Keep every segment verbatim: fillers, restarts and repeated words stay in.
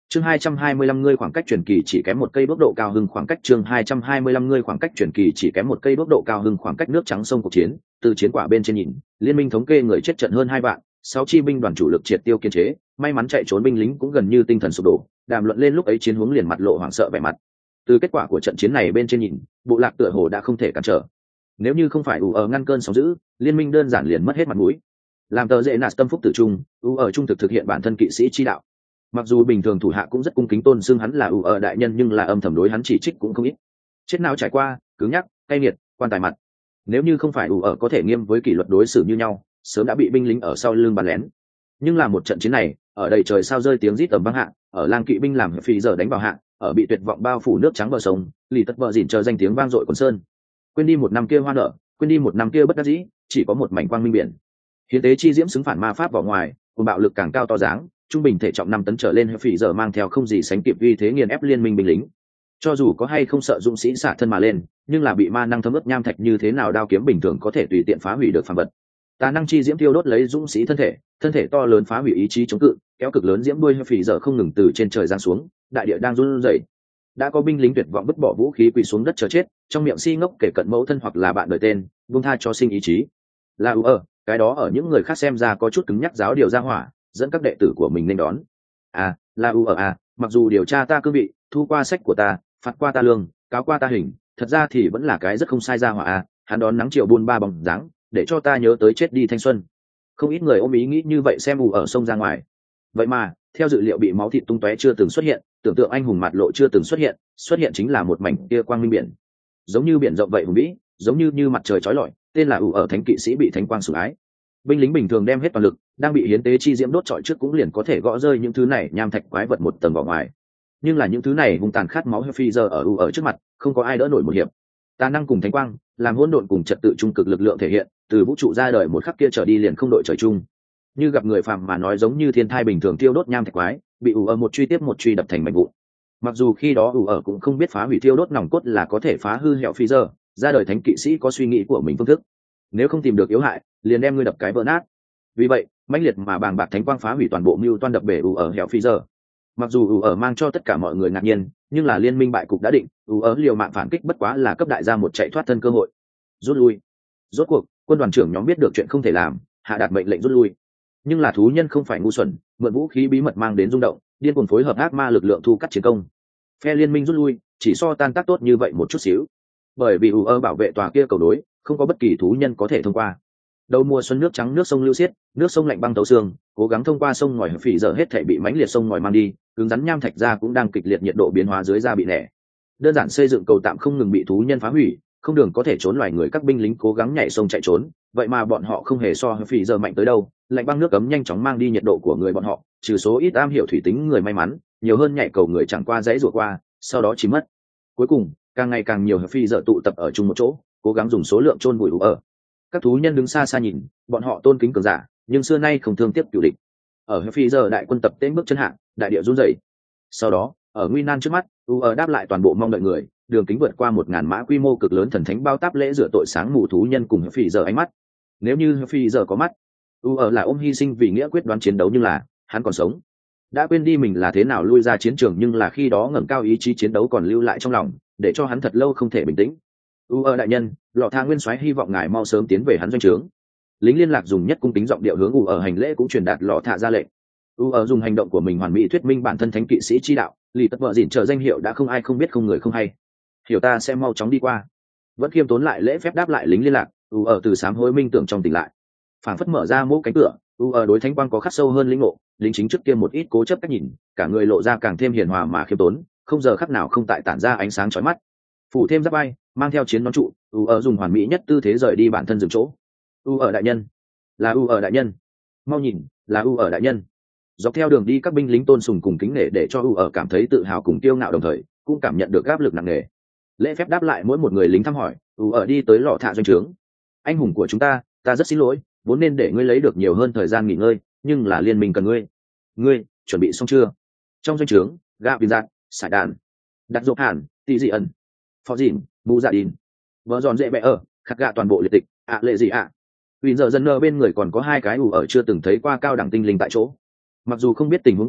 chương hai trăm hai mươi lăm ngươi khoảng cách truyền kỳ chỉ kém một cây bước độ cao hưng khoảng cách chương hai trăm hai mươi lăm ngươi khoảng cách truyền kỳ chỉ kém một cây bước độ cao hưng khoảng cách nước trắng sông cuộc chiến từ chiến quả bên trên nhìn liên minh thống kê người chết trận hơn hai vạn sáu chi binh đoàn chủ lực triệt tiêu kiên chế may mắn chạy trốn binh lính cũng gần như tinh thần sụp đổ đàm luận lên lúc ấy chiến hướng liền mặt lộ hoảng sợ vẻ mặt. Từ kết quả của trận chiến này bên trên nhìn bộ lạc tựa hồ đã không thể cản trở, nếu như không phải u ở ngăn cơn sóng dữ liên minh đơn giản liền mất hết mặt mũi. Làm tờ dễ nạt tâm phúc tử trung u ở trung thực thực hiện bản thân kỵ sĩ chi đạo, mặc dù bình thường thủ hạ cũng rất cung kính tôn xưng hắn là u ở đại nhân nhưng là âm thầm đối hắn chỉ trích cũng không ít. Chết não trải qua cứng nhắc cay nghiệt quan tài mặt, nếu như không phải u ở có thể nghiêm với kỷ luật đối xử như nhau sớm đã bị binh lính ở sau lưng bắn lén. Nhưng là một trận chiến này ở đầy trời sao rơi tiếng rít tầm băng hạ, ở lang kỵ binh làm phi giờ đánh vào hạ, ở bị tuyệt vọng bao phủ nước trắng bờ sông lì tất vợ dỉn chờ danh tiếng vang dội quần sơn. Quên đi một năm kia hoa nở, quên đi một năm kia bất đắc dĩ, chỉ có một mảnh quang minh biển. Hiến tế chi diễm xứng phản ma pháp vào ngoài, cùng bạo lực càng cao to dáng, trung bình thể trọng năm tấn trở lên phi giờ mang theo không gì sánh kịp uy thế nghiền ép liên minh binh lính. Cho dù có hay không sợ dũng sĩ xả thân mà lên, nhưng là bị ma năng thấm ướt nham thạch như thế nào đao kiếm bình thường có thể tùy tiện phá hủy được phàm vật. Tà năng chi diễm thiêu đốt lấy dũng sĩ thân thể, thân thể to lớn phá hủy ý chí chống cự, kéo cực lớn diễm đuôi phì giờ không ngừng từ trên trời giáng xuống, đại địa đang run rẩy. Đã có binh lính tuyệt vọng vứt bỏ vũ khí quỳ xuống đất chờ chết, trong miệng si ngốc kể cận mẫu thân hoặc là bạn đời tên, buông tha cho sinh ý chí. Là u ở, cái đó ở những người khác xem ra có chút cứng nhắc giáo điều ra hỏa, dẫn các đệ tử của mình nên đón. À, là u ở à, mặc dù điều tra ta cương vị, thu qua sách của ta, phạt qua ta lương, cáo qua ta hình, thật ra thì vẫn là cái rất không sai ra hỏa à, hắn đón nắng chiều buôn ba bóng dáng, để cho ta nhớ tới chết đi thanh xuân. Không ít người ôm ý nghĩ như vậy xem u ở sông ra ngoài. Vậy mà theo dự liệu bị máu thịt tung tóe chưa từng xuất hiện, tưởng tượng anh hùng mặt lộ chưa từng xuất hiện, xuất hiện chính là một mảnh kia quang minh biển, giống như biển rộng vậy hùng vĩ, giống như như mặt trời chói lọi, tên là u ở thánh kỵ sĩ bị thánh quang sủng ái. Binh lính bình thường đem hết toàn lực, đang bị hiến tế chi diễm đốt trọi trước cũng liền có thể gõ rơi những thứ này nham thạch quái vật một tầng vào ngoài. Nhưng là những thứ này hung tàn khát máu phi giờ ở u ở trước mặt, không có ai đỡ nổi một hiệp. Tà năng cùng thánh quang, làm hỗn độn cùng trật tự trung cực lực lượng thể hiện, từ vũ trụ ra đời một khắc kia trở đi liền không đội trời chung. Như gặp người phàm mà nói giống như thiên thai bình thường tiêu đốt nham thạch quái, bị ủ ở một truy tiếp một truy đập thành mảnh vụn. Mặc dù khi đó ủ ở cũng không biết phá hủy tiêu đốt nòng cốt là có thể phá hư hẹo phi giờ, ra đời thánh kỵ sĩ có suy nghĩ của mình phương thức, nếu không tìm được yếu hại liền đem ngươi đập cái vỡ nát. Vì vậy mãnh liệt mà bàng bạc thánh quang phá hủy toàn bộ mưu toan đập bể ủ ở hẹo phi giờ. Mặc dù ủ ở mang cho tất cả mọi người ngạc nhiên, nhưng là liên minh bại cục đã định, ủ ở liều mạng phản kích bất quá là cấp đại ra một chạy thoát thân cơ hội. Rút lui. Rốt cuộc quân đoàn trưởng nhóm biết được chuyện không thể làm, hạ đạt mệnh lệnh rút lui. Nhưng là thú nhân không phải ngu xuẩn, mượn vũ khí bí mật mang đến rung động, điên cuồng phối hợp ác ma lực lượng thu cắt chiến công. Phe liên minh rút lui chỉ so tan tác tốt như vậy một chút xíu, bởi vì ủ ở bảo vệ tòa kia cầu đối không có bất kỳ thú nhân có thể thông qua. Đầu mùa xuân nước trắng nước sông lưu xiết, nước sông lạnh băng tấu xương, cố gắng thông qua sông ngòi phỉ giờ hết thể bị mãnh liệt sông ngòi mang đi, cứng rắn nham thạch ra cũng đang kịch liệt nhiệt độ biến hóa dưới da bị nẻ. Đơn giản xây dựng cầu tạm không ngừng bị thú nhân phá hủy, không đường có thể trốn loài người, các binh lính cố gắng nhảy sông chạy trốn, vậy mà bọn họ không hề so phỉ giờ mạnh tới đâu, lạnh băng nước cấm nhanh chóng mang đi nhiệt độ của người bọn họ, trừ số ít am hiểu thủy tính người may mắn, nhiều hơn nhảy cầu người chẳng qua dãy rủa qua, sau đó chỉ mất. Cuối cùng càng ngày càng nhiều phỉ giờ tụ tập ở chung một chỗ, cố gắng dùng số lượng chôn bụi ở. Các thú nhân đứng xa xa nhìn, bọn họ tôn kính cường giả, nhưng xưa nay không thương tiếc cửu địch. Ở phi giờ đại quân tập tên bước chân hạng, đại địa run rẩy. Sau đó ở nguy nan trước mắt, u ở đáp lại toàn bộ mong đợi người, đường kính vượt qua một ngàn mã quy mô cực lớn thần thánh bao táp lễ rửa tội sáng mù thú nhân cùng phi giờ ánh mắt. Nếu như phi giờ có mắt, u ở là ôm hy sinh vì nghĩa quyết đoán chiến đấu, nhưng là hắn còn sống, đã quên đi mình là thế nào lui ra chiến trường, nhưng là khi đó ngẩng cao ý chí chiến đấu còn lưu lại trong lòng, để cho hắn thật lâu không thể bình tĩnh. U ở đại nhân, lọ thang nguyên soái hy vọng ngài mau sớm tiến về hắn doanh trướng. Lính liên lạc dùng nhất cung kính giọng điệu hướng u ở hành lễ cũng truyền đạt lọ thạ ra lệnh. U ở dùng hành động của mình hoàn mỹ thuyết minh bản thân thánh kỵ sĩ chi đạo, lì tất vợ dỉn trở danh hiệu đã không ai không biết không người không hay. Hiểu ta sẽ mau chóng đi qua. Vẫn khiêm tốn lại lễ phép đáp lại lính liên lạc, u ở từ sám hối minh tưởng trong tỉnh lại, phảng phất mở ra mỗ cánh cửa. U ở đối thánh quang có khắc sâu hơn lĩnh ngộ, lính chính trước kia một ít cố chấp cách nhìn, cả người lộ ra càng thêm hiền hòa mà khiêm tốn, không giờ khắc nào không tại tản ra ánh sáng chói mắt. Phủ thêm giáp bay, mang theo chiến nón trụ, u ở dùng hoàn mỹ nhất tư thế rời đi bản thân dừng chỗ. U ở đại nhân, là u ở đại nhân, mau nhìn, là u ở đại nhân. Dọc theo đường đi các binh lính tôn sùng cùng kính nể, để cho u ở cảm thấy tự hào cùng kiêu ngạo, đồng thời cũng cảm nhận được áp lực nặng nề. Lễ phép đáp lại mỗi một người lính thăm hỏi, u ở đi tới lọ thạ doanh trướng. Anh hùng của chúng ta, ta rất xin lỗi, vốn nên để ngươi lấy được nhiều hơn thời gian nghỉ ngơi, nhưng là liên minh cần ngươi. Ngươi chuẩn bị xong chưa? Trong doanh trướng, gạ bình dạng, sải đàn, đặt dọc hàn, tị dị ẩn, phó dìn, bù dạ đìn, vợ giòn dễ bẹ ở, khắc gạ toàn bộ liệt tịch. ạ à, lệ gì ạ? À? Vì giờ dân nơ bên người còn có hai cái ủ ở chưa từng thấy qua cao đẳng tinh linh tại chỗ. Mặc dù không biết tình huống cụ thể,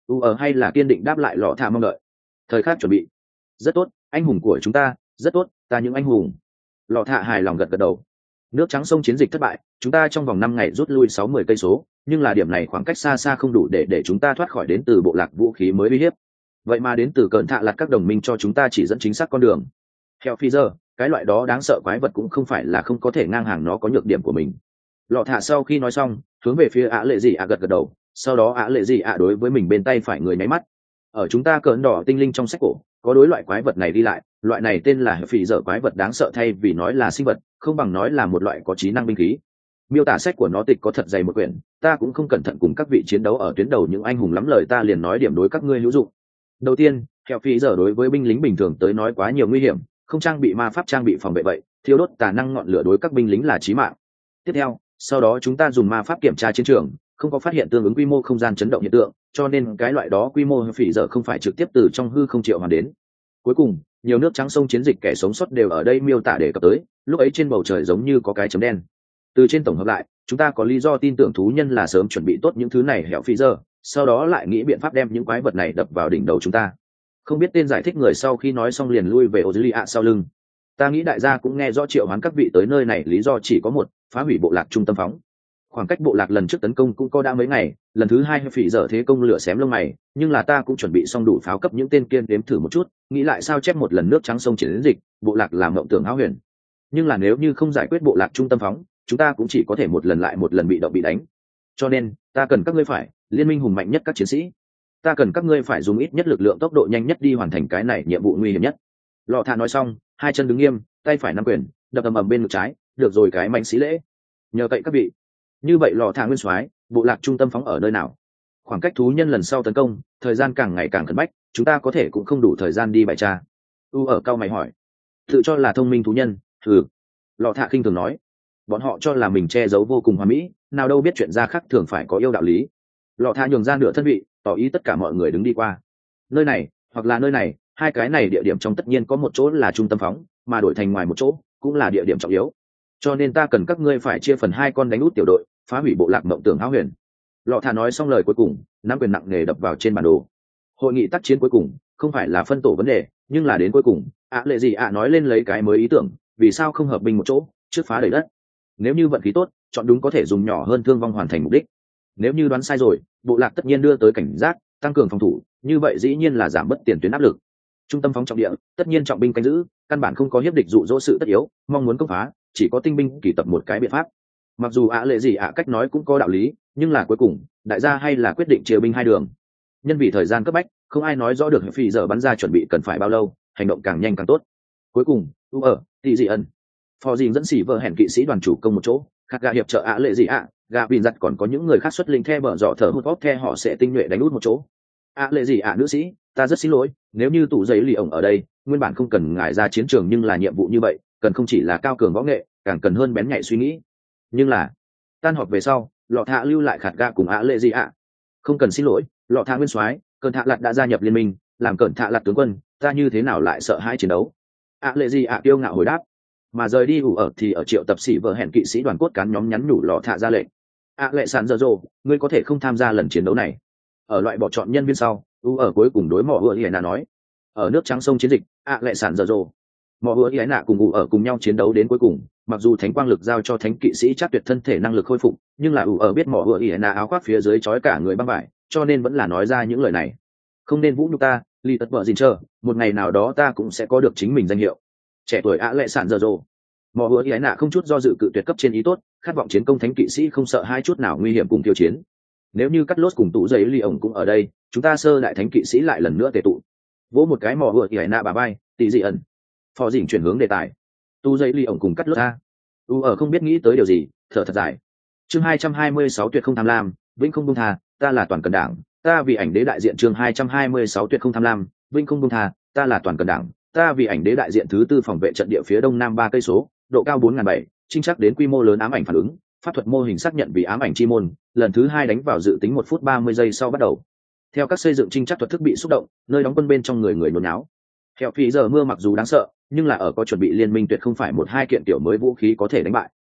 u ở hay là kiên định đáp lại lọ thạ mong đợi. Thời khắc chuẩn bị. Rất tốt, anh hùng của chúng ta, rất tốt, ta những anh hùng. Lọ thạ hài lòng gật gật đầu. Nước trắng sông chiến dịch thất bại, chúng ta trong vòng năm ngày rút lui sáu mươi cây số, nhưng là điểm này khoảng cách xa xa không đủ để để chúng ta thoát khỏi đến từ bộ lạc vũ khí mới uy hiếp. Vậy mà đến từ cận thạ lạt các đồng minh cho chúng ta chỉ dẫn chính xác con đường. Theo phi giờ, cái loại đó đáng sợ quái vật cũng không phải là không có thể ngang hàng, nó có nhược điểm của mình. Lọ thạ sau khi nói xong, hướng về phía ạ lệ gì ạ gật gật đầu, sau đó ạ lệ gì ạ đối với mình bên tay phải người nháy mắt. Ở chúng ta cơn đỏ tinh linh trong sách cổ, có đối loại quái vật này đi lại, loại này tên là phỉ dở quái vật đáng sợ, thay vì nói là sinh vật, không bằng nói là một loại có trí năng binh khí. Miêu tả sách của nó tịch có thật dày một quyển, ta cũng không cẩn thận cùng các vị chiến đấu ở tuyến đầu những anh hùng lắm lời, ta liền nói điểm đối các ngươi hữu dụng. Đầu tiên, theo phỉ dở đối với binh lính bình thường tới nói quá nhiều nguy hiểm, không trang bị ma pháp trang bị phòng vệ vậy, thiêu đốt tà năng ngọn lửa đối các binh lính là chí mạng. Tiếp theo, sau đó chúng ta dùng ma pháp kiểm tra chiến trường, không có phát hiện tương ứng quy mô không gian chấn động hiện tượng, cho nên cái loại đó quy mô phỉ dở không phải trực tiếp từ trong hư không triệu hoàn đến. Cuối cùng, nhiều nước trắng sông chiến dịch kẻ sống sót đều ở đây miêu tả đề cập tới, lúc ấy trên bầu trời giống như có cái chấm đen. Từ trên tổng hợp lại, chúng ta có lý do tin tưởng thú nhân là sớm chuẩn bị tốt những thứ này hẻo phỉ dở, sau đó lại nghĩ biện pháp đem những quái vật này đập vào đỉnh đầu chúng ta. Không biết tên giải thích người sau khi nói xong liền lui về Ozilia sau lưng. Ta nghĩ đại gia cũng nghe rõ triệu hoán các vị tới nơi này lý do chỉ có một, phá hủy bộ lạc trung tâm phóng. Khoảng cách bộ lạc lần trước tấn công cũng có đã mấy ngày, lần thứ hai phỉ dở thế công lửa xém lông mày, nhưng là ta cũng chuẩn bị xong đủ pháo cấp những tên kiên đếm thử một chút, nghĩ lại sao chép một lần nước trắng sông chiến dịch, bộ lạc làm mộng tưởng hão huyền. Nhưng là nếu như không giải quyết bộ lạc trung tâm phóng, chúng ta cũng chỉ có thể một lần lại một lần bị động bị đánh. Cho nên, ta cần các ngươi phải liên minh hùng mạnh nhất các chiến sĩ. Ta cần các ngươi phải dùng ít nhất lực lượng, tốc độ nhanh nhất đi hoàn thành cái này nhiệm vụ nguy hiểm nhất. Lọ thạ nói xong, hai chân đứng nghiêm, tay phải nắm quyền, đập ầm ầm bên ngực trái, được rồi cái mạnh sĩ lễ. Nhờ cậy các vị. Như vậy lọ thạ nguyên soái, bộ lạc trung tâm phóng ở nơi nào? Khoảng cách thú nhân lần sau tấn công, thời gian càng ngày càng khẩn bách, chúng ta có thể cũng không đủ thời gian đi bài tra. U ở cao mày hỏi. Tự cho là thông minh thú nhân, thử. Lọ thạ khinh thường nói. Bọn họ cho là mình che giấu vô cùng hoàn mỹ, nào đâu biết chuyện ra khác thường phải có yêu đạo lý. Lọ thạ nhường ra nửa thân vị, tỏ ý tất cả mọi người đứng đi qua. Nơi này, hoặc là nơi này, hai cái này địa điểm trong tất nhiên có một chỗ là trung tâm phóng, mà đổi thành ngoài một chỗ cũng là địa điểm trọng yếu. Cho nên ta cần các ngươi phải chia phần hai con đánh út tiểu đội, phá hủy bộ lạc mộng tưởng hão huyền. Lọ thả nói xong lời cuối cùng, nắm quyền nặng nề đập vào trên bản đồ. Hội nghị tác chiến cuối cùng không phải là phân tổ vấn đề, nhưng là đến cuối cùng ạ lệ gì ạ nói lên lấy cái mới ý tưởng, vì sao không hợp binh một chỗ trước phá đầy đất. Nếu như vận khí tốt, chọn đúng có thể dùng nhỏ hơn thương vong hoàn thành mục đích. Nếu như đoán sai rồi, bộ lạc tất nhiên đưa tới cảnh giác, tăng cường phòng thủ, như vậy dĩ nhiên là giảm bớt tiền tuyến áp lực. Trung tâm phóng trọng địa, tất nhiên trọng binh canh giữ, căn bản không có hiếp địch dụ dỗ sự tất yếu, mong muốn công phá, chỉ có tinh binh kỳ tập một cái biện pháp. Mặc dù ạ lệ gì ạ cách nói cũng có đạo lý, nhưng là cuối cùng đại gia hay là quyết định chia binh hai đường. Nhân vì thời gian cấp bách, không ai nói rõ được phi giờ bắn ra chuẩn bị cần phải bao lâu, hành động càng nhanh càng tốt. Cuối cùng, u ở tỷ dị ẩn phò dìn dẫn xỉ vợ hẹn kỵ sĩ đoàn chủ công một chỗ, khác gà hiệp trợ ạ lệ gì ạ, gà bình giặt còn có những người khác xuất linh the bờ dọ thở hút óc the họ sẽ tinh nhuệ đánh út một chỗ. ạ lệ gì ạ nữ sĩ, ta rất xin lỗi, nếu như tủ giấy lì ổng ở đây, nguyên bản không cần ngài ra chiến trường, nhưng là nhiệm vụ như vậy cần không chỉ là cao cường võ nghệ, càng cần hơn bén nhạy suy nghĩ. Nhưng là tan họp về sau, lọ thạ lưu lại khạt ga cùng ạ lệ gì ạ. Không cần xin lỗi, lọ thạ nguyên soái, cơn thạ lạt đã gia nhập liên minh, làm cơn thạ lạt tướng quân, ta như thế nào lại sợ hãi chiến đấu. ạ lệ gì ạ kiêu ngạo hồi đáp. Mà rời đi ủ ở thì ở triệu tập sĩ vợ hẹn kỵ sĩ đoàn cốt cán nhóm nhắn nhủ lọ thạ ra lệnh. ạ lệ sàn dơ dô, ngươi có thể không tham gia lần chiến đấu này. Ở loại bỏ chọn nhân viên sau, u ở cuối cùng đối mỏ hựa hiển nói, ở nước trắng sông chiến dịch, ạ lệ sàn dơ dô, mỏ hựa hiển cùng u ở cùng nhau chiến đấu đến cuối cùng. Mặc dù thánh quang lực giao cho thánh kỵ sĩ chắc tuyệt thân thể năng lực khôi phục, nhưng là u ở biết mỏ hựa hiển áo khoác phía dưới trói cả người băng vải, cho nên vẫn là nói ra những lời này. Không nên vũ nhục ta, ly tật vợ dìn chờ, một ngày nào đó ta cũng sẽ có được chính mình danh hiệu. Trẻ tuổi ạ lệ sàn dơ dô, mỏ hựa hiển không chút do dự cự tuyệt cấp trên ý tốt, khát vọng chiến công thánh kỵ sĩ không sợ hai chút nào nguy hiểm cùng tiêu chiến. Nếu như cắt lốt cùng tụ giấy ly ổng cũng ở đây, chúng ta sơ đại thánh kỵ sĩ lại lần nữa tề tụ. Vỗ một cái mỏ hựa hiển bà bay, tỷ dị ẩn phò dìn chuyển hướng đề tài. Tu giấy ly ổng cùng cắt lốt ta. U ở không biết nghĩ tới điều gì, thở thật dài. Chương hai trăm hai mươi sáu tuyệt không tham lam, vĩnh không buông tha, ta là toàn cần đảng, ta vì ảnh đế đại diện. Chương hai trăm hai mươi sáu tuyệt không tham lam, vĩnh không buông tha, ta là toàn cần đảng, ta vì ảnh đế đại diện thứ tư phòng vệ trận địa phía đông nam ba cây số, độ cao bốn nghìn bảy trăm, trinh chắc đến quy mô lớn ám ảnh phản ứng, pháp thuật mô hình xác nhận vì ám ảnh chi môn, lần thứ hai đánh vào dự tính một phút ba mươi giây sau bắt đầu. Theo các xây dựng trinh chắc thuật thức bị xúc động, nơi đóng quân bên trong người người nôn náo. Theo phí giờ mưa mặc dù đáng sợ, nhưng là ở có chuẩn bị liên minh tuyệt không phải một hai kiện tiểu mới vũ khí có thể đánh bại.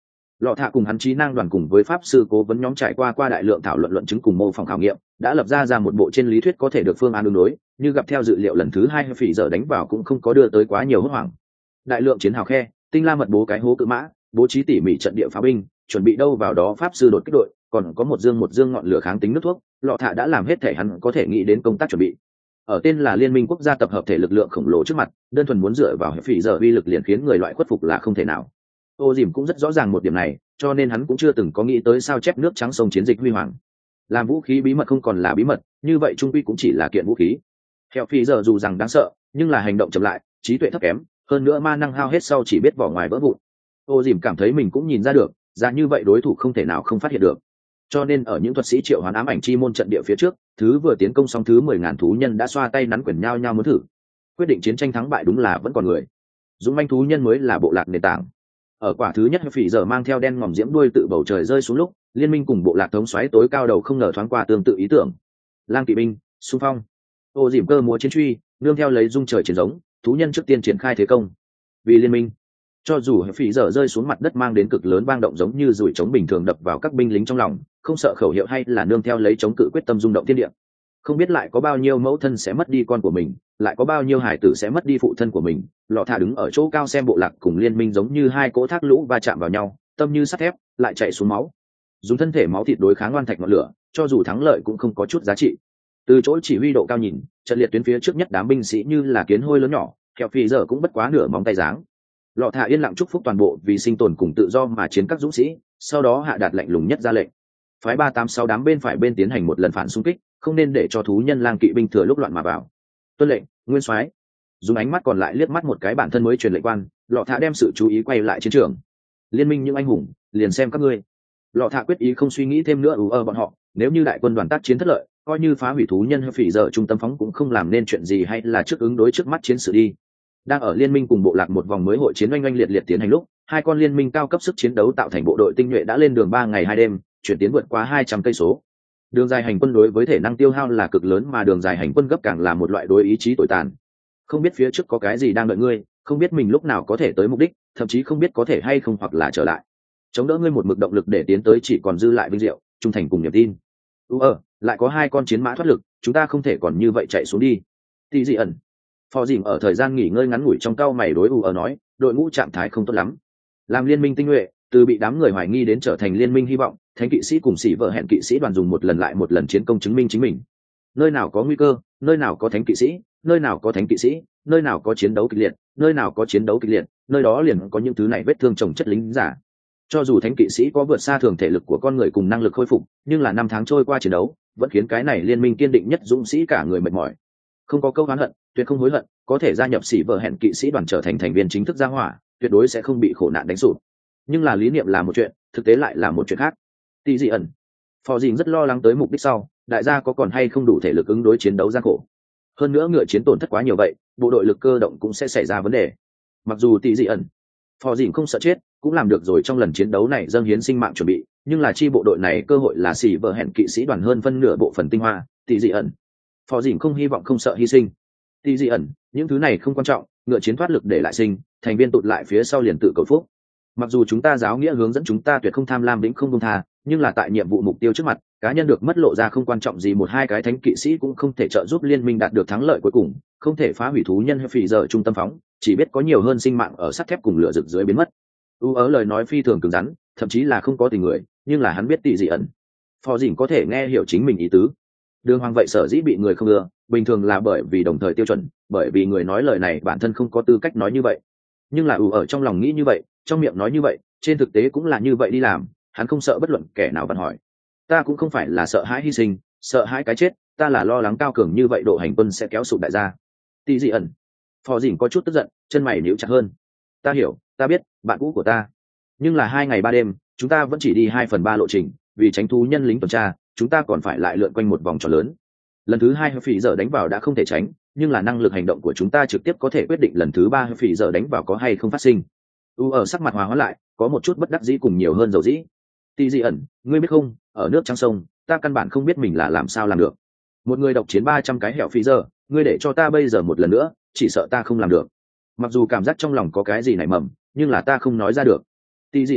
Lọ thạ cùng hắn trí năng đoàn cùng với pháp sư cố vấn nhóm trải qua qua đại lượng thảo luận luận chứng cùng mô phỏng khảo nghiệm, đã lập ra ra một bộ trên lý thuyết có thể được phương án ứng đối, như gặp theo dự liệu lần thứ hai phỉ giờ đánh vào cũng không có đưa tới quá nhiều hốt hoảng. Đại lượng chiến hào khe, tinh la mật bố cái hố cự mã, bố trí tỉ mỉ trận địa pháo binh, chuẩn bị đâu vào đó pháp sư đột kích đội, còn có một dương một dương ngọn lửa kháng tính nước thuốc, Lọ thạ đã làm hết thể hắn có thể nghĩ đến công tác chuẩn bị. Ở tên là Liên minh quốc gia tập hợp thể lực lượng khổng lồ trước mặt, đơn thuần muốn dựa vào phỉ giờ uy lực liền khiến người loại khuất phục là không thể nào. Ô Dìm cũng rất rõ ràng một điểm này, cho nên hắn cũng chưa từng có nghĩ tới sao chép nước trắng sông chiến dịch huy hoàng. Làm vũ khí bí mật không còn là bí mật, như vậy trung quy cũng chỉ là kiện vũ khí. Theo phỉ giờ dù rằng đáng sợ, nhưng là hành động chậm lại, trí tuệ thấp kém, hơn nữa ma năng hao hết sau chỉ biết vỏ ngoài vỡ vụn. Ô Dìm cảm thấy mình cũng nhìn ra được, ra như vậy đối thủ không thể nào không phát hiện được. Cho nên ở những thuật sĩ triệu hoán ám ảnh chi môn trận địa phía trước, thứ vừa tiến công xong thứ mười ngàn thú nhân đã xoa tay nắn quyền nhau nhau muốn thử. Quyết định chiến tranh thắng bại đúng là vẫn còn người. Dũng manh thú nhân mới là bộ lạc nền tảng. Ở quả thứ nhất phỉ giờ mang theo đen ngòm diễm đuôi tự bầu trời rơi xuống lúc, liên minh cùng bộ lạc thống xoáy tối cao đầu không ngờ thoáng qua tương tự ý tưởng. Lang kỵ binh, xung phong. Ô Dìm cơ múa chiến truy, nương theo lấy dung trời chiến giống, thú nhân trước tiên triển khai thế công. Vì liên minh, cho dù phỉ giờ rơi xuống mặt đất mang đến cực lớn vang động giống như dùi trống bình thường đập vào các binh lính trong lòng, không sợ khẩu hiệu hay là nương theo lấy chống cự quyết tâm rung động thiên địa. Không biết lại có bao nhiêu mẫu thân sẽ mất đi con của mình, lại có bao nhiêu hải tử sẽ mất đi phụ thân của mình. Lọ thả đứng ở chỗ cao xem bộ lạc cùng liên minh giống như hai cỗ thác lũ va chạm vào nhau, tâm như sắt thép, lại chạy xuống máu. Dùng thân thể máu thịt đối kháng oan thạch ngọn lửa, cho dù thắng lợi cũng không có chút giá trị. Từ chỗ chỉ huy độ cao nhìn, trận liệt tuyến phía trước nhất đám binh sĩ như là kiến hôi lớn nhỏ, theo phi giờ cũng bất quá nửa móng tay dáng. Lọ thả yên lặng chúc phúc toàn bộ vì sinh tồn cùng tự do mà chiến các dũng sĩ, sau đó hạ đạt lệnh lùng nhất ra lệnh. Phái ba tám sáu đám bên phải bên tiến hành một lần phản xung kích, không nên để cho thú nhân lang kỵ binh thừa lúc loạn mà vào. Tuân lệnh, nguyên soái. Dùng ánh mắt còn lại liếc mắt một cái bản thân mới truyền lệnh quan, Lọ thả đem sự chú ý quay lại chiến trường. Liên minh những anh hùng, liền xem các ngươi. Lọ thả quyết ý không suy nghĩ thêm nữa ủ ở bọn họ, nếu như đại quân đoàn tác chiến thất lợi, coi như phá hủy thú nhân hay phỉ giờ trung tâm phóng cũng không làm nên chuyện gì hay là trước ứng đối trước mắt chiến sự đi. Đang ở liên minh cùng bộ lạc một vòng mới hội chiến oanh oanh liệt liệt tiến hành lúc, hai con liên minh cao cấp sức chiến đấu tạo thành bộ đội tinh nhuệ đã lên đường ba ngày hai đêm, chuyển tiến vượt quá hai trăm cây số. Đường dài hành quân đối với thể năng tiêu hao là cực lớn mà đường dài hành quân gấp càng là một loại đối ý chí tồi tàn. Không biết phía trước có cái gì đang đợi ngươi, không biết mình lúc nào có thể tới mục đích, thậm chí không biết có thể hay không hoặc là trở lại. Chống đỡ ngươi một mực động lực để tiến tới chỉ còn dư lại vinh diệu, trung thành cùng niềm tin. U ơ, lại có hai con chiến mã thoát lực, chúng ta không thể còn như vậy chạy xuống đi. Tỷ dị ẩn. Phò dìm ở thời gian nghỉ ngơi ngắn ngủi trong cao mày đối U ở nói, đội ngũ trạng thái không tốt lắm. Làm liên minh tinh nhuệ, từ bị đám người hoài nghi đến trở thành liên minh hy vọng, thánh kỵ sĩ cùng sĩ vợ hẹn kỵ sĩ đoàn dùng một lần lại một lần chiến công chứng minh chính mình. Nơi nào có nguy cơ, nơi nào có thánh kỵ sĩ, nơi nào có thánh kỵ sĩ, nơi nào có chiến đấu kịch liệt, nơi nào có chiến đấu kịch liệt, nơi đó liền có những thứ này vết thương chồng chất lính giả. Cho dù thánh kỵ sĩ có vượt xa thường thể lực của con người cùng năng lực khôi phục, nhưng là năm tháng trôi qua chiến đấu, vẫn khiến cái này liên minh kiên định nhất dũng sĩ cả người mệt mỏi. Không có câu oán hận, tuyệt không hối hận, có thể gia nhập sĩ vợ hẹn kỵ sĩ đoàn trở thành thành viên chính thức gia hỏa, tuyệt đối sẽ không bị khổ nạn đánh sụp. Nhưng là lý niệm là một chuyện, thực tế lại là một chuyện khác. Tỷ dị ẩn. Phò dìm rất lo lắng tới mục đích sau, đại gia có còn hay không đủ thể lực ứng đối chiến đấu gian khổ. Hơn nữa ngựa chiến tổn thất quá nhiều vậy, bộ đội lực cơ động cũng sẽ xảy ra vấn đề. Mặc dù tỷ dị ẩn, phò dìm không sợ chết, cũng làm được rồi trong lần chiến đấu này dâng hiến sinh mạng chuẩn bị, nhưng là chi bộ đội này cơ hội là xỉ vợ hẹn kỵ sĩ đoàn hơn phân nửa bộ phận tinh hoa. Tỷ dị ẩn, phò dìm không hy vọng không sợ hy sinh. Tỷ dị ẩn, những thứ này không quan trọng, ngựa chiến thoát lực để lại sinh, thành viên tụt lại phía sau liền tự cầu phúc. Mặc dù chúng ta giáo nghĩa hướng dẫn chúng ta tuyệt không tham lam vĩnh không buông tha, nhưng là tại nhiệm vụ mục tiêu trước mặt, cá nhân được mất lộ ra không quan trọng gì, một hai cái thánh kỵ sĩ cũng không thể trợ giúp liên minh đạt được thắng lợi cuối cùng, không thể phá hủy thú nhân hay phỉ giờ trung tâm phóng, chỉ biết có nhiều hơn sinh mạng ở sắt thép cùng lửa rực dưới biến mất. U ớ lời nói phi thường cứng rắn, thậm chí là không có tình người, nhưng là hắn biết tỷ dị ẩn. Phò dìm có thể nghe hiểu chính mình ý tứ. Đường Hoàng vậy sở dĩ bị người không ưa, bình thường là bởi vì đồng thời tiêu chuẩn, bởi vì người nói lời này bản thân không có tư cách nói như vậy. Nhưng là U ở trong lòng nghĩ như vậy, trong miệng nói như vậy, trên thực tế cũng là như vậy đi làm, hắn không sợ bất luận kẻ nào vặn hỏi. Ta cũng không phải là sợ hãi hy sinh, sợ hãi cái chết, ta là lo lắng cao cường như vậy độ hành quân sẽ kéo sụp đại gia. Tỷ dị ẩn. Phò dìm có chút tức giận, chân mày nhíu chặt hơn. Ta hiểu, ta biết, bạn cũ của ta. Nhưng là hai ngày ba đêm, chúng ta vẫn chỉ đi hai phần ba lộ trình, vì tránh thú nhân lính tuần tra, chúng ta còn phải lại lượn quanh một vòng tròn lớn. Lần thứ hai phỉ giờ đánh vào đã không thể tránh, nhưng là năng lực hành động của chúng ta trực tiếp có thể quyết định lần thứ ba phỉ giờ đánh vào có hay không phát sinh. U ở sắc mặt hòa hóa lại, có một chút bất đắc dĩ cùng nhiều hơn dầu dĩ. Tỷ dị ẩn, ngươi biết không, ở nước trắng sông, ta căn bản không biết mình là làm sao làm được. Một người độc chiến ba trăm cái hẻo phỉ giờ, ngươi để cho ta bây giờ một lần nữa, chỉ sợ ta không làm được. Mặc dù cảm giác trong lòng có cái gì nảy mầm, nhưng là ta không nói ra được. Tỷ dị ẩn,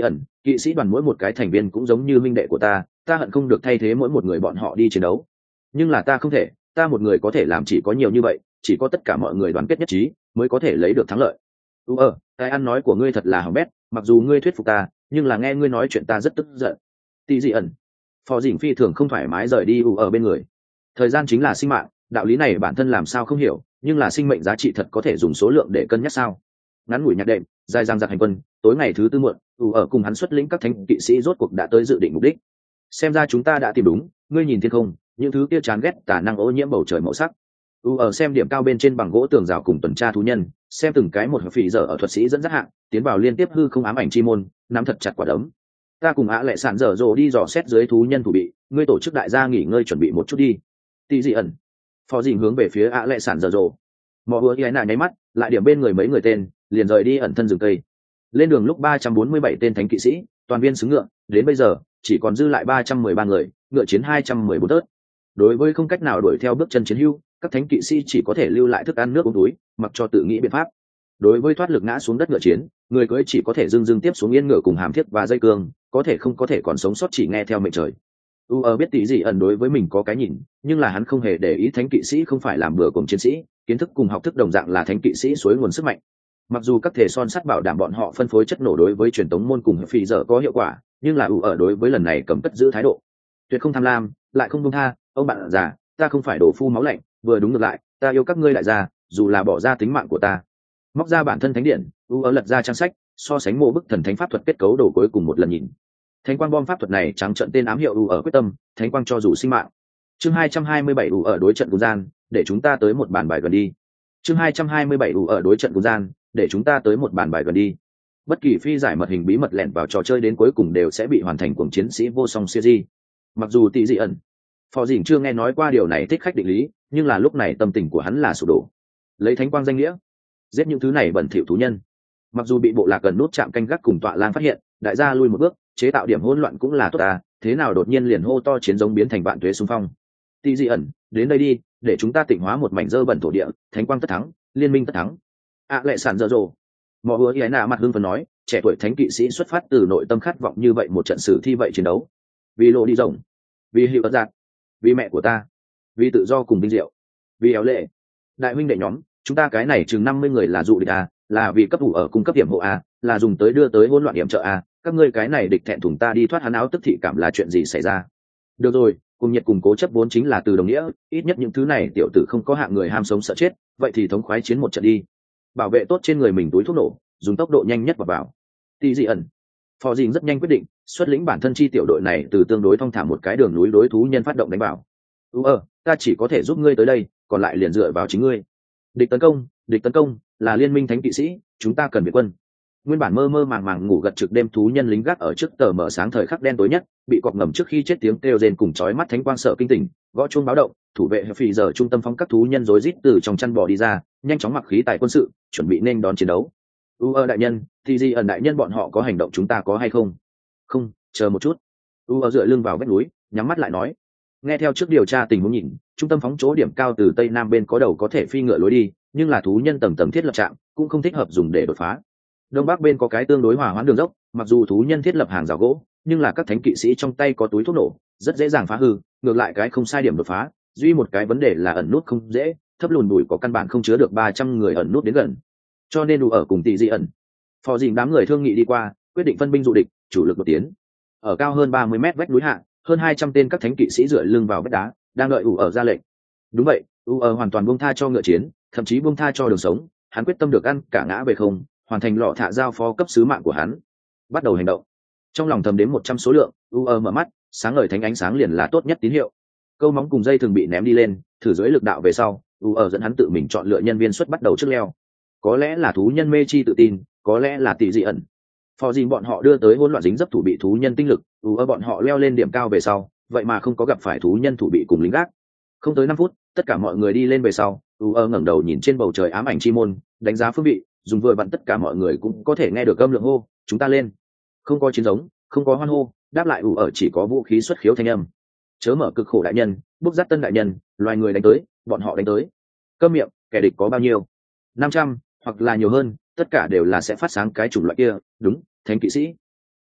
kỵ sĩ đoàn mỗi một cái thành viên cũng giống như minh đệ của ta, ta hận không được thay thế mỗi một người bọn họ đi chiến đấu, nhưng là ta không thể, ta một người có thể làm chỉ có nhiều như vậy, chỉ có tất cả mọi người đoàn kết nhất trí mới có thể lấy được thắng lợi. u ờ cái ăn nói của ngươi thật là hỏng bét, mặc dù ngươi thuyết phục ta, nhưng là nghe ngươi nói chuyện ta rất tức giận. Tỷ dị ẩn phò dĩnh phi thường không thoải mái rời đi u ở bên người. Thời gian chính là sinh mạng, đạo lý này bản thân làm sao không hiểu, nhưng là sinh mệnh giá trị thật có thể dùng số lượng để cân nhắc sao? Ngắn ngủi nhạc đệm, dài dằng dặc hành quân, tối ngày thứ tư muộn, u ở cùng hắn xuất lĩnh các thánh kỵ sĩ rốt cuộc đã tới dự định mục đích. Xem ra chúng ta đã tìm đúng, ngươi nhìn thiên không, những thứ kia chán ghét tà năng ô nhiễm bầu trời màu sắc. U ở xem điểm cao bên trên bằng gỗ tường rào cùng tuần tra thú nhân, xem từng cái một phỉ dở ở thuật sĩ dẫn dắt hạng, tiến vào liên tiếp hư không ám ảnh chi môn, nắm thật chặt quả đấm. Ta cùng ạ lệ sản dở dồ đi dò xét dưới thú nhân thủ bị, ngươi tổ chức đại gia nghỉ ngơi chuẩn bị một chút đi. Tỷ dị ẩn phò dình hướng về phía ạ lệ sản dở dồ. Mò hứa ý nại nháy mắt, lại điểm bên người mấy người tên, liền rời đi ẩn thân rừng cây. Lên đường lúc ba trăm bốn mươi bảy tên thánh kỵ sĩ, toàn viên xứng ngựa, đến bây giờ chỉ còn dư lại ba trăm mười ba người, ngựa chiến hai trăm mười bốn tớt. Đối với không cách nào đuổi theo bước chân chiến hưu, các thánh kỵ sĩ chỉ có thể lưu lại thức ăn nước uống túi, mặc cho tự nghĩ biện pháp. Đối với thoát lực ngã xuống đất ngựa chiến, người cưỡi chỉ có thể dưng dưng tiếp xuống yên ngựa cùng hàm thiết và dây cương, có thể không có thể còn sống sót chỉ nghe theo mệnh trời. u ở biết tỷ dị ẩn đối với mình có cái nhìn, nhưng là hắn không hề để ý thánh kỵ sĩ không phải làm bừa cùng chiến sĩ, kiến thức cùng học thức đồng dạng là thánh kỵ sĩ suối nguồn sức mạnh. Mặc dù các thể son sắt bảo đảm bọn họ phân phối chất nổ đối với truyền tống môn cùng phi dở có hiệu quả, nhưng là u ở đối với lần này cầm cất giữ thái độ tuyệt không tham lam, lại không buông tha. Ông bạn già, ta không phải đổ phu máu lạnh, vừa đúng ngược lại, ta yêu các ngươi đại gia, dù là bỏ ra tính mạng của ta. Móc ra bản thân thánh điện, u ở lật ra trang sách, so sánh mô bức thần thánh pháp thuật kết cấu đồ cuối cùng một lần nhìn. Thánh quang bom pháp thuật này trắng trận tên ám hiệu u ở quyết tâm, thánh quang cho dù sinh mạng. Chương hai trăm hai mươi bảy u ở đối trận cùng gian, để chúng ta tới một bàn bài gần đi. Chương hai trăm hai mươi bảy u ở đối trận cùng gian, để chúng ta tới một bàn bài gần đi. Bất kỳ phi giải mật hình bí mật lẻn vào trò chơi đến cuối cùng đều sẽ bị hoàn thành cùng chiến sĩ vô song series. Mặc dù tỷ dị ẩn phò dĩnh chưa nghe nói qua điều này thích khách định lý, nhưng là lúc này tâm tình của hắn là sụp đổ. Lấy thánh quang danh nghĩa giết những thứ này bẩn thỉu thú nhân. Mặc dù bị bộ lạc gần nút chạm canh gác cùng tọa lang phát hiện, đại gia lui một bước, chế tạo điểm hỗn loạn cũng là tốt à, thế nào đột nhiên liền hô to chiến giống biến thành vạn tuế xung phong. Tỷ dị ẩn, đến đây đi, để chúng ta tịnh hóa một mảnh dơ bẩn thổ địa, thánh quang tất thắng, liên minh tất thắng. ạ lệ sản dở dồ. Mọ hứa ý nạ mặt hưng phấn nói, trẻ tuổi thánh kỵ sĩ xuất phát từ nội tâm khát vọng như vậy một trận sử thi vậy chiến đấu. Vì lộ đi rồng, vì hiệu ớt giạt, vì mẹ của ta, vì tự do cùng vinh diệu, vì éo lệ. Đại huynh đệ nhóm, chúng ta cái này chừng năm mươi người là dụ địch à, là vì cấp đủ ở cung cấp điểm hộ à, là dùng tới đưa tới hỗn loạn điểm trợ à, các ngươi cái này địch thẹn thùng ta đi thoát hắn áo tức thị cảm là chuyện gì xảy ra. Được rồi, cùng nhiệt cùng cố chấp vốn chính là từ đồng nghĩa, ít nhất những thứ này tiểu tử không có hạng người ham sống sợ chết, vậy thì thống khoái chiến một trận đi. Bảo vệ tốt trên người mình túi thuốc nổ, dùng tốc độ nhanh nhất vào vào. Tỷ dị ẩn phò dĩnh rất nhanh quyết định xuất lĩnh bản thân chi tiểu đội này từ tương đối thong thả một cái đường núi đối thú nhân phát động đánh bảo. u ờ ta chỉ có thể giúp ngươi tới đây, còn lại liền dựa vào chính ngươi. Địch tấn công, địch tấn công, là liên minh thánh kỵ sĩ, chúng ta cần viện quân. Nguyên bản mơ mơ màng màng ngủ gật trực đêm thú nhân lính gác ở trước tờ mở sáng thời khắc đen tối nhất, bị cọp ngầm trước khi chết tiếng kêu rên cùng chói mắt thánh quang sợ kinh tỉnh, gõ chuông báo động, thủ vệ phì giờ trung tâm phóng các thú nhân rối rít từ trong chăn bò đi ra, nhanh chóng mặc khí tài quân sự, chuẩn bị nên đón chiến đấu. u ơ đại nhân, thì gì ẩn đại nhân bọn họ có hành động chúng ta có hay không? Không, chờ một chút. u ơ dựa lưng vào vách núi, nhắm mắt lại nói. Nghe theo trước điều tra tình huống nhìn, trung tâm phóng chỗ điểm cao từ tây nam bên có đầu có thể phi ngựa lối đi, nhưng là thú nhân tầng tầng thiết lập trạm, cũng không thích hợp dùng để đột phá. Đông bắc bên có cái tương đối hòa hoãn đường dốc, mặc dù thú nhân thiết lập hàng rào gỗ, nhưng là các thánh kỵ sĩ trong tay có túi thuốc nổ, rất dễ dàng phá hư, ngược lại cái không sai điểm đột phá, duy một cái vấn đề là ẩn nút không dễ, thấp lùn bụi có căn bản không chứa được ba trăm người ẩn nút đến gần. Cho nên đủ ở cùng tỷ dị ẩn. Phò dình đám người thương nghị đi qua, quyết định phân binh dụ địch, chủ lực đột tiến. Ở cao hơn ba mươi mét vách núi hạ, hơn hai trăm tên các thánh kỵ sĩ dựa lưng vào vách đá, đang đợi ủ ở ra lệnh. Đúng vậy, ủ ở hoàn toàn buông tha cho ngựa chiến, thậm chí buông tha cho đường sống, hắn quyết tâm được ăn cả ngã về không, hoàn thành lọ thạ giao phó cấp sứ mạng của hắn. Bắt đầu hành động. Trong lòng thầm đếm một trăm số lượng, ủ ở mở mắt, sáng ngời thánh ánh sáng liền là tốt nhất tín hiệu. Câu móng cùng dây thường bị ném đi lên, thử dưới lực đạo về sau, ủ ở dẫn hắn tự mình chọn lựa nhân viên xuất bắt đầu trước leo. Có lẽ là thú nhân mê chi tự tin, có lẽ là tỷ dị ẩn. Phò dình bọn họ đưa tới hỗn loạn dính dấp thủ bị thú nhân tinh lực, ủ ở bọn họ leo lên điểm cao về sau, vậy mà không có gặp phải thú nhân thủ bị cùng lính gác. Không tới năm phút, tất cả mọi người đi lên về sau, ủ ở ngẩng đầu nhìn trên bầu trời ám ảnh chi môn, đánh giá phương vị, dùng vừa vặn tất cả mọi người cũng có thể nghe được âm lượng hô, chúng ta lên. Không có chiến giống, không có hoan hô, đáp lại ủ ở chỉ có vũ khí xuất khiếu thanh âm. Chớ mở cực khổ đại nhân, bốc dắt tân đại nhân, loài người đánh tới, bọn họ đánh tới. Câm miệng, kẻ địch có bao nhiêu? Năm trăm, hoặc là nhiều hơn, tất cả đều là sẽ phát sáng cái chủng loại kia, đúng, thánh kỵ sĩ.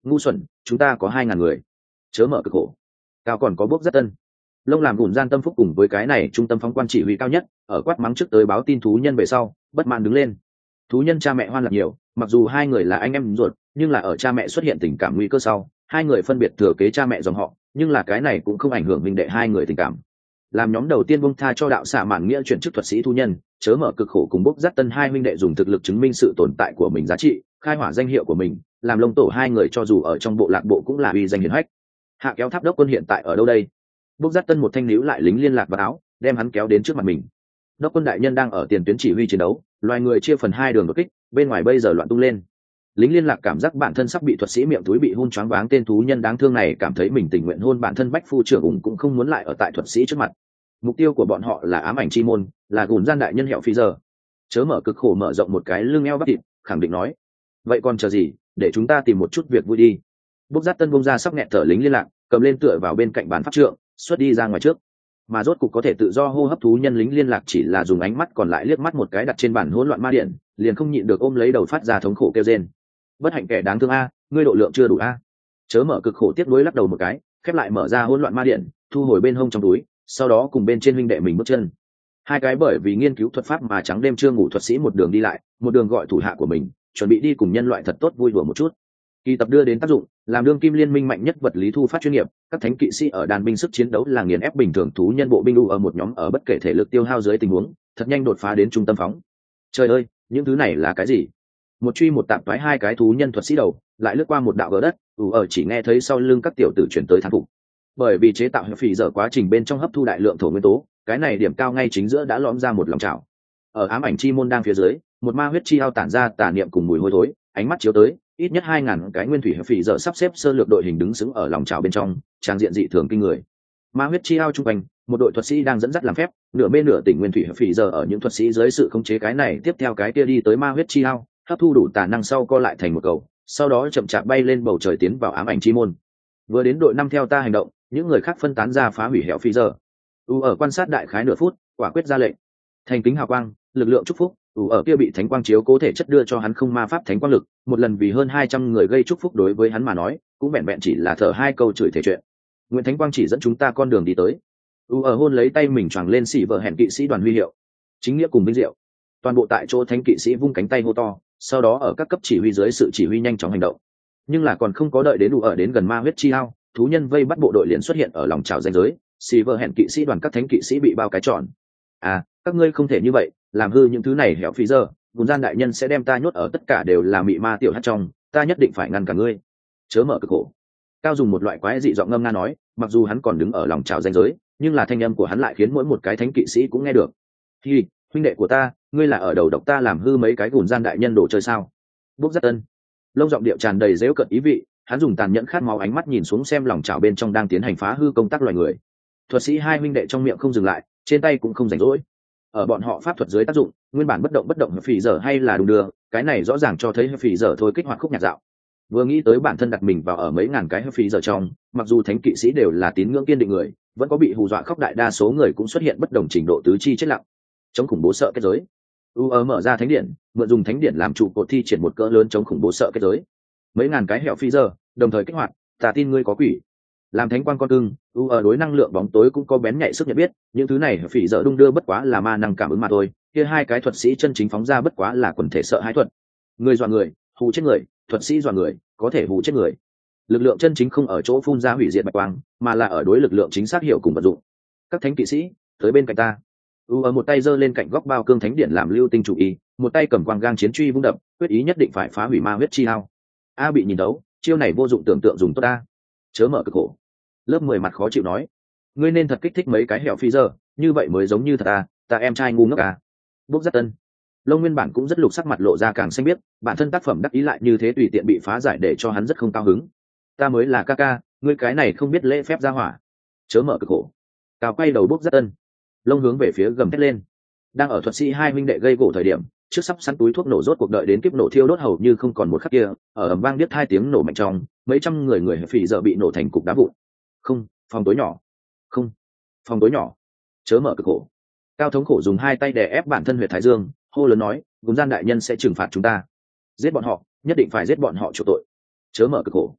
ngu xuẩn, chúng ta có hai ngàn người, chớ mở cực khổ. Cao còn có Bốc Giác Tân. Lông làm gùn gian tâm phúc cùng với cái này trung tâm phóng quan chỉ huy cao nhất ở quát mắng trước tới báo tin thú nhân về sau bất mãn đứng lên. Thú nhân cha mẹ hoan lạc nhiều, mặc dù hai người là anh em ruột, nhưng là ở cha mẹ xuất hiện tình cảm nguy cơ sau, hai người phân biệt thừa kế cha mẹ dòng họ, nhưng là cái này cũng không ảnh hưởng minh đệ hai người tình cảm. Làm nhóm đầu tiên bông tha cho đạo xạ mạn nghĩa chuyển chức thuật sĩ thú nhân, chớ mở cực khổ cùng Bốc Giác Tân hai huynh đệ dùng thực lực chứng minh sự tồn tại của mình giá trị, khai hỏa danh hiệu của mình, làm lông tổ hai người cho dù ở trong bộ lạc bộ cũng là uy danh hiển hách. Hạ kéo tháp đốc quân hiện tại ở đâu đây? Bốc Giác Tân một thanh níu lại lính liên lạc vào áo, đem hắn kéo đến trước mặt mình. Đốc quân đại nhân đang ở tiền tuyến chỉ huy chiến đấu, loài người chia phần hai đường đột kích, bên ngoài bây giờ loạn tung lên. Lính liên lạc cảm giác bản thân sắp bị thuật sĩ miệng túi bị hôn choáng váng, tên thú nhân đáng thương này cảm thấy mình tình nguyện hôn bản thân bách phu trưởng ủng cũng không muốn lại ở tại thuật sĩ trước mặt. Mục tiêu của bọn họ là ám ảnh chi môn, là gùn gian đại nhân hẹo phi giờ. Chớ mở cực khổ mở rộng một cái lưng eo bắp thịt, khẳng định nói: vậy còn chờ gì, để chúng ta tìm một chút việc vui đi. Bốc Giác Tân bông ra sắp nghẹt thở lính liên lạc, cầm lên tựa vào bên cạnh bàn pháp trượng, xuất đi ra ngoài trước. Mà rốt cục có thể tự do hô hấp thú nhân lính liên lạc chỉ là dùng ánh mắt còn lại liếc mắt một cái đặt trên bàn hỗn loạn ma điện, liền không nhịn được ôm lấy đầu phát ra thống khổ kêu rên. Bất hạnh kẻ đáng thương a, ngươi độ lượng chưa đủ a. Chớ mở cực khổ tiếp nối lắc đầu một cái, khép lại mở ra hỗn loạn ma điện, thu hồi bên hông trong túi, sau đó cùng bên trên huynh đệ mình bước chân. Hai cái bởi vì nghiên cứu thuật pháp mà trắng đêm chưa ngủ thuật sĩ một đường đi lại, một đường gọi thủ hạ của mình, chuẩn bị đi cùng nhân loại thật tốt vui đùa một chút. Kỳ tập đưa đến tác dụng, làm đương kim liên minh mạnh nhất vật lý thu phát chuyên nghiệp, các thánh kỵ sĩ ở đàn binh sức chiến đấu là nghiền ép bình thường thú nhân bộ binh u ở một nhóm ở bất kể thể lực tiêu hao dưới tình huống, thật nhanh đột phá đến trung tâm phóng. Trời ơi, những thứ này là cái gì? Một truy một tạp toái hai cái thú nhân thuật sĩ đầu, lại lướt qua một đạo gờ đất, u ở chỉ nghe thấy sau lưng các tiểu tử chuyển tới thán phục. Bởi vì chế tạo phỉ dở quá trình bên trong hấp thu đại lượng thổ nguyên tố, cái này điểm cao ngay chính giữa đã lõm ra một lòng chảo. Ở ám ảnh chi môn đang phía dưới, một ma huyết chi ao tản ra tà niệm cùng mùi hôi thối, ánh mắt chiếu tới, ít nhất hai ngàn cái nguyên thủy phỉ dở sắp xếp sơ lược đội hình đứng sững ở lòng chảo bên trong, trang diện dị thường kinh người. Ma huyết chi ao trung quanh, một đội thuật sĩ đang dẫn dắt làm phép, nửa mê nửa tỉnh nguyên thủy phỉ dở ở những thuật sĩ dưới sự khống chế cái này tiếp theo cái kia đi tới ma huyết chi ao, hấp thu đủ tà năng sau co lại thành một cầu, sau đó chậm chạp bay lên bầu trời tiến vào ám ảnh chi môn. Vừa đến đội năm theo ta hành động, những người khác phân tán ra phá hủy hẻo phỉ dở. U ở quan sát đại khái nửa phút, quả quyết ra lệnh. Thành kính hào quang, lực lượng chúc phúc, U ở kia bị thánh quang chiếu cố thể chất đưa cho hắn không ma pháp thánh quang lực, một lần vì hơn hai trăm người gây chúc phúc đối với hắn mà nói, cũng vẹn vẹn chỉ là thở hai câu chửi thể chuyện. Nguyễn Thánh Quang chỉ dẫn chúng ta con đường đi tới. U ở hôn lấy tay mình choàng lên xỉ vợ hẹn kỵ sĩ đoàn huy hiệu. Chính nghĩa cùng vinh diệu. Toàn bộ tại chỗ thánh kỵ sĩ vung cánh tay hô to, sau đó ở các cấp chỉ huy dưới sự chỉ huy nhanh chóng hành động. Nhưng là còn không có đợi đến U ở đến gần ma huyết chi ao, thú nhân vây bắt bộ đội liền xuất hiện ở lòng chảo danh giới, xỉ vợ hẹn kỵ sĩ đoàn các thánh kỵ sĩ bị bao cái tròn. À, các ngươi không thể như vậy, làm hư những thứ này hẻo phí giờ, gùn gian đại nhân sẽ đem ta nhốt ở tất cả đều là mị ma tiểu hát trong, ta nhất định phải ngăn cả ngươi. Chớ mở cực khổ. Cao dùng một loại quái dị giọng ngâm nga nói, mặc dù hắn còn đứng ở lòng chảo danh giới, nhưng là thanh âm của hắn lại khiến mỗi một cái thánh kỵ sĩ cũng nghe được. Hi, huynh đệ của ta, ngươi là ở đầu độc ta làm hư mấy cái gùn gian đại nhân đồ chơi sao? Bốc Giác Tân. Lông giọng điệu tràn đầy dễu cợt ý vị, hắn dùng tàn nhẫn khát máu ánh mắt nhìn xuống xem lòng chảo bên trong đang tiến hành phá hư công tác loài người. Thuật sĩ hai huynh đệ trong miệng không dừng lại, trên tay cũng không rảnh rỗi. Ở bọn họ pháp thuật dưới tác dụng, nguyên bản bất động bất động phỉ dở hay là đùng đưa, cái này rõ ràng cho thấy phỉ dở thôi kích hoạt khúc nhạc dạo. Vừa nghĩ tới bản thân đặt mình vào ở mấy ngàn cái phỉ dở trong, mặc dù thánh kỵ sĩ đều là tín ngưỡng kiên định người, vẫn có bị hù dọa khóc, đại đa số người cũng xuất hiện bất đồng trình độ tứ chi chết lặng. Chống khủng bố sợ kết giới. U ở mở ra thánh điện, mượn dùng thánh điện làm trụ cột thi triển một cỡ lớn chống khủng bố sợ kết giới. Mấy ngàn cái hẻo phỉ dở đồng thời kích hoạt, ta tin ngươi có quỷ. Làm thánh quan con cưng, u ở đối năng lượng bóng tối cũng có bén nhạy sức nhận biết, những thứ này phỉ dở đung đưa bất quá là ma năng cảm ứng mà thôi, kia hai cái thuật sĩ chân chính phóng ra bất quá là quần thể sợ hãi thuật. Người dọa người, hù chết người, thuật sĩ dọa người, có thể hù chết người. Lực lượng chân chính không ở chỗ phun ra hủy diệt bạch quang, mà là ở đối lực lượng chính xác hiểu cùng vận dụng. Các thánh kỵ sĩ, tới bên cạnh ta. U ở một tay giơ lên cạnh góc bao cương thánh điện làm lưu tinh chủ ý, một tay cầm quang gang chiến truy vung đập, quyết ý nhất định phải phá hủy ma huyết chi hao. A bị nhìn đấu, chiêu này vô dụng tưởng tượng dùng tốt ta. Chớ mở cực khổ. Lớp mười mặt khó chịu nói, ngươi nên thật kích thích mấy cái hẻo phi giờ, như vậy mới giống như thật à, ta em trai ngu ngốc à. Bốc Giác Tân. Lông nguyên bản cũng rất lục sắc mặt lộ ra càng xanh biết, bản thân tác phẩm đắc ý lại như thế tùy tiện bị phá giải để cho hắn rất không cao hứng. Ta mới là ca ca, ngươi cái này không biết lễ phép ra hỏa. Chớ mở cực khổ. Cao quay đầu Bốc Giác Tân. Lông hướng về phía gầm thét lên. Đang ở thuật sĩ hai huynh đệ gây gỗ thời điểm, trước sắp sẵn túi thuốc nổ rốt cuộc đợi đến kiếp nổ thiêu đốt hầu như không còn một khắc kia, ở ầm vang biết hai tiếng nổ mạnh trong, mấy trăm người người phỉ giờ bị nổ thành cục đá vụn. Không, phòng tối nhỏ. Không, phòng tối nhỏ. Chớ mở cực khổ. Cao thống khổ dùng hai tay đè ép bản thân huyệt thái dương, hô lớn nói, gúm gian đại nhân sẽ trừng phạt chúng ta. Giết bọn họ, nhất định phải giết bọn họ chịu tội. Chớ mở cực khổ.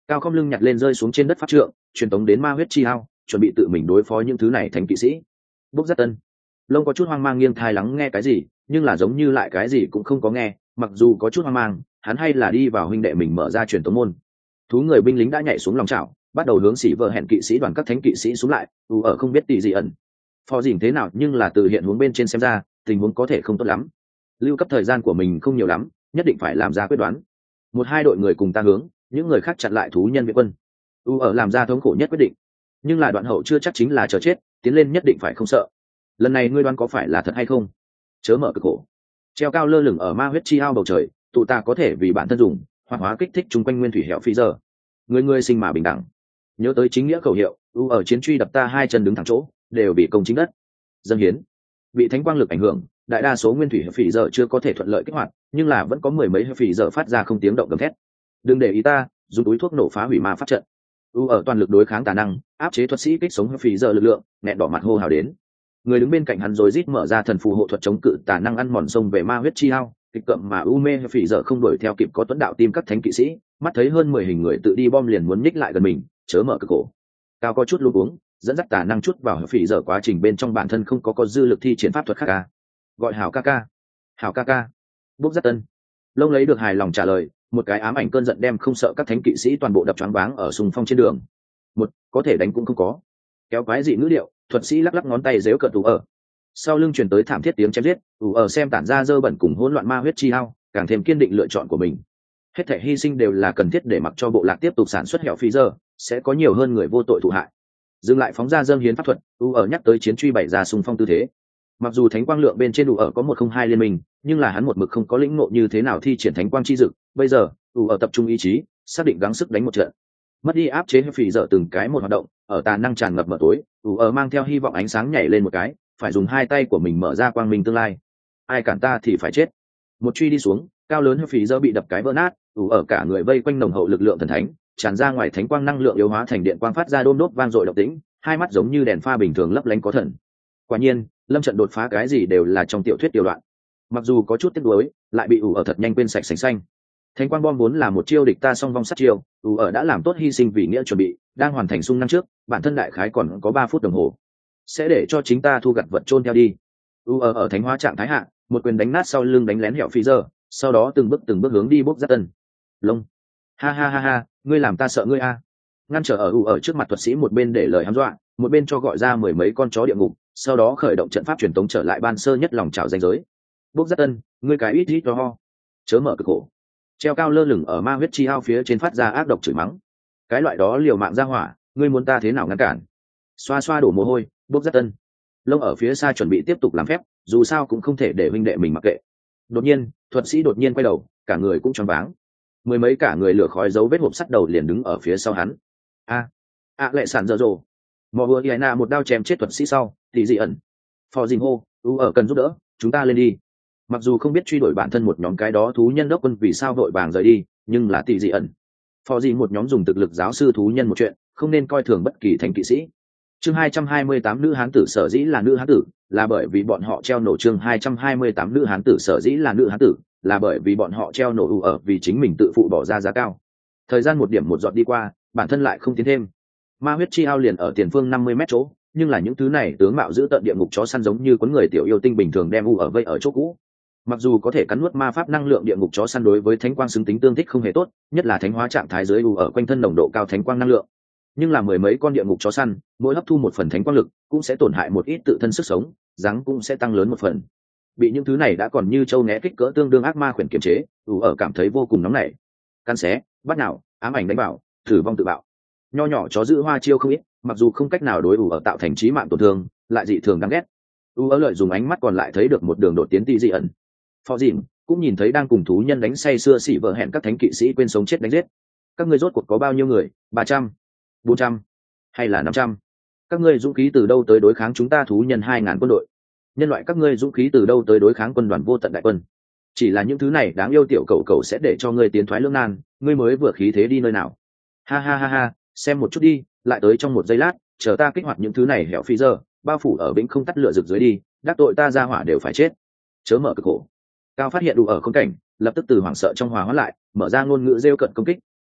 Cao không lưng nhặt lên rơi xuống trên đất pháp trượng, truyền tống đến ma huyết chi ao, chuẩn bị tự mình đối phó những thứ này thành kỵ sĩ. Bốc rất tân. Lông có chút hoang mang nghiêng thai lắng nghe cái gì, nhưng là giống như lại cái gì cũng không có nghe, mặc dù có chút hoang mang, hắn hay là đi vào huynh đệ mình mở ra truyền tống môn. Thú người binh lính đã nhảy xuống lòng chảo, bắt đầu hướng xỉ vợ hẹn kỵ sĩ đoàn các thánh kỵ sĩ xuống lại, u ở không biết tỷ gì ẩn. Phò dỉn thế nào nhưng là từ hiện hướng bên trên xem ra, tình huống có thể không tốt lắm. Lưu cấp thời gian của mình không nhiều lắm, nhất định phải làm ra quyết đoán. Một hai đội người cùng ta hướng, những người khác chặn lại thú nhân viện quân. U ở làm ra thống khổ nhất quyết định, nhưng là đoạn hậu chưa chắc chính là chờ chết, tiến lên nhất định phải không sợ. Lần này ngươi đoán có phải là thật hay không? Chớ mở cực khổ. Treo cao lơ lửng ở ma huyết chi ao bầu trời, tụ ta có thể vì bản thân dùng, hoặc hóa kích thích chung quanh nguyên thủy hẻo phi giờ. Người người sinh mà bình đẳng. Nhớ tới chính nghĩa khẩu hiệu, u ở chiến truy đập ta hai chân đứng thẳng chỗ, đều bị công chính đất. Dâng hiến. Bị thánh quang lực ảnh hưởng, đại đa số nguyên thủy hẻo phi giờ chưa có thể thuận lợi kích hoạt, nhưng là vẫn có mười mấy hẻo phi giờ phát ra không tiếng động gầm thét. Đừng để ý ta, dùng túi thuốc nổ phá hủy ma pháp trận. U ở toàn lực đối kháng tà năng, áp chế thuật sĩ kích sống hẻo phi giờ lực lượng, nẹn đỏ mặt hô hào đến. Người đứng bên cạnh hắn rồi rít mở ra thần phù hộ thuật chống cự tà năng ăn mòn sông về ma huyết chi ao, kịch cậm mà u mê phỉ giờ không đuổi theo kịp có tuấn đạo tim các thánh kỵ sĩ, mắt thấy hơn mười hình người tự đi bom liền muốn nhích lại gần mình, chớ mở cực cổ. Cao có chút luống cuống, dẫn dắt tà năng chút vào phỉ giờ quá trình bên trong bản thân không có có dư lực thi triển pháp thuật khác ca. Gọi hảo ca ca, hảo ca ca. Bốc rất tân. Lông lấy được hài lòng trả lời, một cái ám ảnh cơn giận đem không sợ các thánh kỵ sĩ toàn bộ đập choáng váng ở xung phong trên đường. Một, có thể đánh cũng không có. Kéo quái dị ngữ điệu, thuật sĩ lắc lắc ngón tay dếu cợt ủ ở. Sau lưng truyền tới thảm thiết tiếng chém giết, ủ ở xem tản ra dơ bẩn cùng hỗn loạn ma huyết chi hao, càng thêm kiên định lựa chọn của mình. Hết thảy hy sinh đều là cần thiết để mặc cho bộ lạc tiếp tục sản xuất hẻo phi giờ, sẽ có nhiều hơn người vô tội thụ hại. Dừng lại phóng ra dâng hiến pháp thuật, ủ ở nhắc tới chiến truy bày ra xung phong tư thế. Mặc dù thánh quang lượng bên trên ủ ở có một không hai liên minh, nhưng là hắn một mực không có lĩnh ngộ như thế nào thi triển thánh quang chi dực. Bây giờ, ủ ở tập trung ý chí, xác định gắng sức đánh một trận. Mất đi áp chế phỉ giờ từng cái một hoạt động, ở tà năng tràn ngập mở tối, ủ ở mang theo hy vọng ánh sáng nhảy lên một cái, phải dùng hai tay của mình mở ra quang minh tương lai. Ai cản ta thì phải chết. Một truy đi xuống, cao lớn phỉ giờ bị đập cái vỡ nát, ủ ở cả người vây quanh nồng hậu lực lượng thần thánh, tràn ra ngoài thánh quang năng lượng yếu hóa thành điện quang phát ra đôm đốt vang dội động tĩnh, hai mắt giống như đèn pha bình thường lấp lánh có thần. Quả nhiên, lâm trận đột phá cái gì đều là trong tiểu thuyết tiểu đoạn. Mặc dù có chút tiếc nuối, lại bị ủ ở thật nhanh quên sạch sành xanh. Thánh quang bom vốn là một chiêu địch ta song vong sát chiêu, ủ ở đã làm tốt hy sinh vì nghĩa chuẩn bị, đang hoàn thành xung năng trước, bản thân đại khái còn có ba phút đồng hồ, sẽ để cho chính ta thu gặt vật chôn theo đi. ủ ở ở thánh hóa trạng thái hạ, một quyền đánh nát sau lưng đánh lén hẻo phi giờ, sau đó từng bước từng bước hướng đi bốc rất tân. Lông, ha ha ha ha, ngươi làm ta sợ ngươi a. Ngăn trở ở ủ ở trước mặt thuật sĩ một bên để lời hăm dọa, một bên cho gọi ra mười mấy con chó địa ngục, sau đó khởi động trận pháp truyền tống trở lại ban sơ nhất lòng trào danh giới. Bốc rất tân, ngươi cái ít ít cho ho, chớ mở cực khổ. Treo cao lơ lửng ở ma huyết chi ao phía trên phát ra ác độc chửi mắng. Cái loại đó liều mạng ra hỏa, ngươi muốn ta thế nào ngăn cản? Xoa xoa đổ mồ hôi, bốc rất tân. Lông ở phía xa chuẩn bị tiếp tục làm phép, dù sao cũng không thể để huynh đệ mình mặc kệ. Đột nhiên, thuật sĩ đột nhiên quay đầu, cả người cũng choáng váng. Mười mấy cả người lửa khói dấu vết hộp sắt đầu liền đứng ở phía sau hắn. A, a lệ sản dở dồ. Mò vừa Iana một đao chém chết thuật sĩ sau, thì dị ẩn. Phò Dình hô, u ở cần giúp đỡ, chúng ta lên đi. Mặc dù không biết truy đuổi bản thân một nhóm cái đó thú nhân đốc quân vì sao vội vàng rời đi, nhưng là tỷ dị ẩn. Phò Dình một nhóm dùng thực lực giáo sư thú nhân một chuyện, không nên coi thường bất kỳ thành kỵ sĩ. Chương hai trăm hai mươi tám nữ hán tử sở dĩ là nữ hán tử, là bởi vì bọn họ treo nổ. Chương hai trăm hai mươi tám nữ hán tử sở dĩ là nữ hán tử, là bởi vì bọn họ treo nổ ưu ở vì chính mình tự phụ bỏ ra giá cao. Thời gian một điểm một giọt đi qua, bản thân lại không tiến thêm. Ma huyết chi ao liền ở tiền phương năm mươi mét chỗ, nhưng là những thứ này tướng mạo giữ tận địa ngục chó săn giống như cuốn người tiểu yêu tinh bình thường đem u ở vây ở chỗ cũ. Mặc dù có thể cắn nuốt ma pháp năng lượng địa ngục chó săn đối với thánh quang xứng tính tương thích không hề tốt, nhất là thánh hóa trạng thái dưới u ở quanh thân nồng độ cao thánh quang năng lượng. Nhưng là mười mấy con địa ngục chó săn, mỗi hấp thu một phần thánh quang lực, cũng sẽ tổn hại một ít tự thân sức sống, dáng cũng sẽ tăng lớn một phần. Bị những thứ này đã còn như châu né kích cỡ tương đương ác ma khuyển kiềm chế, u ở cảm thấy vô cùng nóng nảy. Căn xé, bắt nào, ám ảnh đánh bảo, thử vong tự bạo. Nho nhỏ chó giữ hoa chiêu không ít, mặc dù không cách nào đối u ở tạo thành chí mạng tổn thương, lại dị thường đáng ghét. U ở lợi dùng ánh mắt còn lại thấy được một đường đột tiến tỷ dị ẩn. Phò Dìm cũng nhìn thấy đang cùng thú nhân đánh say sưa xỉ vợ hẹn các thánh kỵ sĩ quên sống chết đánh giết. Các ngươi rốt cuộc có bao nhiêu người? Ba trăm, bốn trăm, hay là năm trăm? Các ngươi dũng khí từ đâu tới đối kháng chúng ta thú nhân hai ngàn quân đội? Nhân loại các ngươi dũng khí từ đâu tới đối kháng quân đoàn vô tận đại quân? Chỉ là những thứ này đáng yêu tiểu cầu cầu sẽ để cho ngươi tiến thoái lưỡng nan, ngươi mới vừa khí thế đi nơi nào? Ha ha ha ha, xem một chút đi, lại tới trong một giây lát, chờ ta kích hoạt những thứ này hẻo phi giờ, bao phủ ở vĩnh không tắt lửa rực dưới đi, đắc tội ta ra hỏa đều phải chết. Chớ mở cực khổ. Cao phát hiện đủ ở khung cảnh, lập tức từ hoảng sợ trong hòa hóa lại, mở ra ngôn ngữ rêu cận công kích,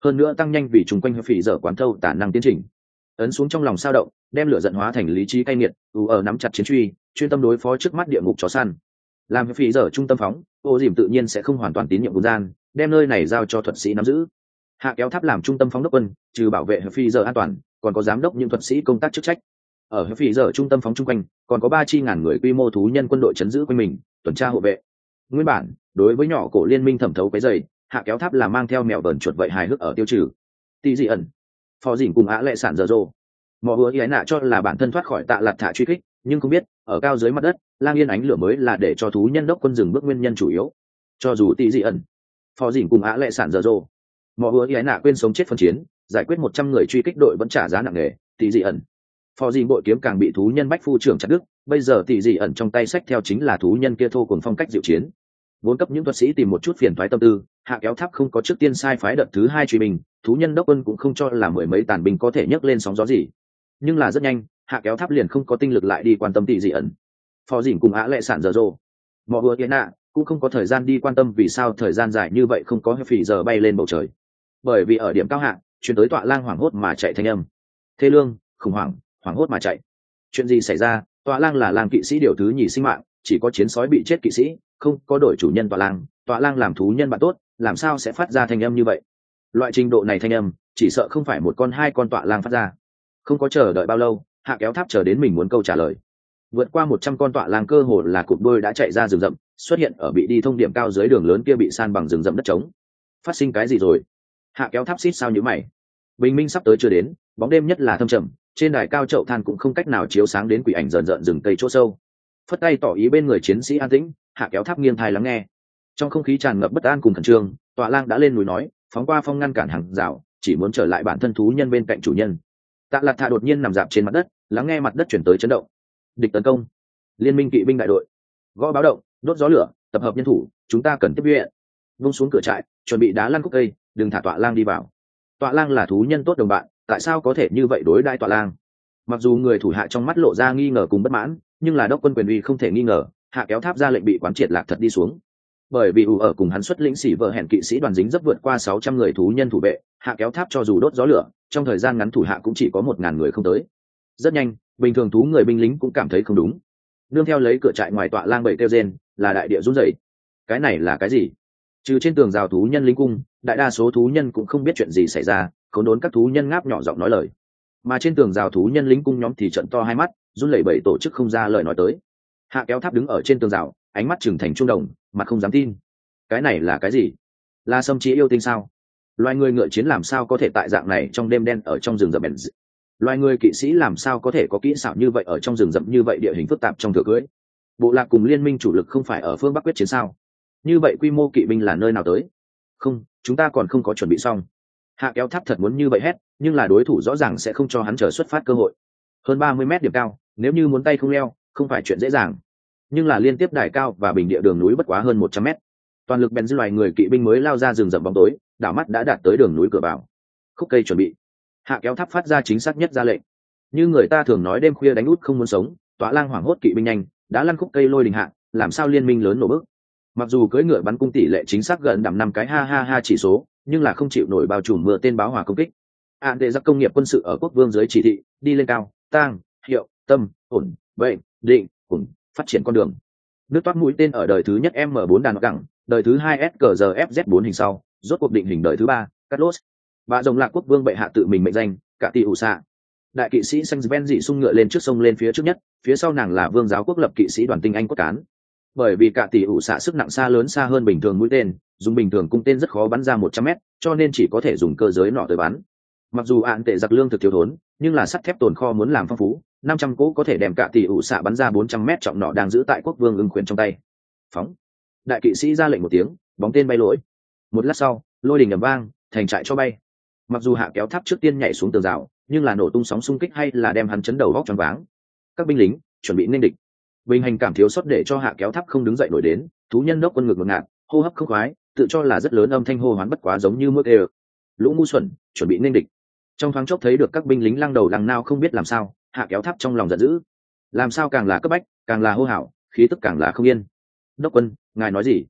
hơn nữa tăng nhanh vì chung quanh phỉ dở quán thâu tả năng tiến trình. Ấn xuống trong lòng sao động, đem lửa giận hóa thành lý trí cay nghiệt, ù ở nắm chặt chiến truy, chuyên tâm đối phó trước mắt địa ngục chó săn. Làm phỉ dở trung tâm phóng, ô dìm tự nhiên sẽ không hoàn toàn tín nhiệm Bùn gian, đem nơi này giao cho thuật sĩ nắm giữ. Hạ kéo tháp làm trung tâm phóng đốc quân, trừ bảo vệ phỉ dở an toàn, còn có giám đốc những thuật sĩ công tác chức trách. Ở phỉ dở trung tâm phóng chung quanh, còn có ba chi ngàn người quy mô thú nhân quân đội chấn giữ quanh mình, tuần tra hộ vệ. Nguyên bản, đối với nhỏ cổ liên minh thẩm thấu cái dày, hạ kéo tháp là mang theo mèo vờn chuột vậy hài hước ở tiêu trừ. Tỷ dị ẩn, phò dìn cùng á lệ sản dở dồ. Mọ hứa ý nạ cho là bản thân thoát khỏi tạ lạt thả truy kích, nhưng không biết ở cao dưới mặt đất lang yên ánh lửa mới là để cho thú nhân đốc quân dừng bước nguyên nhân chủ yếu. Cho dù tỷ dị ẩn, phò dìn cùng á lệ sản dở dồ, mọ hứa ý nạ quên sống chết phân chiến, giải quyết một trăm người truy kích đội vẫn trả giá nặng nề. Tỷ dị ẩn, phò dìn bội kiếm càng bị thú nhân bách phu trưởng chặt đứt, bây giờ tỷ dị ẩn trong tay sách theo chính là thú nhân kia thô cùng phong cách diệu chiến. Vốn cấp những thuật sĩ tìm một chút phiền toái tâm tư, hạ kéo tháp không có trước tiên sai phái đợt thứ hai truy binh, thú nhân đốc quân cũng không cho là mười mấy tàn binh có thể nhấc lên sóng gió gì. Nhưng là rất nhanh, hạ kéo tháp liền không có tinh lực lại đi quan tâm tỷ dị ẩn. Phò dìn cùng á lệ sản dở dồ, mọ hứa tiến nạ cũng không có thời gian đi quan tâm vì sao thời gian dài như vậy không có phỉ giờ bay lên bầu trời. Bởi vì ở điểm cao hạ, truyền tới tọa lang hoảng hốt mà chạy thanh âm. Thê lương, khủng hoảng, hoảng hốt mà chạy. Chuyện gì xảy ra? Tọa lang là lang kỵ sĩ điều thứ nhì sinh mạng, chỉ có chiến sói bị chết kỵ sĩ, không có đổi chủ nhân tọa lang. Tọa lang làm thú nhân bạn tốt, làm sao sẽ phát ra thanh âm như vậy? Loại trình độ này thanh âm, chỉ sợ không phải một con hai con tọa lang phát ra. Không có chờ đợi bao lâu, hạ kéo tháp chờ đến mình muốn câu trả lời. Vượt qua một trăm con tọa lang cơ hồ là cụp đôi đã chạy ra rừng rậm, xuất hiện ở bị đi thông điểm cao dưới đường lớn kia bị san bằng rừng rậm đất trống. Phát sinh cái gì rồi? Hạ kéo tháp xít sao nhíu mày. Bình minh sắp tới chưa đến, bóng đêm nhất là thâm trầm, trên đài cao chậu than cũng không cách nào chiếu sáng đến quỷ ảnh rợn rợn rừng cây chỗ sâu. Phất tay tỏ ý bên người chiến sĩ an tĩnh, hạ kéo tháp nghiêng thai lắng nghe. Trong không khí tràn ngập bất an cùng khẩn trương, tọa lang đã lên núi nói, phóng qua phong ngăn cản hàng rào, chỉ muốn trở lại bản thân thú nhân bên cạnh chủ nhân. Tạ Lạt Thạ đột nhiên nằm dạp trên mặt đất, lắng nghe mặt đất chuyển tới chấn động. Địch tấn công, liên minh kỵ binh đại đội, gõ báo động, đốt gió lửa, tập hợp nhân thủ, chúng ta cần tiếp viện. Vung xuống cửa trại, chuẩn bị đá lăn khúc cây, đừng thả tọa lang đi vào. Tọa lang là thú nhân tốt đồng bạn, tại sao có thể như vậy đối đãi tọa lang? Mặc dù người thủ hạ trong mắt lộ ra nghi ngờ cùng bất mãn, nhưng là đốc quân quyền uy không thể nghi ngờ, hạ kéo tháp ra lệnh bị quán triệt lạc thật đi xuống. Bởi vì ủ ở cùng hắn xuất lĩnh xỉ vợ hẹn kỵ sĩ đoàn dính dấp vượt qua sáu trăm người thú nhân thủ vệ, hạ kéo tháp cho dù đốt gió lửa, trong thời gian ngắn thủ hạ cũng chỉ có một ngàn người không tới. Rất nhanh, bình thường thú người binh lính cũng cảm thấy không đúng. Nương theo lấy cửa trại ngoài tọa lang bầy kêu rên, là đại địa run rẩy. Cái này là cái gì? Trừ trên tường rào thú nhân lính cung, đại đa số thú nhân cũng không biết chuyện gì xảy ra, khốn đốn các thú nhân ngáp nhỏ giọng nói lời. Mà trên tường rào thú nhân lính cung nhóm thì trợn to hai mắt, run lẩy bẩy tổ chức không ra lời nói tới. Hạ kéo tháp đứng ở trên tường rào, ánh mắt trừng thành trung đồng, mặt không dám tin. Cái này là cái gì? Là xâm chí yêu tinh sao? Loài người ngựa chiến làm sao có thể tại dạng này trong đêm đen ở trong rừng rậm bèn? Loài người kỵ sĩ làm sao có thể có kỹ xảo như vậy ở trong rừng rậm như vậy địa hình phức tạp trong thừa cưới? Bộ lạc cùng liên minh chủ lực không phải ở phương Bắc quyết chiến sao? Như vậy quy mô kỵ binh là nơi nào tới? Không, chúng ta còn không có chuẩn bị xong. Hạ kéo tháp thật muốn như vậy hét, nhưng là đối thủ rõ ràng sẽ không cho hắn chờ xuất phát cơ hội. Hơn ba mươi mét điểm cao, nếu như muốn tay không leo, không phải chuyện dễ dàng. Nhưng là liên tiếp đài cao và bình địa đường núi bất quá hơn một trăm mét. Toàn lực bèn dư loài người kỵ binh mới lao ra rừng rậm bóng tối, đảo mắt đã đạt tới đường núi cửa vào. Khúc cây chuẩn bị. Hạ kéo tháp phát ra chính xác nhất ra lệnh. Như người ta thường nói đêm khuya đánh út không muốn sống, tọa lang hoảng hốt kỵ binh nhanh, đã lăn khúc cây lôi đình hạ, làm sao liên minh lớn nổ bức. Mặc dù cưỡi ngựa bắn cung tỷ lệ chính xác gần đằm năm cái ha ha ha chỉ số, nhưng là không chịu nổi bao trùm mưa tên báo hỏa công kích. Án tệ giặc công nghiệp quân sự ở quốc vương dưới chỉ thị, đi lên cao, tang, hiệu, tâm, ổn, bệnh, định, ổn, phát triển con đường. Nước toát mũi tên ở đời thứ nhất M bốn đàn gẳng, đời thứ hai S G G F Z bốn hình sau, rốt cuộc định hình đời thứ ba, Carlos. Và rồng lạc quốc vương bệ hạ tự mình mệnh danh, cả tỷ ủ xạ. Đại kỵ sĩ xanh ven dị sung ngựa lên trước sông lên phía trước nhất, phía sau nàng là vương giáo quốc lập kỵ sĩ đoàn tinh anh cốt cán. Bởi vì cả tỷ ủ xạ sức nặng xa lớn xa hơn bình thường mũi tên, dùng bình thường cung tên rất khó bắn ra một trăm mét, cho nên chỉ có thể dùng cơ giới nọ tới bắn. Mặc dù án tệ giặc lương thực thiếu thốn, nhưng là sắt thép tồn kho muốn làm phong phú, năm trăm cỗ có thể đem cả tỷ ủ xạ bắn ra bốn trăm mét trọng nọ đang giữ tại quốc vương ưng khuyến trong tay. Phóng. Đại kỵ sĩ ra lệnh một tiếng, bóng tên bay lỗi. Một lát sau, lôi đình ầm vang, thành trại cho bay. Mặc dù hạ kéo tháp trước tiên nhảy xuống tường rào, nhưng là nổ tung sóng xung kích hay là đem hắn chấn đầu vóc choáng váng. Các binh lính chuẩn bị nên địch. Bình hành cảm thiếu sót để cho hạ kéo tháp không đứng dậy nổi đến, thú nhân đốc quân ngực ngột ngạt, hô hấp không khoái, tự cho là rất lớn âm thanh hô hoán bất quá giống như mưa kêu. Lũ ngu xuẩn, chuẩn bị nên địch. Trong thoáng chốc thấy được các binh lính lăng đầu lăng nao không biết làm sao, hạ kéo tháp trong lòng giận dữ. Làm sao càng là cấp bách, càng là hô hào, khí tức càng là không yên. Đốc quân, ngài nói gì?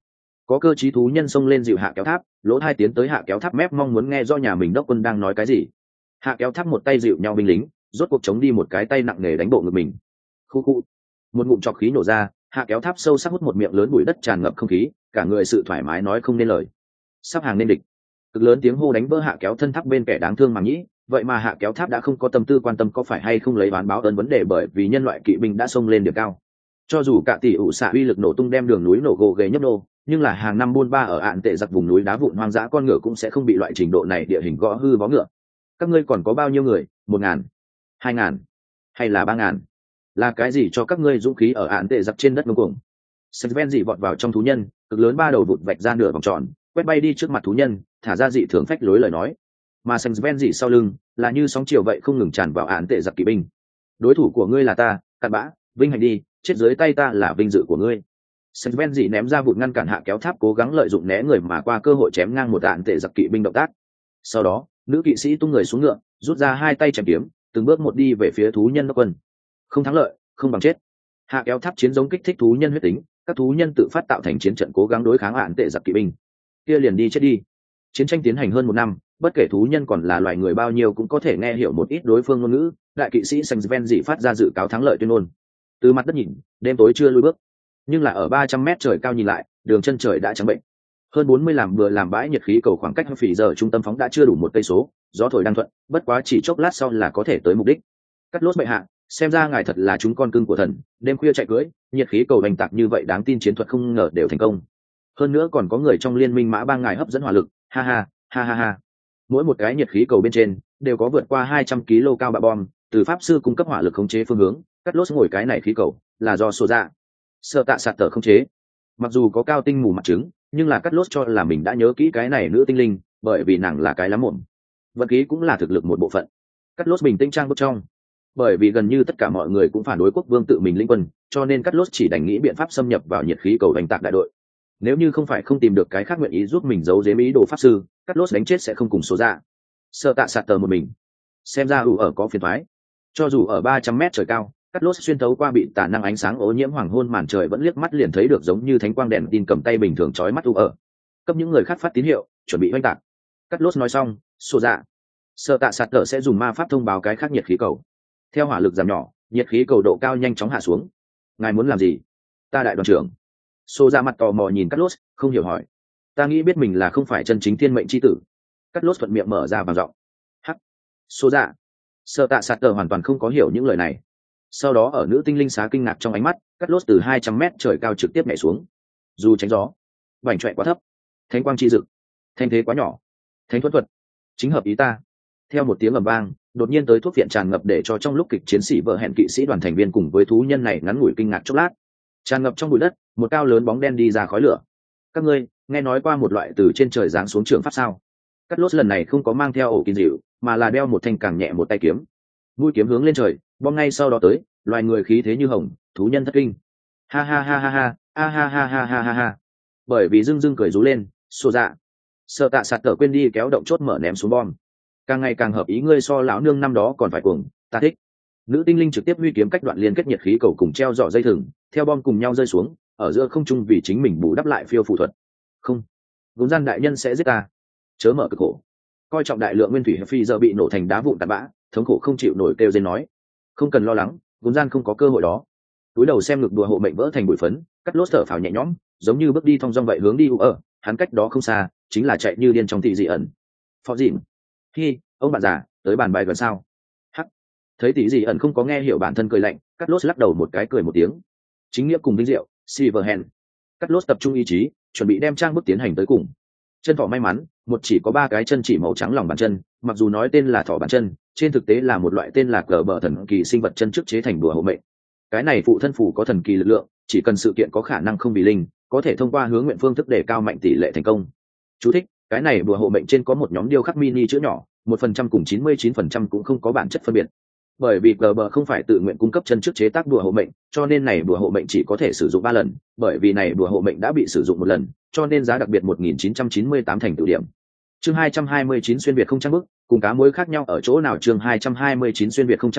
Có cơ trí thú nhân xông lên dịu hạ kéo tháp, lỗ hai tiến tới hạ kéo tháp mép mong muốn nghe do nhà mình đốc quân đang nói cái gì. Hạ kéo tháp một tay dịu nhau binh lính, rốt cuộc chống đi một cái tay nặng nề đánh bộ ngực mình. Khu khu, một ngụm trọc khí nổ ra, hạ kéo tháp sâu sắc hút một miệng lớn bụi đất tràn ngập không khí, cả người sự thoải mái nói không nên lời. Sắp hàng nên địch, cực lớn tiếng hô đánh vỡ hạ kéo thân tháp bên kẻ đáng thương mà nhĩ. Vậy mà hạ kéo tháp đã không có tâm tư quan tâm có phải hay không lấy oán báo ơn vấn đề, bởi vì nhân loại kỵ binh đã xông lên điểm cao. Cho dù cả tỷ ủ xạ uy lực nổ tung đem đường núi nổ gồ ghề nhấp nô, nhưng là hàng năm buôn ba ở ạn tệ giặc vùng núi đá vụn hoang dã, con ngựa cũng sẽ không bị loại trình độ này địa hình gõ hư vó ngựa. Các ngươi còn có bao nhiêu người? Một ngàn, hai ngàn, hay là ba ngàn? Là cái gì cho các ngươi dũng khí ở ạn tệ giặc trên đất ngông cuồng? Sven dị vọt vào trong thú nhân, cực lớn ba đầu vụt vạch ra nửa vòng tròn, quét bay đi trước mặt thú nhân, thả ra dị thường phách lối lời nói. Mà Sven dị sau lưng là như sóng chiều vậy không ngừng tràn vào ạn tệ giặc kỵ binh. Đối thủ của ngươi là ta, cặn bã, vinh hạnh đi, chết dưới tay ta là vinh dự của ngươi. Sven dị ném ra vụt ngăn cản hạ kéo tháp, cố gắng lợi dụng né người mà qua cơ hội chém ngang một ạn tệ giặc kỵ binh động tác. Sau đó nữ kỵ sĩ tung người xuống ngựa, rút ra hai tay chém kiếm, từng bước một đi về phía thú nhân đốc quân. Không thắng lợi không bằng chết. Hạ kéo tháp chiến giống kích thích thú nhân huyết tính, các thú nhân tự phát tạo thành chiến trận cố gắng đối kháng ạn tệ giặc kỵ binh. Kia liền đi chết đi. Chiến tranh tiến hành hơn một năm, bất kể thú nhân còn là loài người bao nhiêu cũng có thể nghe hiểu một ít đối phương ngôn ngữ. Đại kỵ sĩ Sven dị phát ra dự cáo thắng lợi tuyên ngôn. Từ mặt đất nhìn, đêm tối chưa lui bước, nhưng là ở ba trăm mét trời cao nhìn lại, đường chân trời đã trắng bệnh. Hơn bốn mươi làm bừa làm bãi nhiệt khí cầu khoảng cách phỉ giờ trung tâm phóng đã chưa đủ một cây số, gió thổi đang thuận, bất quá chỉ chốc lát sau là có thể tới mục đích. Cắt lốt bệ hạ, xem ra ngài thật là chúng con cưng của thần, đêm khuya chạy cưới, nhiệt khí cầu hành tạc như vậy đáng tin chiến thuật không ngờ đều thành công. Hơn nữa còn có người trong liên minh mã ba ngài hấp dẫn hỏa lực, ha ha, ha ha ha. Mỗi một cái nhiệt khí cầu bên trên đều có vượt qua hai trăm ki lô cao bạ bom, từ pháp sư cung cấp hỏa lực khống chế phương hướng, cắt lốt ngồi cái này khí cầu là do sổ dạ sợ tạ sạt tờ khống chế. Mặc dù có cao tinh mù mặt trứng, nhưng là cắt lốt cho là mình đã nhớ kỹ cái này nữ tinh linh, bởi vì nàng là cái lắm mồm. Vận khí cũng là thực lực một bộ phận. Cắt lốt bình tĩnh trang bước trong, bởi vì gần như tất cả mọi người cũng phản đối quốc vương tự mình lĩnh quân, cho nên cắt lốt chỉ đành nghĩ biện pháp xâm nhập vào nhiệt khí cầu đánh tạc đại đội. Nếu như không phải không tìm được cái khác nguyện ý giúp mình giấu giếm ý đồ pháp sư, cắt lốt đánh chết sẽ không cùng số ra sợ tạ sạt tờ một mình. Xem ra ủ ở có phiền thoái. Cho dù ở ba trăm mét trời cao, cắt lốt xuyên thấu qua bị tà năng ánh sáng ô nhiễm hoàng hôn màn trời vẫn liếc mắt liền thấy được giống như thánh quang đèn tin cầm tay bình thường chói mắt ủ ở. Cấp những người khác phát tín hiệu, chuẩn bị oanh tạc. Cắt lốt nói xong, xô dạ sợ tạ sạt tờ sẽ dùng ma pháp thông báo cái khác nhiệt khí cầu. Theo hỏa lực giảm nhỏ, nhiệt khí cầu độ cao nhanh chóng hạ xuống. Ngài muốn làm gì? Ta đại đoàn trưởng. Xô ra mặt tò mò nhìn cắt lốt, không hiểu hỏi. Ta nghĩ biết mình là không phải chân chính thiên mệnh chi tử. Cắt lốt thuận miệng mở ra bằng giọng. Hắc. Xô dạ sợ tạ sạt tờ hoàn toàn không có hiểu những lời này. Sau đó ở nữ tinh linh xá kinh ngạc trong ánh mắt, cắt lốt từ hai trăm mét trời cao trực tiếp nhảy xuống. Dù tránh gió, vành trọe quá thấp, thánh quang chi dực, thanh thế quá nhỏ, thánh thuẫn thuật chính hợp ý ta. Theo một tiếng ầm vang, đột nhiên tới thuốc viện tràn ngập để cho trong lúc kịch chiến sĩ vợ hẹn kỵ sĩ đoàn thành viên cùng với thú nhân này ngắn ngủi kinh ngạc chốc lát. Tràn ngập trong bụi đất, một cao lớn bóng đen đi ra khói lửa. Các ngươi nghe nói qua một loại từ trên trời giáng xuống trường pháp sao? Cắt lốt lần này không có mang theo ổ kim dịu, mà là đeo một thanh càng nhẹ một tay kiếm. Mũi kiếm hướng lên trời, bom ngay sau đó tới, loài người khí thế như hồng, thú nhân thất kinh. Ha ha ha ha ha, a ha ha ha ha ha ha. Bởi vì dưng dưng cười rú lên, xô dạ sợ tạ sạt tờ quên đi kéo động chốt mở ném xuống bom. Càng ngày càng hợp ý ngươi so lão nương năm đó còn phải cuồng, ta thích. Nữ tinh linh trực tiếp huy kiếm cách đoạn liên kết nhiệt khí cầu cùng treo dọ dây thừng, theo bom cùng nhau rơi xuống, ở giữa không trung vì chính mình bù đắp lại phiêu phù thuật. Không, gốm gian đại nhân sẽ giết ta. Chớ mở cực khổ. Coi trọng đại lượng nguyên thủy phi giờ bị nổ thành đá vụn tạt bã, thống khổ không chịu nổi kêu dên nói. Không cần lo lắng, gốm gian không có cơ hội đó. Túi đầu xem ngực đùa hộ mệnh vỡ thành bụi phấn, cắt lốt thở phào nhẹ nhõm, giống như bước đi thong dong vậy hướng đi u ở, hắn cách đó không xa, chính là chạy như điên trong thị dị ẩn. Phó dịm. Hi, ông bạn già, tới bàn bài gần sao? Hắc. Thấy tỷ dị ẩn không có nghe hiểu bản thân cười lạnh, cắt lốt lắc đầu một cái cười một tiếng. Chính nghĩa cùng vinh diệu, Silverhand. Cắt lốt tập trung ý chí, chuẩn bị đem trang bước tiến hành tới cùng. Chân thỏ may mắn, một chỉ có ba cái chân chỉ màu trắng lòng bàn chân, mặc dù nói tên là thỏ bàn chân, trên thực tế là một loại tên là cờ bờ thần kỳ sinh vật chân trước chế thành đùa hộ mệnh. Cái này phụ thân phù có thần kỳ lực lượng, chỉ cần sự kiện có khả năng không bị linh, có thể thông qua hướng nguyện phương thức để cao mạnh tỷ lệ thành công. Chú thích: cái này đùa hộ mệnh trên có một nhóm điêu khắc mini chữ nhỏ, một phần trăm cùng chín mươi chín phần trăm cũng không có bản chất phân biệt. Bởi vì cờ bờ không phải tự nguyện cung cấp chân trước chế tác đùa hộ mệnh, cho nên này đùa hộ mệnh chỉ có thể sử dụng ba lần, bởi vì này đùa hộ mệnh đã bị sử dụng một lần, cho nên giá đặc biệt một nghìn chín trăm chín mươi tám thành tựu điểm. Chương hai trăm hai mươi chín xuyên việt không trang bức, cùng cá muối khác nhau ở chỗ nào? Chương hai trăm hai mươi chín xuyên việt không trang bức,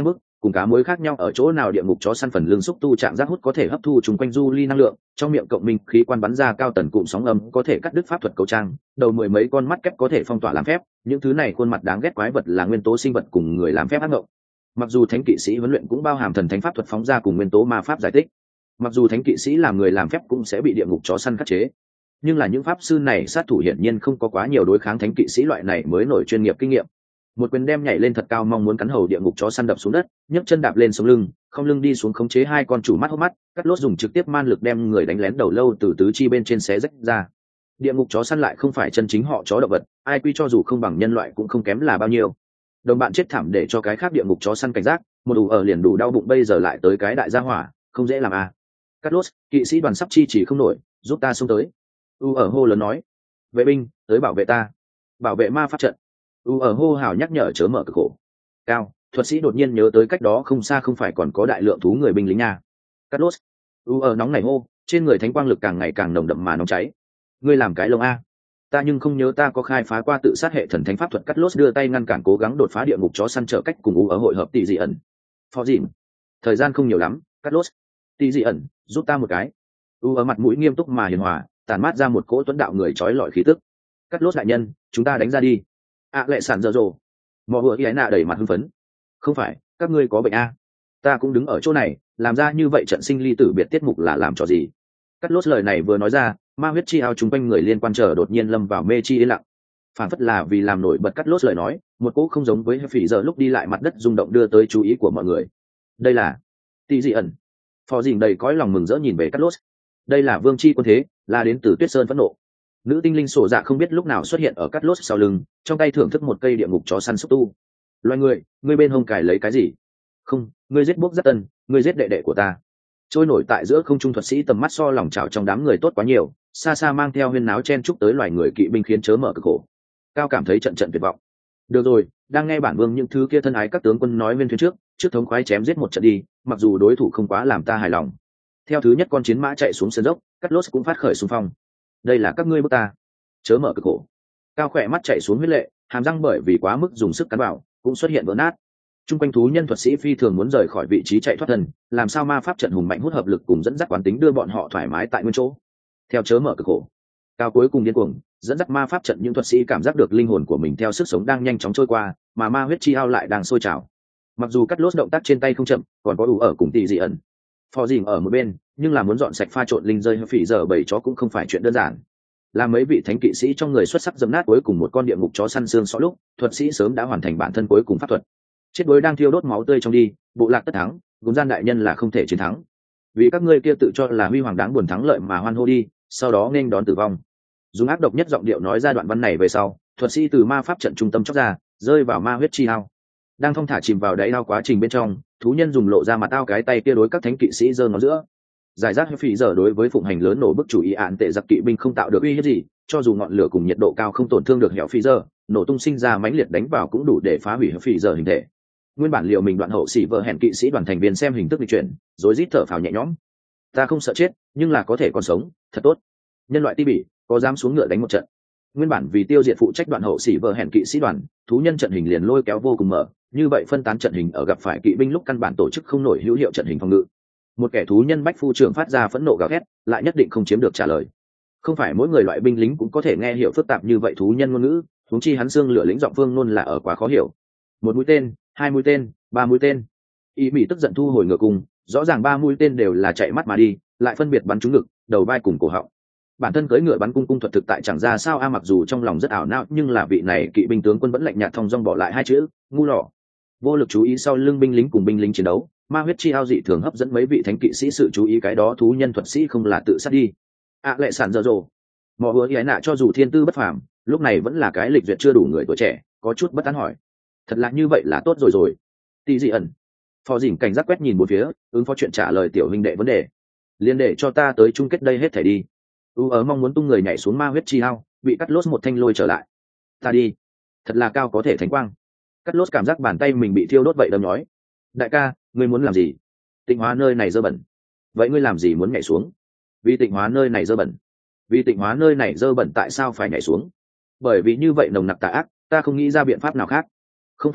cùng cá muối khác nhau ở chỗ nào địa ngục chó săn phần lưng xúc tu trạng giác hút có thể hấp thu chung quanh du ly năng lượng, trong miệng cộng minh khí quan bắn ra cao tần cụm sóng âm có thể cắt đứt pháp thuật cấu trang, đầu mười mấy con mắt kép có thể phong tỏa làm phép, những thứ này khuôn mặt đáng ghét quái vật là nguyên tố sinh vật cùng người làm phép ác ngộng. Mặc dù thánh kỵ sĩ huấn luyện cũng bao hàm thần thánh pháp thuật phóng ra cùng nguyên tố ma pháp giải thích, mặc dù thánh kỵ sĩ làm người làm phép cũng sẽ bị địa ngục chó săn khắc chế, nhưng là những pháp sư này sát thủ hiển nhiên không có quá nhiều đối kháng thánh kỵ sĩ loại này mới nổi chuyên nghiệp kinh nghiệm. Một quyền đem nhảy lên thật cao mong muốn cắn hầu địa ngục chó săn đập xuống đất, nhấc chân đạp lên sống lưng, không lưng đi xuống khống chế hai con chủ mắt hốc mắt, cắt lốt dùng trực tiếp man lực đem người đánh lén đầu lâu từ tứ chi bên trên xé rách ra. Địa ngục chó săn lại không phải chân chính họ chó động vật, ai quy cho dù không bằng nhân loại cũng không kém là bao nhiêu. Đồng bạn chết thảm để cho cái khác địa ngục chó săn cảnh giác, một đủ ở liền đủ đau bụng bây giờ lại tới cái đại gia hỏa, không dễ làm à. Cắt lốt, kỵ sĩ đoàn sắp chi chỉ không nổi, giúp ta xông tới. U ở hô lớn nói, vệ binh tới bảo vệ ta, bảo vệ ma pháp trận. U ở hô hào nhắc nhở chớ mở cực khổ. Cao thuật sĩ đột nhiên nhớ tới cách đó không xa không phải còn có đại lượng thú người binh lính nha. Cắt lốt, U ở nóng nảy hô, trên người thánh quang lực càng ngày càng nồng đậm mà nóng cháy. Ngươi làm cái lông a? Ta nhưng không nhớ ta có khai phá qua tự sát hệ thần thánh pháp thuật. Cắt lốt đưa tay ngăn cản cố gắng đột phá địa ngục chó săn trở cách cùng U ở hội hợp tỷ dị ẩn. Phó dịn, thời gian không nhiều lắm. Cắt lốt, tỷ dị ẩn, giúp ta một cái. U ở mặt mũi nghiêm túc mà hiền hòa, tàn mát ra một cỗ tuấn đạo người trói lọi khí tức. Cắt lốt đại nhân, chúng ta đánh ra đi. À lệ sản dở dồ. Mò vừa ý nạ đẩy mặt hưng phấn. Không phải, các ngươi có bệnh a? Ta cũng đứng ở chỗ này, làm ra như vậy trận sinh ly tử biệt tiết mục là làm trò gì? Cắt lốt lời này vừa nói ra, ma huyết chi ao chung quanh người liên quan chờ đột nhiên lâm vào mê chi yên lặng. Phản phất là vì làm nổi bật cắt lốt lời nói, một cỗ không giống với phỉ giờ lúc đi lại mặt đất rung động đưa tới chú ý của mọi người. Đây là tỷ dị ẩn. Phò dình đầy cõi lòng mừng rỡ nhìn về cắt lốt. Đây là vương chi quân thế, là đến từ tuyết sơn phẫn nộ. Nữ tinh linh sổ dạ không biết lúc nào xuất hiện ở cắt lốt sau lưng, trong tay thưởng thức một cây địa ngục chó săn xúc tu. Loài người, ngươi bên hông cài lấy cái gì? Không, ngươi giết bốc rất tân, ngươi giết đệ đệ của ta. Trôi nổi tại giữa không trung thuật sĩ tầm mắt so lòng trào trong đám người tốt quá nhiều, xa xa mang theo huyên náo chen chúc tới loài người kỵ binh khiến chớ mở cực khổ. Cao cảm thấy trận trận tuyệt vọng. Được rồi, đang nghe bản vương những thứ kia thân ái các tướng quân nói viên thuyền trước, trước thống khoái chém giết một trận đi, mặc dù đối thủ không quá làm ta hài lòng. Theo thứ nhất con chiến mã chạy xuống sân dốc, cắt lốt cũng phát khởi xung phong. Đây là các ngươi bước ta, chớ mở cực khổ. Cao khỏe mắt chạy xuống huyết lệ, hàm răng bởi vì quá mức dùng sức cắn vào cũng xuất hiện vỡ nát. Trung quanh thú nhân thuật sĩ phi thường muốn rời khỏi vị trí chạy thoát thân, làm sao ma pháp trận hùng mạnh hút hợp lực cùng dẫn dắt quán tính đưa bọn họ thoải mái tại nguyên chỗ. Theo chớ mở cực khổ, Cao cuối cùng điên cuồng dẫn dắt ma pháp trận, những thuật sĩ cảm giác được linh hồn của mình theo sức sống đang nhanh chóng trôi qua, mà ma huyết chi ao lại đang sôi trào. Mặc dù cắt lốt động tác trên tay không chậm, còn có đủ ở cùng tỷ dị ẩn, phò dìm ở một bên, nhưng là muốn dọn sạch pha trộn linh rơi phỉ giờ bảy chó cũng không phải chuyện đơn giản. Là mấy vị thánh kỵ sĩ trong người xuất sắc dẫm nát cuối cùng một con địa ngục chó săn xương xó lúc, thuật sĩ sớm đã hoàn thành bản thân cuối cùng pháp thuật. Chết đuối đang thiêu đốt máu tươi trong đi, bộ lạc tất thắng, gốm gian đại nhân là không thể chiến thắng. Vì các ngươi kia tự cho là huy hoàng đáng buồn thắng lợi mà hoan hô đi, sau đó nên đón tử vong. Dùng ác độc nhất giọng điệu nói ra đoạn văn này về sau, thuật sĩ từ ma pháp trận trung tâm chóc ra, rơi vào ma huyết chi ao. Đang thong thả chìm vào đáy ao quá trình bên trong, thú nhân dùng lộ ra mặt ao cái tay kia đối các thánh kỵ sĩ giơ ngón giữa. Giải rác phỉ giờ đối với phụng hành lớn nổ bức chủ ý án tệ giặc kỵ binh không tạo được uy hiếp gì, cho dù ngọn lửa cùng nhiệt độ cao không tổn thương được hẻo phỉ giờ, nổ tung sinh ra mãnh liệt đánh vào cũng đủ để phá hủy phỉ giờ hình thể. Nguyên bản liệu mình đoạn hậu sĩ vợ hẹn kỵ sĩ đoàn thành viên xem hình thức di chuyển, rối rít thở phào nhẹ nhõm. Ta không sợ chết, nhưng là có thể còn sống, thật tốt. Nhân loại ti bỉ, có dám xuống ngựa đánh một trận. Nguyên bản vì tiêu diệt phụ trách đoạn hậu sĩ vợ hẹn kỵ sĩ đoàn, thú nhân trận hình liền lôi kéo vô cùng mở, như vậy phân tán trận hình ở gặp phải kỵ binh lúc căn bản tổ chức không nổi hữu hiệu trận hình phòng ngự. Một kẻ thú nhân bách phu trưởng phát ra phẫn nộ gào thét, lại nhất định không chiếm được trả lời. Không phải mỗi người loại binh lính cũng có thể nghe hiểu phức tạp như vậy thú nhân ngôn ngữ, huống chi hắn xương lửa lĩnh giọng phương luôn là ở quá khó hiểu. Một mũi tên, hai mũi tên, ba mũi tên. Y Mỹ tức giận thu hồi ngựa cung, rõ ràng ba mũi tên đều là chạy mắt mà đi, lại phân biệt bắn trúng ngực, đầu vai cùng cổ họng. Bản thân cưỡi ngựa bắn cung cung thuật thực tại chẳng ra sao a, mặc dù trong lòng rất ảo não, nhưng là vị này kỵ binh tướng quân vẫn lạnh nhạt thong dong bỏ lại hai chữ, ngu lỏ. Vô lực chú ý sau lưng binh lính cùng binh lính chiến đấu, ma huyết chi ao dị thường hấp dẫn mấy vị thánh kỵ sĩ sự chú ý, cái đó thú nhân thuật sĩ không là tự sát đi. À lệ sản dở dồ. Mọ hứa ý nạ cho dù thiên tư bất phàm, lúc này vẫn là cái lịch duyệt chưa đủ người tuổi trẻ, có chút bất an hỏi. Thật là như vậy là tốt rồi rồi. Tỷ dị ẩn. Phò dỉnh cảnh giác quét nhìn một phía, ứng phó chuyện trả lời tiểu huynh đệ vấn đề. Liên để cho ta tới chung kết đây hết thảy đi. U ở mong muốn tung người nhảy xuống ma huyết chi ao, bị cắt lốt một thanh lôi trở lại. Ta đi. Thật là cao có thể thánh quang. Cắt lốt cảm giác bàn tay mình bị thiêu đốt vậy đâm nhói. Đại ca, ngươi muốn làm gì? Tịnh hóa nơi này dơ bẩn. Vậy ngươi làm gì muốn nhảy xuống? Vì tịnh hóa nơi này dơ bẩn. Vì tịnh hóa nơi này dơ bẩn tại sao phải nhảy xuống? Bởi vì như vậy nồng nặc tà ác, ta không nghĩ ra biện pháp nào khác. Không phải à,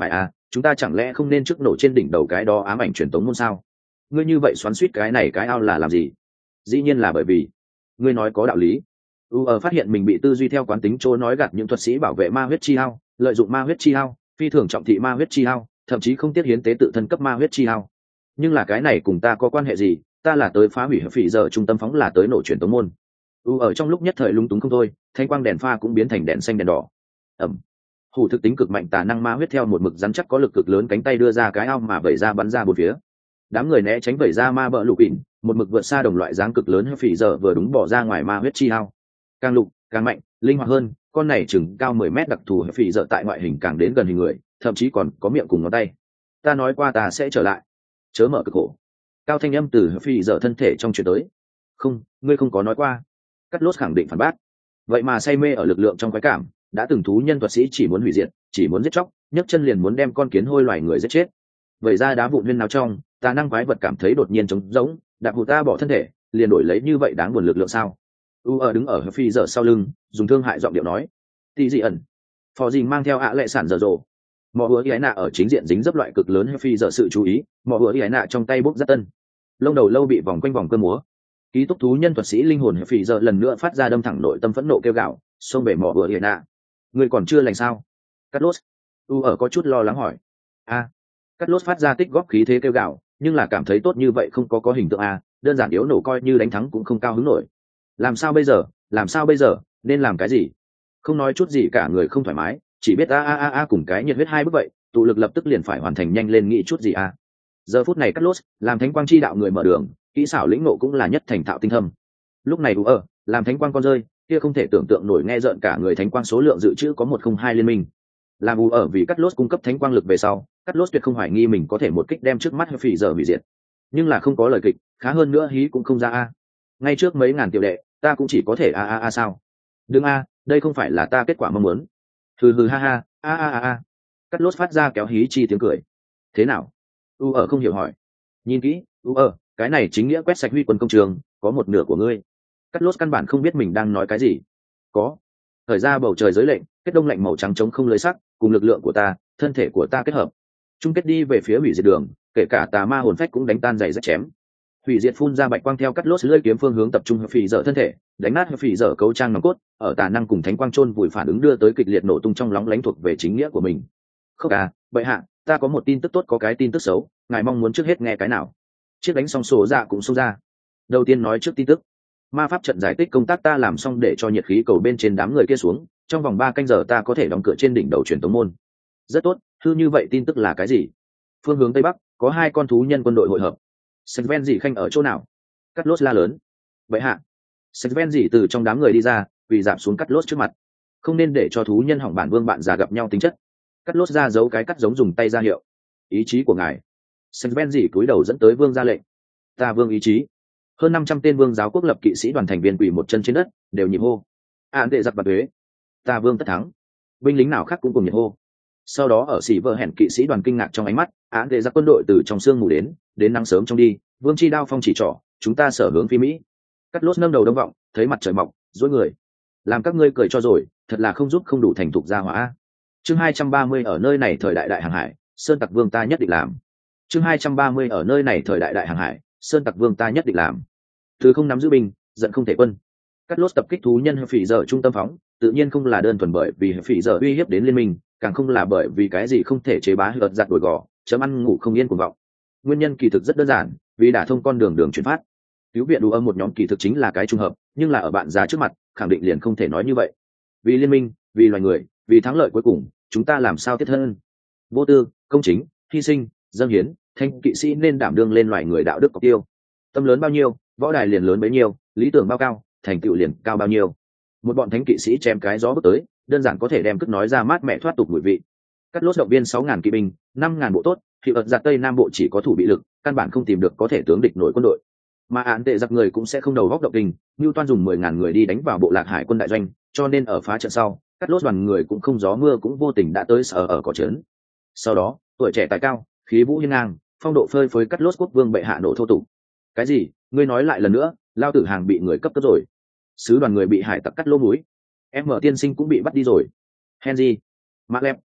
chúng ta chẳng lẽ không nên trước nổ trên đỉnh đầu cái đó ám ảnh truyền tống môn sao? Ngươi như vậy xoắn suýt cái này cái ao là làm gì? Dĩ nhiên là bởi vì ngươi nói có đạo lý. u ở phát hiện mình bị tư duy theo quán tính chỗ nói gạt những thuật sĩ bảo vệ ma huyết chi ao, lợi dụng ma huyết chi ao, phi thường trọng thị ma huyết chi ao, thậm chí không tiếc hiến tế tự thân cấp ma huyết chi ao. Nhưng là cái này cùng ta có quan hệ gì? Ta là tới phá hủy phỉ giờ trung tâm phóng, là tới nổ truyền tống môn. u ở trong lúc nhất thời lung túng không thôi, thanh quang đèn pha cũng biến thành đèn xanh đèn đỏ. ẩm hủ thực tính cực mạnh tà năng ma huyết theo một mực rắn chắc có lực cực lớn cánh tay đưa ra cái ao mà vẩy ra bắn ra bốn phía. Đám người né tránh vẩy ra ma bợ lục ỉn, một mực vượt xa đồng loại dáng cực lớn phỉ giờ vừa đúng bỏ ra ngoài ma huyết chi ao. Càng lục càng mạnh, linh hoạt hơn, con này chừng cao mười mét đặc thù phỉ giờ tại ngoại hình càng đến gần hình người, thậm chí còn có miệng cùng ngón tay. Ta nói qua ta sẽ trở lại, chớ mở cực khổ. Cao thanh âm từ phỉ giờ thân thể trong truyền tới. Không, ngươi không có nói qua. Cắt Lốt khẳng định phản bác. Vậy mà say mê ở lực lượng trong quái cảm, đã từng thú nhân thuật sĩ chỉ muốn hủy diệt, chỉ muốn giết chóc, nhấc chân liền muốn đem con kiến hôi loài người giết chết. Vậy ra đá vụn huyên nào trong, tà năng quái vật cảm thấy đột nhiên trống rỗng, đạp hụt ta bỏ thân thể, liền đổi lấy như vậy đáng buồn lực lượng sao? U ở đứng ở phi giờ sau lưng, dùng thương hại giọng điệu nói. Tỷ dị ẩn. Phò dình mang theo ạ lệ sản dở dồ. Mọ hứa y ái nạ ở chính diện dính dấp loại cực lớn phi giờ sự chú ý, mọ hứa y ái nạ trong tay bốc rất tân. Lông đầu lâu bị vòng quanh vòng cơ múa. Ký túc thú nhân thuật sĩ linh hồn phi giờ lần nữa phát ra đâm thẳng nội tâm phẫn nộ kêu gào, xông về mọ hứa y ái nạ. Người còn chưa lành sao? Cắt Lốt. U ở có chút lo lắng hỏi. A. Cắt Lốt phát ra tích góp khí thế kêu gào, nhưng là cảm thấy tốt như vậy không có có hình tượng a, đơn giản yếu nổ coi như đánh thắng cũng không cao hứng nổi. Làm sao bây giờ? Làm sao bây giờ? Nên làm cái gì? Không nói chút gì cả, người không thoải mái, chỉ biết a a a a cùng cái nhiệt huyết hai bước vậy, tụ lực lập tức liền phải hoàn thành, nhanh lên nghĩ chút gì a. Giờ phút này Cắt Lốt làm thánh quang chi đạo người mở đường, kỹ xảo lĩnh ngộ cũng là nhất thành thạo tinh thâm. Lúc này U ở làm thánh quang con rơi, kia không thể tưởng tượng nổi, nghe rợn cả người. Thánh quang số lượng dự trữ có một không hai liên minh. Làm U ở vì Cắt Lốt cung cấp thánh quang lực về sau, Cắt Lốt tuyệt không hoài nghi mình có thể một kích đem trước mắt phỉ giờ hủy diệt. Nhưng là không có lời kịch, khá hơn nữa hí cũng không ra a. Ngay trước mấy ngàn tiểu đệ, ta cũng chỉ có thể a a a sao? Đừng a, đây không phải là ta kết quả mong muốn. Hừ hừ ha ha, a a a a. Cắt Lốt phát ra kéo hí chi tiếng cười. Thế nào? U ở không hiểu hỏi. Nhìn kỹ, U ở, cái này chính nghĩa quét sạch huy quân công trường, có một nửa của ngươi. Cắt Lốt căn bản không biết mình đang nói cái gì. Có. Thời ra bầu trời giới lệnh, kết đông lạnh màu trắng trống không lưới sắc, cùng lực lượng của ta, thân thể của ta kết hợp, chung kết đi về phía hủy diệt đường, kể cả tà ma hồn phách cũng đánh tan giày rách chém. Hủy diệt phun ra bạch quang theo Cắt Lốt lưỡi kiếm phương hướng tập trung phỉ dở thân thể, đánh nát phỉ dở cấu trang nòng cốt, ở tà năng cùng thánh quang chôn vùi phản ứng đưa tới kịch liệt nổ tung trong lóng lánh thuộc về chính nghĩa của mình. Không à, vậy hạ, ta có một tin tức tốt có cái tin tức xấu, ngài mong muốn trước hết nghe cái nào? Chiếc đánh xong sổ dạ cũng xông ra. Đầu tiên nói trước tin tức. Ma pháp trận giải tích công tác ta làm xong, để cho nhiệt khí cầu bên trên đám người kia xuống, trong vòng ba canh giờ ta có thể đóng cửa trên đỉnh đầu truyền tống môn. Rất tốt, hư như vậy tin tức là cái gì? Phương hướng tây bắc có hai con thú nhân quân đội hội hợp. Sven dị khanh ở chỗ nào? Cắt Lốt la lớn. Vậy hạ. Sven dị từ trong đám người đi ra, quỳ dạp xuống Cắt Lốt trước mặt. Không nên để cho thú nhân hỏng bản vương bạn già gặp nhau tính chất. Cắt Lốt ra giấu cái cắt giống dùng tay ra hiệu. Ý chí của ngài. Sven dị cúi đầu dẫn tới vương ra lệnh. Ta vương ý chí. Hơn năm trăm tên vương giáo quốc lập kỵ sĩ đoàn thành viên quỳ một chân trên đất, đều nhịp hô. Án đệ giặc bạc thuế. Ta vương tất thắng. Binh lính nào khác cũng cùng nhịp hô. Sau đó ở xỉ vợ hẹn kỵ sĩ đoàn kinh ngạc trong ánh mắt, án đệ giặc quân đội từ trong sương mù đến, đến nắng sớm trong đi, vương chi đao phong chỉ trỏ, chúng ta sở hướng phi Mỹ. Cắt Lốt nâng đầu đông vọng, thấy mặt trời mọc, dối người. Làm các ngươi cười cho rồi, thật là không giúp không đủ thành thục gia hỏa. Chương hai trăm ba mươi ở nơi này thời đại đại hàng hải, sơn tặc vương ta nhất định làm. Chương hai trăm ba mươi ở nơi này thời đại đại hàng hải, sơn tặc vương ta nhất định làm. Thứ không nắm giữ binh, giận không thể quân. Cắt Lốt tập kích thú nhân phỉ giờ trung tâm phóng, tự nhiên không là đơn thuần bởi vì phỉ giờ uy hiếp đến liên minh, càng không là bởi vì cái gì không thể chế bá hợt giặt đuổi gò, chấm ăn ngủ không yên cuồng vọng. Nguyên nhân kỳ thực rất đơn giản, vì đã thông con đường đường chuyển phát. Cứu viện đủ âm một nhóm kỳ thực chính là cái trùng hợp, nhưng là ở bạn già trước mặt, khẳng định liền không thể nói như vậy. Vì liên minh, vì loài người, vì thắng lợi cuối cùng, chúng ta làm sao tiết thân? Vô tư, công chính, hy sinh, dâng hiến, thanh kỵ sĩ nên đảm đương lên loài người đạo đức cọc tiêu. Tâm lớn bao nhiêu, võ đài liền lớn bấy nhiêu, lý tưởng bao cao, thành tựu liền cao bao nhiêu. Một bọn thánh kỵ sĩ chém cái gió bước tới, đơn giản có thể đem cất nói ra mát mẹ thoát tục mùi vị. Cắt Lốt động viên sáu ngàn kỵ binh, năm ngàn bộ tốt, thì ở giặt tây nam bộ chỉ có thủ bị lực, căn bản không tìm được có thể tướng địch nổi quân đội. Mà án tệ giặc người cũng sẽ không đầu góc động tình, Nưu Toan dùng mười ngàn người đi đánh vào bộ lạc hải quân đại doanh, cho nên ở phá trận sau, Cắt Lốt đoàn người cũng không gió mưa cũng vô tình đã tới sở ở cỏ trấn. Sau đó, tuổi trẻ tài cao, khí vũ hiên ngang, phong độ phơi phới Cắt Lốt quốc vương bệ hạ nổ thô tục. Cái gì? Ngươi nói lại lần nữa, lao tử hàng bị người cấp cấp rồi. Sứ đoàn người bị hải tặc cắt lỗ mũi. Em mở tiên sinh cũng bị bắt đi rồi. Henry, Macleb,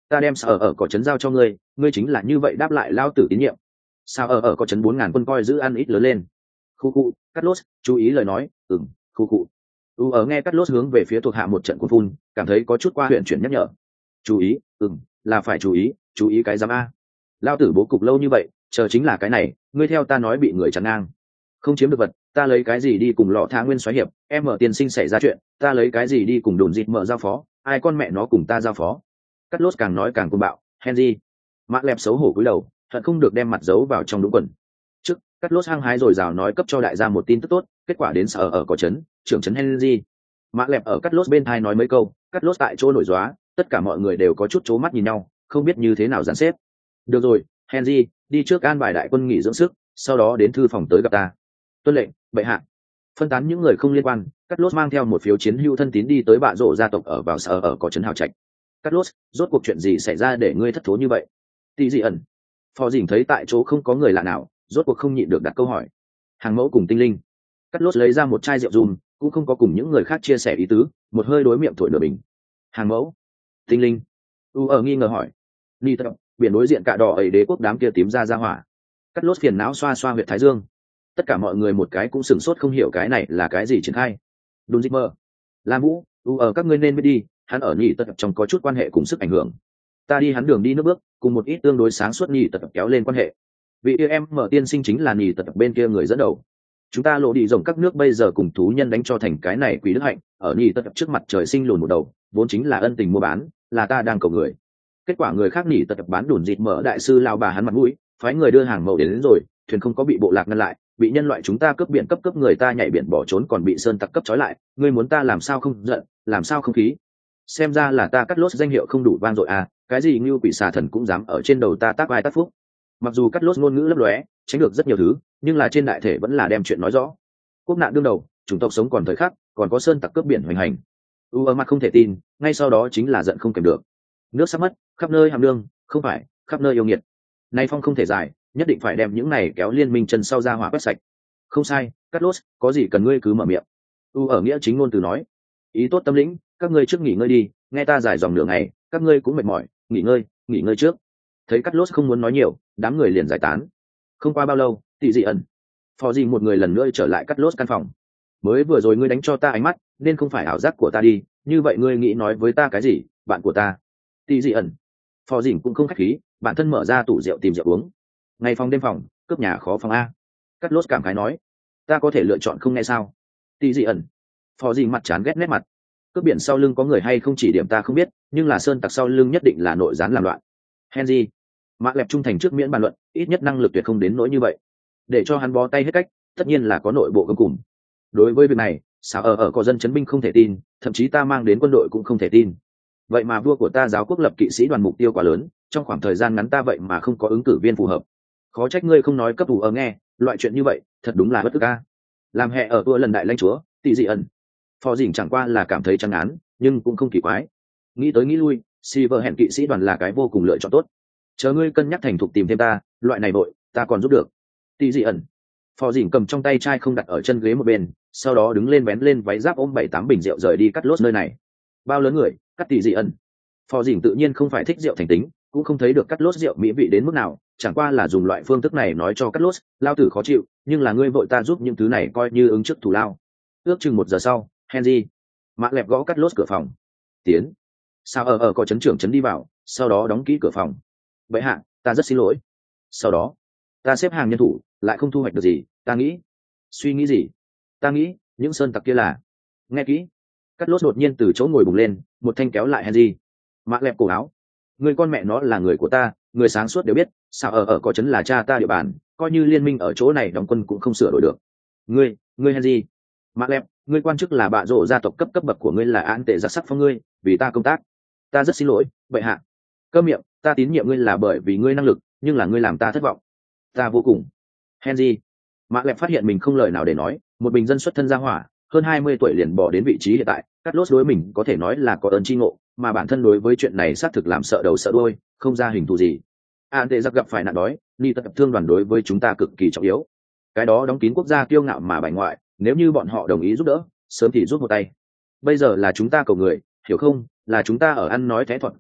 ta đem sao ở ở có trấn giao cho ngươi, ngươi chính là như vậy đáp lại lao tử tín nhiệm. Sao ở ở có trấn bốn ngàn quân coi giữ ăn ít lớn lên. Khu cụ, Cắt Lốt, chú ý lời nói, ừm, khu cụ. U ở nghe Cắt Lốt hướng về phía thuộc hạ một trận cuốn phun, cảm thấy có chút qua huyện chuyển nhắc nhở. Chú ý, ừm, là phải chú ý, chú ý cái giám a. Lao tử bố cục lâu như vậy, chờ chính là cái này, ngươi theo ta nói bị người chặn ngang. Không chiếm được vật, ta lấy cái gì đi cùng lọ tha nguyên xoáy hiệp, em mở tiền sinh xảy ra chuyện, ta lấy cái gì đi cùng đồn dịt mở giao phó, ai con mẹ nó cùng ta giao phó. Cắt Lốt càng nói càng cuồng bạo, Henry. Mã Lẹp xấu hổ cúi đầu, thật không được đem mặt giấu vào trong đúng quần. Trước, Cắt Lốt hăng hái rồi rào nói cấp cho đại gia một tin tức tốt, kết quả đến sở ở có trấn, trưởng trấn Henry. Mã Lẹp ở Cắt Lốt bên thai nói mấy câu, Cắt Lốt tại chỗ nổi gióa, tất cả mọi người đều có chút chố mắt nhìn nhau, không biết như thế nào dàn xếp. Được rồi, Henry, đi trước an bài đại quân nghỉ dưỡng sức, sau đó đến thư phòng tới gặp ta. Tuân lệnh, bệ hạ. Phân tán những người không liên quan, Cắt Lốt mang theo một phiếu chiến hữu thân tín đi tới bạ rổ gia tộc ở vào sở ở có trấn hào trạch. Cắt Lốt, rốt cuộc chuyện gì xảy ra để ngươi thất thố như vậy? Tỷ dị ẩn. Phò Dĩnh thấy tại chỗ không có người lạ nào, rốt cuộc không nhịn được đặt câu hỏi. Hàng mẫu cùng tinh linh. Cắt Lốt lấy ra một chai rượu dùm, cũng không có cùng những người khác chia sẻ ý tứ, một hơi đối miệng thổi nửa bình. Hàng mẫu, tinh linh. U ở nghi ngờ hỏi. Ni tập, biển đối diện cạ đỏ ấy đế quốc đám kia tím ra ra hỏa. Cắt Lốt phiền não xoa xoa huyệt thái dương. Tất cả mọi người một cái cũng sửng sốt không hiểu cái này là cái gì triển khai. Đun Dịch Mơ, Lam Vũ, U ở các ngươi nên biết đi, hắn ở nhị tập trong có chút quan hệ cùng sức ảnh hưởng. Ta đi hắn đường đi nước bước, cùng một ít tương đối sáng suốt nhị tập kéo lên quan hệ. Vị kia em mở tiên sinh chính là nhị tập bên kia người dẫn đầu. Chúng ta lộ đi rồng các nước bây giờ cùng thú nhân đánh cho thành cái này quý đức hạnh, ở nhị tập trước mặt trời sinh lùn một đầu, vốn chính là ân tình mua bán, là ta đang cầu người. Kết quả người khác nhị tập bán đùn dịt mở đại sư lao bà hắn mặt mũi, phái người đưa hàng mẫu đến, đến rồi, thuyền không có bị bộ lạc ngăn lại, bị nhân loại chúng ta cướp biển cấp cấp người ta nhảy biển bỏ trốn còn bị sơn tặc cấp trói lại, ngươi muốn ta làm sao không giận, làm sao không khí? Xem ra là ta Cắt Lốt danh hiệu không đủ vang dội à, cái gì như quỷ xà thần cũng dám ở trên đầu ta tác vai tác phúc. Mặc dù Cắt Lốt ngôn ngữ lấp lóe, tránh được rất nhiều thứ, nhưng là trên đại thể vẫn là đem chuyện nói rõ. Quốc nạn đương đầu, chủng tộc sống còn thời khắc, còn có sơn tặc cướp biển hoành hành. U ở mặt không thể tin, ngay sau đó chính là giận không kèm được. Nước sắp mất, khắp nơi hàm lương, không phải, khắp nơi yêu nghiệt. Nay phong không thể dài, nhất định phải đem những này kéo liên minh chân sau ra hỏa quét sạch. Không sai, Cắt Lốt, có gì cần ngươi cứ mở miệng. U ở nghĩa chính ngôn từ nói, ý tốt tâm lĩnh, các ngươi trước nghỉ ngơi đi, nghe ta dài dòng nửa ngày, các ngươi cũng mệt mỏi, nghỉ ngơi, nghỉ ngơi trước. Thấy Cắt Lốt không muốn nói nhiều, đám người liền giải tán. Không qua bao lâu, tỷ dị ẩn, Phò Dĩnh một người lần nữa trở lại Cắt Lốt căn phòng. Mới vừa rồi ngươi đánh cho ta ánh mắt, nên không phải ảo giác của ta đi, như vậy ngươi nghĩ nói với ta cái gì, bạn của ta? Tỷ dị ẩn, Phò Dĩnh cũng không khách khí, bản thân mở ra tủ rượu tìm rượu uống. Ngày phòng đêm phòng, cướp nhà khó phòng a. Cắt Lốt cảm khái nói, ta có thể lựa chọn không nghe sao? Tỷ dị ẩn, Phò Dĩnh mặt chán ghét nét mặt. Cướp biển sau lưng có người hay không chỉ điểm ta không biết, nhưng là sơn tặc sau lưng nhất định là nội gián làm loạn. Henry, Mã Lẹp trung thành trước miễn bàn luận, ít nhất năng lực tuyệt không đến nỗi như vậy. Để cho hắn bó tay hết cách, tất nhiên là có nội bộ gông cùm. Đối với việc này, sao ở ở có dân chấn binh không thể tin, thậm chí ta mang đến quân đội cũng không thể tin. Vậy mà vua của ta giáo quốc lập kỵ sĩ đoàn mục tiêu quá lớn, trong khoảng thời gian ngắn ta vậy mà không có ứng cử viên phù hợp. Khó trách ngươi không nói cấp đủ ở nghe, loại chuyện như vậy, thật đúng là bất tức ca. Làm hệ ở vua lần đại lãnh chúa, tỷ dị ẩn. Phò Dĩnh chẳng qua là cảm thấy trắng án, nhưng cũng không kỳ quái. Nghĩ tới nghĩ lui, Silver hẹn kỵ sĩ đoàn là cái vô cùng lựa chọn tốt. Chờ ngươi cân nhắc thành thục tìm thêm ta, loại này vội, ta còn giúp được. Tỷ dị ẩn. Phò Dĩnh cầm trong tay chai không đặt ở chân ghế một bên, sau đó đứng lên vén lên váy giáp ôm bảy tám bình rượu rời đi Cắt Lốt nơi này. Bao lớn người, Cắt tỷ dị ẩn. Phò Dĩnh tự nhiên không phải thích rượu thành tính, cũng không thấy được Cắt Lốt rượu mỹ vị đến mức nào, chẳng qua là dùng loại phương thức này nói cho Cắt Lốt, lao tử khó chịu, nhưng là ngươi vội ta giúp những thứ này coi như ứng trước thù lao. Ước chừng một giờ sau, Henry, Mã Lẹp gõ Cắt Lốt cửa phòng. Tiến. Sao ở ở có chấn trưởng chấn đi vào, sau đó đóng kỹ cửa phòng. Vậy hạ, ta rất xin lỗi. Sau đó, ta xếp hàng nhân thủ, lại không thu hoạch được gì, ta nghĩ. Suy nghĩ gì? Ta nghĩ, những sơn tặc kia là. Nghe kỹ. Cắt Lốt đột nhiên từ chỗ ngồi bùng lên, một thanh kéo lại Henry. Mã Lẹp cổ áo. Người con mẹ nó là người của ta, người sáng suốt đều biết, sao ở ở có chấn là cha ta địa bàn, coi như liên minh ở chỗ này đóng quân cũng không sửa đổi được. Ngươi, ngươi Henry. Mã Lẹp, ngươi quan chức là bạ rổ gia tộc cấp cấp bậc của ngươi là án tệ giặc sắc phong ngươi, vì ta công tác. Ta rất xin lỗi, bệ hạ. Câm miệng, ta tín nhiệm ngươi là bởi vì ngươi năng lực, nhưng là ngươi làm ta thất vọng. Ta vô cùng. Henry. Mã Lẹp phát hiện mình không lời nào để nói, một bình dân xuất thân gia hỏa, hơn hai mươi tuổi liền bỏ đến vị trí hiện tại, Cắt Lốt đối mình có thể nói là có ơn chi ngộ, mà bản thân đối với chuyện này xác thực làm sợ đầu sợ đuôi, không ra hình thù gì. Án tệ giặc gặp phải nạn đói, ni tập thương đoàn đối với chúng ta cực kỳ trọng yếu. Cái đó đóng kín quốc gia kiêu ngạo mà bại ngoại, nếu như bọn họ đồng ý giúp đỡ, sớm thì rút một tay. Bây giờ là chúng ta cầu người, hiểu không? Là chúng ta ở ăn nói thé thoạt cầu người,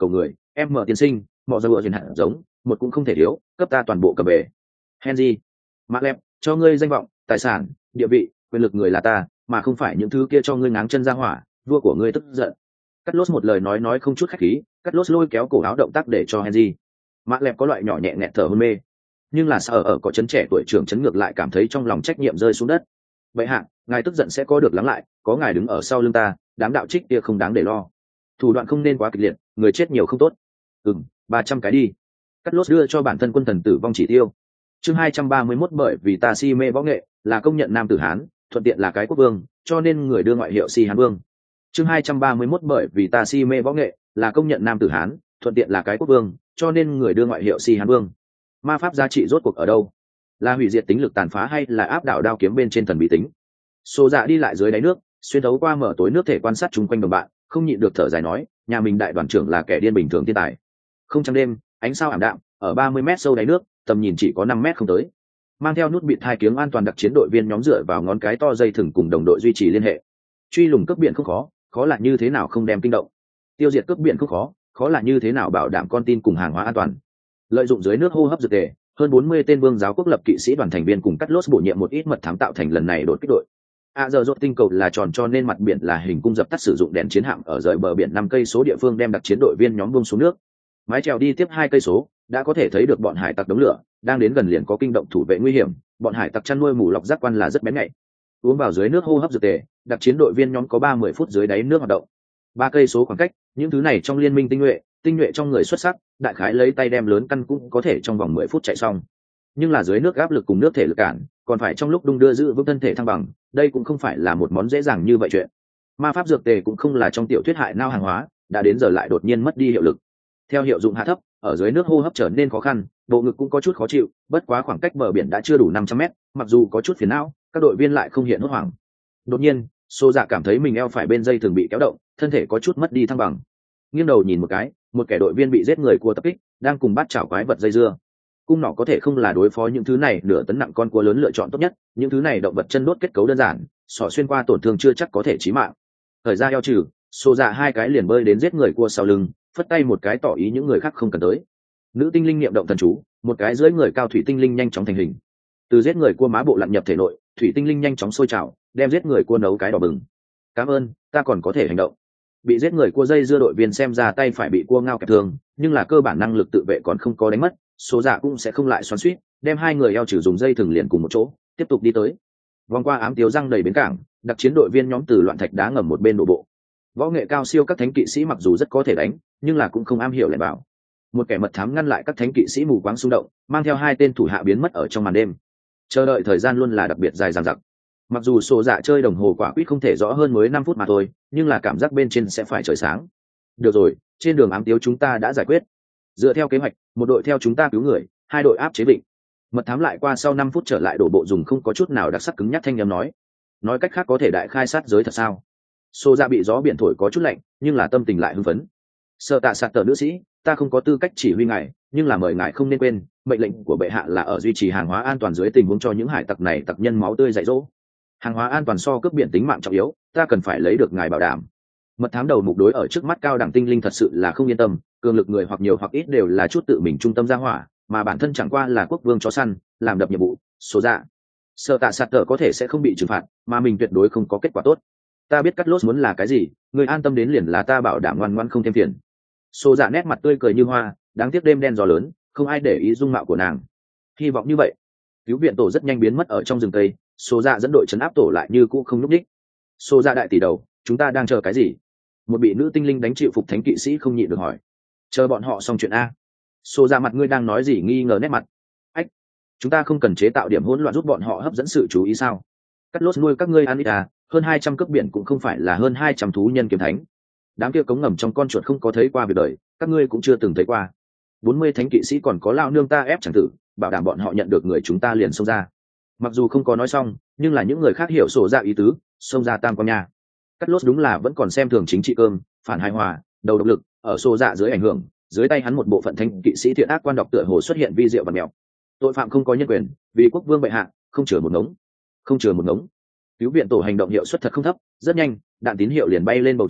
em mở tiên sinh, mọi giờ truyền hạt giống một cũng không thể thiếu, cấp ta toàn bộ cầm về. Henry, mã lẹp, cho ngươi danh vọng, tài sản, địa vị, quyền lực người là ta, mà không phải những thứ kia cho ngươi ngáng chân ra hỏa, vua của ngươi tức giận. Cắt lốt một lời nói nói không chút khách khí, cắt lốt lôi kéo cổ áo động tác để cho Henry. Mã lẹp có loại nhỏ nhẹ nghẹt thở hôn mê, nhưng là sao ở, ở có chấn trẻ tuổi trưởng chấn ngược lại cảm thấy trong lòng trách nhiệm rơi xuống đất. Vậy hạ, ngài tức giận sẽ có được lắng lại, có ngài đứng ở sau lưng ta, đám đạo trích kia không đáng để lo. Thủ đoạn không nên quá kịch liệt, người chết nhiều không tốt. Ừm, ba trăm cái đi. Cắt lốt đưa cho bản thân quân thần tử vong chỉ tiêu. Chương hai trăm ba mươi mốt bởi vì ta si mê võ nghệ, là công nhận nam tử Hán, thuận tiện là cái quốc vương, cho nên người đưa ngoại hiệu si Hán vương. Chương hai trăm ba mươi mốt bởi vì ta si mê võ nghệ, là công nhận nam tử Hán, thuận tiện là cái quốc vương, cho nên người đưa ngoại hiệu si Hán vương. Ma pháp giá trị rốt cuộc ở đâu? Là hủy diệt tính lực tàn phá hay là áp đảo đao kiếm bên trên thần bí tính? Số dạ đi lại dưới đáy nước, xuyên thấu qua mở tối nước thể quan sát chung quanh đồng bạn, không nhịn được thở dài nói, nhà mình đại đoàn trưởng là kẻ điên bình thường thiên tài. Không trăng đêm, ánh sao ảm đạm, ở ba mươi mét sâu đáy nước, tầm nhìn chỉ có năm mét không tới. Mang theo nút bịt hai kiếng an toàn đặc chiến đội viên nhóm dựa vào ngón cái to dây thừng cùng đồng đội duy trì liên hệ. Truy lùng cướp biển không khó, khó là như thế nào không đem kinh động. Tiêu diệt cướp biển không khó, khó là như thế nào bảo đảm con tin cùng hàng hóa an toàn. Lợi dụng dưới nước hô hấp dược tề, hơn bốn mươi tên vương giáo quốc lập kỵ sĩ đoàn thành viên cùng cắt lốt bổ nhiệm một ít mật thám tạo thành lần này đột kích đội. A giờ rốt tinh cầu là tròn cho nên mặt biển là hình cung dập tắt, sử dụng đèn chiến hạm ở rời bờ biển năm cây số địa phương đem đặc chiến đội viên nhóm buông xuống nước. Mái chèo đi tiếp hai cây số, đã có thể thấy được bọn hải tặc đống lửa, đang đến gần liền có kinh động thủ vệ nguy hiểm, bọn hải tặc chăn nuôi mù lọc giác quan là rất bén nhạy. Uống vào dưới nước hô hấp dược tề, đặc chiến đội viên nhóm có ba mươi phút dưới đáy nước hoạt động. Ba cây số khoảng cách, những thứ này trong liên minh tinh nhuệ, tinh nhuệ trong người xuất sắc, đại khái lấy tay đem lớn căn cũng có thể trong vòng mười phút chạy xong. Nhưng là dưới nước áp lực cùng nước thể lực cản, còn phải trong lúc đung đưa giữ vững thân thể thăng bằng, đây cũng không phải là một món dễ dàng như vậy chuyện. Ma pháp dược tề cũng không là trong tiểu thuyết hại nao hàng hóa, đã đến giờ lại đột nhiên mất đi hiệu lực. Theo hiệu dụng hạ thấp, ở dưới nước hô hấp trở nên khó khăn, bộ ngực cũng có chút khó chịu, bất quá khoảng cách bờ biển đã chưa đủ năm trăm mét, mặc dù có chút phiền não, các đội viên lại không hiện hốt hoảng. Đột nhiên, Sô Dạ cảm thấy mình eo phải bên dây thường bị kéo động, thân thể có chút mất đi thăng bằng. Nghiêng đầu nhìn một cái, một kẻ đội viên bị giết người cua tập kích, đang cùng bắt chảo quái vật dây dưa. Cung nỏ có thể không là đối phó những thứ này nửa tấn nặng con cua lớn lựa chọn tốt nhất, những thứ này động vật chân đốt kết cấu đơn giản, sọ xuyên qua tổn thương chưa chắc có thể chí mạng. Thời ra eo trừ, Sô Dạ hai cái liền bơi đến giết người cua sau lưng, phất tay một cái tỏ ý những người khác không cần tới. Nữ tinh linh niệm động thần chú, một cái dưới người cao thủy tinh linh nhanh chóng thành hình. Từ giết người cua má bộ lặn nhập thể nội, thủy tinh linh nhanh chóng sôi trào, đem giết người cua nấu cái đỏ bừng. Cảm ơn, ta còn có thể hành động. Bị giết người cua dây dưa đội viên xem ra tay phải bị cua ngao kẹp thương, nhưng là cơ bản năng lực tự vệ còn không có đánh mất, số dạ cũng sẽ không lại xoắn xuýt, đem hai người eo trừ dùng dây thừng liền cùng một chỗ, tiếp tục đi tới. Vòng qua ám tiếu răng đầy bến cảng, đặc chiến đội viên nhóm từ loạn thạch đá ngầm một bên đổ bộ. Võ nghệ cao siêu các thánh kỵ sĩ mặc dù rất có thể đánh, nhưng là cũng không am hiểu lẻn vào. Một kẻ mật thám ngăn lại các thánh kỵ sĩ mù quáng xung động, mang theo hai tên thủ hạ biến mất ở trong màn đêm. Chờ đợi thời gian luôn là đặc biệt dài dằng dặc. Mặc dù sổ dạ chơi đồng hồ quả quýt không thể rõ hơn mới năm phút mà thôi, nhưng là cảm giác bên trên sẽ phải trời sáng. Được rồi, trên đường ám tiếu chúng ta đã giải quyết. Dựa theo kế hoạch, một đội theo chúng ta cứu người, hai đội áp chế định. Mật thám lại qua sau năm phút trở lại đổ bộ dùng không có chút nào đặc sắc cứng nhắc thanh âm nói. Nói cách khác có thể đại khai sát giới thật sao? Sổ dạ bị gió biển thổi có chút lạnh, nhưng là tâm tình lại hưng phấn. Sợ tạ sạt tờ nữ sĩ, ta không có tư cách chỉ huy ngài, nhưng là mời ngài không nên quên, mệnh lệnh của bệ hạ là ở duy trì hàng hóa an toàn dưới tình huống cho những hải tặc này tặc nhân máu tươi dạy dỗ. Hàng hóa an toàn so cướp biển tính mạng trọng yếu, ta cần phải lấy được ngài bảo đảm. Mật thám đầu mục đối ở trước mắt cao đẳng tinh linh thật sự là không yên tâm, cường lực người hoặc nhiều hoặc ít đều là chút tự mình trung tâm ra hỏa, mà bản thân chẳng qua là quốc vương chó săn, làm đập nhiệm vụ, số dạ. Sợ tạ sạt tờ có thể sẽ không bị trừng phạt, mà mình tuyệt đối không có kết quả tốt. Ta biết cắt lốt muốn là cái gì, người an tâm đến liền là ta bảo đảm ngoan ngoãn không thêm phiền. Số dạ nét mặt tươi cười như hoa, đáng tiếc đêm đen gió lớn, không ai để ý dung mạo của nàng. Hy vọng như vậy. Cứu viện tổ rất nhanh biến mất ở trong rừng tây, số dạ dẫn đội trấn áp tổ lại như cũ không núp đích. Số dạ đại tỷ đầu, chúng ta đang chờ cái gì? Một bị nữ tinh linh đánh chịu phục thánh kỵ sĩ không nhịn được hỏi. Chờ bọn họ xong chuyện a. Số dạ mặt ngươi đang nói gì nghi ngờ nét mặt. Ách, chúng ta không cần chế tạo điểm hỗn loạn giúp bọn họ hấp dẫn sự chú ý sao? Cắt lốt nuôi các ngươi ăn ít à, hơn hai trăm cướp biển cũng không phải là hơn hai trăm thú nhân kiếm thánh. Đám kia cống ngầm trong con chuột không có thấy qua việc đời, các ngươi cũng chưa từng thấy qua. Bốn mươi thánh kỵ sĩ còn có lao nương ta ép chẳng tử, bảo đảm bọn họ nhận được người chúng ta liền xông ra. Mặc dù không có nói xong, nhưng là những người khác hiểu sổ ra ý tứ, xông ra tam con nhà. Cắt lốt đúng là vẫn còn xem thường chính trị cơm, phản hài hòa, đầu độc lực, ở sổ dạ dưới ảnh hưởng, dưới tay hắn một bộ phận thánh kỵ sĩ thiện ác quan độc tựa hồ xuất hiện vi diệu và mèo. Tội phạm không có nhân quyền, vì quốc vương bệ hạ, không chừa một ngống, không chừa một ngống. Cứu viện tổ hành động hiệu suất thật không thấp, rất nhanh, đạn tín hiệu liền bay lên bầu trời,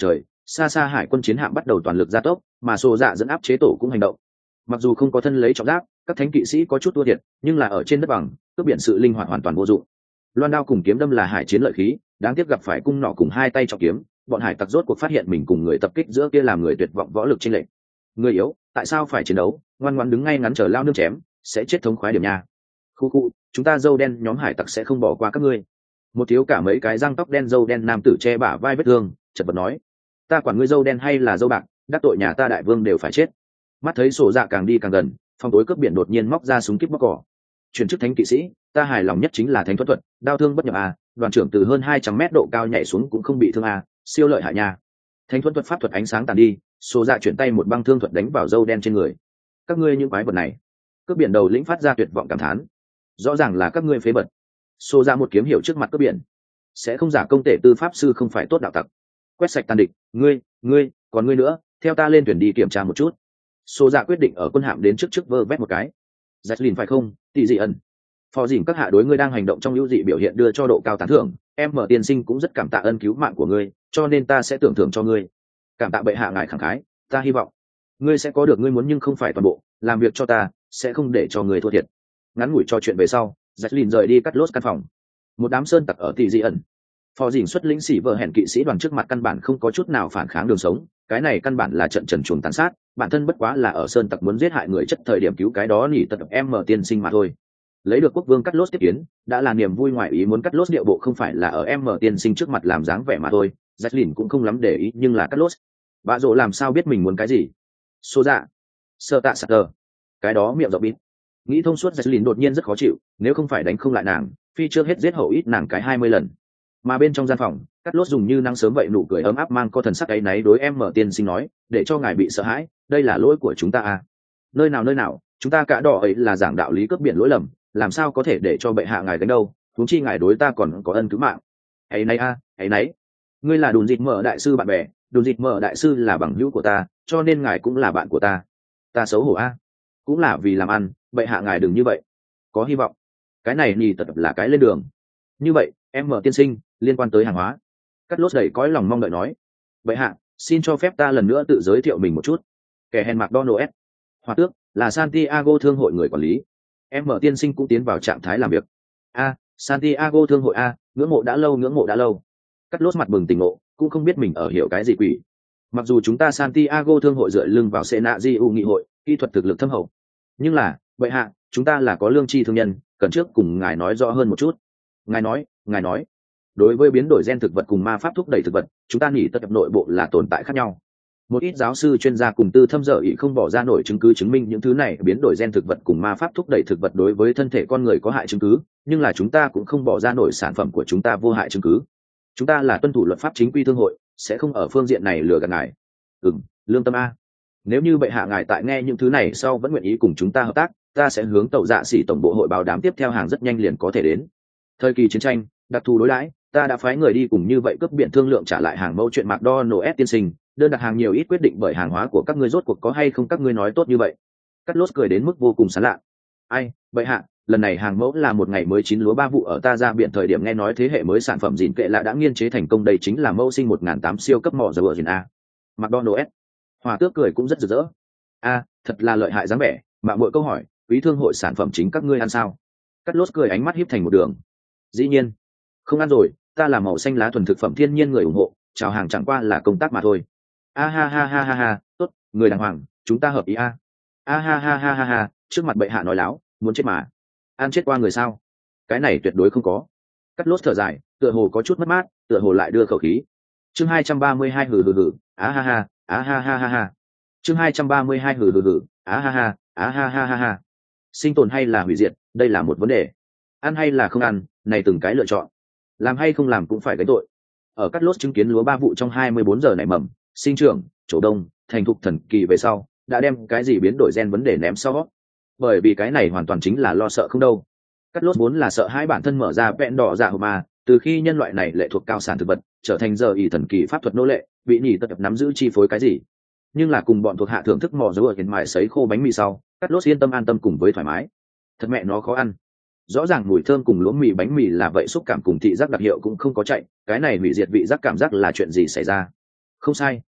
xa xa hải quân chiến hạm bắt đầu toàn lực gia tốc, mà Sô Dạ dẫn áp chế tổ cũng hành động. Mặc dù không có thân lấy trọng giáp, các thánh kỵ sĩ có chút thua thiệt, nhưng là ở trên đất bằng, cướp biển sự linh hoạt hoàn toàn vô dụng. Loan đao cùng kiếm đâm là hải chiến lợi khí, đáng tiếc gặp phải cung nỏ cùng hai tay trọng kiếm, bọn hải tặc rốt cuộc phát hiện mình cùng người tập kích giữa kia làm người tuyệt vọng võ lực chênh lệch. Người yếu, tại sao phải chiến đấu, ngoan ngoãn đứng ngay ngắn chờ lao nương chém, sẽ chết thống khoái điểm nha. Khu khu, chúng ta dâu đen nhóm hải tặc sẽ không bỏ qua các ngươi. Một thiếu cả mấy cái răng tóc đen dâu đen nam tử che bả vai vết thương, chợt bật nói, ta quản ngươi dâu đen hay là dâu bạc, đắc tội nhà ta đại vương đều phải chết. Mắt thấy Sổ Dạ càng đi càng gần, phòng tối cướp biển đột nhiên móc ra súng kíp bóc cỏ. Chuyển chức thánh kỵ sĩ, ta hài lòng nhất chính là thánh thuật thuật, đao thương bất nhập à, đoàn trưởng từ hơn hai trăm mét độ cao nhảy xuống cũng không bị thương à, siêu lợi hại nha. Thánh thuật thuật pháp thuật ánh sáng tàn đi, Sổ Dạ chuyển tay một băng thương thuật đánh vào dâu đen trên người. Các ngươi những quái vật này. Cướp biển đầu lĩnh phát ra tuyệt vọng cảm thán. Rõ ràng là các ngươi phế bật. Sổ Dạ một kiếm hiểu trước mặt cướp biển. Sẽ không giả công tể tư pháp sư không phải tốt đạo tặc. Quét sạch tàn địch, ngươi, ngươi, còn ngươi nữa, theo ta lên thuyền đi kiểm tra một chút. Sổ Dạ quyết định ở quân hạm đến trước trước vơ vét một cái. Jacqueline phải không, tỷ dị ẩn. Phò dìm các hạ đối ngươi đang hành động trong ưu dị biểu hiện đưa cho độ cao tán thưởng, em mở tiên sinh cũng rất cảm tạ ân cứu mạng của ngươi, cho nên ta sẽ tưởng thưởng cho ngươi. Cảm tạ bệ hạ ngài khẳng khái, ta hy vọng ngươi sẽ có được ngươi muốn nhưng không phải toàn bộ, làm việc cho ta, sẽ không để cho ngươi thua thiệt. Ngắn ngủi trò chuyện về sau, Jacqueline rời đi cắt lốt căn phòng. Một đám sơn tặc ở tỷ dị ẩn. Phò dìm xuất lĩnh sĩ vợ hẹn kỵ sĩ đoàn trước mặt căn bản không có chút nào phản kháng đường sống, cái này căn bản là trận trần chuồng tàn sát, bản thân bất quá là ở sơn tặc muốn giết hại người chất thời điểm cứu cái đó nhỉ tật em mở tiên sinh mà thôi. Lấy được quốc vương cắt lốt tiếp kiến, đã là niềm vui ngoại ý muốn cắt lốt điệu bộ không phải là ở em mở tiên sinh trước mặt làm dáng vẻ mà thôi. Jacqueline cũng không lắm để ý nhưng là cắt lốt. Bà rồ làm sao biết mình muốn cái gì? Số dạ, sơ tạ sạc tờ, cái đó miệng rộng bít. Nghĩ thông suốt Jacqueline đột nhiên rất khó chịu, nếu không phải đánh không lại nàng, phi trước hết giết hậu ít nàng cái hai mươi lần. Mà bên trong gian phòng, cắt lốt dùng như năng sớm vậy nụ cười ấm áp mang có thần sắc ấy náy đối em mở tiên sinh nói, để cho ngài bị sợ hãi, đây là lỗi của chúng ta à? Nơi nào nơi nào, chúng ta cả đỏ ấy là giảng đạo lý cướp biển lỗi lầm, làm sao có thể để cho bệ hạ ngài đánh đâu? Huống chi ngài đối ta còn có ân cứu mạng. Ấy nấy a, à, ấy nấy. Ngươi là đùn dịt mở đại sư bạn bè, đùn dịt mở đại sư là bằng hữu của ta, cho nên ngài cũng là bạn của ta. Ta xấu hổ a, à? Cũng là vì làm ăn, bệ hạ ngài đừng như vậy. Có hy vọng. Cái này nhì tật là cái lên đường. Như vậy, em mở tiên sinh, liên quan tới hàng hóa. Cắt lốt đầy cõi lòng mong đợi nói, bệ hạ, xin cho phép ta lần nữa tự giới thiệu mình một chút. Kẻ hèn McDonald, Hòa tước, là Santiago thương hội người quản lý. Em mở tiên sinh cũng tiến vào trạng thái làm việc. A, Santiago thương hội a, ngưỡng mộ đã lâu ngưỡng mộ đã lâu. Cắt lốt mặt bừng tỉnh ngộ, cũng không biết mình ở hiểu cái gì quỷ. Mặc dù chúng ta Santiago thương hội dựa lưng vào Senagiu nghị hội, kỹ thuật thực lực thâm hậu, nhưng là, bệ hạ, chúng ta là có lương tri thương nhân, cần trước cùng ngài nói rõ hơn một chút. Ngài nói, ngài nói. Đối với biến đổi gen thực vật cùng ma pháp thúc đẩy thực vật, chúng ta nghĩ tất nhập nội bộ là tồn tại khác nhau. Một ít giáo sư chuyên gia cùng tư thâm dở ý không bỏ ra nổi chứng cứ chứng minh những thứ này biến đổi gen thực vật cùng ma pháp thúc đẩy thực vật đối với thân thể con người có hại chứng cứ, nhưng là chúng ta cũng không bỏ ra nổi sản phẩm của chúng ta vô hại chứng cứ. Chúng ta là tuân thủ luật pháp chính quy thương hội, sẽ không ở phương diện này lừa gạt ngài. Ừm, lương tâm a. Nếu như bệ hạ ngài tại nghe những thứ này sau vẫn nguyện ý cùng chúng ta hợp tác, ta sẽ hướng tàu dạ sĩ tổng bộ hội báo đám tiếp theo hàng rất nhanh liền có thể đến. Thời kỳ chiến tranh, đặc thù đối đãi, ta đã phái người đi cùng như vậy cướp biển thương lượng trả lại hàng mẫu chuyện McDonald tiên sinh, đơn đặt hàng nhiều ít quyết định bởi hàng hóa của các ngươi rốt cuộc có hay không các ngươi nói tốt như vậy. Cắt lốt cười đến mức vô cùng sán lạ. Ai, bệ hạ, lần này hàng mẫu là một ngày mới chín lúa ba vụ ở ta ra biển thời điểm nghe nói thế hệ mới sản phẩm gìn kệ lạ đã nghiên chế thành công, đây chính là mẫu sinh một nghìn tám siêu cấp mỏ giờ vợ gìn a. McDonald. Hòa tước cười cũng rất rực rỡ. A, thật là lợi hại dáng vẻ, mà mỗi câu hỏi, quý thương hội sản phẩm chính các ngươi ăn sao? Cắt lốt cười ánh mắt híp thành một đường. Dĩ nhiên, không ăn rồi, ta là màu xanh lá thuần thực phẩm thiên nhiên người ủng hộ, chào hàng chẳng qua là công tác mà thôi. A ha ha ha ha ha, tốt, người đàng hoàng, chúng ta hợp ý a. A ha ha ha ha ha, trước mặt bệ hạ nói láo, muốn chết mà. Ăn chết qua người sao? Cái này tuyệt đối không có. Cắt lốt thở dài, tựa hồ có chút mất mát, tựa hồ lại đưa khẩu khí. Chương hai trăm ba mươi hai hừ hừ hừ, á ha ha, á ha ha ha ha. Chương hai trăm ba mươi hai hừ hừ hừ, á ha ha, á ha ha ha ha. Sinh tồn hay là hủy diệt, đây là một vấn đề. Ăn hay là không ăn, này từng cái lựa chọn. Làm hay không làm cũng phải gánh tội. Ở cắt lốt chứng kiến lúa ba vụ trong hai mươi bốn giờ nảy mầm, sinh trưởng, trổ đông, thành thục thần kỳ về sau, đã đem cái gì biến đổi gen vấn đề ném sau. Bởi vì cái này hoàn toàn chính là lo sợ không đâu. Cắt lốt vốn là sợ hai bản thân mở ra vẹn đỏ dạ mà, từ khi nhân loại này lệ thuộc cao sản thực vật, trở thành giờ ỷ thần kỳ pháp thuật nô lệ, bị nhỉ tật nắm giữ chi phối cái gì. Nhưng là cùng bọn thuộc hạ thưởng thức mò dấu ở hiện mài sấy khô bánh mì sau, cắt lốt yên tâm an tâm cùng với thoải mái. Thật mẹ nó khó ăn. Rõ ràng mùi thơm cùng lúa mì bánh mì là vậy, xúc cảm cùng thị giác đặc hiệu cũng không có chạy, cái này hủy diệt vị giác cảm giác là chuyện gì xảy ra? Không sai,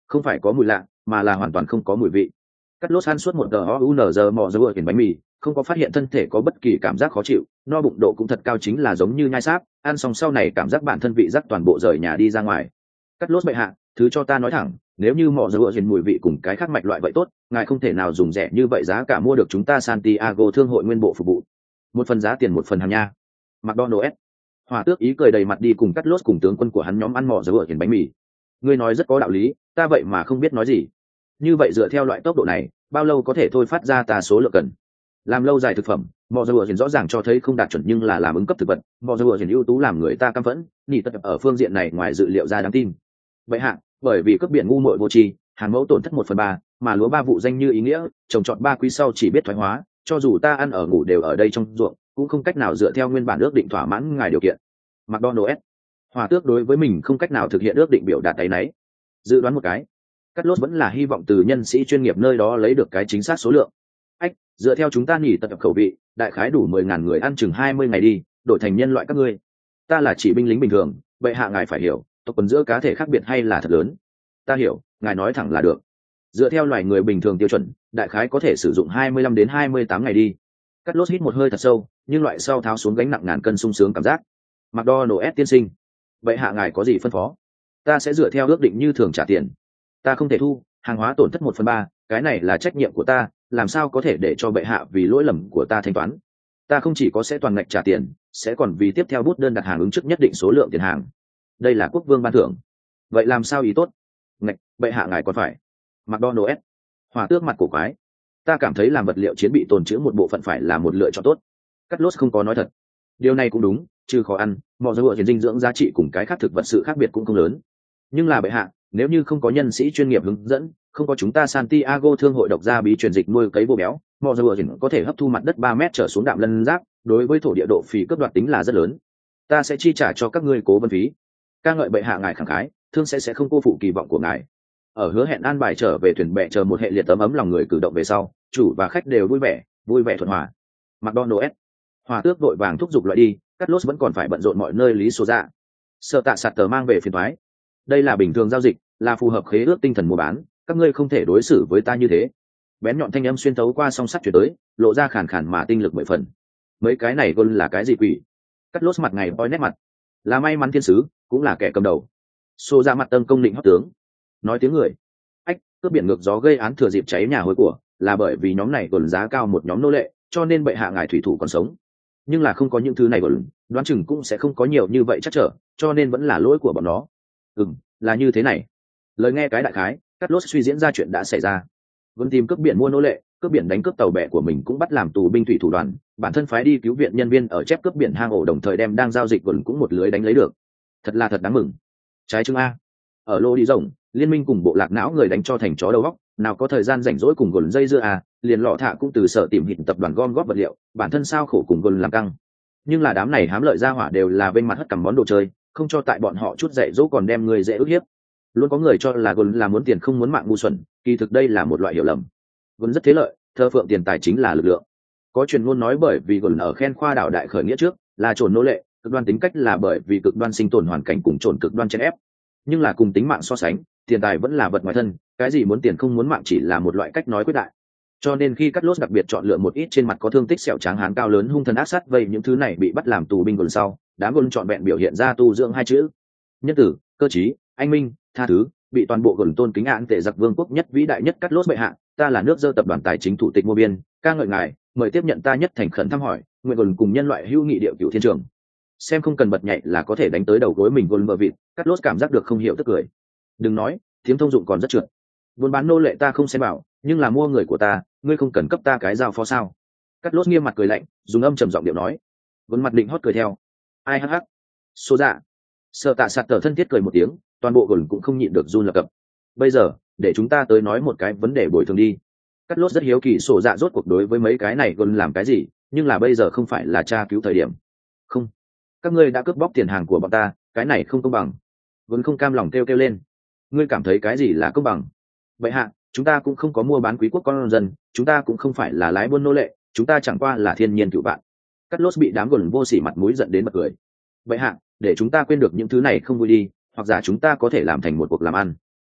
không phải có mùi lạ mà là hoàn toàn không có mùi vị. Cắt lốt ăn suốt một giờ o u n giờ mò giờ vừa hiển bánh mì, không có phát hiện thân thể có bất kỳ cảm giác khó chịu, no bụng độ cũng thật cao, chính là giống như nhai sáp. Ăn xong sau này cảm giác bản thân vị giác toàn bộ rời nhà đi ra ngoài. Cắt lốt bệ hạ, thứ cho ta nói thẳng, nếu như mò giờ vừa hiển mùi vị cùng cái khác mạch loại vậy tốt, ngài không thể nào dùng rẻ như vậy giá cả mua được chúng ta Santiago thương hội nguyên bộ phục vụ. Một phần giá tiền một phần hàng nha. McDonald's. Hỏa tước ý cười đầy mặt đi cùng Cắt lốt cùng tướng quân của hắn nhóm ăn mò giờ vừa hiển bánh mì. Ngươi nói rất có đạo lý, ta vậy mà không biết nói gì. Như vậy dựa theo loại tốc độ này, bao lâu có thể thôi phát ra ta số lượng cần? Làm lâu dài thực phẩm, mò giờ vừa hiển rõ ràng cho thấy không đạt chuẩn, nhưng là làm ứng cấp thực vật, mò giờ vừa hiển ưu tú làm người ta căm phẫn, nhị tất ở phương diện này ngoài dự liệu ra đáng tin. Vậy hạ, bởi vì cướp biển ngu muội vô tri, hàn mẫu tổn thất một phần ba, mà lúa ba vụ danh như ý nghĩa, trồng trọt ba quý sau chỉ biết thoái hóa, cho dù ta ăn ở ngủ đều ở đây trong ruộng, cũng không cách nào dựa theo nguyên bản ước định thỏa mãn ngài điều kiện. McDonald's. Hỏa tước đối với mình không cách nào thực hiện ước định biểu đạt tay nấy. Dự đoán một cái, Cắt lốt vẫn là hy vọng từ nhân sĩ chuyên nghiệp nơi đó lấy được cái chính xác số lượng. Ách, dựa theo chúng ta nghỉ tập khẩu vị, đại khái đủ mười ngàn người ăn chừng hai mươi ngày đi, đổi thành nhân loại các ngươi. Ta là chỉ binh lính bình thường, vậy hạ ngài phải hiểu, tộc quần giữa cá thể khác biệt hay là thật lớn. Ta hiểu, ngài nói thẳng là được. Dựa theo loài người bình thường tiêu chuẩn, đại khái có thể sử dụng hai mươi lăm đến hai mươi tám ngày đi. Cắt lốt hít một hơi thật sâu, nhưng loại sau tháo xuống gánh nặng ngàn cân sung sướng cảm giác. McDonald's tiên sinh, vậy hạ ngài có gì phân phó? Ta sẽ dựa theo ước định như thường trả tiền. Ta không thể thu hàng hóa tổn thất một phần ba, cái này là trách nhiệm của ta, làm sao có thể để cho bệ hạ vì lỗi lầm của ta thanh toán? Ta không chỉ có sẽ toàn ngạch trả tiền, sẽ còn vì tiếp theo bút đơn đặt hàng ứng trước nhất định số lượng tiền hàng. Đây là quốc vương ban thưởng. Vậy làm sao ý tốt? Ngạch, bệ hạ ngài còn phải. McDonald's. Hỏa tước mặt cổ quái. Ta cảm thấy làm vật liệu chiến bị tồn trữ một bộ phận phải là một lựa chọn tốt. Cắt lốt không có nói thật. Điều này cũng đúng, trừ khó ăn, mọi dầu dinh dưỡng giá trị cùng cái khác thực vật sự khác biệt cũng không lớn. Nhưng là bệ hạ, nếu như không có nhân sĩ chuyên nghiệp hướng dẫn, không có chúng ta Santiago thương hội độc gia bí truyền dịch nuôi cấy bô béo, mọi dầu dinh có thể hấp thu mặt đất ba mét trở xuống đạm lân rác, đối với thổ địa độ phì cấp đoạt tính là rất lớn. Ta sẽ chi trả cho các ngươi cố vấn phí. Ca ngợi bệ hạ ngài khẳng khái, thương sẽ sẽ không cô phụ kỳ vọng của ngài. Ở hứa hẹn an bài trở về thuyền bè chờ một hệ liệt tấm ấm lòng người cử động về sau, chủ và khách đều vui vẻ, vui vẻ thuận hòa. McDonald's. Hòa tước đội vàng thúc giục loại đi, Cắt lốt vẫn còn phải bận rộn mọi nơi lý số ra. Sợ tạ sạt tờ mang về phiền toái. Đây là bình thường giao dịch, là phù hợp khế ước tinh thần mua bán, các ngươi không thể đối xử với ta như thế. Bén nhọn thanh âm xuyên thấu qua song sắt chuyển tới, lộ ra khàn khàn mà tinh lực mười phần. Mấy cái này gôn là cái gì quỷ? Cắt lốt mặt ngày boi nét mặt, là may mắn thiên sứ, cũng là kẻ cầm đầu. Xô ra mặt tân công định hót tướng, nói tiếng người. Ách, cướp biển ngược gió gây án thừa dịp cháy nhà hối của, là bởi vì nhóm này gôn giá cao một nhóm nô lệ, cho nên bệ hạ ngài thủy thủ còn sống. Nhưng là không có những thứ này gôn, đoán chừng cũng sẽ không có nhiều như vậy chắc trở, cho nên vẫn là lỗi của bọn nó. Ừm, là như thế này. Lời nghe cái đại khái, Cắt lốt suy diễn ra chuyện đã xảy ra. Vẫn tìm cướp biển mua nô lệ, cướp biển đánh cướp tàu bè của mình cũng bắt làm tù binh thủy thủ đoàn, bản thân phái đi cứu viện nhân viên ở chép cướp biển hang ổ, đồng thời đem đang giao dịch quần cũng một lưới đánh lấy được. Thật là thật đáng mừng. Trái chương a. Ở lô đi rồng, liên minh cùng bộ lạc não người đánh cho thành chó đầu góc, nào có thời gian rảnh rỗi cùng gồn dây dưa à, liền lọ thạ cũng từ sở tìm hiện tập đoàn gom góp vật liệu, bản thân sao khổ cùng gồn làm căng. Nhưng là đám này hám lợi ra hỏa đều là bên mặt hất cầm món đồ chơi, không cho tại bọn họ chút dạy dỗ còn đem người dễ ức hiếp. Luôn có người cho là gồn là muốn tiền không muốn mạng ngu xuẩn, kỳ thực đây là một loại hiểu lầm. Gồn rất thế lợi, thơ phượng tiền tài chính là lực lượng. Có truyền ngôn nói bởi vì gồn ở khen khoa đảo đại khởi nghĩa trước là trồn nô lệ, cực đoan tính cách là bởi vì cực đoan sinh tồn hoàn cảnh cùng trồn cực đoan chèn ép. Nhưng là cùng tính mạng so sánh, tiền tài vẫn là vật ngoài thân, cái gì muốn tiền không muốn mạng chỉ là một loại cách nói quyết đại. Cho nên khi Cắt lốt đặc biệt chọn lựa một ít trên mặt có thương tích sẹo trắng hán cao lớn hung thần ác sát vây những thứ này bị bắt làm tù binh gồn sau, đám gồn chọn vẹn biểu hiện ra tu dưỡng hai chữ: nhân tử, cơ trí, anh minh, tha thứ, bị toàn bộ gồn tôn kính án tệ giặc vương quốc nhất vĩ đại nhất Cắt lốt bệ hạ, ta là nước dơ tập đoàn tài chính thủ tịch mua biên, ca ngợi ngài, mời tiếp nhận ta nhất thành khẩn thăm hỏi, nguyện gồn cùng nhân loại hữu nghị điệu cửu thiên trường. Xem không cần bật nhạy là có thể đánh tới đầu gối mình gồn mờ vịt, Cắt lốt cảm giác được không hiểu tức cười. Đừng nói, tiếng thông dụng còn rất trượt. Buôn bán nô lệ ta không xem bảo, nhưng là mua người của ta, ngươi không cần cấp ta cái giao phó sao? Cắt lốt nghiêm mặt cười lạnh, dùng âm trầm giọng điệu nói. Gồn mặt định hót cười theo. Ai hắc hắc. Số dạ. Sợ tạ sạt tờ thân thiết cười một tiếng, toàn bộ gồn cũng không nhịn được run lập cập. Bây giờ, để chúng ta tới nói một cái vấn đề bồi thường đi. Cắt lốt rất hiếu kỳ sổ dạ rốt cuộc đối với mấy cái này gồn làm cái gì, nhưng là bây giờ không phải là tra cứu thời điểm. Không, các ngươi đã cướp bóc tiền hàng của bọn ta, cái này không công bằng. Gồn không cam lòng kêu kêu lên. Ngươi cảm thấy cái gì là công bằng? Vậy hạ, chúng ta cũng không có mua bán quý quốc con dân, chúng ta cũng không phải là lái buôn nô lệ, chúng ta chẳng qua là thiên nhiên cựu bạn. Cắt lốt bị đám gồn vô sỉ mặt mũi giận đến bật cười. Vậy hạ, để chúng ta quên được những thứ này không vui đi, hoặc giả chúng ta có thể làm thành một cuộc làm ăn.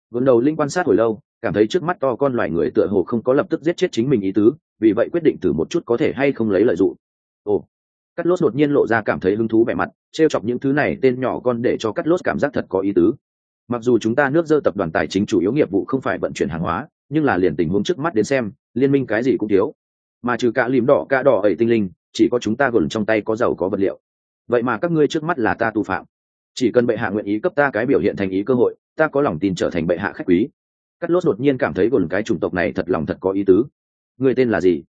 Gồm đầu linh quan sát hồi lâu, cảm thấy trước mắt to con loài người tựa hồ không có lập tức giết chết chính mình ý tứ, vì vậy quyết định thử một chút có thể hay không lấy lợi dụng. Ồ, Cắt Lốt đột nhiên lộ ra cảm thấy hứng thú vẻ mặt, trêu chọc những thứ này tên nhỏ con để cho Cắt Lốt cảm giác thật có ý tứ. Mặc dù chúng ta nước dơ tập đoàn tài chính chủ yếu nghiệp vụ không phải vận chuyển hàng hóa, nhưng là liền tình huống trước mắt đến xem, liên minh cái gì cũng thiếu. Mà trừ cả lìm đỏ cả đỏ ẩy tinh linh, chỉ có chúng ta gồm trong tay có giàu có vật liệu. Vậy mà các ngươi trước mắt là ta tu phạm. Chỉ cần bệ hạ nguyện ý cấp ta cái biểu hiện thành ý cơ hội, ta có lòng tin trở thành bệ hạ khách quý. Cắt Lốt đột nhiên cảm thấy gồm cái chủng tộc này thật lòng thật có ý tứ. Người tên là gì?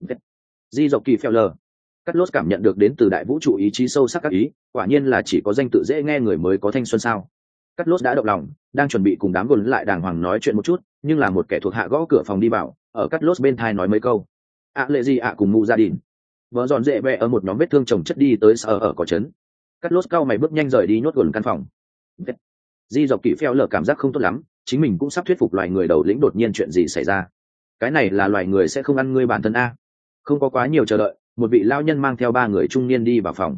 Di dọc kỳ phèo lờ. Cắt Lốt cảm nhận được đến từ đại vũ trụ ý chí sâu sắc các ý, quả nhiên là chỉ có danh tự dễ nghe người mới có thanh xuân sao. Cắt Lốt đã động lòng, đang chuẩn bị cùng đám gồm lại đàng hoàng nói chuyện một chút, nhưng là một kẻ thuộc hạ gõ cửa phòng đi vào, ở Cắt Lốt bên thai nói mấy câu. ạ lệ gì ạ cùng mụ gia đình. Vợ dọn dễ bẹ ở một nhóm vết thương chồng chất đi tới sở ở có trấn. Cắt Lốt cao mày bước nhanh rời đi nhốt gồm căn phòng. Di dọc kỳ phèo lờ cảm giác không tốt lắm, chính mình cũng sắp thuyết phục loài người đầu lĩnh đột nhiên chuyện gì xảy ra. Cái này là loài người sẽ không ăn ngươi bản thân a. Không có quá nhiều chờ đợi, một vị lao nhân mang theo ba người trung niên đi vào phòng.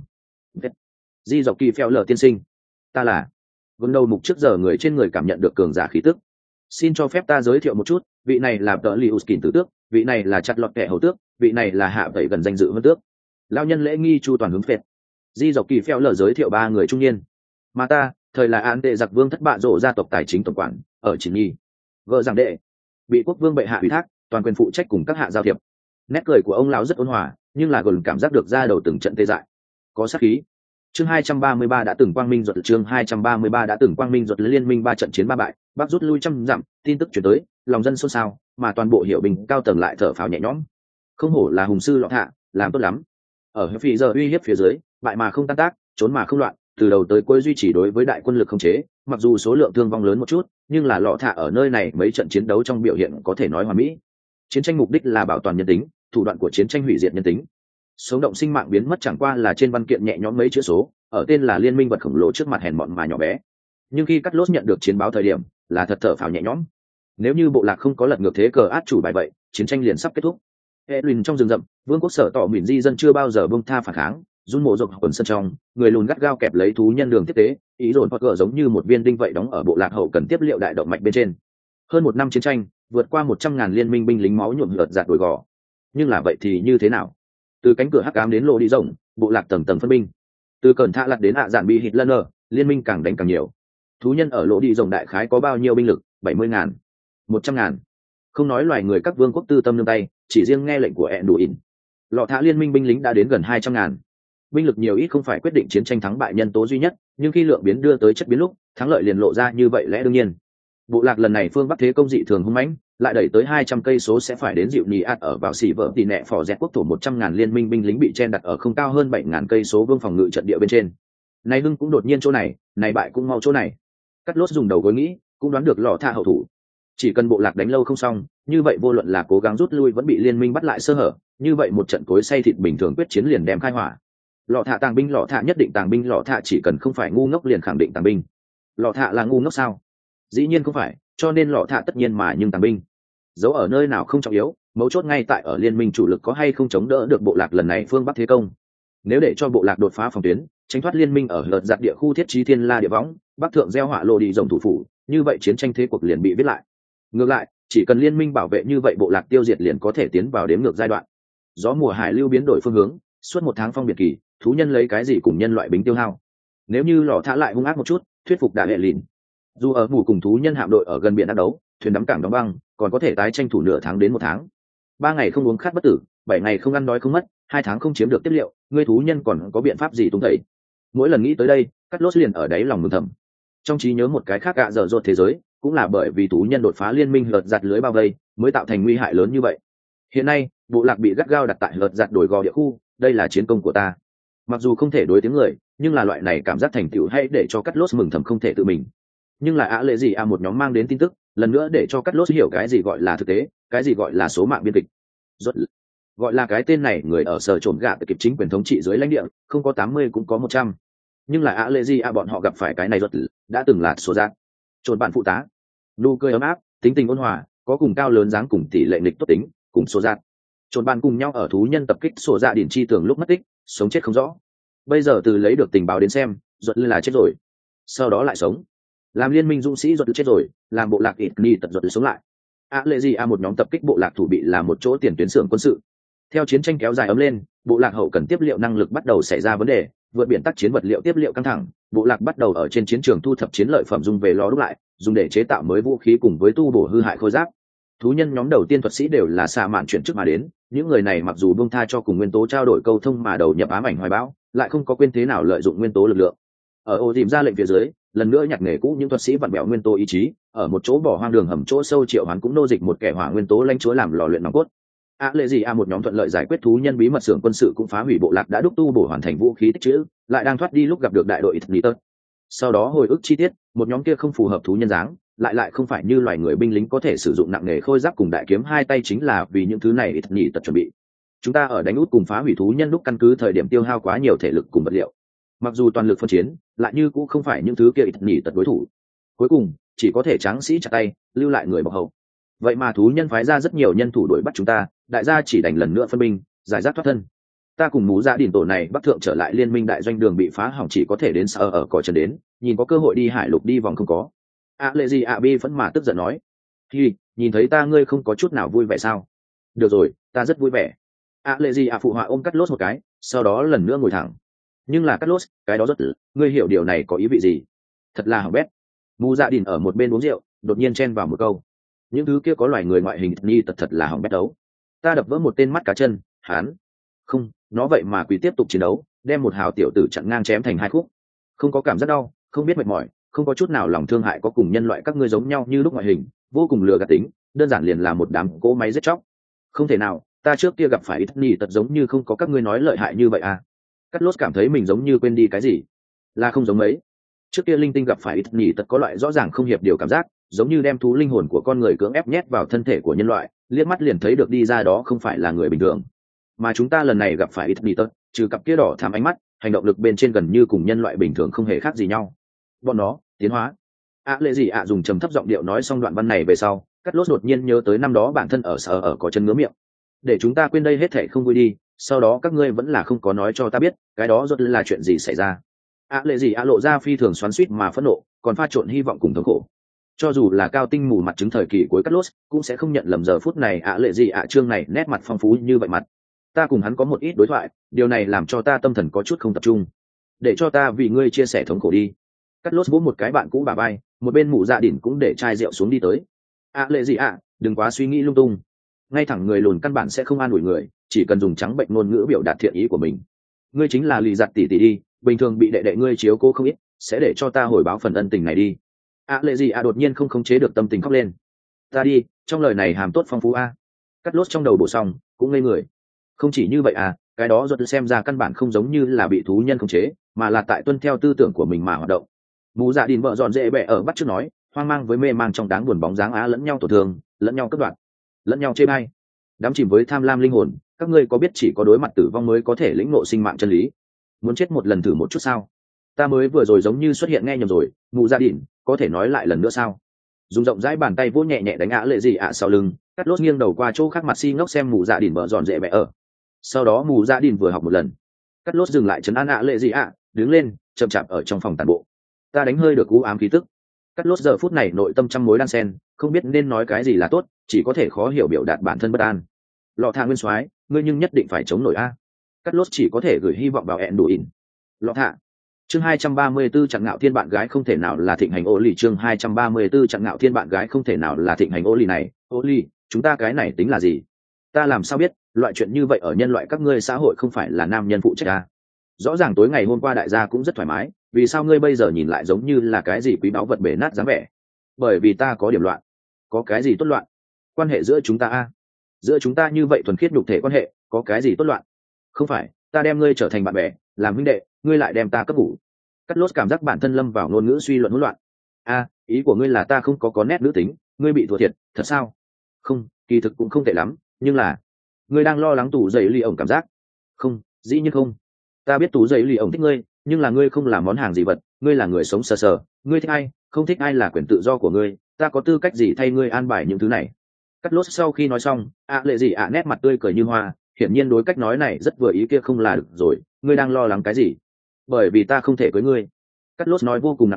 Di dọc kỳ phèo lờ tiên sinh, ta là vâng đầu mục trước giờ người trên người cảm nhận được cường giả khí tức. Xin cho phép ta giới thiệu một chút, vị này là tờ li uskin tử tước, vị này là chặt lọt kẻ hầu tước, vị này là hạ tẩy gần danh dự hơn tước. Lao nhân lễ nghi chu toàn hướng phệt. Di dọc kỳ phèo lờ giới thiệu ba người trung niên. Mà ta, thời là án tệ giặc vương thất bạ rộ gia tộc tài chính tổng quản ở chỉ nhi vợ giảng đệ bị quốc vương bệ hạ ủy thác toàn quyền phụ trách cùng các hạ giao thiệp. Nét cười của ông lão rất ôn hòa, nhưng là gần cảm giác được ra đầu từng trận tê dại, có sát khí. Chương hai trăm ba mươi ba đã từng quang minh ruột chương hai trăm ba mươi ba đã từng quang minh ruột liên minh ba trận chiến ba bại, Bắc rút lui trăm dặm, tin tức truyền tới, lòng dân xôn xao, mà toàn bộ hiệu bình cao tầng lại thở phào nhẹ nhõm. Không hổ là hùng sư lọ hạ, làm tốt lắm. Ở phi giờ uy hiếp phía dưới, bại mà không tan tác, trốn mà không loạn, từ đầu tới cuối duy trì đối với đại quân lực không chế, mặc dù số lượng thương vong lớn một chút, nhưng là lọ thạ ở nơi này mấy trận chiến đấu trong biểu hiện có thể nói hoàn mỹ. Chiến tranh mục đích là bảo toàn nhân tính, thủ đoạn của chiến tranh hủy diệt nhân tính. Sống động sinh mạng biến mất chẳng qua là trên văn kiện nhẹ nhõm mấy chữ số, ở tên là liên minh vật khổng lồ trước mặt hèn mọn mà nhỏ bé. Nhưng khi Cắt Lốt nhận được chiến báo thời điểm, là thật thở phào nhẹ nhõm. Nếu như bộ lạc không có lật ngược thế cờ át chủ bài vậy, chiến tranh liền sắp kết thúc. Edwin trong rừng rậm, vương quốc sở tỏ mìn di dân chưa bao giờ bông tha phản kháng, run mộ rộng quần sân trong, người lùn gắt gao kẹp lấy thú nhân đường tiếp tế, ý dồn hoặc cờ giống như một viên đinh vậy đóng ở bộ lạc hậu cần tiếp liệu đại động mạch bên trên. Hơn một năm chiến tranh, vượt qua một trăm ngàn liên minh binh lính máu nhuộm lợt giạt đồi gò. Nhưng là vậy thì như thế nào? Từ cánh cửa hắc ám đến lộ đi rộng, bộ lạc tầng tầng phân binh. Từ cẩn thạ lặt đến hạ giản bị Hitler, liên minh càng đánh càng nhiều. Thú nhân ở lộ đi rộng đại khái có bao nhiêu binh lực? Bảy mươi ngàn, một trăm ngàn. Không nói loài người các vương quốc tư tâm nương tay, chỉ riêng nghe lệnh của Enduin, lọ thả liên minh binh lính đã đến gần hai trăm ngàn. Binh lực nhiều ít không phải quyết định chiến tranh thắng bại nhân tố duy nhất, nhưng khi lượng biến đưa tới chất biến lúc, thắng lợi liền lộ ra như vậy lẽ đương nhiên. Bộ lạc lần này phương bắc thế công dị thường hung mãnh, lại đẩy tới hai trăm cây số sẽ phải đến dịu nhì ạt ở vào xỉ vợ tỉ nẹ phò dẹt quốc thổ một trăm ngàn liên minh binh lính bị chen đặt ở không cao hơn bảy ngàn cây số vương phòng ngự trận địa bên trên. Này hưng cũng đột nhiên chỗ này, này bại cũng mau chỗ này. Cắt Lốt dùng đầu gối nghĩ, cũng đoán được lọ thả hậu thủ. Chỉ cần bộ lạc đánh lâu không xong, như vậy vô luận là cố gắng rút lui vẫn bị liên minh bắt lại sơ hở, như vậy một trận cối xay thịt bình thường quyết chiến liền đem khai hỏa. Lọ thả tàng binh lọ thả nhất định tàng binh lọ thả chỉ cần không phải ngu ngốc liền khẳng định tàng binh. Lọ thả là ngu ngốc sao? Dĩ nhiên không phải, cho nên lọ thả tất nhiên mà nhưng tàng binh. Giấu ở nơi nào không trọng yếu, mấu chốt ngay tại ở liên minh chủ lực có hay không chống đỡ được bộ lạc lần này phương bắc thế công. Nếu để cho bộ lạc đột phá phòng tuyến, tránh thoát liên minh ở lợt giặt địa khu thiết trí thiên la địa võng, bắc thượng gieo họa lô đi rồng thủ phủ, như vậy chiến tranh thế cuộc liền bị viết lại. Ngược lại, chỉ cần liên minh bảo vệ như vậy bộ lạc tiêu diệt liền có thể tiến vào đếm ngược giai đoạn. Gió mùa hải lưu biến đổi phương hướng, suốt một tháng phong biệt kỳ, thú nhân lấy cái gì cùng nhân loại bính tiêu hao. Nếu như lò thả lại hung ác một chút, thuyết phục đại hệ lìn, dù ở mù cùng thú nhân hạm đội ở gần biển đắc đấu, thuyền đắm cảng đóng băng, còn có thể tái tranh thủ nửa tháng đến một tháng. Ba ngày không uống khát bất tử, bảy ngày không ăn đói không mất, hai tháng không chiếm được tiếp liệu, ngươi thú nhân còn có biện pháp gì tung thầy? Mỗi lần nghĩ tới đây, Cắt Lốt liền ở đáy lòng mừng thầm. Trong trí nhớ một cái khác gạ dở dột thế giới, cũng là bởi vì thú nhân đột phá liên minh lợt giặt lưới bao vây, mới tạo thành nguy hại lớn như vậy. Hiện nay, bộ lạc bị gắt gao đặt tại lợt giặt đổi gò địa khu, đây là chiến công của ta. Mặc dù không thể đối tiếng người, nhưng là loại này cảm giác thành tựu hay để cho Cắt Lốt mừng thầm không thể tự mình. Nhưng là ạ lệ gì à một nhóm mang đến tin tức, lần nữa để cho Cắt Lốt hiểu cái gì gọi là thực tế, cái gì gọi là số mạng biên kịch. Rốt gọi là cái tên này người ở sở trộm gạ kịp chính quyền thống trị dưới lãnh địa, không có tám mươi cũng có một trăm. Nhưng là ạ lệ gì à bọn họ gặp phải cái này rốt đã từng là số giác. Trộn bạn phụ tá, nụ cười ấm áp, tính tình ôn hòa, có cùng cao lớn dáng cùng tỷ lệ nghịch tốt tính, cùng số giác. Trộn bạn cùng nhau ở thú nhân tập kích sổ dạ điển chi tường lúc mất tích, sống chết không rõ. Bây giờ từ lấy được tình báo đến xem, rốt là chết rồi, sau đó lại sống. làm liên minh dũng sĩ ruột chết rồi, làm bộ lạc ít ni tật ruột sống lại. A lệ gì a một nhóm tập kích bộ lạc thủ bị là một chỗ tiền tuyến xưởng quân sự. Theo chiến tranh kéo dài ấm lên, bộ lạc hậu cần tiếp liệu năng lực bắt đầu xảy ra vấn đề, vượt biển tác chiến vật liệu tiếp liệu căng thẳng, bộ lạc bắt đầu ở trên chiến trường thu thập chiến lợi phẩm dùng về lò đúc lại, dùng để chế tạo mới vũ khí cùng với tu bổ hư hại khôi giáp. Thú nhân nhóm đầu tiên thuật sĩ đều là xa mạn chuyển trước mà đến, những người này mặc dù buông tha cho cùng nguyên tố trao đổi câu thông mà đầu nhập ám ảnh hoài bão, lại không có quên thế nào lợi dụng nguyên tố lực lượng. Ở ô tìm ra lệnh phía dưới, lần nữa nhặt nghề cũ những thuật sĩ vặn bẹo nguyên tố ý chí, ở một chỗ bỏ hoang đường hầm chỗ sâu triệu hoán cũng nô dịch một kẻ hỏa nguyên tố lãnh chúa làm lò luyện nòng cốt. A lệ gì a một nhóm thuận lợi giải quyết thú nhân bí mật xưởng quân sự cũng phá hủy bộ lạc đã đúc tu bổ hoàn thành vũ khí tích trữ, lại đang thoát đi lúc gặp được đại đội Itnitus. Sau đó hồi ức chi tiết, một nhóm kia không phù hợp thú nhân dáng, lại lại không phải như loài người binh lính có thể sử dụng nặng nghề khôi giáp cùng đại kiếm hai tay, chính là vì những thứ này Itnitus chuẩn bị. Chúng ta ở đánh út cùng phá hủy thú nhân lúc căn cứ thời điểm tiêu hao quá nhiều thể lực cùng vật liệu. Mặc dù toàn lực phân chiến, lại như cũng không phải những thứ kia Itnitus đối thủ. Cuối cùng, chỉ có thể tráng sĩ chặt tay, lưu lại người bọc hậu. Vậy mà thú nhân phái ra rất nhiều nhân thủ đuổi bắt chúng ta, đại gia chỉ đành lần nữa phân binh, giải rác thoát thân. Ta cùng mũ gia đình tổ này bắc thượng trở lại liên minh đại doanh đường bị phá hỏng, chỉ có thể đến sở ở cỏ trần đến, nhìn có cơ hội đi hải lục đi vòng không có. A lệ gì ạ bi phẫn mà tức giận nói, hi, nhìn thấy ta ngươi không có chút nào vui vẻ sao? Được rồi, ta rất vui vẻ. A lệ gì ạ phụ họa ôm cắt lốt một cái, sau đó lần nữa ngồi thẳng. Nhưng là cắt lốt, cái đó rất tử, ngươi hiểu điều này có ý vị gì? Thật là hỏng bét. Mũ gia đình ở một bên uống rượu, đột nhiên chen vào một câu, những thứ kia có loài người ngoại hình ni tật thật là hỏng bét đấu. Ta đập vỡ một tên mắt cá chân, hán không, nó vậy mà quỳ tiếp tục chiến đấu, đem một hào tiểu tử chặn ngang chém thành hai khúc, không có cảm giác đau, không biết mệt mỏi, không có chút nào lòng thương hại, có cùng nhân loại các ngươi giống nhau như lúc ngoại hình, vô cùng lừa gạt tính, đơn giản liền là một đám cỗ máy giết chóc. Không thể nào, ta trước kia gặp phải ít ni tật giống như không có các ngươi nói lợi hại như vậy à? Cắt lốt cảm thấy mình giống như quên đi cái gì, là không giống mấy. Trước kia linh tinh gặp phải ít ni tật có loại rõ ràng không hiệp điều cảm giác, giống như đem thú linh hồn của con người cưỡng ép nhét vào thân thể của nhân loại, liếc mắt liền thấy được đi ra đó không phải là người bình thường. Mà chúng ta lần này gặp phải ít tật, trừ cặp kia đỏ thắm ánh mắt, hành động lực bên trên gần như cùng nhân loại bình thường không hề khác gì nhau. Bọn nó tiến hóa. A lệ gì ạ dùng trầm thấp giọng điệu nói xong đoạn văn này về sau, Cắt Lốt đột nhiên nhớ tới năm đó bản thân ở sở ở có chân ngứa miệng. Để chúng ta quên đây hết thảy không vui đi, sau đó các ngươi vẫn là không có nói cho ta biết, cái đó rốt là chuyện gì xảy ra. A lệ gì ạ lộ ra phi thường xoắn xuýt mà phẫn nộ, còn pha trộn hy vọng cùng thống khổ. Cho dù là cao tinh mù mặt chứng thời kỳ cuối Cắt Lốt cũng sẽ không nhận lầm giờ phút này ạ lệ gì ạ chương này nét mặt phong phú như vậy mặt. Ta cùng hắn có một ít đối thoại, điều này làm cho ta tâm thần có chút không tập trung. Để cho ta vì ngươi chia sẻ thống khổ đi. Cắt Lốt vỗ một cái bạn cũ bà bay, một bên mụ dạ đỉnh cũng để chai rượu xuống đi tới. ạ lệ gì ạ, đừng quá suy nghĩ lung tung. Ngay thẳng người lùn căn bản sẽ không an ủi người, chỉ cần dùng trắng bệnh ngôn ngữ biểu đạt thiện ý của mình. Ngươi chính là lì giặt tỷ tỷ đi, bình thường bị đệ đệ ngươi chiếu cố không ít, sẽ để cho ta hồi báo phần ân tình này đi. ạ lệ gì ạ đột nhiên không khống chế được tâm tình khóc lên. Ta đi, trong lời này hàm tốt phong phú a. Cắt Lốt trong đầu bổ xong, cũng ngây người. Không chỉ như vậy à, cái đó rốt xem ra căn bản không giống như là bị thú nhân khống chế, mà là tại tuân theo tư tưởng của mình mà hoạt động. Mù dạ đình vợ dọn dễ bẹ ở bắt trước nói, hoang mang với mê mang trong đáng buồn bóng dáng á lẫn nhau tổn thương, lẫn nhau cất đoạn, lẫn nhau chê bai. Đắm chìm với tham lam linh hồn, các ngươi có biết chỉ có đối mặt tử vong mới có thể lĩnh ngộ sinh mạng chân lý. Muốn chết một lần thử một chút sao? Ta mới vừa rồi giống như xuất hiện nghe nhầm rồi, mù dạ đình, có thể nói lại lần nữa sao? Dùng rộng rãi bàn tay vỗ nhẹ nhẹ đánh ạ lệ gì ạ sau lưng, Cắt Lốt nghiêng đầu qua chỗ khác mặt si ngốc xem mù dạ đình vợ dọn dễ bẹ ở. Sau đó mù dạ đình vừa học một lần. Cắt Lốt dừng lại trấn an ạ lệ gì ạ, đứng lên, chậm chạp ở trong phòng tàn bộ. Ta đánh hơi được u ám khí tức. Cắt Lốt giờ phút này nội tâm trăm mối đan xen, không biết nên nói cái gì là tốt, chỉ có thể khó hiểu biểu đạt bản thân bất an. Lọ thạ nguyên soái, ngươi nhưng nhất định phải chống nổi a. Cắt Lốt chỉ có thể gửi hy vọng vào ẹn đủ ỉn. Lọ thạ. Chương hai trăm ba mươi 34 chặng ngạo thiên bạn gái không thể nào là thịnh hành ô lì. Chương hai trăm ba mươi 34 chặng ngạo thiên bạn gái không thể nào là thịnh hành ô lì này. Ô lì, chúng ta cái này tính là gì? Ta làm sao biết, loại chuyện như vậy ở nhân loại các ngươi xã hội không phải là nam nhân phụ trách à? Rõ ràng tối ngày hôm qua đại gia cũng rất thoải mái, vì sao ngươi bây giờ nhìn lại giống như là cái gì quý báu vật bể nát dáng vẻ? Bởi vì ta có điểm loạn. Có cái gì tốt loạn? Quan hệ giữa chúng ta a, giữa chúng ta như vậy thuần khiết nhục thể quan hệ, có cái gì tốt loạn? Không phải, ta đem ngươi trở thành bạn bè, làm huynh đệ, ngươi lại đem ta cấp ngủ. Cắt Lốt cảm giác bản thân lâm vào ngôn ngữ suy luận hỗn loạn. A, ý của ngươi là ta không có có nét nữ tính, ngươi bị thua thiệt, thật sao? Không, kỳ thực cũng không tệ lắm, nhưng là ngươi đang lo lắng tủ giày ly ổng cảm giác. Không, dĩ nhiên không. Ta biết tủ giày ly ổng thích ngươi, nhưng là ngươi không làm món hàng gì vật, ngươi là người sống sờ sờ, ngươi thích ai, không thích ai là quyền tự do của ngươi, ta có tư cách gì thay ngươi an bài những thứ này? Cắt Lốt sau khi nói xong, ạ lệ gì ạ nét mặt tươi cười như hoa, hiển nhiên đối cách nói này rất vừa ý kia không là được rồi, ngươi đang lo lắng cái gì? Bởi vì ta không thể cưới ngươi. Cắt Lốt nói vô cùng nặng nề,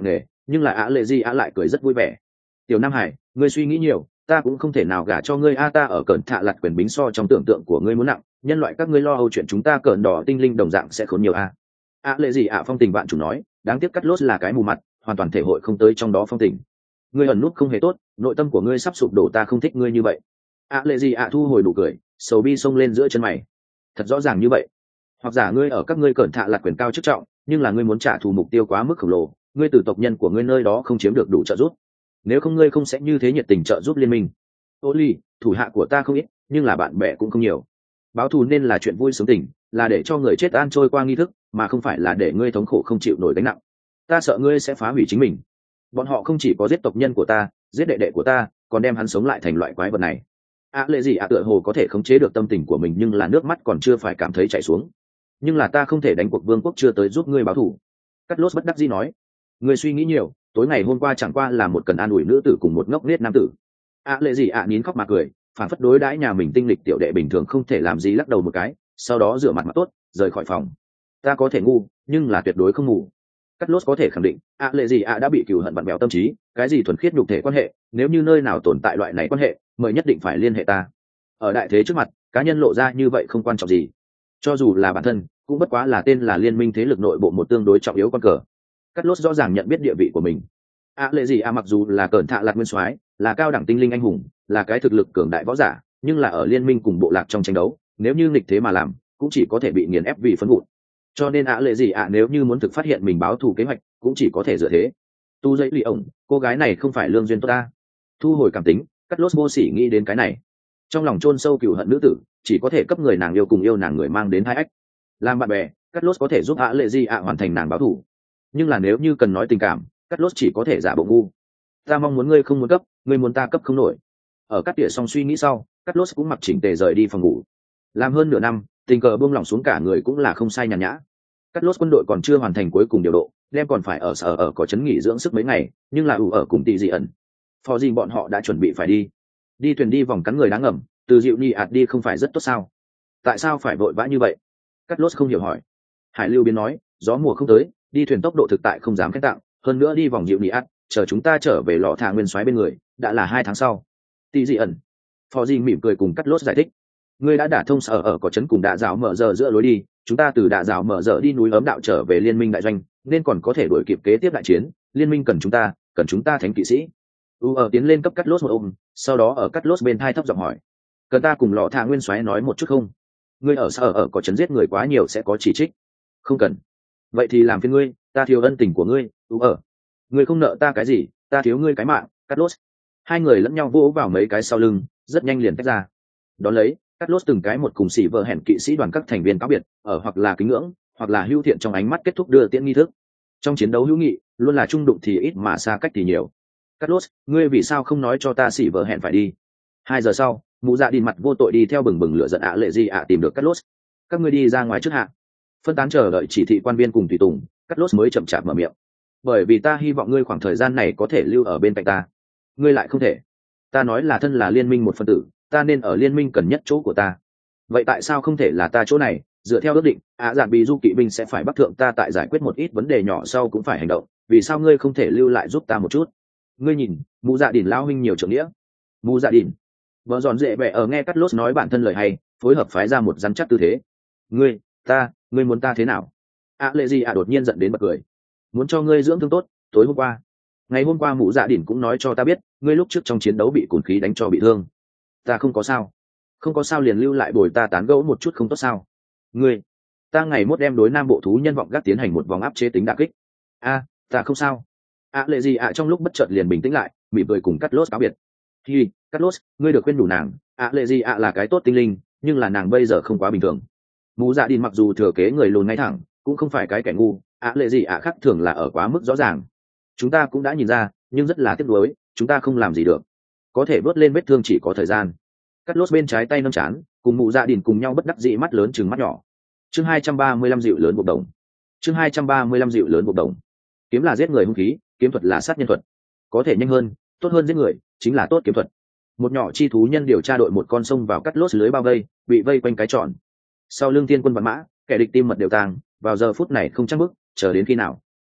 nhưng là ạ lệ gì ạ lại cười rất vui vẻ. Tiểu Nam Hải, ngươi suy nghĩ nhiều, ta cũng không thể nào gả cho ngươi a, ta ở cẩn thạ lặt quyền bính so trong tưởng tượng của ngươi muốn nặng, nhân loại các ngươi lo âu chuyện chúng ta cẩn đỏ tinh linh đồng dạng sẽ khốn nhiều a. ạ lệ gì ạ phong tình bạn chủ nói, đáng tiếc cắt lốt là cái mù mặt, hoàn toàn thể hội không tới trong đó phong tình. Ngươi ẩn nút không hề tốt, nội tâm của ngươi sắp sụp đổ, ta không thích ngươi như vậy. ạ lệ gì ạ thu hồi đủ cười, sầu bi xông lên giữa chân mày. Thật rõ ràng như vậy. Hoặc giả ngươi ở các ngươi cẩn thạ lặt quyền cao chức trọng, nhưng là ngươi muốn trả thù mục tiêu quá mức khổng lồ, ngươi từ tộc nhân của ngươi nơi đó không chiếm được đủ trợ giúp. Nếu không ngươi không sẽ như thế nhiệt tình trợ giúp liên minh. Ô ly, thủ hạ của ta không ít, nhưng là bạn bè cũng không nhiều. Báo thù nên là chuyện vui sướng tình, là để cho người chết an trôi qua nghi thức, mà không phải là để ngươi thống khổ không chịu nổi gánh nặng. Ta sợ ngươi sẽ phá hủy chính mình. Bọn họ không chỉ có giết tộc nhân của ta, giết đệ đệ của ta, còn đem hắn sống lại thành loại quái vật này. ạ lệ gì ạ tựa hồ có thể khống chế được tâm tình của mình, nhưng là nước mắt còn chưa phải cảm thấy chảy xuống. Nhưng là ta không thể đánh cuộc vương quốc chưa tới giúp ngươi báo thù. Cắt lốt bất đắc dĩ nói. Ngươi suy nghĩ nhiều, tối ngày hôm qua chẳng qua là một cần an ủi nữ tử cùng một ngốc nghếch nam tử. ạ lệ gì ạ nín khóc mà cười, phản phất đối đãi nhà mình tinh lịch tiểu đệ bình thường không thể làm gì, lắc đầu một cái, sau đó rửa mặt mặt tốt, rời khỏi phòng. Ta có thể ngu, nhưng là tuyệt đối không ngu. Cắt lốt có thể khẳng định, ạ lệ gì ạ đã bị cừu hận vặn vẹo tâm trí, cái gì thuần khiết nhục thể quan hệ, nếu như nơi nào tồn tại loại này quan hệ, mời nhất định phải liên hệ ta. Ở đại thế trước mặt, cá nhân lộ ra như vậy không quan trọng gì. Cho dù là bản thân, cũng bất quá là tên là liên minh thế lực nội bộ một tương đối trọng yếu con cờ. Cắt lốt rõ ràng nhận biết địa vị của mình. ạ lệ gì ạ mặc dù là cẩn thạ lạc nguyên soái, là cao đẳng tinh linh anh hùng, là cái thực lực cường đại võ giả, nhưng là ở liên minh cùng bộ lạc trong tranh đấu, nếu như nghịch thế mà làm, cũng chỉ có thể bị nghiền ép vì phấn vụn. Cho nên ạ lệ gì ạ nếu như muốn thực phát hiện mình báo thù kế hoạch, cũng chỉ có thể dựa thế. Tu dây lì ổng, cô gái này không phải lương duyên tốt ta. Thu hồi cảm tính, cắt lốt vô sỉ nghĩ đến cái này. Trong lòng chôn sâu cừu hận nữ tử, chỉ có thể cấp người nàng yêu cùng yêu nàng người mang đến hai ách. Làm bạn bè, cắt lốt có thể giúp ạ lệ gì ạ hoàn thành nàng báo thù. Nhưng là nếu như cần nói tình cảm, cắt lốt chỉ có thể giả bộ ngu. Ta mong muốn ngươi không muốn cấp, ngươi muốn ta cấp không nổi. Ở cắt tỉa xong suy nghĩ sau, cắt lốt cũng mặc chỉnh tề rời đi phòng ngủ. Làm hơn nửa năm, tình cờ buông lỏng xuống cả người cũng là không sai nhàn nhã. Cắt lốt quân đội còn chưa hoàn thành cuối cùng điều độ, đem còn phải ở sở ở có chấn nghỉ dưỡng sức mấy ngày, nhưng là ủ ở cùng tỷ dị ẩn. Phò gì bọn họ đã chuẩn bị phải đi. Đi thuyền đi vòng cắn người đáng ngầm, từ dịu nhị ạt đi không phải rất tốt sao? Tại sao phải vội vã như vậy? Cắt lốt không hiểu hỏi. Hải Lưu Biến nói, gió mùa không tới, đi thuyền tốc độ thực tại không dám khen tặng, hơn nữa đi vòng dịu nhị ạt, chờ chúng ta trở về lọ thả nguyên soái bên người, đã là hai tháng sau. Tỷ dị ẩn. Phò gì mỉm cười cùng Cắt lốt giải thích. Ngươi đã đả thông sở ở có chấn cùng đạ dạo mở giờ giữa lối đi, chúng ta từ đạ dạo mở giờ đi núi ấm đạo trở về liên minh đại doanh, nên còn có thể đuổi kịp kế tiếp đại chiến. Liên minh cần chúng ta, cần chúng ta thánh kỵ sĩ. U ở tiến lên cấp Cắt lốt một ôm, sau đó ở Cắt lốt bên thai thấp giọng hỏi, cần ta cùng lọ thả nguyên soái nói một chút không? Ngươi ở sở ở có chấn giết người quá nhiều sẽ có chỉ trích. Không cần. Vậy thì làm phiền ngươi, ta thiếu ân tình của ngươi. U ở, ngươi không nợ ta cái gì, ta thiếu ngươi cái mạng. Cắt lốt. Hai người lẫn nhau vỗ vào mấy cái sau lưng, rất nhanh liền tách ra. Đón lấy, Cắt lốt từng cái một cùng xỉ vợ hẹn kỵ sĩ đoàn các thành viên cáo biệt, ở hoặc là kính ngưỡng, hoặc là hữu thiện trong ánh mắt kết thúc đưa tiễn nghi thức. Trong chiến đấu hữu nghị, luôn là trung đụng thì ít mà xa cách thì nhiều. Cắt lốt, ngươi vì sao không nói cho ta xỉ vợ hẹn phải đi? Hai giờ sau, mụ dạ đi mặt vô tội đi theo bừng bừng lửa giận ạ lệ gì ạ tìm được Cắt lốt. Các ngươi đi ra ngoài trước hạ. Phân tán chờ đợi chỉ thị quan viên cùng tùy tùng, Cắt lốt mới chậm chạp mở miệng. Bởi vì ta hy vọng ngươi khoảng thời gian này có thể lưu ở bên cạnh ta. Ngươi lại không thể. Ta nói là thân là liên minh một phân tử, ta nên ở liên minh cần nhất chỗ của ta. Vậy tại sao không thể là ta chỗ này? Dựa theo ước định, ạ giản bị du kỵ binh sẽ phải bắt thượng ta tại giải quyết một ít vấn đề nhỏ sau cũng phải hành động. Vì sao ngươi không thể lưu lại giúp ta một chút? Ngươi nhìn, mụ dạ đỉnh lao huynh nhiều trưởng nghĩa. Mụ dạ đỉnh. Vợ giòn dễ bẹ ở nghe Cắt lốt nói bản thân lời hay, phối hợp phái ra một rắn chắc tư thế. Ngươi, ta, ngươi muốn ta thế nào? ạ lệ gì ạ đột nhiên giận đến bật cười. Muốn cho ngươi dưỡng thương tốt. Tối hôm qua, ngày hôm qua mụ dạ đỉnh cũng nói cho ta biết, ngươi lúc trước trong chiến đấu bị cồn khí đánh cho bị thương. Ta không có sao. Không có sao liền lưu lại bồi ta tán gẫu một chút không tốt sao? Ngươi, ta ngày mốt đem đối nam bộ thú nhân vọng gác tiến hành một vòng áp chế tính đả kích. A, ta không sao. ạ lệ gì ạ trong lúc bất chợt liền bình tĩnh lại, mỉm cười cùng Cắt lốt cáo biệt. Hi, Cắt lốt, ngươi được khuyên đủ nàng. ạ lệ gì ạ là cái tốt tinh linh, nhưng là nàng bây giờ không quá bình thường. Mụ dạ đỉnh mặc dù thừa kế người lùn ngay thẳng, cũng không phải cái kẻ ngu. ạ lệ gì ạ khác thường là ở quá mức rõ ràng. Chúng ta cũng đã nhìn ra, nhưng rất là tiếc nuối, chúng ta không làm gì được. Có thể vớt lên vết thương chỉ có thời gian. Cắt lốt bên trái tay nâng chán, cùng mụ dạ đỉnh cùng nhau bất đắc dĩ mắt lớn chừng mắt nhỏ. Chương hai trăm ba mươi lăm dịu lớn buộc đồng. Chương hai trăm ba mươi lăm dịu lớn buộc đồng. Kiếm là giết người hung khí, kiếm thuật là sát nhân thuật. Có thể nhanh hơn, tốt hơn giết người, chính là tốt kiếm thuật. Một nhỏ chi thú nhân điều tra đội một con sông vào Cắt lốt lưới bao vây, bị vây quanh cái tròn. Sau lưng tiên quân vạn mã, kẻ địch tim mật đều tàng, vào giờ phút này không chắc bước, chờ đến khi nào?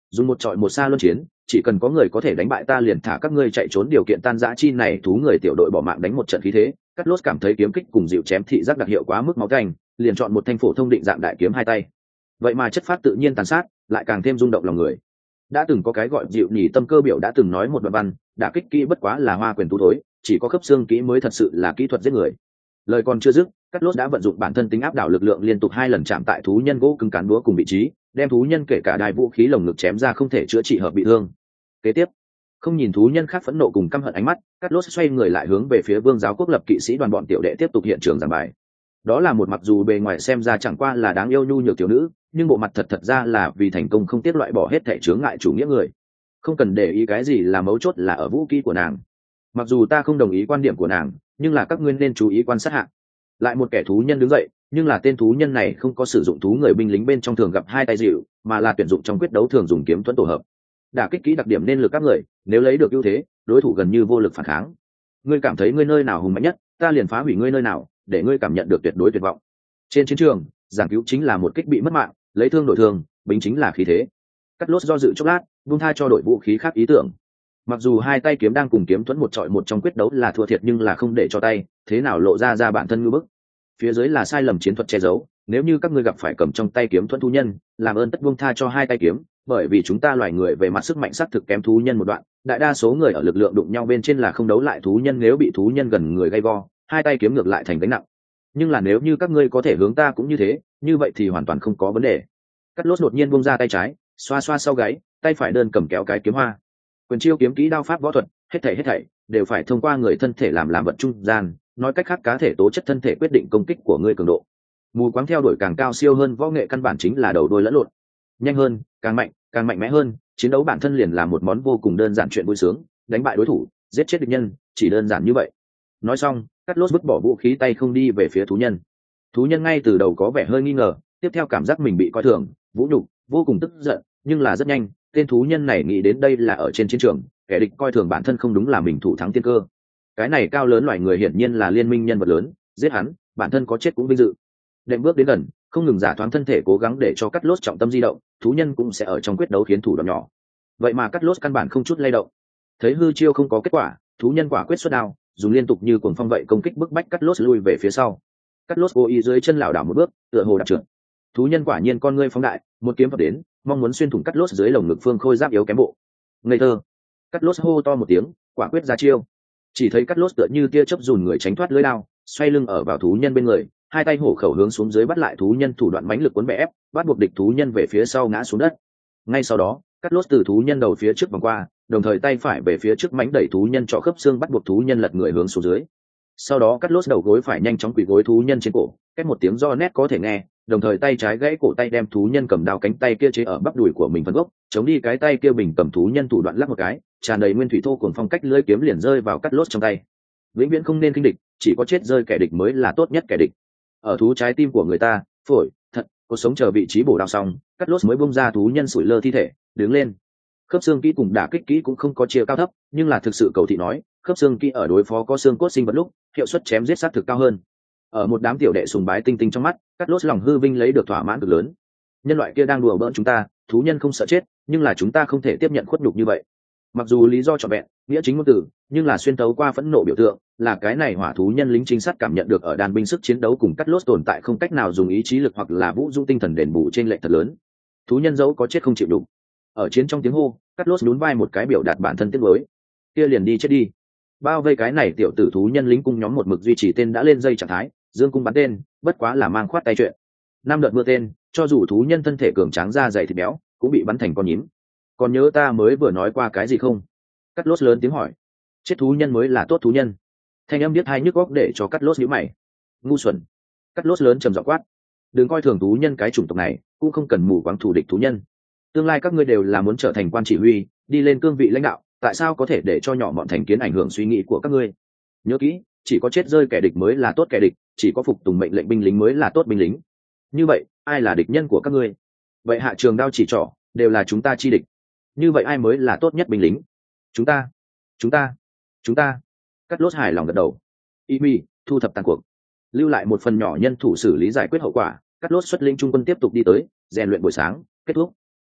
dùng một trọi một xa luân chiến, chỉ cần có người có thể đánh bại ta liền thả các ngươi chạy trốn, điều kiện tan dã chi này thú người tiểu đội bỏ mạng đánh một trận khí thế. Cắt Lốt cảm thấy kiếm kích cùng dịu chém thị giác đặc hiệu quá mức máu canh, liền chọn một thanh phổ thông định dạng đại kiếm hai tay. Vậy mà chất phát tự nhiên tàn sát, lại càng thêm rung động lòng người. Đã từng có cái gọi dịu nhỉ tâm cơ biểu đã từng nói một đoạn văn, đả kích kỹ bất quá là hoa quyền tú thối, chỉ có khớp xương kỹ mới thật sự là kỹ thuật giết người. Lời còn chưa dứt, Cắt Lốt đã vận dụng bản thân tính áp đảo lực lượng liên tục hai lần chạm tại thú nhân gỗ cứng cán búa cùng vị trí, đem thú nhân kể cả đài vũ khí lồng ngực chém ra không thể chữa trị hợp bị thương. Kế tiếp, không nhìn thú nhân khác phẫn nộ cùng căm hận ánh mắt, Cắt Lốt xoay người lại hướng về phía Vương giáo quốc lập kỵ sĩ đoàn bọn tiểu đệ tiếp tục hiện trường giảng bài. Đó là một mặc dù bề ngoài xem ra chẳng qua là đáng yêu nhu nhược tiểu nữ, nhưng bộ mặt thật thật ra là vì thành công không tiếc loại bỏ hết thể chướng ngại chủ nghĩa người. Không cần để ý cái gì là mấu chốt là ở vũ khí của nàng. Mặc dù ta không đồng ý quan điểm của nàng, nhưng là các ngươi nên chú ý quan sát hạ. Lại một kẻ thú nhân đứng dậy, nhưng là tên thú nhân này không có sử dụng thú người binh lính bên trong thường gặp hai tay dịu, mà là tuyển dụng trong quyết đấu thường dùng kiếm thuẫn tổ hợp. Đả kích kỹ đặc điểm nên lực các người, nếu lấy được ưu thế, đối thủ gần như vô lực phản kháng. Ngươi cảm thấy ngươi nơi nào hùng mạnh nhất, ta liền phá hủy ngươi nơi nào, để ngươi cảm nhận được tuyệt đối tuyệt vọng. Trên chiến trường, giảng cứu chính là một kích bị mất mạng, lấy thương đổi thương, bính chính là khí thế. Cắt Lốt do dự chốc lát, buông tha cho đội vũ khí khác ý tưởng. Mặc dù hai tay kiếm đang cùng kiếm thuẫn một trọi một trong quyết đấu là thua thiệt, nhưng là không để cho tay, thế nào lộ ra ra bản thân ngư bức. Phía dưới là sai lầm chiến thuật che giấu, nếu như các ngươi gặp phải cầm trong tay kiếm thuẫn thú nhân, làm ơn tất buông tha cho hai tay kiếm, bởi vì chúng ta loài người về mặt sức mạnh xác thực kém thú nhân một đoạn, đại đa số người ở lực lượng đụng nhau bên trên là không đấu lại thú nhân, nếu bị thú nhân gần người gay go, hai tay kiếm ngược lại thành gánh nặng. Nhưng là nếu như các ngươi có thể hướng ta cũng như thế, như vậy thì hoàn toàn không có vấn đề. Cắt Lốt đột nhiên buông ra tay trái, xoa xoa sau gáy, tay phải đơn cầm kéo cái kiếm hoa. Quyền chiêu kiếm kỹ đao pháp võ thuật, hết thảy hết thảy đều phải thông qua người thân thể làm làm vật trung gian, nói cách khác cá thể tố chất thân thể quyết định công kích của ngươi cường độ. Mù quáng theo đuổi càng cao siêu hơn võ nghệ căn bản chính là đầu đuôi lẫn lộn. Nhanh hơn, càng mạnh, càng mạnh mẽ hơn, chiến đấu bản thân liền là một món vô cùng đơn giản chuyện vui sướng, đánh bại đối thủ, giết chết địch nhân, chỉ đơn giản như vậy. Nói xong, Cắt Lốt vứt bỏ vũ khí tay không đi về phía thú nhân. Thú nhân ngay từ đầu có vẻ hơi nghi ngờ, tiếp theo cảm giác mình bị coi thường, vũ nhục, vô cùng tức giận, nhưng là rất nhanh, tên thú nhân này nghĩ đến đây là ở trên chiến trường, kẻ địch coi thường bản thân không đúng là mình thủ thắng tiên cơ. Cái này cao lớn loài người hiển nhiên là liên minh nhân vật lớn, giết hắn, bản thân có chết cũng vinh dự. Đệm bước đến gần, không ngừng giả thoáng thân thể cố gắng để cho Cắt Lốt trọng tâm di động, thú nhân cũng sẽ ở trong quyết đấu khiến thủ đoạn nhỏ. Vậy mà Cắt Lốt căn bản không chút lay động. Thấy hư chiêu không có kết quả, thú nhân quả quyết xuất đao, dùng liên tục như cuồng phong vậy công kích bức bách Cắt Lốt lui về phía sau. Cắt Lốt cố ý dưới chân lảo đảo một bước, tựa hồ đạp trượt. Thú nhân quả nhiên con ngươi phóng đại, một kiếm vào đến, mong muốn xuyên thủng Cắt Lốt dưới lồng ngực phương khôi giáp yếu kém bộ. Ngây thơ. Cắt Lốt hô to một tiếng, quả quyết ra chiêu. Chỉ thấy Cắt Lốt tựa như tia chớp dùn người tránh thoát lưỡi đao, xoay lưng ở vào thú nhân bên người, hai tay hổ khẩu hướng xuống dưới bắt lại thú nhân, thủ đoạn mãnh lực cuốn bẻ ép, bắt buộc địch thú nhân về phía sau ngã xuống đất. Ngay sau đó, Cắt Lốt từ thú nhân đầu phía trước vòng qua, đồng thời tay phải về phía trước mãnh đẩy thú nhân trọ khớp xương, bắt buộc thú nhân lật người hướng xuống dưới. Sau đó Cắt Lốt đầu gối phải nhanh chóng quỳ gối thú nhân trên cổ, cách một tiếng do nét có thể nghe, đồng thời tay trái gãy cổ tay đem thú nhân cầm đao cánh tay kia chế ở bắp đùi của mình phần gốc, chống đi cái tay kia bình cầm thú nhân thủ đoạn lắc một cái, tràn đầy nguyên thủy thô cuồng phong cách lưỡi kiếm liền rơi vào Cắt Lốt trong tay. Vĩnh viễn không nên khinh địch, chỉ có chết rơi kẻ địch mới là tốt nhất kẻ địch. Ở thú trái tim của người ta, phổi, thận, cuộc sống chờ vị trí bổ đao xong, Cắt Lốt mới bung ra thú nhân sủi lơ thi thể, đứng lên. Khớp xương kỹ cùng đả kích kỹ cũng không có chia cao thấp, nhưng là thực sự cầu thị nói, khớp xương kỹ ở đối phó có xương cốt sinh vật lúc, hiệu suất chém giết sát thực cao hơn. Ở một đám tiểu đệ sùng bái tinh tinh trong mắt, Cắt Lốt lòng hư vinh lấy được thỏa mãn cực lớn. Nhân loại kia đang đùa bỡn chúng ta, thú nhân không sợ chết, nhưng là chúng ta không thể tiếp nhận khuất nhục như vậy. Mặc dù lý do trọn vẹn, nghĩa chính ngôn từ, nhưng là xuyên tấu qua phẫn nộ biểu tượng, là cái này hỏa thú nhân lính trinh sát cảm nhận được ở đàn binh sức chiến đấu cùng Cắt Lốt tồn tại không cách nào dùng ý chí lực hoặc là vũ dung tinh thần đền bù trên lệch thật lớn. Thú nhân dẫu có chết không chịu đủ. Ở chiến trong tiếng hô, Cắt Lốt nhún vai một cái biểu đạt bản thân tiếc nuối. Kia liền đi chết đi. Bao vây cái này tiểu tử thú nhân lính cung nhóm một mực duy trì tên đã lên dây trạng thái, dương cung bắn tên, bất quá là mang khoát tay chuyện. Năm đợt mưa tên, cho dù thú nhân thân thể cường tráng da dày thịt béo, cũng bị bắn thành con nhím. Còn nhớ ta mới vừa nói qua cái gì không? Cắt Lốt lớn tiếng hỏi. Chết thú nhân mới là tốt thú nhân. Thanh âm biết hai nhức góc để cho Cắt Lốt nhíu mày. Ngu xuẩn. Cắt Lốt lớn trầm giọng quát. Đừng coi thường thú nhân cái chủng tộc này, cũng không cần mù quáng thù địch thú nhân. Tương lai các ngươi đều là muốn trở thành quan chỉ huy, đi lên cương vị lãnh đạo, tại sao có thể để cho nhỏ mọn thành kiến ảnh hưởng suy nghĩ của các ngươi? Nhớ kỹ, chỉ có chết rơi kẻ địch mới là tốt kẻ địch, chỉ có phục tùng mệnh lệnh binh lính mới là tốt binh lính. Như vậy, ai là địch nhân của các ngươi? Vậy hạ trường đao chỉ trỏ, đều là chúng ta chi địch. Như vậy ai mới là tốt nhất binh lính? Chúng ta, chúng ta, chúng ta. Cắt Lốt hài lòng gật đầu. Y Mi, thu thập tàn cuộc, lưu lại một phần nhỏ nhân thủ xử lý giải quyết hậu quả. Cắt Lốt xuất lĩnh trung quân tiếp tục đi tới, rèn luyện buổi sáng, kết thúc.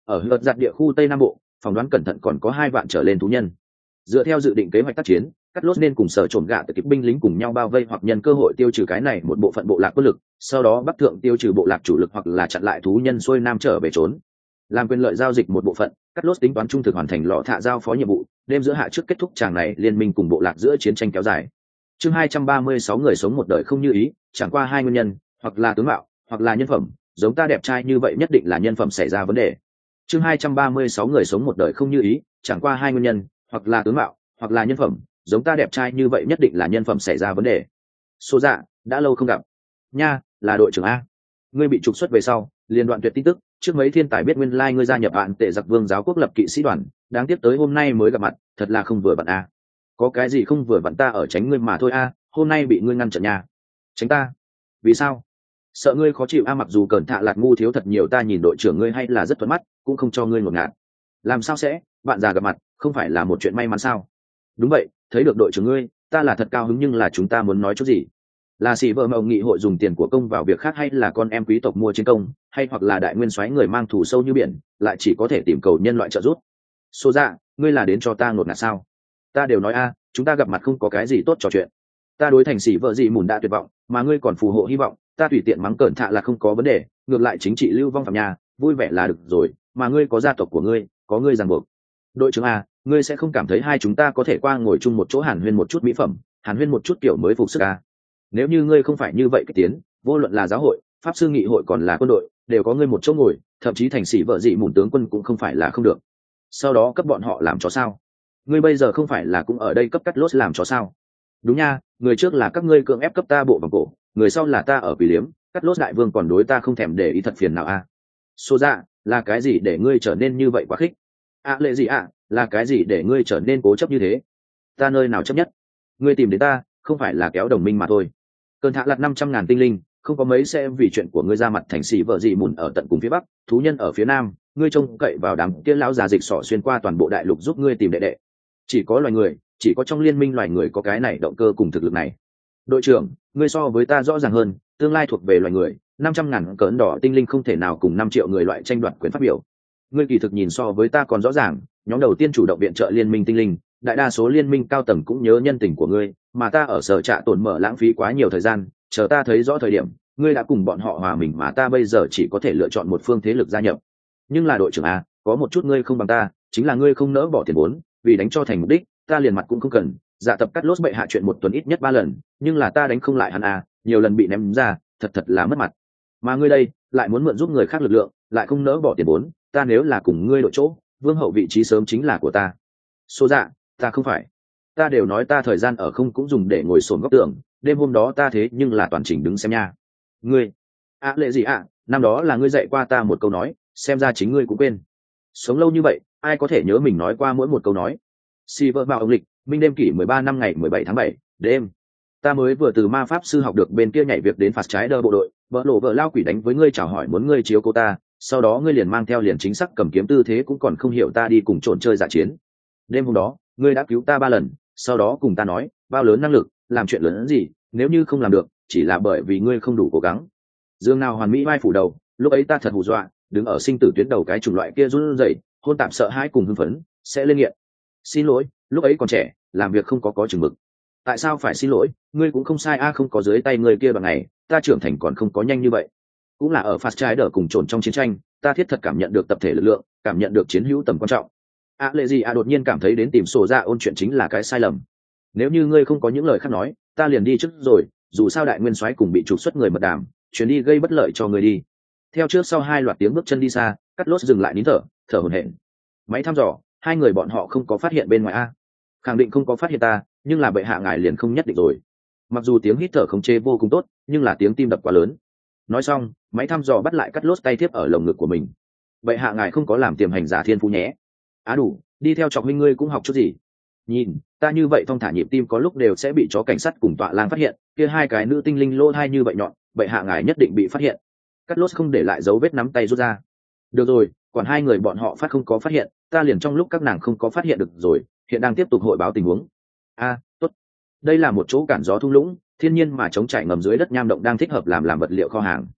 ở hợt giặt địa khu tây nam bộ, phỏng đoán cẩn thận còn có hai vạn trở lên thú nhân. Dựa theo dự định kế hoạch tác chiến, cắt lốt nên cùng sở trộm gạ từ kịp binh lính cùng nhau bao vây hoặc nhân cơ hội tiêu trừ cái này một bộ phận bộ lạc quân lực, sau đó bắc thượng tiêu trừ bộ lạc chủ lực hoặc là chặn lại thú nhân xuôi nam trở về trốn. Làm quyền lợi giao dịch một bộ phận, cắt lốt tính toán trung thực hoàn thành lọ thạ giao phó nhiệm vụ, đêm giữa hạ trước kết thúc tràng này liên minh cùng bộ lạc giữa chiến tranh kéo dài. Chương hai trăm ba mươi sáu người sống một đời không như ý, chẳng qua hai nguyên nhân, hoặc là tướng mạo, hoặc là nhân phẩm, giống ta đẹp trai như vậy nhất định là nhân phẩm xảy ra vấn đề. Chương hai trăm ba mươi sáu người sống một đời không như ý, chẳng qua hai nguyên nhân, hoặc là tướng mạo, hoặc là nhân phẩm, giống ta đẹp trai như vậy nhất định là nhân phẩm xảy ra vấn đề. Số dạ, đã lâu không gặp. Nha, là đội trưởng a. Ngươi bị trục xuất về sau, liên đoạn tuyệt tin tức, trước mấy thiên tài biết nguyên lai like ngươi gia nhập bạn tệ giặc vương giáo quốc lập kỵ sĩ đoàn, đáng tiếc tới hôm nay mới gặp mặt, thật là không vừa vặn a. Có cái gì không vừa vặn ta ở tránh ngươi mà thôi a, hôm nay bị ngươi ngăn chặn nhà. Tránh ta? Vì sao? Sợ ngươi khó chịu a, mặc dù cẩn thạ lạt ngu thiếu thật nhiều, ta nhìn đội trưởng ngươi hay là rất thuận mắt, cũng không cho ngươi ngột ngạt. Làm sao sẽ, bạn già gặp mặt, không phải là một chuyện may mắn sao? Đúng vậy, thấy được đội trưởng ngươi, ta là thật cao hứng, nhưng là chúng ta muốn nói chút gì? Là xỉ vợ mộng nghị hội dùng tiền của công vào việc khác, hay là con em quý tộc mua chiến công, hay hoặc là đại nguyên soái người mang thù sâu như biển, lại chỉ có thể tìm cầu nhân loại trợ giúp? Số dạ, ngươi là đến cho ta ngột ngạt sao? Ta đều nói a, chúng ta gặp mặt không có cái gì tốt trò chuyện. Ta đối thành xỉ vợ gì mùn đã tuyệt vọng, mà ngươi còn phù hộ hy vọng, ta tùy tiện mắng cẩn thạ là không có vấn đề, ngược lại chính trị lưu vong phạm nhà, vui vẻ là được rồi, mà ngươi có gia tộc của ngươi, có ngươi ràng buộc. Đội trưởng a, ngươi sẽ không cảm thấy hai chúng ta có thể qua ngồi chung một chỗ hàn huyên một chút mỹ phẩm, hàn huyên một chút kiểu mới phục sức a? Nếu như ngươi không phải như vậy cái tiến, vô luận là giáo hội, pháp sư nghị hội còn là quân đội, đều có ngươi một chỗ ngồi, thậm chí thành sĩ vợ dị mùn tướng quân cũng không phải là không được. Sau đó cấp bọn họ làm chó sao? Ngươi bây giờ không phải là cũng ở đây cấp cắt lốt làm chó sao? Đúng nha, người trước là các ngươi cưỡng ép cấp ta bộ vòng cổ, người sau là ta ở quỷ liếm, cắt lốt đại vương còn đối ta không thèm để ý, thật phiền nào a? Số dạ, là cái gì để ngươi trở nên như vậy quá khích? À lệ gì ạ, là cái gì để ngươi trở nên cố chấp như thế? Ta nơi nào chấp nhất? Ngươi tìm đến ta, không phải là kéo đồng minh mà thôi. Cơn thạ lặt năm trăm ngàn tinh linh, không có mấy sẽ vì chuyện của ngươi ra mặt thành xỉ vợ dị mùn ở tận cùng phía bắc, thú nhân ở phía nam, ngươi trông cậy vào đám kia lão già dịch sỏ xuyên qua toàn bộ đại lục giúp ngươi tìm đệ đệ. Chỉ có loài người, chỉ có trong liên minh loài người có cái này động cơ cùng thực lực này. Đội trưởng, ngươi so với ta rõ ràng hơn, tương lai thuộc về loài người, năm trăm ngàn cỡn đỏ tinh linh không thể nào cùng năm triệu người loại tranh đoạt quyền phát biểu. Ngươi kỳ thực nhìn so với ta còn rõ ràng, nhóm đầu tiên chủ động viện trợ liên minh tinh linh, đại đa số liên minh cao tầng cũng nhớ nhân tình của ngươi, mà ta ở sở trạ tổn mở lãng phí quá nhiều thời gian, chờ ta thấy rõ thời điểm, ngươi đã cùng bọn họ hòa mình, mà ta bây giờ chỉ có thể lựa chọn một phương thế lực gia nhập. Nhưng là đội trưởng a, có một chút ngươi không bằng ta, chính là ngươi không nỡ bỏ tiền vốn, vì đánh cho thành mục đích, ta liền mặt cũng không cần. Dạ tập cắt lốt bệ hạ chuyện một tuần ít nhất ba lần, nhưng là ta đánh không lại hắn a, nhiều lần bị ném ra, thật thật là mất mặt. Mà ngươi đây, lại muốn mượn giúp người khác lực lượng, lại không nỡ bỏ tiền vốn, ta nếu là cùng ngươi đội chỗ, vương hậu vị trí sớm chính là của ta. Số dạ, ta không phải, ta đều nói ta thời gian ở không cũng dùng để ngồi xổm góc tường, đêm hôm đó ta thế nhưng là toàn chỉnh đứng xem nha. Ngươi, ạ à, lệ gì ạ, à, năm đó là ngươi dạy qua ta một câu nói, xem ra chính ngươi cũng quên. Sống lâu như vậy, ai có thể nhớ mình nói qua mỗi một câu nói. Si vợ vào ông lịch, minh đêm kỷ mười ba năm ngày mười bảy tháng bảy, đêm. Ta mới vừa từ ma pháp sư học được bên kia nhảy việc đến phạt trái đơ bộ đội, vợ lộ vợ lao quỷ đánh với ngươi chào hỏi muốn ngươi chiếu cô ta, sau đó ngươi liền mang theo liền chính xác cầm kiếm tư thế cũng còn không hiểu ta đi cùng trộn chơi dạ chiến. Đêm hôm đó, ngươi đã cứu ta ba lần, sau đó cùng ta nói, bao lớn năng lực, làm chuyện lớn gì, nếu như không làm được, chỉ là bởi vì ngươi không đủ cố gắng. Dương nào hoàn mỹ vai phủ đầu, lúc ấy ta thật hù dọa, đứng ở sinh tử tuyến đầu cái chủng loại kia run rẩy, hôn tạp sợ hãi cùng hưng phấn, sẽ lên nghiện. Xin lỗi, lúc ấy còn trẻ, làm việc không có có chừng mực. Tại sao phải xin lỗi, ngươi cũng không sai a, không có dưới tay ngươi kia bằng ngày, ta trưởng thành còn không có nhanh như vậy. Cũng là ở phạt trái đỡ cùng trộn trong chiến tranh, ta thiết thật cảm nhận được tập thể lực lượng, cảm nhận được chiến hữu tầm quan trọng. À lệ gì à, đột nhiên cảm thấy đến tìm sổ ra ôn chuyện chính là cái sai lầm. Nếu như ngươi không có những lời khác nói, ta liền đi trước rồi, dù sao đại nguyên soái cùng bị trục xuất người mật đàm, chuyến đi gây bất lợi cho người đi. Theo trước sau hai loạt tiếng bước chân đi xa, cắt lốt dừng lại nín thở, thở hổn hển. Máy thăm dò, hai người bọn họ không có phát hiện bên ngoài a. Khẳng định không có phát hiện ta, nhưng là bệ hạ ngài liền không nhất định rồi. Mặc dù tiếng hít thở khống chế vô cùng tốt, nhưng là tiếng tim đập quá lớn. Nói xong, máy thăm dò bắt lại cắt lốt tay tiếp ở lồng ngực của mình. Bệ hạ ngài không có làm tiềm hành giả thiên phú nhé. Á đủ, đi theo chọc huynh ngươi cũng học chút gì. Nhìn, ta như vậy thong thả nhịp tim có lúc đều sẽ bị chó cảnh sát cùng tọa lang phát hiện, kia hai cái nữ tinh linh lô thai như vậy nhọn, bệ hạ ngài nhất định bị phát hiện. Cắt lốt không để lại dấu vết nắm tay rút ra. Được rồi, còn hai người bọn họ phát không có phát hiện, ta liền trong lúc các nàng không có phát hiện được rồi, hiện đang tiếp tục hội báo tình huống. A, tốt. Đây là một chỗ cản gió thung lũng, thiên nhiên mà chống chảy ngầm dưới đất nham động đang thích hợp làm làm vật liệu kho hàng.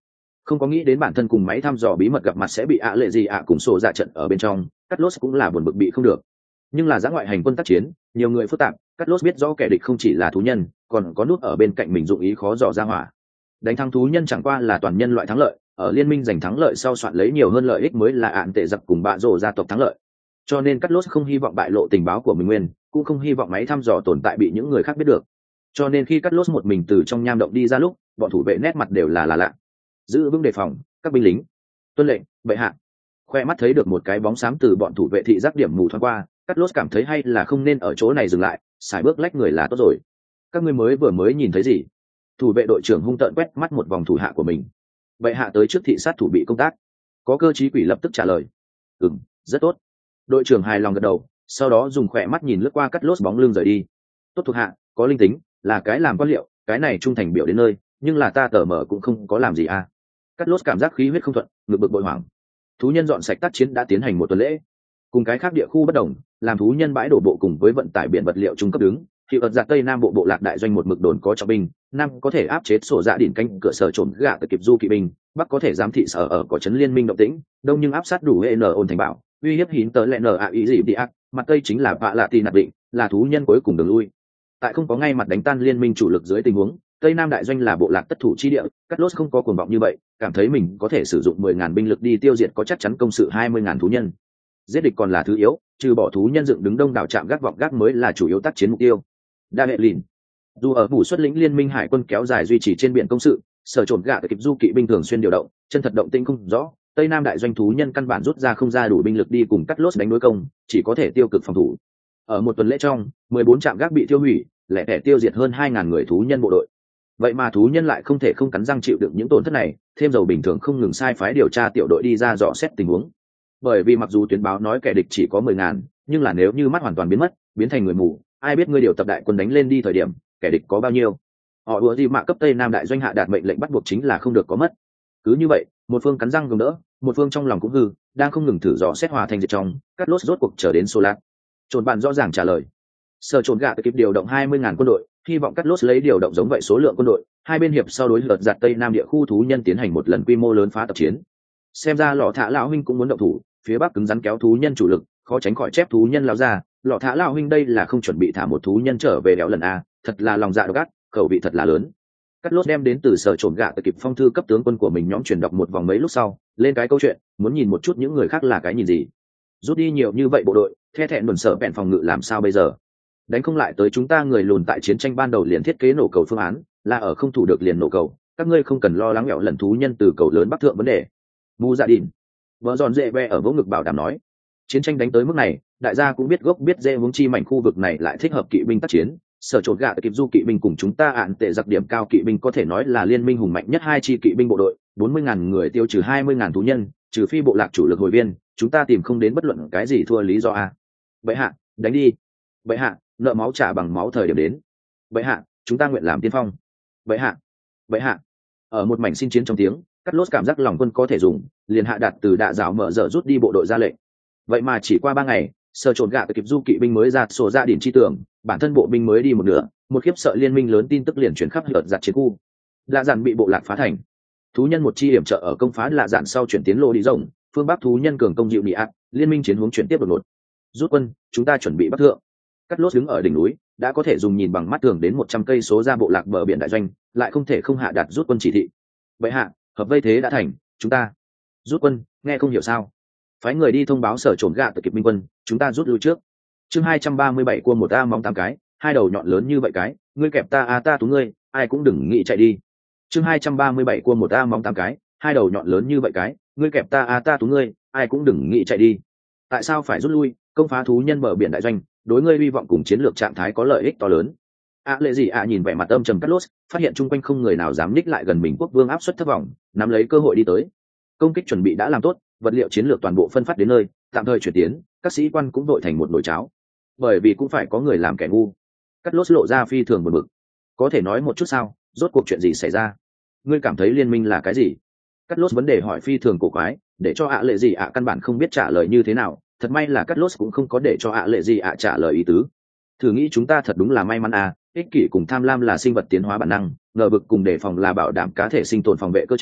Không có nghĩ đến bản thân cùng máy thăm dò bí mật gặp mặt sẽ bị ạ lệ gì ạ cùng sổ ra trận ở bên trong, cắt lốt cũng là buồn bực bị không được. Nhưng là giã ngoại hành quân tác chiến, nhiều người phức tạp, cắt lốt biết rõ kẻ địch không chỉ là thú nhân, còn có nút ở bên cạnh mình dụng ý khó dò ra hỏa. Đánh thắng thú nhân chẳng qua là toàn nhân loại thắng lợi, ở liên minh giành thắng lợi sau soạn lấy nhiều hơn lợi ích mới là ạn tệ giặc cùng bạ rồ gia tộc thắng lợi. Cho nên cắt lốt không hy vọng bại lộ tình báo của mình nguyên, cũng không hy vọng máy thăm dò tồn tại bị những người khác biết được. Cho nên khi cắt lốt một mình từ trong nham động đi ra lúc, bọn thủ vệ nét mặt đều là là lạ. Giữ vững đề phòng, các binh lính. Tuân lệnh, bệ hạ. Khoe mắt thấy được một cái bóng xám từ bọn thủ vệ thị giác điểm mù thoáng qua, cắt lốt cảm thấy hay là không nên ở chỗ này dừng lại, xài bước lách người là tốt rồi. Các ngươi mới vừa mới nhìn thấy gì? Thủ vệ đội trưởng hung tợn quét mắt một vòng thủ hạ của mình. Bệ hạ tới trước thị sát thủ bị công tác. Có cơ chí quỷ lập tức trả lời. Ừm, rất tốt. Đội trưởng hài lòng gật đầu, sau đó dùng khỏe mắt nhìn lướt qua cắt lốt bóng lưng rời đi. Tốt thuộc hạ, có linh tính, là cái làm quan liệu, cái này trung thành biểu đến nơi, nhưng là ta tờ mở cũng không có làm gì à. Cắt lốt cảm giác khí huyết không thuận, ngực bực bội hoảng. Thú nhân dọn sạch tác chiến đã tiến hành một tuần lễ. Cùng cái khác địa khu bất đồng, làm thú nhân bãi đổ bộ cùng với vận tải biển vật liệu trung cấp đứng, thì ở giặc tây nam bộ bộ lạc đại doanh một mực đồn có trọng binh, nam có thể áp chế sổ dạ đỉnh canh cửa sở trộm gạ từ kịp du kỵ binh, bắc có thể giám thị sở ở có trấn liên minh động tĩnh, đông nhưng áp sát đủ hệ n ôn thành bảo, uy hiếp hín tới lệ n a ý gì đi ác, mặt tây chính là vạ lạ tì nạp định, là thú nhân cuối cùng đường lui. Tại không có ngay mặt đánh tan liên minh chủ lực dưới tình huống, tây nam đại doanh là bộ lạc tất thủ chi địa, cắt lốt không có cuồng vọng như vậy, cảm thấy mình có thể sử dụng mười ngàn binh lực đi tiêu diệt có chắc chắn công sự hai mươi ngàn thú nhân. Giết địch còn là thứ yếu, trừ bỏ thú nhân dựng đứng đông đảo trạm gác vọng gác mới là chủ yếu tác chiến mục tiêu. Đa hệ lìn, dù ở phủ xuất lĩnh liên minh hải quân kéo dài duy trì trên biển công sự, sở trộm gạ kịp du kỵ binh thường xuyên điều động, chân thật động tĩnh không rõ, tây nam đại doanh thú nhân căn bản rút ra không ra đủ binh lực đi cùng cắt lốt đánh đối công, chỉ có thể tiêu cực phòng thủ. Ở một tuần lễ trong, mười bốn trạm gác bị tiêu hủy, lẻ tẻ tiêu diệt hơn hai ngàn người thú nhân bộ đội. Vậy mà thú nhân lại không thể không cắn răng chịu đựng những tổn thất này, thêm dầu bình thường không ngừng sai phái điều tra tiểu đội đi ra dò xét tình huống. Bởi vì mặc dù tuyến báo nói kẻ địch chỉ có mười ngàn, nhưng là nếu như mắt hoàn toàn biến mất, biến thành người mù, ai biết ngươi điều tập đại quân đánh lên đi thời điểm, kẻ địch có bao nhiêu? Họ đùa gì mà cấp tây nam đại doanh hạ đạt mệnh lệnh bắt buộc chính là không được có mất. Cứ như vậy, một phương cắn răng gồng đỡ, một phương trong lòng cũng hư, đang không ngừng thử dò xét hòa thành diệt trong, cắt lốt rốt cuộc chờ đến số lát. Trồn bạn rõ ràng trả lời. Sở trồn gạ kịp điều động hai mươi ngàn quân đội, hy vọng cắt lốt lấy điều động giống vậy số lượng quân đội, hai bên hiệp sau đối lượt giặt tây nam địa khu thú nhân tiến hành một lần quy mô lớn phá tập chiến. Xem ra lọ thả lão huynh cũng muốn động thủ, phía bắc cứng rắn kéo thú nhân chủ lực, khó tránh khỏi chép thú nhân lao ra. Lọ thả lão huynh đây là không chuẩn bị thả một thú nhân trở về đéo lần a, thật là lòng dạ độc ác, khẩu vị thật là lớn. Cắt lốt đem đến từ sở trồn gạ kịp phong thư cấp tướng quân của mình nhóm truyền đọc một vòng mấy lúc sau, lên cái câu chuyện, muốn nhìn một chút những người khác là cái nhìn gì. Rút đi nhiều như vậy bộ đội, the thẹn đồn sở bèn phòng ngự làm sao bây giờ? Đánh không lại tới chúng ta người lùn tại chiến tranh ban đầu liền thiết kế nổ cầu phương án, là ở không thủ được liền nổ cầu, các ngươi không cần lo lắng mẹo lần thú nhân từ cầu lớn bắc thượng vấn đề. Mu gia đình, vợ giòn dễ ve ở vỗ ngực bảo đảm nói, chiến tranh đánh tới mức này, đại gia cũng biết gốc biết dễ hướng chi mảnh khu vực này lại thích hợp kỵ binh tác chiến. Sở trộn gạ kịp du kỵ binh cùng chúng ta ạn tệ giặc điểm cao kỵ binh có thể nói là liên minh hùng mạnh nhất hai chi kỵ binh bộ đội, bốn mươi ngàn người tiêu trừ hai mươi ngàn thú nhân, trừ phi bộ lạc chủ lực hồi viên, chúng ta tìm không đến bất luận cái gì thua lý do a. Bệ hạ, đánh đi. Bệ hạ, nợ máu trả bằng máu thời điểm đến. Bệ hạ, chúng ta nguyện làm tiên phong. Bệ hạ, bệ hạ. Ở một mảnh xin chiến trong tiếng, cắt lốt cảm giác lòng quân có thể dùng, liền hạ đặt từ đạ rào mở dở rút đi bộ đội ra lệnh. Vậy mà chỉ qua ba ngày, sở trộn gạ kịp du kỵ binh mới ra sổ ra đỉnh chi tưởng, bản thân bộ binh mới đi một nửa, một khiếp sợ liên minh lớn tin tức liền chuyển khắp lượt giặt chiến khu. Lạ dạn bị bộ lạc phá thành, thú nhân một chi điểm trợ ở công phá lạ dạn sau chuyển tiến lô đi rộng, phương bắc thú nhân cường công dịu nị ạt, liên minh chiến hướng chuyển tiếp đột ngột. Rút quân, chúng ta chuẩn bị bắc thượng. Cắt lốt đứng ở đỉnh núi, đã có thể dùng nhìn bằng mắt thường đến một trăm cây số ra bộ lạc bờ biển đại doanh, lại không thể không hạ đạt rút quân chỉ thị. Vậy hạ, hợp vây thế đã thành, chúng ta rút quân, nghe không hiểu sao? Phái người đi thông báo sở trộm gạ từ kịp minh quân, chúng ta rút lui trước. Chương hai trăm ba mươi bảy cua một a móng tám cái, hai đầu nhọn lớn như vậy cái, ngươi kẹp ta a ta tú ngươi, ai cũng đừng nghĩ chạy đi. Chương hai trăm ba mươi bảy cua một a móng tám cái, hai đầu nhọn lớn như vậy cái, ngươi kẹp ta a ta tú ngươi, ai cũng đừng nghĩ chạy đi. Tại sao phải rút lui? Công phá thú nhân bờ biển đại doanh, đối ngươi hy vọng cùng chiến lược trạng thái có lợi ích to lớn. À lệ gì ạ à, nhìn vẻ mặt âm trầm cắt lốt, phát hiện chung quanh không người nào dám ních lại gần mình quốc vương áp suất thất vọng, nắm lấy cơ hội đi tới. Công kích chuẩn bị đã làm tốt, vật liệu chiến lược toàn bộ phân phát đến nơi, tạm thời chuyển tiến, các sĩ quan cũng đội thành một nồi cháo. Bởi vì cũng phải có người làm kẻ ngu. Cắt lốt lộ ra phi thường buồn bực. Có thể nói một chút sao, rốt cuộc chuyện gì xảy ra? Ngươi cảm thấy liên minh là cái gì? Cắt lốt vấn đề hỏi phi thường cổ quái, để cho ạ lệ gì ạ căn bản không biết trả lời như thế nào. Thật may là cắt lốt cũng không có để cho ạ lệ gì ạ trả lời ý tứ. Thử nghĩ chúng ta thật đúng là may mắn à, ích kỷ cùng tham lam là sinh vật tiến hóa bản năng, ngờ vực cùng đề phòng là bảo đảm cá thể sinh tồn phòng vệ cơ chế,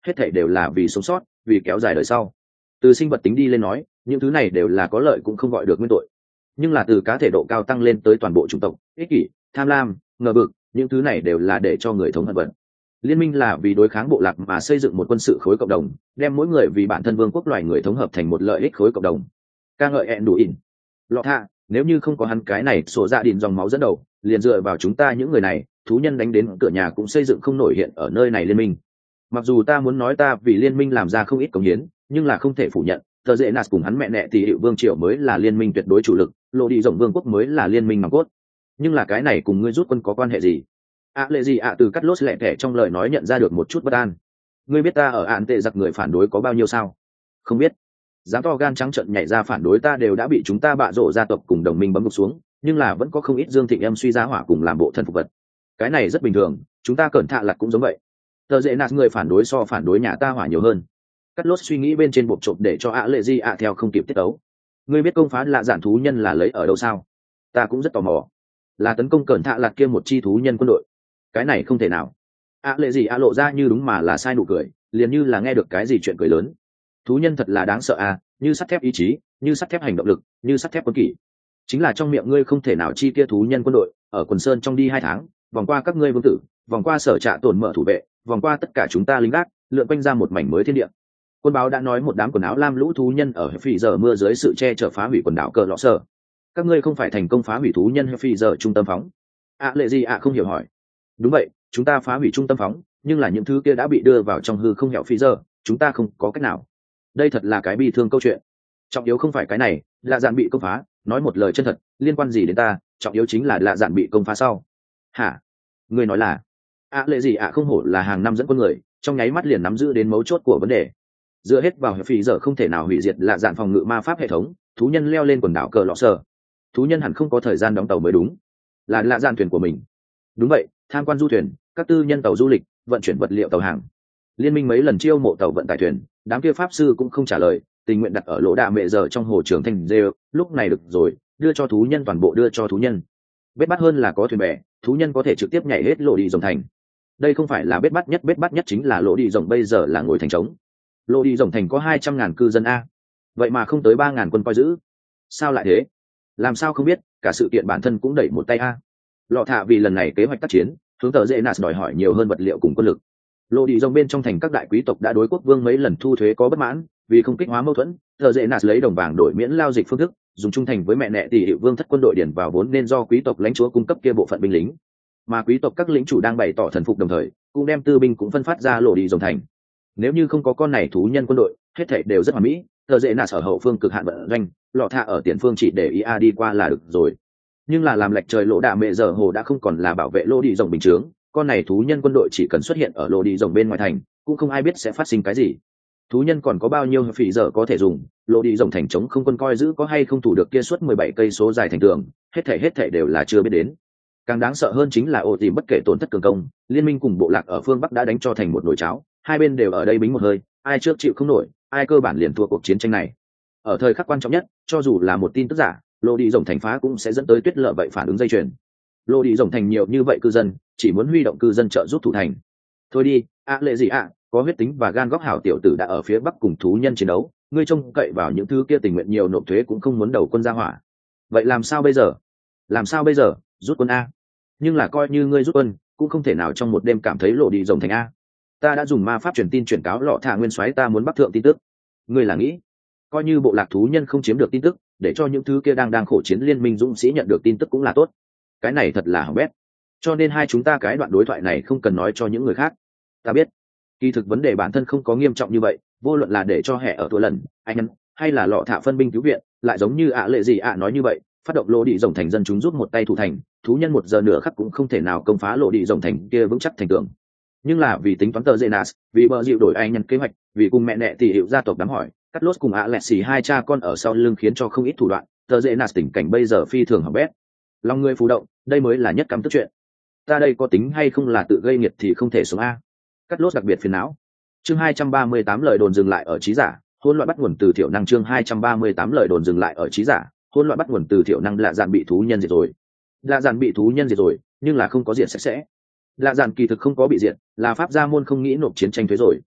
hết thảy đều là vì sống sót, vì kéo dài đời sau. Từ sinh vật tính đi lên nói, những thứ này đều là có lợi cũng không gọi được nguyên tội. Nhưng là từ cá thể độ cao tăng lên tới toàn bộ chủng tộc, ích kỷ, tham lam, ngờ vực, những thứ này đều là để cho người thống hận vận. Liên minh là vì đối kháng bộ lạc mà xây dựng một quân sự khối cộng đồng, đem mỗi người vì bản thân vương quốc loài người thống hợp thành một lợi ích khối cộng đồng. Ca ngợi ẹn đủ ỉn. Lọ tha, nếu như không có hắn cái này sổ dạ đìn dòng máu dẫn đầu, liền dựa vào chúng ta những người này, thú nhân đánh đến cửa nhà cũng xây dựng không nổi hiện ở nơi này liên minh. Mặc dù ta muốn nói ta vì liên minh làm ra không ít công hiến, nhưng là không thể phủ nhận, tờ dễ nạt cùng hắn mẹ nẹ thì hiệu vương triều mới là liên minh tuyệt đối chủ lực, lộ đi rộng vương quốc mới là liên minh nòng cốt. Nhưng là cái này cùng ngươi rút quân có quan hệ gì? ạ lệ gì ạ từ cắt lốt lẹ thẻ trong lời nói nhận ra được một chút bất an. Ngươi biết ta ở ạn tệ giặc người phản đối có bao nhiêu sao? Không biết. Dám to gan trắng trợn nhảy ra phản đối ta đều đã bị chúng ta bạ rộ gia tộc cùng đồng minh bấm ngục xuống, nhưng là vẫn có không ít dương thịnh em suy giá hỏa cùng làm bộ thân phục vật. Cái này rất bình thường, chúng ta cẩn thạ lặt cũng giống vậy. Tờ dễ nạt người phản đối so phản đối nhà ta hỏa nhiều hơn. Cắt lốt suy nghĩ bên trên bộp trộm để cho ạ lệ gì ạ theo không kịp tiết ấu. Ngươi biết công phá lạ giản thú nhân là lấy ở đâu sao? Ta cũng rất tò mò. Là tấn công cẩn thạ lặt kia một chi thú nhân quân đội. Cái này không thể nào. ạ lệ gì ạ lộ ra như đúng mà là sai nụ cười, liền như là nghe được cái gì chuyện cười lớn. Thú nhân thật là đáng sợ à, như sắt thép ý chí, như sắt thép hành động lực, như sắt thép quân kỷ. Chính là trong miệng ngươi không thể nào chi kia thú nhân quân đội, ở quần sơn trong đi hai tháng, vòng qua các ngươi vương tử, vòng qua sở trạ tổn mở thủ vệ, vòng qua tất cả chúng ta lính gác, lượn quanh ra một mảnh mới thiên địa. Quân báo đã nói một đám quần áo lam lũ thú nhân ở phì giờ mưa dưới sự che chở phá hủy quần đảo cờ lọ sở. Các ngươi không phải thành công phá hủy thú nhân phì giờ trung tâm phóng? ạ lệ gì ạ không hiểu hỏi. Đúng vậy, chúng ta phá hủy trung tâm phóng, nhưng là những thứ kia đã bị đưa vào trong hư không hẻo phì giờ, chúng ta không có cách nào. Đây thật là cái bi thương câu chuyện. Trọng yếu không phải cái này, lạ dạn bị công phá, nói một lời chân thật, liên quan gì đến ta, trọng yếu chính là lạ dạn bị công phá sau. Hả? Ngươi nói là? ạ lệ gì ạ không hổ là hàng năm dẫn quân người, trong nháy mắt liền nắm giữ đến mấu chốt của vấn đề. Dựa hết vào phì giờ không thể nào hủy diệt lạ dạn phòng ngự ma pháp hệ thống, thú nhân leo lên quần đảo cờ lọ sở. Thú nhân hẳn không có thời gian đóng tàu mới đúng. Là lạ dạn thuyền của mình. Đúng vậy, tham quan du thuyền, các tư nhân tàu du lịch, vận chuyển vật liệu tàu hàng. Liên minh mấy lần chiêu mộ tàu vận tải thuyền, đám kia pháp sư cũng không trả lời, tình nguyện đặt ở lỗ đạ mẹ giờ trong hồ trường thành dê. Lúc này được rồi, đưa cho thú nhân toàn bộ đưa cho thú nhân. Bết bắt hơn là có thuyền bè, thú nhân có thể trực tiếp nhảy hết lộ đi rồng thành. Đây không phải là bết bắt nhất, bết bắt nhất chính là lộ đi rồng bây giờ là ngồi thành trống. Lộ đi rồng thành có hai trăm ngàn cư dân a, vậy mà không tới ba ngàn quân coi giữ. Sao lại thế? Làm sao không biết, cả sự kiện bản thân cũng đẩy một tay a. Lọ thạ vì lần này kế hoạch tác chiến, hướng tờ dễ nạt đòi hỏi nhiều hơn vật liệu cùng quân lực. Lộ đi rồng bên trong thành các đại quý tộc đã đối quốc vương mấy lần thu thuế có bất mãn, vì không kích hóa mâu thuẫn, tờ dễ nạt lấy đồng vàng đổi miễn lao dịch phương thức, dùng trung thành với mẹ nẹ tỷ hiệu vương thất quân đội điển vào vốn nên do quý tộc lãnh chúa cung cấp kia bộ phận binh lính, mà quý tộc các lĩnh chủ đang bày tỏ thần phục đồng thời cũng đem tư binh cũng phân phát ra lộ đi rồng thành. Nếu như không có con này thú nhân quân đội, hết thảy đều rất hoàn mỹ. Tờ dễ nạt ở hậu phương cực hạn vận doanh, lọ thạ ở tiền phương chỉ để ý a đi qua là được rồi. Nhưng là làm lệch trời lỗ đạ mẹ giờ hồ đã không còn là bảo vệ lô đi rồng bình chướng, con này thú nhân quân đội chỉ cần xuất hiện ở lô đi rồng bên ngoài thành, cũng không ai biết sẽ phát sinh cái gì. Thú nhân còn có bao nhiêu phỉ giờ có thể dùng, lô đi rồng thành trống không quân coi giữ có hay không thủ được kia suốt mười bảy cây số dài thành tường, hết thảy hết thảy đều là chưa biết đến. Càng đáng sợ hơn chính là ô tìm bất kể tổn thất cường công, liên minh cùng bộ lạc ở phương bắc đã đánh cho thành một nồi cháo, hai bên đều ở đây bính một hơi, ai trước chịu không nổi, ai cơ bản liền thua cuộc chiến tranh này. Ở thời khắc quan trọng nhất, cho dù là một tin tức giả, lô đi rồng thành phá cũng sẽ dẫn tới tuyết lợ vậy phản ứng dây chuyền. Lô đi rồng thành nhiều như vậy cư dân, chỉ muốn huy động cư dân trợ giúp thủ thành. Thôi đi, ạ lệ gì ạ, có huyết tính và gan góc hảo tiểu tử đã ở phía bắc cùng thú nhân chiến đấu, ngươi trông cậy vào những thứ kia tình nguyện nhiều nộp thuế cũng không muốn đầu quân ra hỏa. Vậy làm sao bây giờ? Làm sao bây giờ? Rút quân a. Nhưng là coi như ngươi rút quân, cũng không thể nào trong một đêm cảm thấy lộ đi rồng thành a. Ta đã dùng ma pháp truyền tin truyền cáo lọ thả nguyên soái ta muốn bắc thượng tin tức. Ngươi là nghĩ, coi như bộ lạc thú nhân không chiếm được tin tức, để cho những thứ kia đang đang khổ chiến liên minh dũng sĩ nhận được tin tức cũng là tốt. Cái này thật là hỏng bét. Cho nên hai chúng ta cái đoạn đối thoại này không cần nói cho những người khác. Ta biết, kỳ thực vấn đề bản thân không có nghiêm trọng như vậy, vô luận là để cho hệ ở tuổi lần anh em hay là lọ thả phân binh cứu viện, lại giống như ạ lệ gì ạ nói như vậy, phát động lô đi rồng thành dân chúng rút một tay thủ thành, thú nhân một giờ nửa khắc cũng không thể nào công phá lô đi rồng thành kia vững chắc thành tường. Nhưng là vì tính toán tờ Zenas, vì bờ dịu đổi anh nhân kế hoạch, vì cùng mẹ nẹ tỷ hiệu gia tộc đám hỏi, cắt lốt cùng ạ lẹt xì hai cha con ở sau lưng khiến cho không ít thủ đoạn, tờ Zenas tình cảnh bây giờ phi thường hỏng bét. Lòng người phù động, đây mới là nhất cắm tức chuyện. Ta đây có tính hay không là tự gây nghiệt thì không thể sống a. Cắt lốt đặc biệt phiền não. Chương hai trăm ba mươi tám lời đồn dừng lại ở trí giả, hỗn loạn bắt nguồn từ thiểu năng. Chương hai trăm ba mươi tám lời đồn dừng lại ở trí giả, hỗn loạn bắt nguồn từ thiểu năng. Lạ dạn bị thú nhân diệt rồi. Lạ dạn bị thú nhân diệt rồi, nhưng là không có diệt sạch sẽ. Lạ dạn kỳ thực không có bị diệt, là pháp gia môn không nghĩ nộp chiến tranh thuế rồi.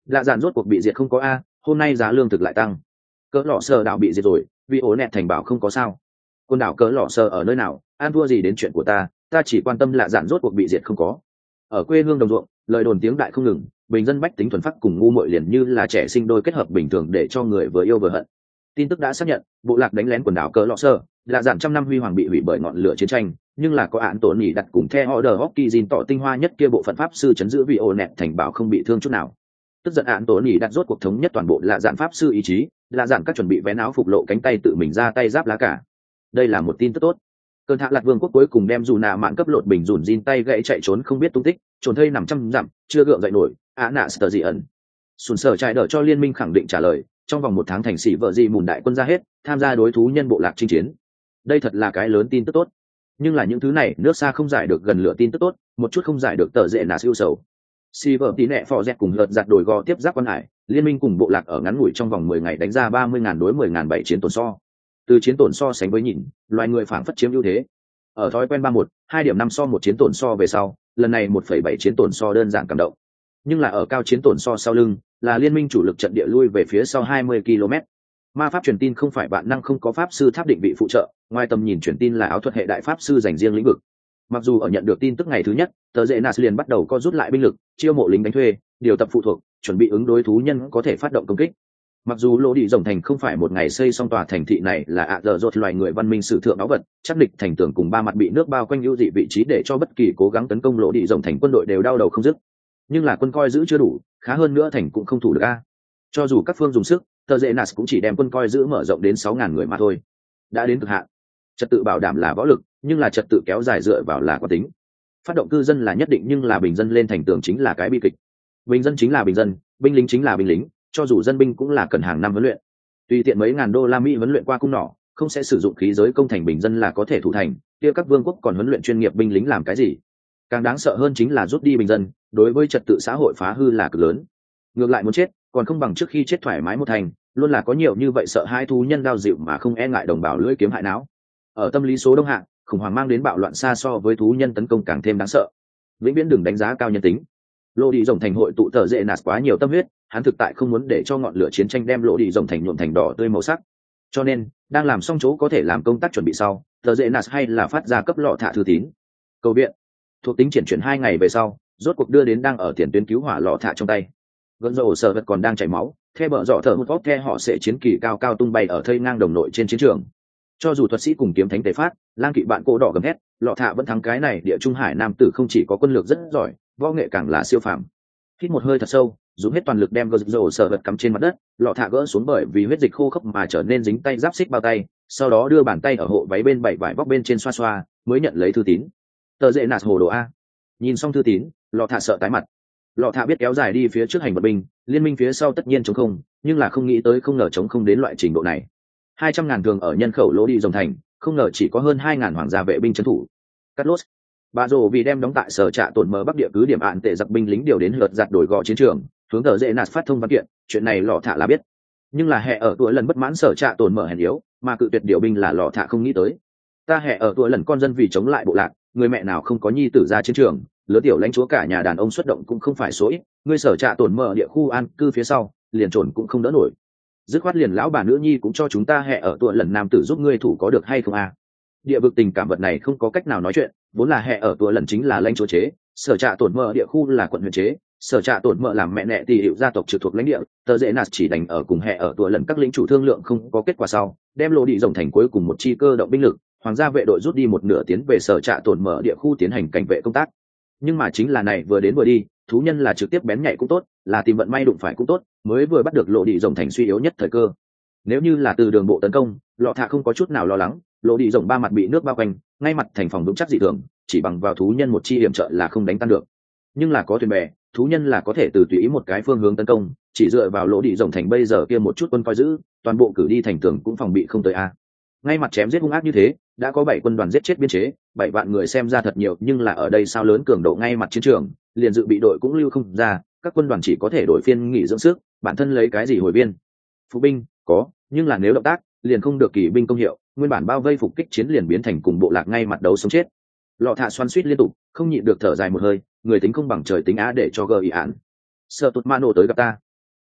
Lạ dạn rốt cuộc bị diệt không có a, hôm nay giá lương thực lại tăng. Cỡ lọ sờ đảo bị diệt rồi, vì ổ nẹt thành bảo không có sao. Quần đảo cỡ lọ sờ ở nơi nào, an thua gì đến chuyện của ta, ta chỉ quan tâm lạ dạn rốt cuộc bị diệt không có. Ở quê hương đồng ruộng, lời đồn tiếng đại không ngừng, bình dân bách tính thuần phát cùng ngu muội liền như là trẻ sinh đôi kết hợp bình thường để cho người vừa yêu vừa hận. Tin tức đã xác nhận, bộ lạc đánh lén quần đảo cỡ lọ sờ, lạ dạn trăm năm huy hoàng bị hủy bởi ngọn lửa chiến tranh, nhưng là có án tổn nhỉ đặt cùng theo order hockey Jin tỏ tinh hoa nhất kia bộ phận pháp sư chấn giữ vì ổ nẹt thành bảo không bị thương chút nào. Tức giận án tổn nhỉ đặt rốt cuộc thống nhất toàn bộ lạ dạn pháp sư ý chí, lạ dạn các chuẩn bị vén áo phục lộ cánh tay tự mình ra tay giáp lá cả. Đây là một tin tức tốt. Cơn thạ lạc vương quốc cuối cùng đem dù nạ mạn cấp lột bình dùn Jin tay gãy chạy trốn không biết tung tích, trốn thây nằm trăm dặm, chưa gượng dậy nổi. Á nạ sờ gì ẩn. Sùn sở trai đỡ cho liên minh khẳng định trả lời, trong vòng một tháng thành sĩ vợ gì mùn đại quân ra hết, tham gia đối thú nhân bộ lạc chinh chiến. Đây thật là cái lớn tin tức tốt. Nhưng là những thứ này nước xa không giải được gần lửa tin tức tốt, một chút không giải được tờ dễ nà siêu sầu. Si vợ tí nẹ phò dẹt cùng lợt giặt đổi gò tiếp giáp quan hải, liên minh cùng bộ lạc ở ngắn ngủi trong vòng mười ngày đánh ra ba mươi ngàn đối mười ngàn bảy chiến tổn so. Từ chiến tổn so sánh với nhìn, loài người phản phất chiếm ưu thế. Ở thói quen ba một, hai điểm năm so một chiến tổn so về sau, lần này một phẩy bảy chiến tổn so đơn giản cảm động. Nhưng là ở cao chiến tổn so sau lưng, là liên minh chủ lực trận địa lui về phía sau hai mươi ki lô mét. Ma pháp truyền tin không phải bạn năng không có pháp sư tháp định vị phụ trợ, ngoài tầm nhìn truyền tin là áo thuật hệ đại pháp sư dành riêng lĩnh vực. Mặc dù ở nhận được tin tức ngày thứ nhất, tờ dễ nas liền bắt đầu co rút lại binh lực, chiêu mộ lính đánh thuê, điều tập phụ thuộc, chuẩn bị ứng đối thú nhân có thể phát động công kích. Mặc dù lỗ đi rồng thành không phải một ngày xây xong tòa thành thị này là ạ dở dột loài người văn minh sử thượng áo vật, chắc địch thành tường cùng ba mặt bị nước bao quanh ưu dị vị trí để cho bất kỳ cố gắng tấn công lỗ đi rồng thành quân đội đều đau đầu không dứt. Nhưng là quân coi giữ chưa đủ, khá hơn nữa thành cũng không thủ được a. Cho dù các phương dùng sức, tờ dễ nas cũng chỉ đem quân coi giữ mở rộng đến sáu ngàn người mà thôi. Đã đến cực hạn. Trật tự bảo đảm là võ lực, nhưng là trật tự kéo dài dựa vào là quán tính. Phát động cư dân là nhất định, nhưng là bình dân lên thành tường chính là cái bi kịch. Bình dân chính là bình dân, binh lính chính là binh lính, cho dù dân binh cũng là cần hàng năm huấn luyện. Tùy tiện mấy ngàn đô la Mỹ huấn luyện qua cung nỏ, không sẽ sử dụng khí giới công thành bình dân là có thể thủ thành, kia các vương quốc còn huấn luyện chuyên nghiệp binh lính làm cái gì? Càng đáng sợ hơn chính là rút đi bình dân, đối với trật tự xã hội phá hư là cực lớn. Ngược lại muốn chết, còn không bằng trước khi chết thoải mái một thành, luôn là có nhiều như vậy sợ hai thú nhân đao dịu mà không e ngại đồng bào lưỡi kiếm hại não. Ở tâm lý số đông hạng, khủng hoảng mang đến bạo loạn xa so với thú nhân tấn công càng thêm đáng sợ. Vĩnh viễn đừng đánh giá cao nhân tính. Lô đi rồng thành hội tụ tờ dễ nạt quá nhiều tâm huyết, hắn thực tại không muốn để cho ngọn lửa chiến tranh đem lỗ đi rồng thành nhuộm thành đỏ tươi màu sắc. Cho nên, đang làm xong chỗ có thể làm công tác chuẩn bị sau, tờ dễ nạt hay là phát ra cấp lọ thả thư tín. Cầu viện. Thuộc tính triển chuyển hai ngày về sau, rốt cuộc đưa đến đang ở tiền tuyến cứu hỏa lọ thả trong tay. Gần dầu sợ vật còn đang chảy máu, theo bờ dọ thở hút vót theo họ sẽ chiến kỳ cao cao tung bay ở thây ngang đồng nội trên chiến trường. Cho dù thuật sĩ cùng kiếm thánh tế phát, lang kỵ bạn cô đỏ gầm hét, lọ thạ vẫn thắng. Cái này địa trung hải nam tử không chỉ có quân lược rất giỏi, võ nghệ càng là siêu phàm. Hít một hơi thật sâu, dùng hết toàn lực đem gờ rổ sợ vật cắm trên mặt đất, lọ thạ gỡ xuống bởi vì huyết dịch khô khốc mà trở nên dính tay giáp xích bao tay, sau đó đưa bàn tay ở hộ váy bên bảy vải vóc bên trên xoa xoa, mới nhận lấy thư tín. Tờ dễ nạt hồ đồ a. Nhìn xong thư tín, lọ thạ sợ tái mặt. Lọ thạ biết kéo dài đi phía trước hành vận binh, liên minh phía sau tất nhiên chống không, nhưng là không nghĩ tới không ngờ chống không đến loại trình độ này. Hai trăm ngàn thường ở nhân khẩu lỗ đi rồng thành, không ngờ chỉ có hơn hai ngàn hoàng gia vệ binh trấn thủ. Carlos, bà rồ vì đem đóng tại sở trạ tổn mở bắc địa cứ điểm ạn tệ giặc binh lính điều đến lượt giặt đổi gò chiến trường, hướng tờ dễ nạt phát thông văn kiện, chuyện này lọ thạ là biết. Nhưng là hệ ở tuổi lần bất mãn sở trạ tổn mở hèn yếu, mà cự tuyệt điều binh là lọ thạ không nghĩ tới. Ta hệ ở tuổi lần con dân vì chống lại bộ lạc, người mẹ nào không có nhi tử ra chiến trường, lứa tiểu lãnh chúa cả nhà đàn ông xuất động cũng không phải số ít, ngươi sở trạ tổn mở địa khu an cư phía sau, liền trồn cũng không đỡ nổi. Dứt khoát liền lão bà nữ nhi cũng cho chúng ta hệ ở tuổi lần nam tử giúp ngươi thủ có được hay không a? Địa vực tình cảm vật này không có cách nào nói chuyện, vốn là hệ ở tuổi lần chính là lãnh chúa chế, sở trạ tổn mở địa khu là quận huyện chế, sở trạ tổn mở làm mẹ nệ tỷ hiệu gia tộc trực thuộc lãnh địa, tờ dễ nạt chỉ đánh ở cùng hệ ở tuổi lần các lĩnh chủ thương lượng không có kết quả sau, đem lộ đi rồng thành cuối cùng một chi cơ động binh lực, hoàng gia vệ đội rút đi một nửa tiến về sở trạ tổn mở địa khu tiến hành cảnh vệ công tác. Nhưng mà chính là này vừa đến vừa đi, thú nhân là trực tiếp bén nhạy cũng tốt, là tìm vận may đụng phải cũng tốt, mới vừa bắt được lộ đi rồng thành suy yếu nhất thời cơ. Nếu như là từ đường bộ tấn công, lọ thạ không có chút nào lo lắng, lộ đi rồng ba mặt bị nước bao quanh, ngay mặt thành phòng vững chắc dị thường, chỉ bằng vào thú nhân một chi hiểm trợ là không đánh tan được. Nhưng là có thuyền bè, thú nhân là có thể từ tùy ý một cái phương hướng tấn công, chỉ dựa vào lỗ đi rồng thành bây giờ kia một chút quân coi giữ, toàn bộ cử đi thành tường cũng phòng bị không tới a. Ngay mặt chém giết hung ác như thế, đã có bảy quân đoàn giết chết biên chế, bảy vạn người xem ra thật nhiều, nhưng là ở đây sao lớn cường độ ngay mặt chiến trường, liền dự bị đội cũng lưu không ra, các quân đoàn chỉ có thể đổi phiên nghỉ dưỡng sức, bản thân lấy cái gì hồi viên? Phụ binh có, nhưng là nếu động tác, liền không được kỳ binh công hiệu, nguyên bản bao vây phục kích chiến liền biến thành cùng bộ lạc ngay mặt đấu sống chết. Lọ thạ xoắn suýt liên tục, không nhịn được thở dài một hơi, người tính không bằng trời tính á để cho gờ ý án. Sợ tụt ma nổ tới gặp ta.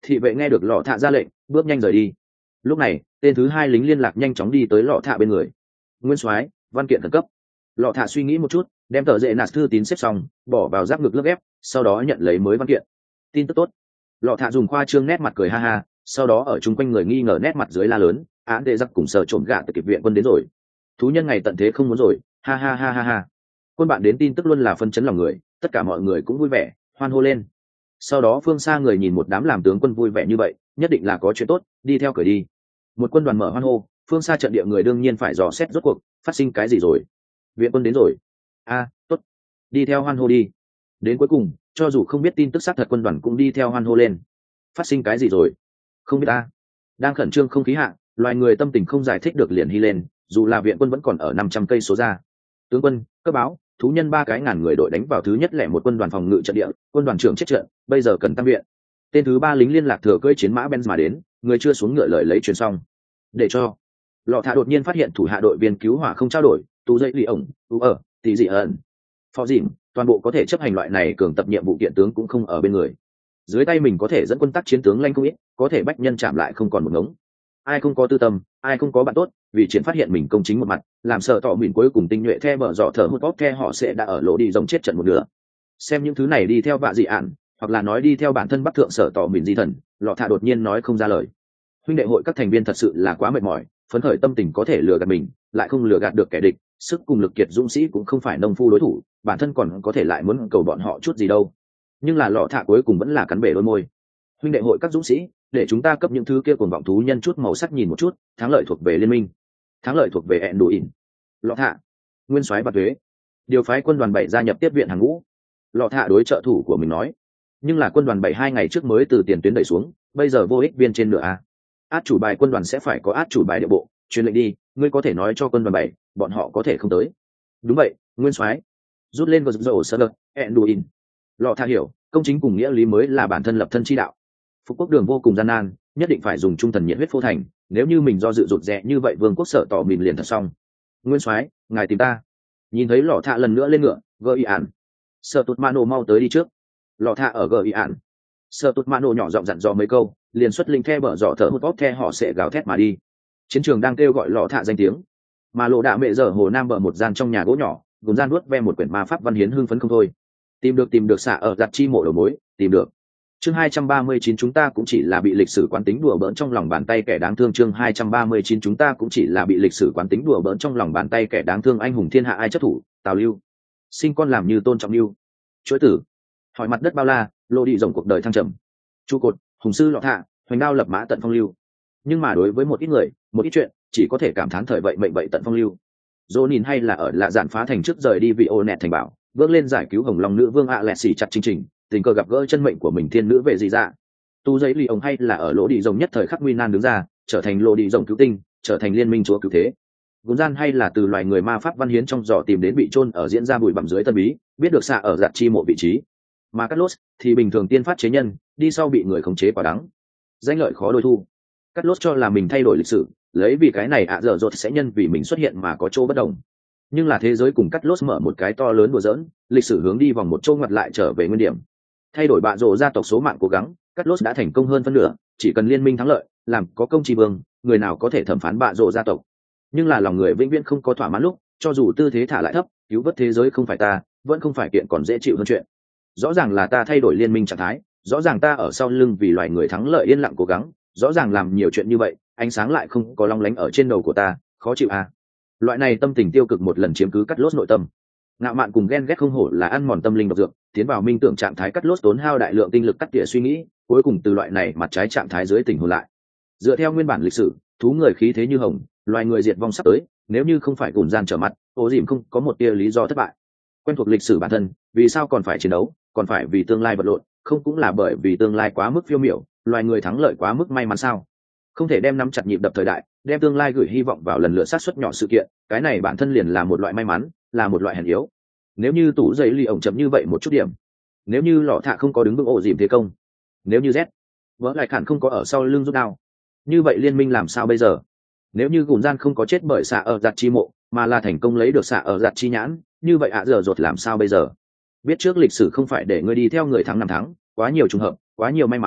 Thị vệ nghe được lọ thạ ra lệnh, bước nhanh rời đi. Lúc này tên thứ hai lính liên lạc nhanh chóng đi tới lọ thạ bên người. Nguyên soái, văn kiện khẩn cấp. Lọ thạ suy nghĩ một chút, đem tờ rễ nạt thư tín xếp xong, bỏ vào giáp ngực lớp ép, sau đó nhận lấy mới văn kiện. Tin tức tốt. Lọ thạ dùng khoa trương nét mặt cười ha ha, sau đó ở chung quanh người nghi ngờ nét mặt dưới la lớn, án đệ giặc cùng sợ trộm gạ từ kịp viện quân đến rồi. Thú nhân ngày tận thế không muốn rồi, ha ha ha ha ha. Quân bạn đến tin tức luôn là phân chấn lòng người, tất cả mọi người cũng vui vẻ, hoan hô lên. Sau đó phương xa người nhìn một đám làm tướng quân vui vẻ như vậy, nhất định là có chuyện tốt, đi theo cười đi. Một quân đoàn mở hoan hô, phương xa trận địa người đương nhiên phải dò xét rốt cuộc phát sinh cái gì rồi. Viện quân đến rồi. A, tốt, đi theo hoan hô đi. Đến cuối cùng, cho dù không biết tin tức xác thật, quân đoàn cũng đi theo hoan hô lên. Phát sinh cái gì rồi? Không biết ta. Đang khẩn trương không khí hạ, loài người tâm tình không giải thích được liền hy lên, dù là viện quân vẫn còn ở năm trăm cây số ra. Tướng quân, cấp báo, thú nhân ba cái ngàn người đội đánh vào thứ nhất lẻ một quân đoàn phòng ngự trận địa, quân đoàn trưởng chết trận, bây giờ cần tăng viện. Tên thứ ba lính liên lạc thừa cưỡi chiến mã Benz mà đến, người chưa xuống ngựa lời lấy truyền xong. Để cho lọ thạ đột nhiên phát hiện thủ hạ đội viên cứu hỏa không trao đổi, tú dây lì ổng, tú ở, tỷ dị ẩn, phò dìm, toàn bộ có thể chấp hành loại này cường tập nhiệm vụ kiện tướng cũng không ở bên người. Dưới tay mình có thể dẫn quân tác chiến tướng lanh không ít, có thể bách nhân chạm lại không còn một ngống. Ai không có tư tâm, ai không có bạn tốt, vì chiến phát hiện mình công chính một mặt, làm sợ tỏ mình cuối cùng tinh nhuệ the bờ dọ thở hút bóp the họ sẽ đã ở lỗ đi rồng chết trận một nửa. Xem những thứ này đi theo vạ dị ạn, hoặc là nói đi theo bản thân bắc thượng sở tỏ mình di thần, lọ thạ đột nhiên nói không ra lời. Huynh đệ hội các thành viên thật sự là quá mệt mỏi, phấn khởi tâm tình có thể lừa gạt mình, lại không lừa gạt được kẻ địch, sức cùng lực kiệt dũng sĩ cũng không phải nông phu đối thủ, bản thân còn có thể lại muốn cầu bọn họ chút gì đâu. Nhưng là lọ thạ cuối cùng vẫn là cắn bể đôi môi. Huynh đệ hội các dũng sĩ, để chúng ta cấp những thứ kia cuồng vọng thú nhân chút màu sắc nhìn một chút, thắng lợi thuộc về liên minh, thắng lợi thuộc về ẹn đủ ỉn. Lọ thạ, nguyên soái bạt thuế, điều phái quân đoàn bảy gia nhập tiếp viện hàng ngũ. Lọ thạ đối trợ thủ của mình nói. Nhưng là quân đoàn bảy hai ngày trước mới từ tiền tuyến đẩy xuống, bây giờ vô ích viên trên nửa a. Át chủ bài quân đoàn sẽ phải có át chủ bài địa bộ, truyền lệnh đi, ngươi có thể nói cho quân đoàn bảy, bọn họ có thể không tới. Đúng vậy, nguyên soái. Rút lên và dỗ sơ lật, ẹn đủ ỉn. Lọ thạ hiểu, công chính cùng nghĩa lý mới là bản thân lập thân chi đạo. Phục quốc đường vô cùng gian nan, nhất định phải dùng trung thần nhiệt huyết phô thành, nếu như mình do dự rụt rè như vậy, vương quốc sợ tỏ mình liền thật xong. Nguyên soái, ngài tìm ta. Nhìn thấy lọ thạ lần nữa lên ngựa, gợi ý ản. Sợ tụt mano mau tới đi trước. Lọ thạ ở gợi ý ản. Sợ tụt mano nhỏ giọng dặn dò mấy câu, liền xuất linh the bở dọ thở hút bóp the họ sẽ gào thét mà đi. Chiến trường đang kêu gọi lọ thạ danh tiếng, mà lộ đạ mẹ giờ hồ nam bờ một gian trong nhà gỗ nhỏ, gồm gian nuốt ve một quyển ma pháp văn hiến hưng phấn không thôi. Tìm được tìm được xạ ở giặt chi mộ đầu mối, tìm được. Chương hai trăm ba mươi chín chúng ta cũng chỉ là bị lịch sử quán tính đùa bỡn trong lòng bàn tay kẻ đáng thương. Chương hai trăm ba mươi chín chúng ta cũng chỉ là bị lịch sử quán tính đùa bỡn trong lòng bàn tay kẻ đáng thương. Anh hùng thiên hạ ai chấp thủ, Tào Lưu. Sinh con làm như tôn trọng lưu. Chuỗi tử. Hỏi mặt đất bao la, lộ đi rồng cuộc đời thăng trầm. Trụ cột, hùng sư lọ thạ, hoành đao lập mã tận phong lưu. Nhưng mà đối với một ít người, một ít chuyện, chỉ có thể cảm thán thời vậy mệnh vậy tận phong lưu. Dỗ nhìn hay là ở lạ dạn phá thành trước rời đi vì ô nẹt thành bảo, bước lên giải cứu hồng long nữ vương ạ lẹ xì chặt chương trình, tình cờ gặp gỡ chân mệnh của mình thiên nữ về gì dạ. Tu giấy lì ông hay là ở lỗ đi rồng nhất thời khắc nguy nan đứng ra, trở thành lỗ đi rồng cứu tinh, trở thành liên minh chúa cứu thế. Gốm gian hay là từ loài người ma pháp văn hiến trong giỏ tìm đến bị chôn ở diễn ra bụi bặm dưới tân bí, biết được xạ ở giặt chi mộ vị trí. Mà Cát Lốt thì bình thường tiên phát chế nhân, đi sau bị người khống chế quả đắng. Danh lợi khó đôi thu. Cát Lốt cho là mình thay đổi lịch sử, lấy vì cái này ạ dở dột sẽ nhân vì mình xuất hiện mà có chỗ bất đồng. Nhưng là thế giới cùng Cát Lốt mở một cái to lớn đùa giỡn, lịch sử hướng đi vòng một châu ngoặt lại trở về nguyên điểm. Thay đổi bạ rổ gia tộc số mạng cố gắng, Cát Lốt đã thành công hơn phân nửa, chỉ cần liên minh thắng lợi, làm có công tri vương, người nào có thể thẩm phán bạ rổ gia tộc. Nhưng là lòng người vĩnh viễn không có thỏa mãn lúc, cho dù tư thế thả lại thấp, cứu vớt thế giới không phải ta, vẫn không phải kiện còn dễ chịu hơn chuyện. Rõ ràng là ta thay đổi liên minh trạng thái, rõ ràng ta ở sau lưng vì loài người thắng lợi yên lặng cố gắng, rõ ràng làm nhiều chuyện như vậy, ánh sáng lại không có long lánh ở trên đầu của ta, khó chịu à. Loại này tâm tình tiêu cực một lần chiếm cứ Cát Lốt nội tâm. Ngạo mạn cùng ghen ghét không hổ là ăn mòn tâm linh độc dược, tiến vào minh tưởng trạng thái. Cát Lốt tốn hao đại lượng tinh lực cắt tỉa suy nghĩ, cuối cùng từ loại này mặt trái trạng thái dưới tỉnh hồn lại. Dựa theo nguyên bản lịch sử, thú người khí thế như hồng, loài người diệt vong sắp tới, nếu như không phải gùn gian trở mặt, ố dìm không có một tia lý do thất bại. Quen thuộc lịch sử bản thân, vì sao còn phải chiến đấu, còn phải vì tương lai vật lộn, không cũng là bởi vì tương lai quá mức phiêu miểu, loài người thắng lợi quá mức may mắn sao? Không thể đem nắm chặt nhịp đập thời đại, đem tương lai gửi hy vọng vào lần lượt sát suất nhỏ sự kiện, cái này bản thân liền là một loại may mắn, là một loại hèn yếu. Nếu như tủ giấy ly ổng chậm như vậy một chút điểm, nếu như lọ thạ không có đứng vững ổ dìm thế công, nếu như z vỡ lại khản không có ở sau lưng rút đao, như vậy liên minh làm sao bây giờ? Nếu như gùn gian không có chết bởi xạ ở giặt chi mộ, mà là thành công lấy được xạ ở giặt chi nhãn, như vậy ạ giờ rột làm sao bây giờ? Biết trước lịch sử không phải để ngươi đi theo người thắng năm tháng, quá nhiều trùng hợp, quá nhiều may mắn,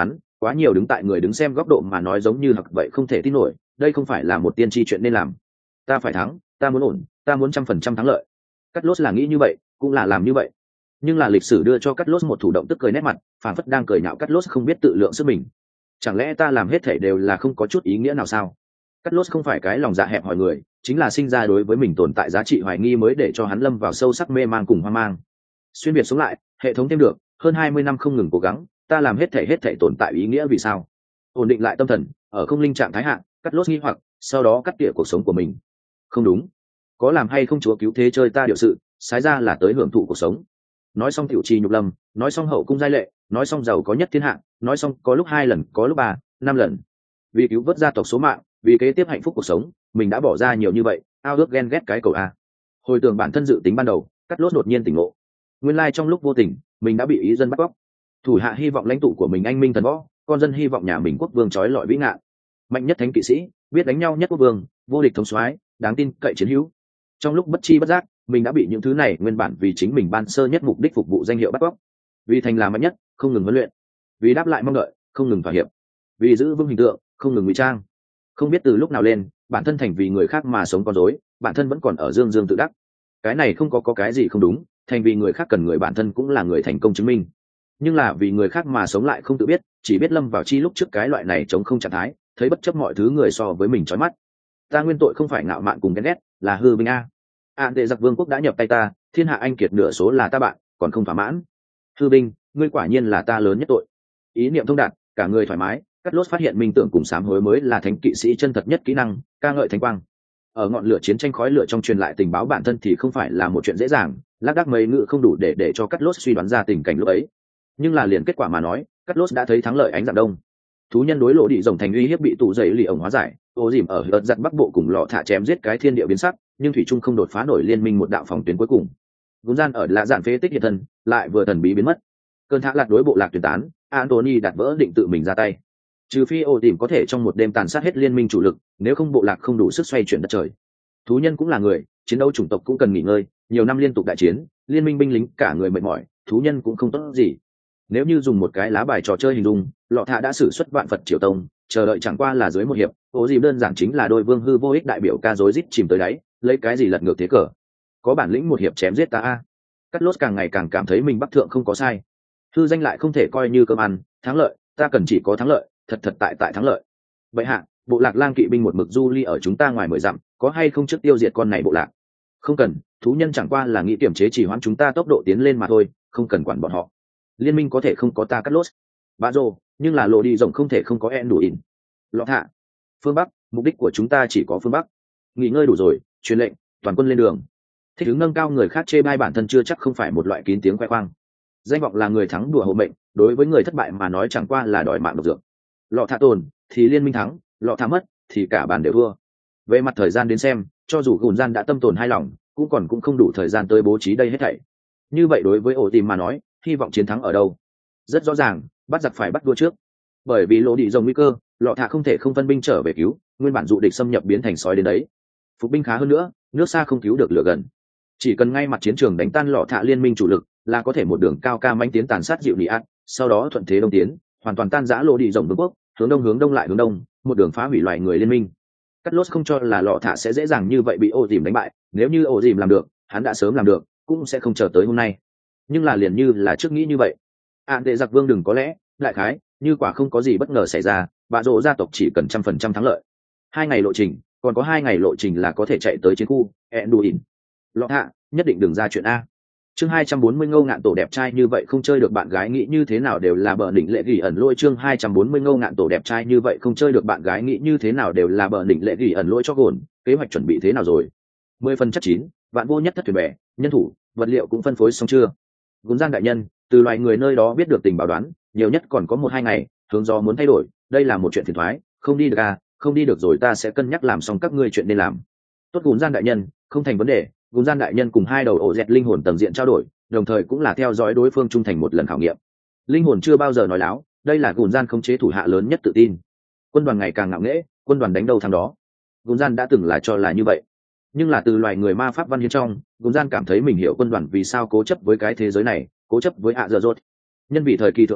quá nhiều đứng tại người đứng xem góc độ mà nói giống như hặc vậy không thể tin nổi, đây không phải là một tiên tri chuyện nên làm. Ta phải thắng, ta muốn ổn, ta muốn trăm phần trăm thắng lợi. Cắt lốt là nghĩ như vậy, cũng là làm như vậy. Nhưng là lịch sử đưa cho Cắt lốt một thủ động tức cười nét mặt, phản phất đang cười nhạo Cắt lốt không biết tự lượng sức mình. Chẳng lẽ ta làm hết thể đều là không có chút ý nghĩa nào sao? Cắt lốt không phải cái lòng dạ hẹp hòi người, chính là sinh ra đối với mình tồn tại giá trị hoài nghi mới để cho hắn lâm vào sâu sắc mê man cùng hoang mang. Xuyên biệt sống lại, hệ thống thêm được, hơn hai mươi năm không ngừng cố gắng, ta làm hết thể hết thể tồn tại ý nghĩa vì sao? Ổn định lại tâm thần, ở không linh trạng thái hạ, Cắt lốt nghi hoặc, sau đó cắt tỉa cuộc sống của mình. Không đúng, có làm hay không chúa cứu thế chơi ta điều sự, sái ra là tới hưởng thụ cuộc sống. Nói xong tiểu trì nhục lâm, nói xong hậu cung giai lệ, nói xong giàu có nhất thiên hạ, nói xong có lúc hai lần, có lúc ba, năm lần. Vì cứu vớt gia tộc số mạng, vì kế tiếp hạnh phúc cuộc sống, mình đã bỏ ra nhiều như vậy, ao ước ghen ghét cái cầu a. Hồi tưởng bản thân dự tính ban đầu, Cắt lốt đột nhiên tỉnh ngộ. Nguyên lai trong lúc vô tình, mình đã bị ý dân bắt cóc. Thủ hạ hy vọng lãnh tụ của mình anh minh thần võ, con dân hy vọng nhà mình quốc vương trói lọi vĩ ngạn. Mạnh nhất thánh kỵ sĩ, biết đánh nhau nhất quốc vương, vô địch thống soái, đáng tin cậy chiến hữu. Trong lúc bất chi bất giác, mình đã bị những thứ này nguyên bản vì chính mình ban sơ nhất mục đích phục vụ danh hiệu bắt cóc. Vì thành là mạnh nhất, không ngừng huấn luyện. Vì đáp lại mong đợi, không ngừng thỏa hiệp. Vì giữ vững hình tượng, không ngừng ngụy trang. Không biết từ lúc nào lên, bản thân thành vì người khác mà sống con rối, bản thân vẫn còn ở dương dương tự đắc. Cái này không có có cái gì không đúng, thành vì người khác cần người bản thân cũng là người thành công chứng minh. Nhưng là vì người khác mà sống lại không tự biết, chỉ biết lâm vào chi lúc trước cái loại này chống không trạng thái, thấy bất chấp mọi thứ người so với mình chói mắt. Ta nguyên tội không phải ngạo mạn cùng ghen ghét, là hư vinh a. Ạn tệ giặc vương quốc đã nhập tay ta, thiên hạ anh kiệt nửa số là ta bạn, còn không thỏa mãn. Hư vinh, ngươi quả nhiên là ta lớn nhất tội. Ý niệm thông đạt, cả người thoải mái, Cắt lốt phát hiện minh tưởng cùng sám hối mới là thánh kỵ sĩ chân thật nhất kỹ năng, ca ngợi thánh quang. Ở ngọn lửa chiến tranh khói lửa trong truyền lại tình báo bản thân thì không phải là một chuyện dễ dàng, lác đác mấy ngữ không đủ để để cho Cắt lốt suy đoán ra tình cảnh lúc ấy. Nhưng là liền kết quả mà nói, Cắt lốt đã thấy thắng lợi ánh dạng đông. Thú nhân đối lộ đi rồng thành uy hiếp bị tụ dậy lì ổng hóa giải, ô dìm ở hợt giặt bắc bộ cùng lọ thả chém giết cái thiên địa biến sắc, nhưng thủy trung không đột phá nổi liên minh một đạo phòng tuyến cuối cùng. Gún gian ở lạ dạn phế tích hiện thân, lại vừa thần bí biến mất. Cơn thác lạc đối bộ lạc tuyển tán, Anthony đặt vỡ định tự mình ra tay. Trừ phi ô tìm có thể trong một đêm tàn sát hết liên minh chủ lực, nếu không bộ lạc không đủ sức xoay chuyển đất trời. Thú nhân cũng là người, chiến đấu chủng tộc cũng cần nghỉ ngơi, nhiều năm liên tục đại chiến, liên minh binh lính cả người mệt mỏi, thú nhân cũng không tốt gì. Nếu như dùng một cái lá bài trò chơi hình dung, lọ thạ đã sử xuất vạn Phật triều tông, chờ đợi chẳng qua là dưới một hiệp, ô dìm đơn giản chính là đôi vương hư vô ích đại biểu ca rối rít chìm tới đáy, lấy cái gì lật ngược thế cờ. Có bản lĩnh một hiệp chém giết ta a. Cắt lốt càng ngày càng cảm thấy mình bắc thượng không có sai. Hư danh lại không thể coi như cơm ăn, thắng lợi, ta cần chỉ có thắng lợi, thật thật tại tại thắng lợi. Vậy hạ, bộ lạc lang kỵ binh một mực du ly ở chúng ta ngoài mười dặm, có hay không trước tiêu diệt con này bộ lạc? Không cần, thú nhân chẳng qua là nghĩ kiểm chế chỉ hoãn chúng ta tốc độ tiến lên mà thôi, không cần quản bọn họ. Liên minh có thể không có ta Cắt lốt, bà rồ, nhưng là lộ đi rộng không thể không có en đủ ỉn. Lọt hạ, phương bắc, mục đích của chúng ta chỉ có phương bắc. Nghỉ ngơi đủ rồi, truyền lệnh, toàn quân lên đường. Thích ứng nâng cao người khác chê bai bản thân chưa chắc không phải một loại kín tiếng khoe khoang. Danh vọng là người thắng đùa hộ mệnh, đối với người thất bại mà nói chẳng qua là đòi mạng độc dược. Lọ thả tồn thì liên minh thắng, lọ thả mất thì cả bàn đều thua. Về mặt thời gian đến xem, cho dù gùn gian đã tâm tồn hai lòng, cũng còn cũng không đủ thời gian tới bố trí đây hết thảy. Như vậy đối với ổ tìm mà nói, hy vọng chiến thắng ở đâu? Rất rõ ràng, bắt giặc phải bắt đua trước. Bởi vì lỗ đi rồng nguy cơ, lọ thả không thể không phân binh trở về cứu, nguyên bản dụ địch xâm nhập biến thành sói đến đấy. Phục binh khá hơn nữa, nước xa không cứu được lửa gần. Chỉ cần ngay mặt chiến trường đánh tan lọ thả liên minh chủ lực, là có thể một đường cao ca mãnh tiến tàn sát dịu nị ạt, sau đó thuận thế đông tiến, hoàn toàn tan rã lỗ đi rồng vương quốc, hướng đông hướng đông lại hướng đông, một đường phá hủy loài người liên minh. Cắt lốt không cho là lọ thả sẽ dễ dàng như vậy bị ô dìm đánh bại, nếu như ô dìm làm được, hắn đã sớm làm được, cũng sẽ không chờ tới hôm nay. Nhưng là liền như là trước nghĩ như vậy, ạn tệ giặc vương đừng có lẽ, đại khái, như quả không có gì bất ngờ xảy ra, bạ rộ gia tộc chỉ cần trăm phần trăm thắng lợi. Hai ngày lộ trình, còn có hai ngày lộ trình là có thể chạy tới chiến khu Enduin. Lọ thả, nhất định đừng ra chuyện a. Chương hai trăm bốn mươi ngô ngạn tổ đẹp trai như vậy không chơi được bạn gái nghĩ như thế nào đều là bờ đỉnh lệ gỉ ẩn lỗi. Chương hai trăm bốn mươi ngô ngạn tổ đẹp trai như vậy không chơi được bạn gái nghĩ như thế nào đều là bờ đỉnh lệ gỉ ẩn lỗi cho gồn, kế hoạch chuẩn bị thế nào rồi? Mười phần chắc chín, vạn vô nhất thất thuyền bè, nhân thủ, vật liệu cũng phân phối xong chưa? Gún gian đại nhân, từ loài người nơi đó biết được tình báo đoán, nhiều nhất còn có một hai ngày, hướng do muốn thay đổi, đây là một chuyện phiền toái, không đi được à, không đi được rồi ta sẽ cân nhắc làm xong các ngươi chuyện nên làm. Tốt gún gian đại nhân, không thành vấn đề. Gún gian đại nhân cùng hai đầu ổ dẹt linh hồn tầng diện trao đổi, đồng thời cũng là theo dõi đối phương trung thành một lần khảo nghiệm. Linh hồn chưa bao giờ nói láo, đây là gún gian khống chế thủ hạ lớn nhất tự tin. Quân đoàn ngày càng ngạo nghễ, quân đoàn đánh đâu thắng đó. Gún gian đã từng là cho là như vậy, nhưng là từ loài người ma pháp văn hiến trong, gún gian cảm thấy mình hiểu quân đoàn vì sao cố chấp với cái thế giới này, cố chấp với ạ dở dốt. Nhân vị thời kỳ thượng cổ,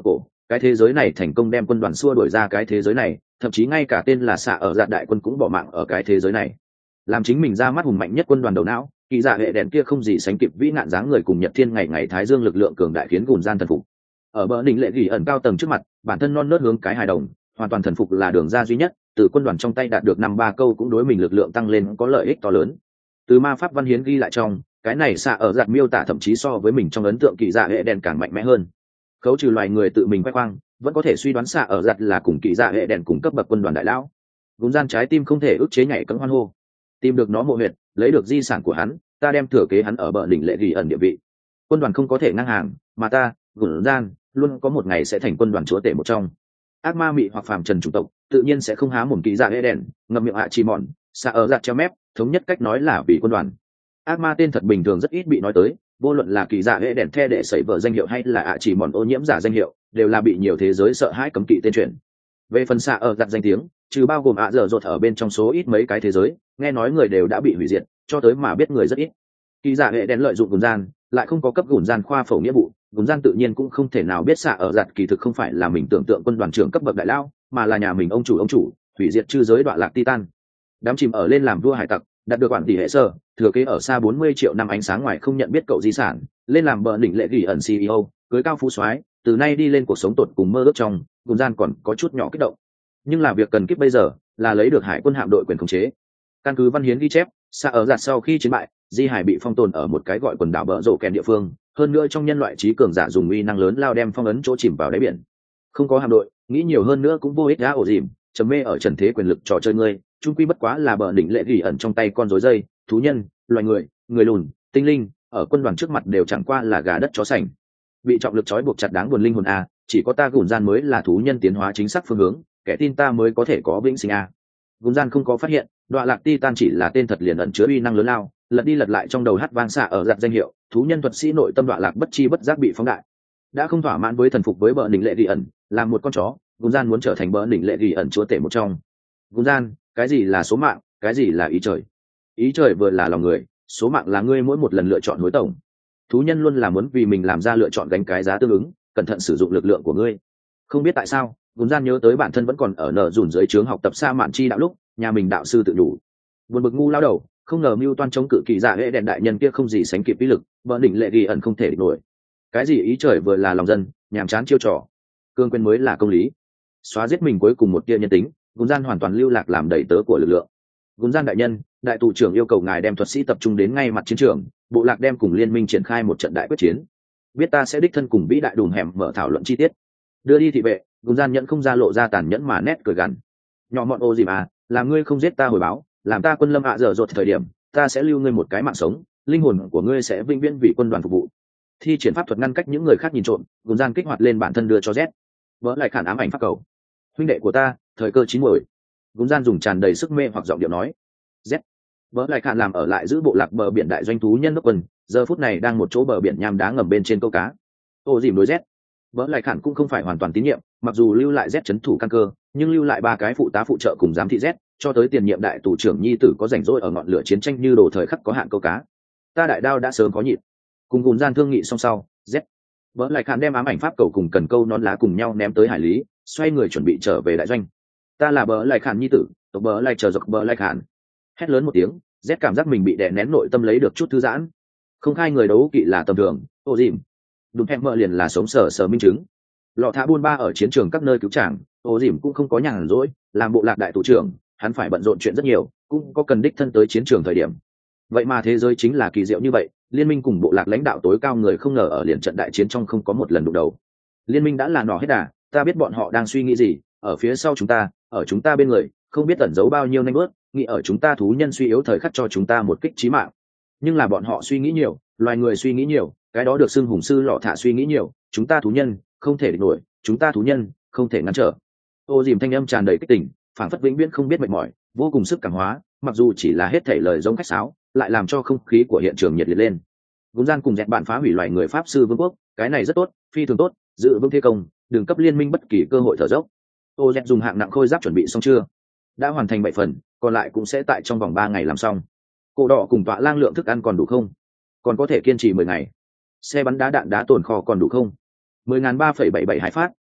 cái thế giới này thành công đem quân đoàn xua đuổi ra cái thế giới này, thậm chí ngay cả tên là xạ ở giạt đại quân cũng bỏ mạng ở cái thế giới này, làm chính mình ra mắt hùng mạnh nhất quân đoàn đầu não. Kỳ dạ hệ đèn kia không gì sánh kịp vĩ nạn dáng người cùng nhật thiên ngày ngày thái dương lực lượng cường đại khiến gùn gian thần phục. Ở bờ đỉnh lệ gỉ ẩn cao tầng trước mặt, bản thân non nớt hướng cái hài đồng, hoàn toàn thần phục là đường ra duy nhất. Từ quân đoàn trong tay đạt được năm ba câu cũng đối mình lực lượng tăng lên có lợi ích to lớn. Từ ma pháp văn hiến ghi lại trong cái này xạ ở giạt miêu tả thậm chí so với mình trong ấn tượng kỳ dạ hệ đèn càng mạnh mẽ hơn. Khấu trừ loài người tự mình khoe khoang, vẫn có thể suy đoán xạ ở giạt là cùng kỳ dạ hệ đèn cùng cấp bậc quân đoàn đại lão. Gùn gian trái tim không thể ức chế nhảy cẫng hoan hô. Tìm được nó mộ huyệt, lấy được di sản của hắn, ta đem thừa kế hắn ở bờ đỉnh lệ gỉ ẩn địa vị. Quân đoàn không có thể ngang hàng, mà ta, Gùn gian, luôn có một ngày sẽ thành quân đoàn chúa tể một trong. Ác ma mị hoặc phàm trần chủng tộc, tự nhiên sẽ không há mồm kỳ dạ hệ đèn, ngậm miệng hạ chi mòn, xạ ở giạt treo mép, thống nhất cách nói là vì quân đoàn. Ác ma tên thật bình thường rất ít bị nói tới, vô luận là kỳ dạ hệ đèn the để sẩy vợ danh hiệu hay là ạ chỉ mòn ô nhiễm giả danh hiệu, đều là bị nhiều thế giới sợ hãi cấm kỵ tên truyền. Về phần xạ ở giặt danh tiếng, trừ bao gồm ạ dở dột ở bên trong số ít mấy cái thế giới, nghe nói người đều đã bị hủy diệt, cho tới mà biết người rất ít. Kỳ dạ hệ đèn lợi dụng gùn gian, lại không có cấp gùn gian khoa phổ nghĩa vụ, gùn gian tự nhiên cũng không thể nào biết xạ ở giặt kỳ thực không phải là mình tưởng tượng quân đoàn trưởng cấp bậc đại lao, mà là nhà mình ông chủ ông chủ, hủy diệt chư giới đoạn lạc titan. Đám chìm ở lên làm vua hải tặc, đạt được quản tỷ hệ sơ, thừa kế ở xa bốn mươi triệu năm ánh sáng ngoài không nhận biết cậu di sản, lên làm bờ đỉnh lệ gỉ ẩn xê e ô, cưới cao phú soái, từ nay đi lên cuộc sống tột cùng mơ ước trong, gùn gian còn có chút nhỏ kích động. Nhưng là việc cần kiếp bây giờ là lấy được hải quân hạm đội quyền khống chế. Căn cứ văn hiến ghi chép, xa ở giặt sau khi chiến bại, di hải bị phong tồn ở một cái gọi quần đảo bờ rộ kèn địa phương, hơn nữa trong nhân loại trí cường giả dùng uy năng lớn lao đem phong ấn chỗ chìm vào đáy biển. Không có hạm đội, nghĩ nhiều hơn nữa cũng vô ích đã ổ dìm, trầm mê ở trần thế quyền lực trò chơi ngươi, chung quy bất quá là bờ đỉnh lệ gỉ ẩn trong tay con rối dây, thú nhân, loài người, người lùn, tinh linh, ở quân đoàn trước mặt đều chẳng qua là gà đất chó sành. Bị trọng lực trói buộc chặt đáng buồn linh hồn a, chỉ có ta gùn gian mới là thú nhân tiến hóa chính xác phương hướng, kẻ tin ta mới có thể có vĩnh sinh a. Gùn gian không có phát hiện, đoạn lạc titan chỉ là tên thật liền ẩn chứa uy năng lớn lao, lật đi lật lại trong đầu hát vang xạ ở giặt danh hiệu, thú nhân thuật sĩ nội tâm đoạn lạc bất chi bất giác bị phóng đại. Đã không thỏa mãn với thần phục với bờ đỉnh lệ gỉ ẩn, làm một con chó, gùn gian muốn trở thành bờ đỉnh lệ gỉ ẩn chúa tể một trong. Gùn gian, cái gì là số mạng, cái gì là ý trời? Ý trời vừa là lòng người, số mạng là ngươi mỗi một lần lựa chọn hối tổng. Thú nhân luôn là muốn vì mình làm ra lựa chọn gánh cái giá tương ứng, cẩn thận sử dụng lực lượng của ngươi. Không biết tại sao, gùn gian nhớ tới bản thân vẫn còn ở nở dùn dưới trướng học tập sa mạn chi đạo lúc, nhà mình đạo sư tự đủ. Buồn bực ngu lao đầu, không ngờ mưu toan chống cự kỳ dạ hệ đèn đại nhân kia không gì sánh kịp ý lực, bờ đỉnh lệ gỉ ẩn không thể địch nổi. Cái gì ý trời vừa là lòng dân, nhàm chán chiêu trò, cương quên mới là công lý. Xóa giết mình cuối cùng một tia nhân tính, gùn gian hoàn toàn lưu lạc làm đầy tớ của lực lượng. Gùn gian đại nhân, đại tù trưởng yêu cầu ngài đem thuật sĩ tập trung đến ngay mặt chiến trường, bộ lạc đem cùng liên minh triển khai một trận đại quyết chiến. Biết ta sẽ đích thân cùng vĩ đại đùm hẻm mở thảo luận chi tiết. Đưa đi thị vệ, gùn gian nhẫn không ra lộ ra tàn nhẫn mà nét cười gằn. Nhỏ mọn ô gì mà, làm ngươi không giết ta hồi báo, làm ta quân lâm ạ dở dột thời điểm, ta sẽ lưu ngươi một cái mạng sống, linh hồn của ngươi sẽ vĩnh viễn vì quân đoàn phục vụ. Thi triển pháp thuật ngăn cách những người khác nhìn trộm, gùn gian kích hoạt lên bản thân đưa cho Z. Vỡ lại khản ám ảnh pháp cầu. Huynh đệ của ta, thời cơ chín muồi. Gùn gian dùng tràn đầy sức mê hoặc giọng điệu nói. Z. Vỡ lại khản làm ở lại giữ bộ lạc bờ biển đại doanh thú nhân đốc quân, giờ phút này đang một chỗ bờ biển nham đá ngầm bên trên câu cá. Ô dìm đối Z. Vỡ lại khản cũng không phải hoàn toàn tín nhiệm, mặc dù lưu lại Z chấn thủ căn cơ, nhưng lưu lại ba cái phụ tá phụ trợ cùng giám thị Z, cho tới tiền nhiệm đại tù trưởng nhi tử có rảnh rỗi ở ngọn lửa chiến tranh như đồ thời khắc có hạn câu cá. Ta đại đao đã sớm có nhịn. Cùng gùn gian thương nghị xong sau, Z. Vỡ lại khản đem ám ảnh pháp cầu cùng cần câu nón lá cùng nhau ném tới hải lý, xoay người chuẩn bị trở về đại doanh. Ta là bỡ lại khản nhi tử, tộc bỡ lại chờ dọc bỡ lại khản. Hét lớn một tiếng, Z cảm giác mình bị đè nén nội tâm lấy được chút thư giãn. Không khai người đấu kỵ là tầm thường, ô dìm. Đúng hẹn mơ liền là sống sờ sờ minh chứng. Lọ thả buôn ba ở chiến trường các nơi cứu tràng, ô dìm cũng không có nhàn rỗi, làm bộ lạc đại thủ trưởng, hắn phải bận rộn chuyện rất nhiều, cũng có cần đích thân tới chiến trường thời điểm. Vậy mà thế giới chính là kỳ diệu như vậy, liên minh cùng bộ lạc lãnh đạo tối cao người không ngờ ở liền trận đại chiến trong không có một lần đụng đầu. Liên minh đã là nỏ hết đà, ta biết bọn họ đang suy nghĩ gì, ở phía sau chúng ta, ở chúng ta bên người, không biết ẩn giấu bao nhiêu nanh bước, nghĩ ở chúng ta thú nhân suy yếu thời khắc cho chúng ta một kích chí mạng. Nhưng là bọn họ suy nghĩ nhiều, loài người suy nghĩ nhiều, cái đó được xưng hùng sư lọ thả suy nghĩ nhiều, chúng ta thú nhân không thể địch nổi, chúng ta thú nhân không thể ngăn trở. Ô dìm thanh âm tràn đầy kích tỉnh, phảng phất vĩnh viễn không biết mệt mỏi, vô cùng sức cảm hóa, mặc dù chỉ là hết thảy lời giống khách sáo, lại làm cho không khí của hiện trường nhiệt liệt lên. Gúng gian cùng dẹt bạn phá hủy loài người pháp sư vương quốc, cái này rất tốt, phi thường tốt, giữ vững thế công, đừng cấp liên minh bất kỳ cơ hội thở dốc. Ô dẹt dùng hạng nặng khôi giáp chuẩn bị xong chưa? Đã hoàn thành bảy phần, còn lại cũng sẽ tại trong vòng ba ngày làm xong. Cổ đỏ cùng tọa lang lượng thức ăn còn đủ không? Còn có thể kiên trì mười ngày. Xe bắn đá đạn đá tồn kho còn đủ không? mười ngàn ba phẩy bảy bảy hải phát,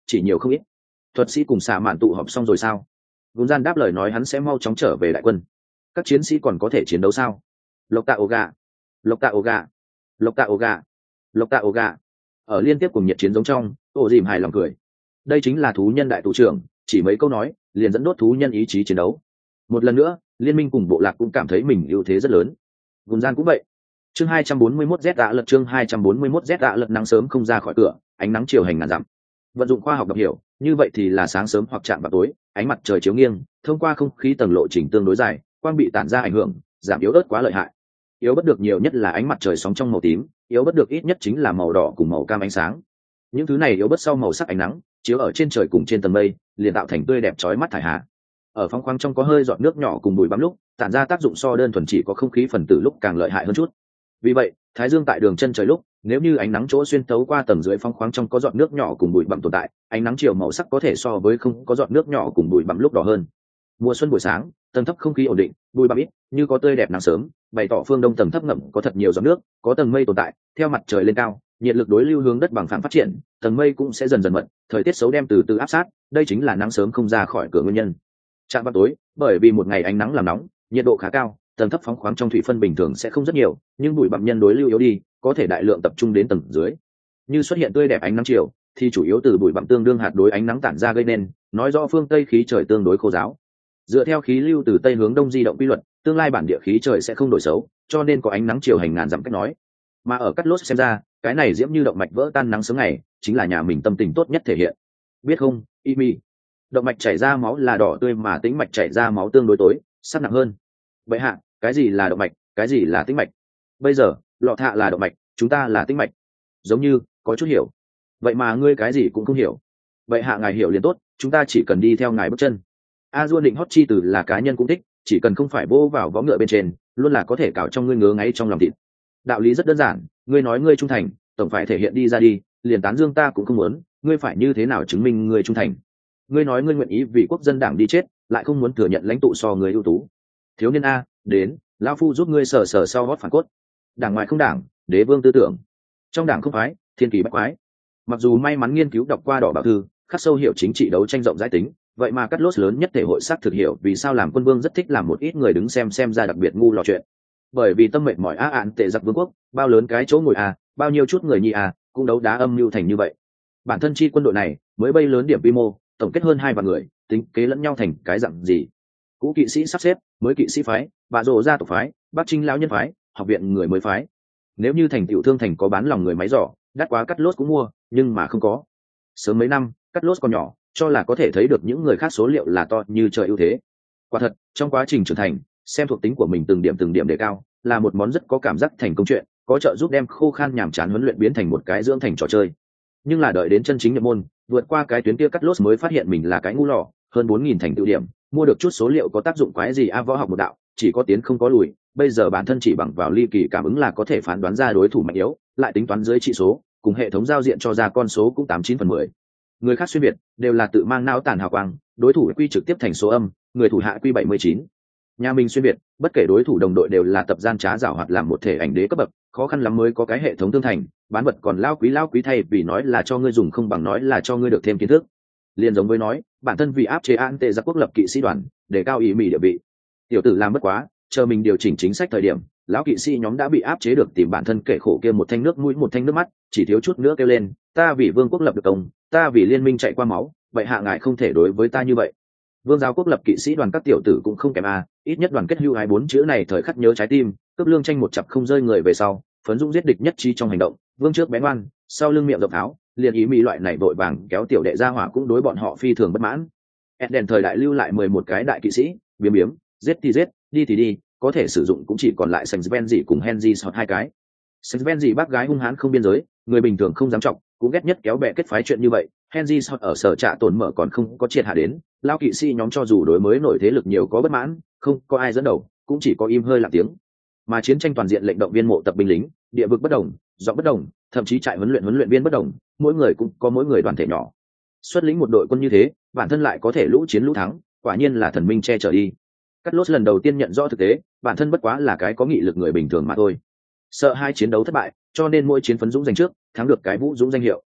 chỉ nhiều không ít. Thuật sĩ cùng xạ mạn tụ họp xong rồi sao? Gùn gian đáp lời nói hắn sẽ mau chóng trở về đại quân. Các chiến sĩ còn có thể chiến đấu sao? Lộc tạ ổ gà, lộc tạ ổ gà, lộc tạ ổ gà, lộc tạ ổ gà. Ở liên tiếp cùng nhiệt chiến giống trong, ổ dìm hài lòng cười. Đây chính là thú nhân đại tù trưởng, chỉ mấy câu nói liền dẫn đốt thú nhân ý chí chiến đấu. Một lần nữa, liên minh cùng bộ lạc cũng cảm thấy mình ưu thế rất lớn. Gùn gian cũng vậy. Chương hai trăm bốn mươi mốt Z đã lật chương hai trăm bốn mươi mốt Z đã lật nắng sớm không ra khỏi cửa, ánh nắng chiều hành ngàn dặm. Vận dụng khoa học đọc hiểu, như vậy thì là sáng sớm hoặc chạm vào tối, ánh mặt trời chiếu nghiêng, thông qua không khí tầng lộ trình tương đối dài, quang bị tản ra ảnh hưởng, giảm yếu ớt quá lợi hại. Yếu bất được nhiều nhất là ánh mặt trời sóng trong màu tím, yếu bất được ít nhất chính là màu đỏ cùng màu cam ánh sáng. Những thứ này yếu bất sau màu sắc ánh nắng, chiếu ở trên trời cùng trên tầng mây, liền tạo thành tươi đẹp chói mắt thải hạ. Ở phóng khoáng trong có hơi giọt nước nhỏ cùng bụi bặm lúc, tản ra tác dụng so đơn thuần chỉ có không khí phần tử lúc càng lợi hại hơn chút. Vì vậy, thái dương tại đường chân trời lúc, nếu như ánh nắng chỗ xuyên tấu qua tầng dưới phóng khoáng trong có giọt nước nhỏ cùng bụi bặm tồn tại, ánh nắng chiều màu sắc có thể so với không có giọt nước nhỏ cùng bụi bặm lúc đỏ hơn. Mùa xuân buổi sáng, tầng thấp không khí ổn định, bụi bặm ít, như có tươi đẹp nắng sớm, bày tỏ phương đông tầng thấp ngậm có thật nhiều giọt nước, có tầng mây tồn tại, theo mặt trời lên cao, nhiệt lực đối lưu hướng đất bằng phẳng phát triển, tầng mây cũng sẽ dần dần mật, thời tiết xấu đem từ từ áp sát, đây chính là nắng sớm không ra khỏi cửa nguyên nhân. Trạm vào tối, bởi vì một ngày ánh nắng làm nóng, nhiệt độ khá cao, tầng thấp phóng khoáng trong thủy phân bình thường sẽ không rất nhiều, nhưng bụi bặm nhân đối lưu yếu đi, có thể đại lượng tập trung đến tầng dưới. Như xuất hiện tươi đẹp ánh nắng chiều, thì chủ yếu từ bụi bặm tương đương hạt đối ánh nắng tản ra gây nên, nói rõ phương tây khí trời tương đối khô giáo. Dựa theo khí lưu từ tây hướng đông di động quy luật, tương lai bản địa khí trời sẽ không đổi xấu, cho nên có ánh nắng chiều hành ngàn dặm cách nói. Mà ở cắt lốt xem ra, cái này diễm như động mạch vỡ tan nắng sớm ngày, chính là nhà mình tâm tình tốt nhất thể hiện. Biết không, Imi, động mạch chảy ra máu là đỏ tươi mà tĩnh mạch chảy ra máu tương đối tối, sắc nặng hơn. Vậy hạ, cái gì là động mạch, cái gì là tĩnh mạch? Bây giờ, lọ thạ là động mạch, chúng ta là tĩnh mạch. Giống như có chút hiểu. Vậy mà ngươi cái gì cũng không hiểu. Vậy hạ ngài hiểu liền tốt, chúng ta chỉ cần đi theo ngài bước chân. A Duôn định hót chi từ là cá nhân cũng thích, chỉ cần không phải vô vào võ ngựa bên trên, luôn là có thể cào trong ngươi ngứa ngáy trong lòng thịt. Đạo lý rất đơn giản, ngươi nói ngươi trung thành, tổng phải thể hiện đi ra đi, liền tán dương ta cũng không muốn, ngươi phải như thế nào chứng minh ngươi trung thành? Ngươi nói ngươi nguyện ý vì quốc dân đảng đi chết, lại không muốn thừa nhận lãnh tụ so người ưu tú. Thiếu niên a, đến, lão phu giúp ngươi sờ sờ sau hót phản cốt. Đảng ngoài không đảng, đế vương tư tưởng. Trong đảng không phái, thiên kỳ bách quái. Mặc dù may mắn nghiên cứu đọc qua đỏ bảo thư, khắc sâu hiểu chính trị đấu tranh rộng rãi tính, vậy mà cắt lốt lớn nhất thể hội xác thực hiểu vì sao làm quân vương rất thích làm một ít người đứng xem xem ra đặc biệt ngu lò chuyện. Bởi vì tâm mệt mỏi á ạn tệ giặc vương quốc, bao lớn cái chỗ ngồi à, bao nhiêu chút người nhi à, cũng đấu đá âm mưu thành như vậy. Bản thân chi quân đội này mới bay lớn điểm quy mô, tổng kết hơn hai vạn người, tính kế lẫn nhau thành cái dạng gì? Cũ kỵ sĩ sắp xếp, mới kỵ sĩ phái, bà rồ gia tộc phái, bắc trinh lão nhân phái, học viện người mới phái. Nếu như thành tiểu thương thành có bán lòng người máy giỏ, đắt quá cắt lốt cũng mua, nhưng mà không có. Sớm mấy năm, cắt lốt còn nhỏ, cho là có thể thấy được những người khác số liệu là to như trời ưu thế. Quả thật, trong quá trình trưởng thành, xem thuộc tính của mình từng điểm từng điểm đề cao, là một món rất có cảm giác thành công chuyện, có trợ giúp đem khô khan nhàm chán huấn luyện biến thành một cái dưỡng thành trò chơi. Nhưng là đợi đến chân chính nhập môn, vượt qua cái tuyến kia cắt lốt mới phát hiện mình là cái ngu lò, hơn bốn nghìn thành tựu điểm, mua được chút số liệu có tác dụng quái gì a võ học một đạo, chỉ có tiến không có lùi, bây giờ bản thân chỉ bằng vào ly kỳ cảm ứng là có thể phán đoán ra đối thủ mạnh yếu, lại tính toán dưới trị số, cùng hệ thống giao diện cho ra con số cũng tám chín phần mười. Người khác xuyên việt đều là tự mang não tản hào quang, đối thủ quy trực tiếp thành số âm, người thủ hạ quy bảy mươi chín. Nhà mình xuyên việt, bất kể đối thủ đồng đội đều là tập gian trá giảo hoạt làm một thể ảnh đế cấp bậc, khó khăn lắm mới có cái hệ thống tương thành, bán vật còn lao quý lao quý thay vì nói là cho ngươi dùng không bằng nói là cho ngươi được thêm kiến thức. Liên giống với nói, bản thân vì áp chế an tệ giặc quốc lập kỵ sĩ đoàn, để cao ý mỹ địa vị. Tiểu tử làm bất quá, chờ mình điều chỉnh chính sách thời điểm, lão kỵ sĩ nhóm đã bị áp chế được tìm bản thân kể khổ kia một thanh nước mũi một thanh nước mắt, chỉ thiếu chút nữa kêu lên, ta vì vương quốc lập được công, ta vì liên minh chạy qua máu, vậy hạ ngài không thể đối với ta như vậy. Vương giáo quốc lập kỵ sĩ đoàn các tiểu tử cũng không kém a, ít nhất đoàn kết hưu hai bốn chữ này thời khắc nhớ trái tim, cướp lương tranh một chặp không rơi người về sau, phấn dũng giết địch nhất trí trong hành động, vương trước bén ngoan, sau lưng miệng rộng áo, liền ý mỹ loại này vội vàng kéo tiểu đệ ra hỏa cũng đối bọn họ phi thường bất mãn. Eden thời đại lưu lại mười một cái đại kỵ sĩ, biếm biếm, giết thì giết, đi thì đi, có thể sử dụng cũng chỉ còn lại Sven cùng Henry Sọt hai cái. Sven bác gái hung hãn không biên giới, người bình thường không dám trọng, cũng ghét nhất kéo bè kết phái chuyện như vậy. Henry Sọt ở sở trạ tổn mở còn không có triệt hạ đến, lao kỵ sĩ nhóm cho dù đối mới nổi thế lực nhiều có bất mãn, không có ai dẫn đầu, cũng chỉ có im hơi lặng tiếng. Mà chiến tranh toàn diện lệnh động viên mộ tập binh lính, địa vực bất đồng, giọng bất đồng, thậm chí trại huấn luyện huấn luyện viên bất đồng, mỗi người cũng có mỗi người đoàn thể nhỏ. Xuất lĩnh một đội quân như thế, bản thân lại có thể lũ chiến lũ thắng, quả nhiên là thần minh che chở đi. Cắt lốt lần đầu tiên nhận rõ thực tế, bản thân bất quá là cái có nghị lực người bình thường mà thôi. Sợ hai chiến đấu thất bại, cho nên mỗi chiến phấn dũng giành trước, thắng được cái vũ dũng danh hiệu.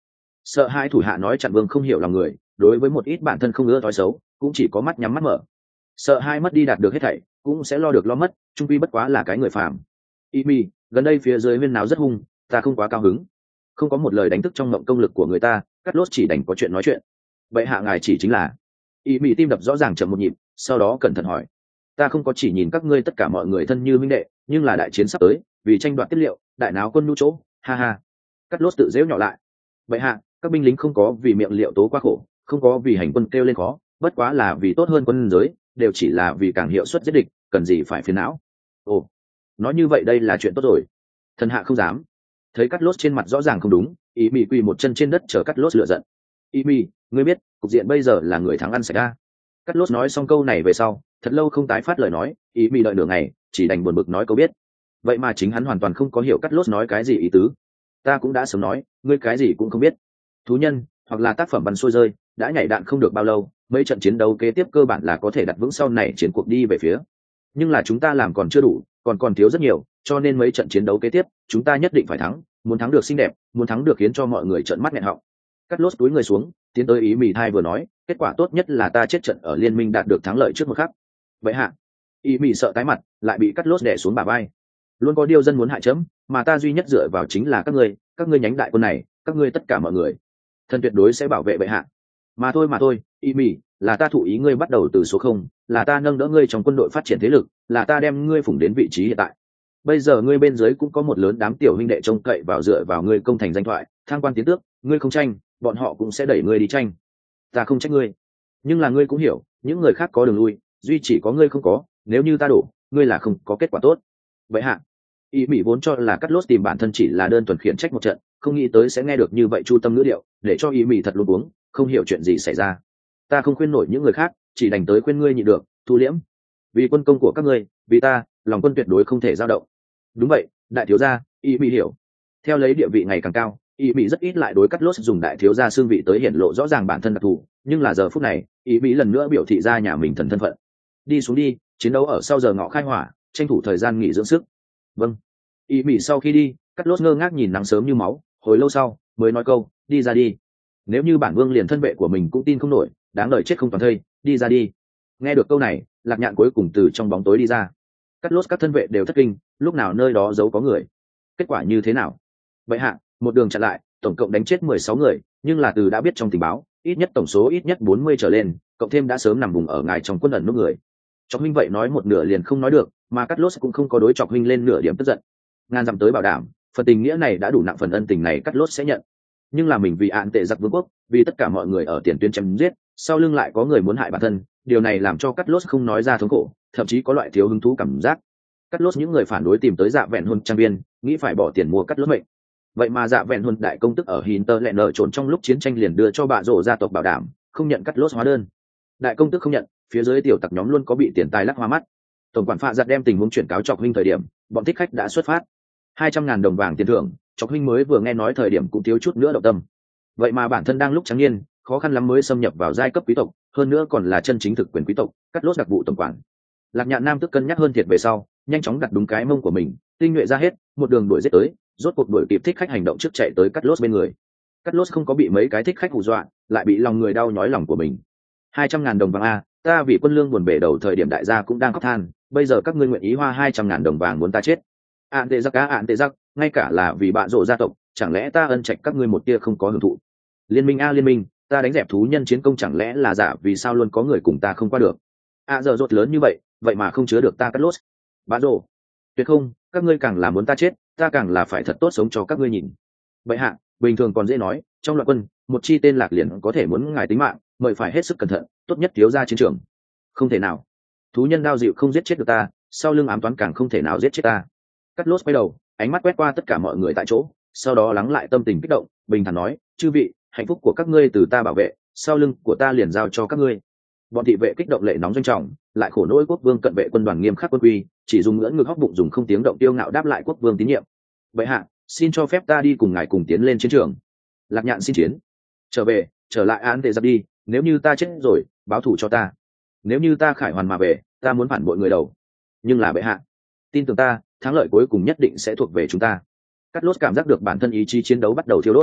Sợ hai thủ hạ nói chặn vương không hiểu lòng người, đối với một ít bản thân không ưa thói xấu cũng chỉ có mắt nhắm mắt mở. Sợ hai mất đi đạt được hết thảy cũng sẽ lo được lo mất, trung quy bất quá là cái người phàm. Y mi, gần đây phía dưới viên náo rất hung, ta không quá cao hứng. Không có một lời đánh thức trong mộng công lực của người ta, cắt lốt chỉ đành có chuyện nói chuyện. Vậy hạ ngài chỉ chính là. Y mi tim đập rõ ràng chậm một nhịp, sau đó cẩn thận hỏi. Ta không có chỉ nhìn các ngươi tất cả mọi người thân như huynh đệ, nhưng là đại chiến sắp tới, vì tranh đoạt tiết liệu, đại náo quân nhu chỗ, ha ha. Cắt lốt tự dễu nhỏ lại. Vậy hạ, các binh lính không có vì miệng liệu tố quá khổ, không có vì hành quân kêu lên khó, bất quá là vì tốt hơn quân giới, đều chỉ là vì càng hiệu suất giết địch, cần gì phải phiền não. Ồ, nói như vậy đây là chuyện tốt rồi. Thần hạ không dám. Thấy cắt lốt trên mặt rõ ràng không đúng, ý mị quỳ một chân trên đất chờ cắt lốt lựa giận. Ý mị, ngươi biết cục diện bây giờ là người thắng ăn sạch ra. Cắt lốt nói xong câu này về sau, thật lâu không tái phát lời nói, ý mị đợi nửa ngày, chỉ đành buồn bực nói câu biết. Vậy mà chính hắn hoàn toàn không có hiểu cắt lốt nói cái gì ý tứ. Ta cũng đã sớm nói, ngươi cái gì cũng không biết. Thú nhân hoặc là tác phẩm bắn xuôi rơi, đã nhảy đạn không được bao lâu, mấy trận chiến đấu kế tiếp cơ bản là có thể đặt vững sau này chiến cuộc đi về phía. Nhưng là chúng ta làm còn chưa đủ, còn còn thiếu rất nhiều, cho nên mấy trận chiến đấu kế tiếp chúng ta nhất định phải thắng, muốn thắng được xinh đẹp, muốn thắng được khiến cho mọi người trợn mắt nghẹn họng. Cắt lốt túi người xuống, tiến tới ý mì thai vừa nói, kết quả tốt nhất là ta chết trận ở liên minh đạt được thắng lợi trước một khắc. Vậy hạ, ý mì sợ tái mặt, lại bị cắt lốt đè xuống bả vai. Luôn có điều dân muốn hại chấm, mà ta duy nhất dựa vào chính là các ngươi, các ngươi nhánh đại quân này, các ngươi tất cả mọi người. Thần tuyệt đối sẽ bảo vệ bệ hạ. Mà thôi mà thôi, ý mì, là ta thụ ý ngươi bắt đầu từ số không, là ta nâng đỡ ngươi trong quân đội phát triển thế lực, là ta đem ngươi phủng đến vị trí hiện tại. Bây giờ ngươi bên dưới cũng có một lớn đám tiểu huynh đệ trông cậy vào dựa vào ngươi công thành danh thoại, thăng quan tiến tước, ngươi không tranh, bọn họ cũng sẽ đẩy ngươi đi tranh. Ta không trách ngươi, nhưng là ngươi cũng hiểu, những người khác có đường lui, duy chỉ có ngươi không có, nếu như ta đổ, ngươi là không có kết quả tốt. Vậy hạ, ý mỹ vốn cho là cắt lốt tìm bản thân chỉ là đơn thuần khiển trách một trận, không nghĩ tới sẽ nghe được như vậy chu tâm ngữ điệu, để cho ý mỹ thật luôn uống, không hiểu chuyện gì xảy ra. Ta không khuyên nổi những người khác, chỉ đành tới khuyên ngươi nhịn được, thu liễm. Vì quân công của các ngươi, vì ta, lòng quân tuyệt đối không thể dao động. Đúng vậy, đại thiếu gia, ý mỹ hiểu. Theo lấy địa vị ngày càng cao, ý mỹ rất ít lại đối cắt lốt dùng đại thiếu gia xương vị tới hiển lộ rõ ràng bản thân đặc thù, nhưng là giờ phút này, ý mỹ lần nữa biểu thị ra nhà mình thần thân phận. Đi xuống đi, chiến đấu ở sau giờ ngọ khai hỏa, tranh thủ thời gian nghỉ dưỡng sức. Vâng. Ý mỹ sau khi đi, cắt lốt ngơ ngác nhìn nắng sớm như máu, hồi lâu sau mới nói câu, đi ra đi. Nếu như bản vương liền thân vệ của mình cũng tin không nổi, đáng đời chết không toàn thây, đi ra đi. Nghe được câu này, Lạc Nhạn cuối cùng từ trong bóng tối đi ra. Cắt lốt các thân vệ đều thất kinh, lúc nào nơi đó giấu có người. Kết quả như thế nào? Vậy hạ, một đường chặn lại, tổng cộng đánh chết mười sáu người, nhưng là từ đã biết trong tình báo, ít nhất tổng số ít nhất bốn mươi trở lên, cộng thêm đã sớm nằm vùng ở ngài trong quân ẩn núp người. Chọc huynh vậy nói một nửa liền không nói được, mà cắt lốt cũng không có đối chọc huynh lên nửa điểm tức giận. Ngàn dặm tới bảo đảm, phần tình nghĩa này đã đủ nặng, phần ân tình này cắt lốt sẽ nhận. Nhưng là mình vì án tệ giặc vương quốc, vì tất cả mọi người ở tiền tuyến chém giết, sau lưng lại có người muốn hại bản thân, điều này làm cho cắt lốt không nói ra thống khổ, thậm chí có loại thiếu hứng thú cảm giác. Cắt lốt những người phản đối tìm tới Dạ Vẹn Hồn trang viên, nghĩ phải bỏ tiền mua cắt lốt mệnh. Vậy mà Dạ Vẹn Hồn đại công tức ở Hinter lẹ nợ trốn trong lúc chiến tranh liền đưa cho bạ rổ gia tộc bảo đảm, không nhận cắt lốt hóa đơn. Đại công tức không nhận, phía dưới tiểu tặc nhóm luôn có bị tiền tài lắc hoa mắt. Tổng quản phạ giật đem tình huống chuyển cáo Chọc huynh thời điểm, bọn thích khách đã xuất phát. Hai trăm ngàn đồng vàng tiền thưởng, Chọc huynh mới vừa nghe nói thời điểm cũng thiếu chút nữa động tâm. Vậy mà bản thân đang lúc trắng niên, khó khăn lắm mới xâm nhập vào giai cấp quý tộc, hơn nữa còn là chân chính thực quyền quý tộc, cắt lốt đặc vụ tổng quản. Lạc Nhạn Nam tức cân nhắc hơn thiệt về sau, nhanh chóng đặt đúng cái mông của mình, tinh nhuệ ra hết, một đường đuổi giết tới, rốt cuộc đuổi kịp thích khách hành động trước chạy tới cắt lốt bên người. Cắt lốt không có bị mấy cái thích khách hù dọa, lại bị lòng người đau nhói lòng của mình. Hai trăm ngàn đồng vàng a, ta vì quân lương buồn bể đầu thời điểm đại gia cũng đang khóc than, bây giờ các ngươi nguyện ý hoa hai trăm ngàn đồng vàng muốn ta chết? Ạn tệ giặc á ạn tệ giặc, ngay cả là vì bạ rổ gia tộc, chẳng lẽ ta ân trạch các ngươi một tia không có hưởng thụ? Liên minh a liên minh, ta đánh dẹp thú nhân chiến công chẳng lẽ là giả vì sao luôn có người cùng ta không qua được? A giờ rốt lớn như vậy, vậy mà không chứa được ta cắt lốt. Bạ rổ, tuyệt không, các ngươi càng là muốn ta chết, ta càng là phải thật tốt sống cho các ngươi nhìn. Vậy hạ, bình thường còn dễ nói, trong loạt quân, một chi tên lạc liền có thể muốn ngài tính mạng, mời phải hết sức cẩn thận, tốt nhất thiếu ra chiến trường. Không thể nào, thú nhân đao dịu không giết chết được ta, sau lưng ám toán càng không thể nào giết chết ta. Cắt lốt quay đầu, ánh mắt quét qua tất cả mọi người tại chỗ, sau đó lắng lại tâm tình kích động, bình thản nói, chư vị, hạnh phúc của các ngươi từ ta bảo vệ, sau lưng của ta liền giao cho các ngươi. Bọn thị vệ kích động lệ nóng doanh trọng, lại khổ nỗi quốc vương cận vệ quân đoàn nghiêm khắc quân quy, chỉ dùng ngưỡng ngực hóc bụng dùng không tiếng động tiêu ngạo đáp lại quốc vương tín nhiệm. Vậy hạ, xin cho phép ta đi cùng ngài cùng tiến lên chiến trường. Lạc Nhạn xin chiến. Trở về, trở lại án tệ giặc đi, nếu như ta chết rồi, báo thù cho ta. Nếu như ta khải hoàn mà về, ta muốn phản bội người đầu. Nhưng là bệ hạ, tin tưởng ta, thắng lợi cuối cùng nhất định sẽ thuộc về chúng ta. Cắt lốt cảm giác được bản thân ý chí chiến đấu bắt đầu thiêu đốt.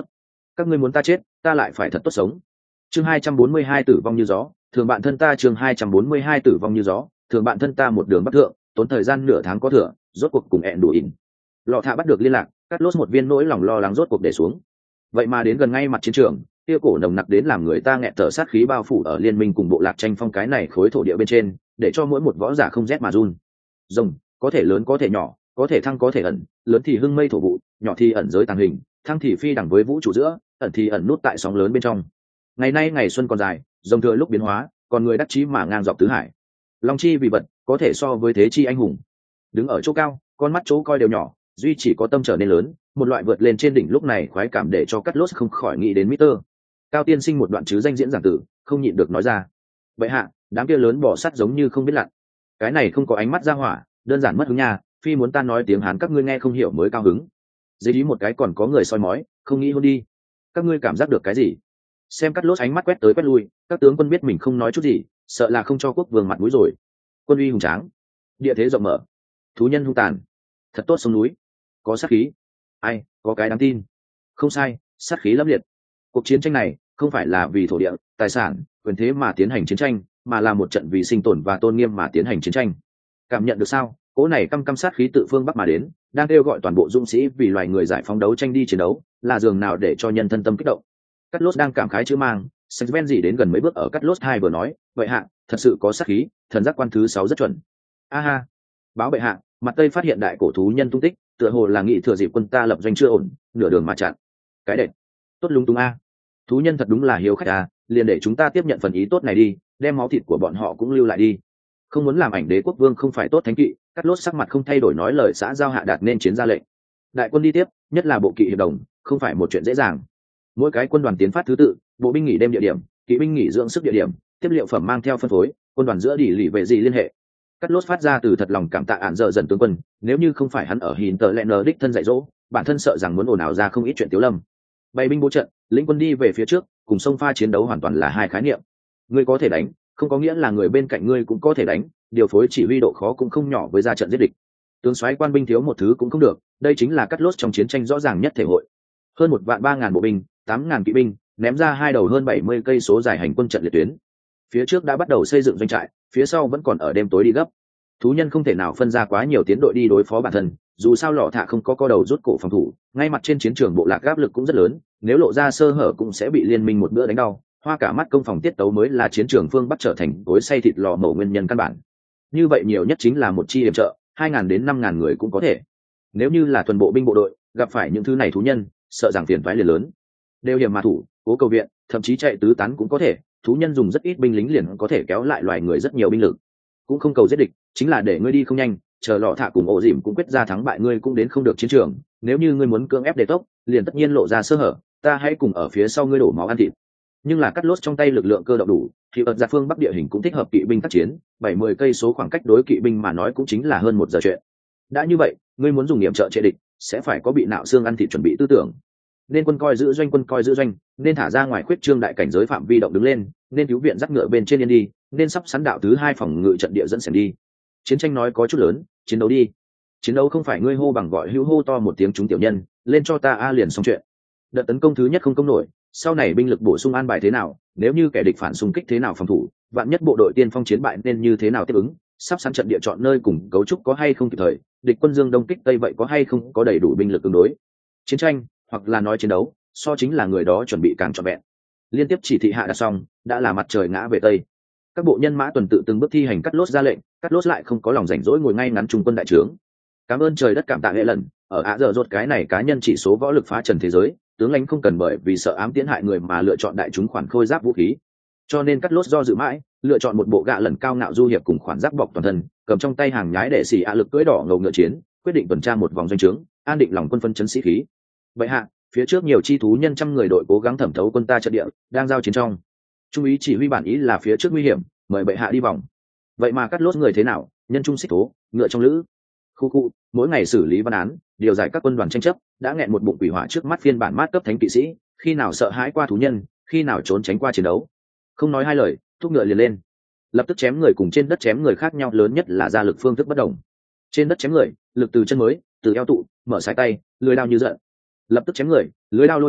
các ngươi muốn ta chết ta lại phải thật tốt sống. Chương hai trăm bốn mươi hai tử vong như gió, thường bạn thân ta chương hai trăm bốn mươi hai tử vong như gió, thường bạn thân ta một đường bắc thượng, tốn thời gian nửa tháng có thừa, rốt cuộc cùng ẹn đủ ỉn. Lọ thạ bắt được liên lạc, cắt lốt một viên nỗi lòng lo lắng rốt cuộc để xuống. Vậy mà đến gần ngay mặt chiến trường, kia cổ nồng nặc đến làm người ta nghẹt thở sát khí bao phủ ở liên minh cùng bộ lạc tranh phong cái này khối thổ địa bên trên, để cho mỗi một võ giả không rét mà run. Rồng có thể lớn có thể nhỏ, có thể thăng có thể ẩn, lớn thì hưng mây thổ vụ, nhỏ thì ẩn giới tàng hình, thăng thì phi đẳng với vũ trụ giữa, ẩn thì ẩn nút tại sóng lớn bên trong. Ngày nay ngày xuân còn dài, rồng thừa lúc biến hóa, còn người đắc chí mà ngang dọc tứ hải. Long chi vì vật, có thể so với thế chi anh hùng. Đứng ở chỗ cao, con mắt chỗ coi đều nhỏ, duy chỉ có tâm trở nên lớn, một loại vượt lên trên đỉnh lúc này khoái cảm để cho cắt lốt không khỏi nghĩ đến Mister Cao tiên sinh một đoạn chứ danh diễn giảng tử, không nhịn được nói ra. Vậy hạ, đám kia lớn bỏ sắt giống như không biết lặn. Cái này không có ánh mắt ra hỏa, đơn giản mất hứng nha, phi muốn ta nói tiếng Hán các ngươi nghe không hiểu mới cao hứng. Dễ ý một cái còn có người soi mói, không nghĩ hôn đi. Các ngươi cảm giác được cái gì? Xem cắt lốt ánh mắt quét tới quét lui, các tướng quân biết mình không nói chút gì, sợ là không cho quốc vương mặt mũi rồi. Quân uy hùng tráng, địa thế rộng mở, thú nhân hung tàn, thật tốt sông núi, có sát khí. Ai, có cái đáng tin. Không sai, sát khí lẫm liệt. Cuộc chiến tranh này không phải là vì thổ địa, tài sản, quyền thế mà tiến hành chiến tranh, mà là một trận vì sinh tồn và tôn nghiêm mà tiến hành chiến tranh. Cảm nhận được sao? Cỗ này căm căm sát khí tự phương bắc mà đến, đang kêu gọi toàn bộ dũng sĩ vì loài người giải phóng đấu tranh đi chiến đấu, là giường nào để cho nhân thân tâm kích động. Cắt lốt đang cảm khái chữ mang, Saint gì đến gần mấy bước ở Cắt lốt hai vừa nói, vậy hạ, thật sự có sát khí, thần giác quan thứ sáu rất chuẩn. A ha, báo bệ hạ, mặt tây phát hiện đại cổ thú nhân tung tích, tựa hồ là nghị thừa dịp quân ta lập doanh chưa ổn, nửa đường mà chặn. Cái đệt, tốt lung tung a. Thú nhân thật đúng là hiếu khách a, liền để chúng ta tiếp nhận phần ý tốt này đi, đem máu thịt của bọn họ cũng lưu lại đi. Không muốn làm ảnh đế quốc vương không phải tốt thánh kỵ, Cắt lốt sắc mặt không thay đổi nói lời xã giao hạ đạt nên chiến ra lệnh. Đại quân đi tiếp, nhất là bộ kỵ hiệp đồng, không phải một chuyện dễ dàng. Mỗi cái quân đoàn tiến phát thứ tự, bộ binh nghỉ đêm địa điểm, kỵ binh nghỉ dưỡng sức địa điểm, tiếp liệu phẩm mang theo phân phối, quân đoàn giữa đỉ lì về gì liên hệ. Cắt lốt phát ra từ thật lòng cảm tạ ạn dở dần tướng quân, nếu như không phải hắn ở hìn tờ lẹ nờ đích thân dạy dỗ, bản thân sợ rằng muốn ồn ào ra không ít chuyện tiếu lâm. Bày binh bố trận, lĩnh quân đi về phía trước, cùng sông pha chiến đấu hoàn toàn là hai khái niệm. Ngươi có thể đánh, không có nghĩa là người bên cạnh ngươi cũng có thể đánh, điều phối chỉ huy độ khó cũng không nhỏ với ra trận giết địch. Tướng soái quan binh thiếu một thứ cũng không được, đây chính là Cắt lốt trong chiến tranh rõ ràng nhất thể hội. Hơn một vạn ba ngàn bộ binh, tám ngàn kỵ binh, ném ra hai đầu hơn bảy mươi cây số dài hành quân trận liệt tuyến. Phía trước đã bắt đầu xây dựng doanh trại, phía sau vẫn còn ở đêm tối đi gấp. Thú nhân không thể nào phân ra quá nhiều tiến đội đi đối phó bản thân, dù sao lọ thạ không có co đầu rút cổ phòng thủ, ngay mặt trên chiến trường bộ lạc áp lực cũng rất lớn, nếu lộ ra sơ hở cũng sẽ bị liên minh một bữa đánh đau. Hoa cả mắt công phòng tiết tấu mới là chiến trường phương bắc trở thành cối xay thịt lò mổ nguyên nhân căn bản. Như vậy nhiều nhất chính là một chi hiệp trợ, hai ngàn đến năm ngàn người cũng có thể. Nếu như là thuần bộ binh bộ đội, gặp phải những thứ này thú nhân, sợ rằng phiền toái liền lớn. Đều hiểm mà thủ, cố cầu viện, thậm chí chạy tứ tán cũng có thể, thú nhân dùng rất ít binh lính liền có thể kéo lại loài người rất nhiều binh lực. Cũng không cầu giết địch, chính là để ngươi đi không nhanh, chờ lọ thạ cùng ổ dìm cũng quyết ra thắng bại ngươi cũng đến không được chiến trường. Nếu như ngươi muốn cưỡng ép đề tốc, liền tất nhiên lộ ra sơ hở, ta hãy cùng ở phía sau ngươi đổ máu ăn thịt. Nhưng là Cắt lốt trong tay lực lượng cơ động đủ, thì ở ra phương bắc địa hình cũng thích hợp kỵ binh tác chiến, bảy mươi cây số khoảng cách đối kỵ binh mà nói cũng chính là hơn một giờ chuyện. Đã như vậy, ngươi muốn dùng nghiệm trợ chế địch, sẽ phải có bị nạo xương ăn thịt chuẩn bị tư tưởng. Nên quân coi giữ doanh quân coi giữ doanh, nên thả ra ngoài khuyết trương đại cảnh giới phạm vi động đứng lên, nên cứu viện dắt ngựa bên trên yên đi, nên sắp sẵn đạo thứ hai phòng ngự trận địa dẫn xem đi. Chiến tranh nói có chút lớn, chiến đấu đi. Chiến đấu không phải ngươi hô bằng gọi hữu hô to một tiếng chúng tiểu nhân, lên cho ta a liền xong chuyện. Đợt tấn công thứ nhất không công nổi, sau này binh lực bổ sung an bài thế nào, nếu như kẻ địch phản xung kích thế nào phòng thủ, vạn nhất bộ đội tiên phong chiến bại nên như thế nào tiếp ứng, sắp sẵn trận địa chọn nơi cùng cấu trúc có hay không kịp thời, địch quân dương đông kích tây vậy có hay không có đầy đủ binh lực ứng đối. Chiến tranh hoặc là nói chiến đấu, so chính là người đó chuẩn bị càng trọn vẹn. Liên tiếp chỉ thị hạ đặt xong, đã là mặt trời ngã về tây. Các bộ nhân mã tuần tự từng bước thi hành Cắt lốt ra lệnh, Cắt lốt lại không có lòng rảnh rỗi ngồi ngay ngắn trung quân đại trướng. Cảm ơn trời đất cảm tạ hệ lần, ở ạ dở dột cái này cá nhân chỉ số võ lực phá trần thế giới, tướng lãnh không cần bởi vì sợ ám tiến hại người mà lựa chọn đại chúng khoản khôi giáp vũ khí. Cho nên Cắt lốt do dự mãi, lựa chọn một bộ gạ lần cao ngạo du hiệp cùng khoản giáp bọc toàn thân, cầm trong tay hàng nhái để xỉ ạ lực cưỡi đỏ ngầu ngựa chiến, quyết định tuần tra một vòng doanh trướng, an định lòng quân phân chấn sĩ khí. Vậy hạ, phía trước nhiều chi thú nhân trăm người đội cố gắng thẩm thấu quân ta trận địa, đang giao chiến trong. Trung ý chỉ huy bản ý là phía trước nguy hiểm, mời bệ hạ đi vòng. Vậy mà Cắt lốt người thế nào, nhân trung xích thố, ngựa trong lữ. Khu khu, mỗi ngày xử lý văn án, điều giải các quân đoàn tranh chấp, đã nghẹn một bụng quỷ hỏa trước mắt phiên bản mát cấp thánh kỵ sĩ, khi nào sợ hãi qua thú nhân, khi nào trốn tránh qua chiến đấu. Không nói hai lời, thúc ngựa liền lên. Lập tức chém người cùng trên đất chém người khác nhau lớn nhất là ra lực phương thức bất đồng. Trên đất chém người, lực từ chân mới, từ eo tụ, mở sải tay, lưỡi đao như giận. Lập tức chém người, lưỡi đao lôi kéo,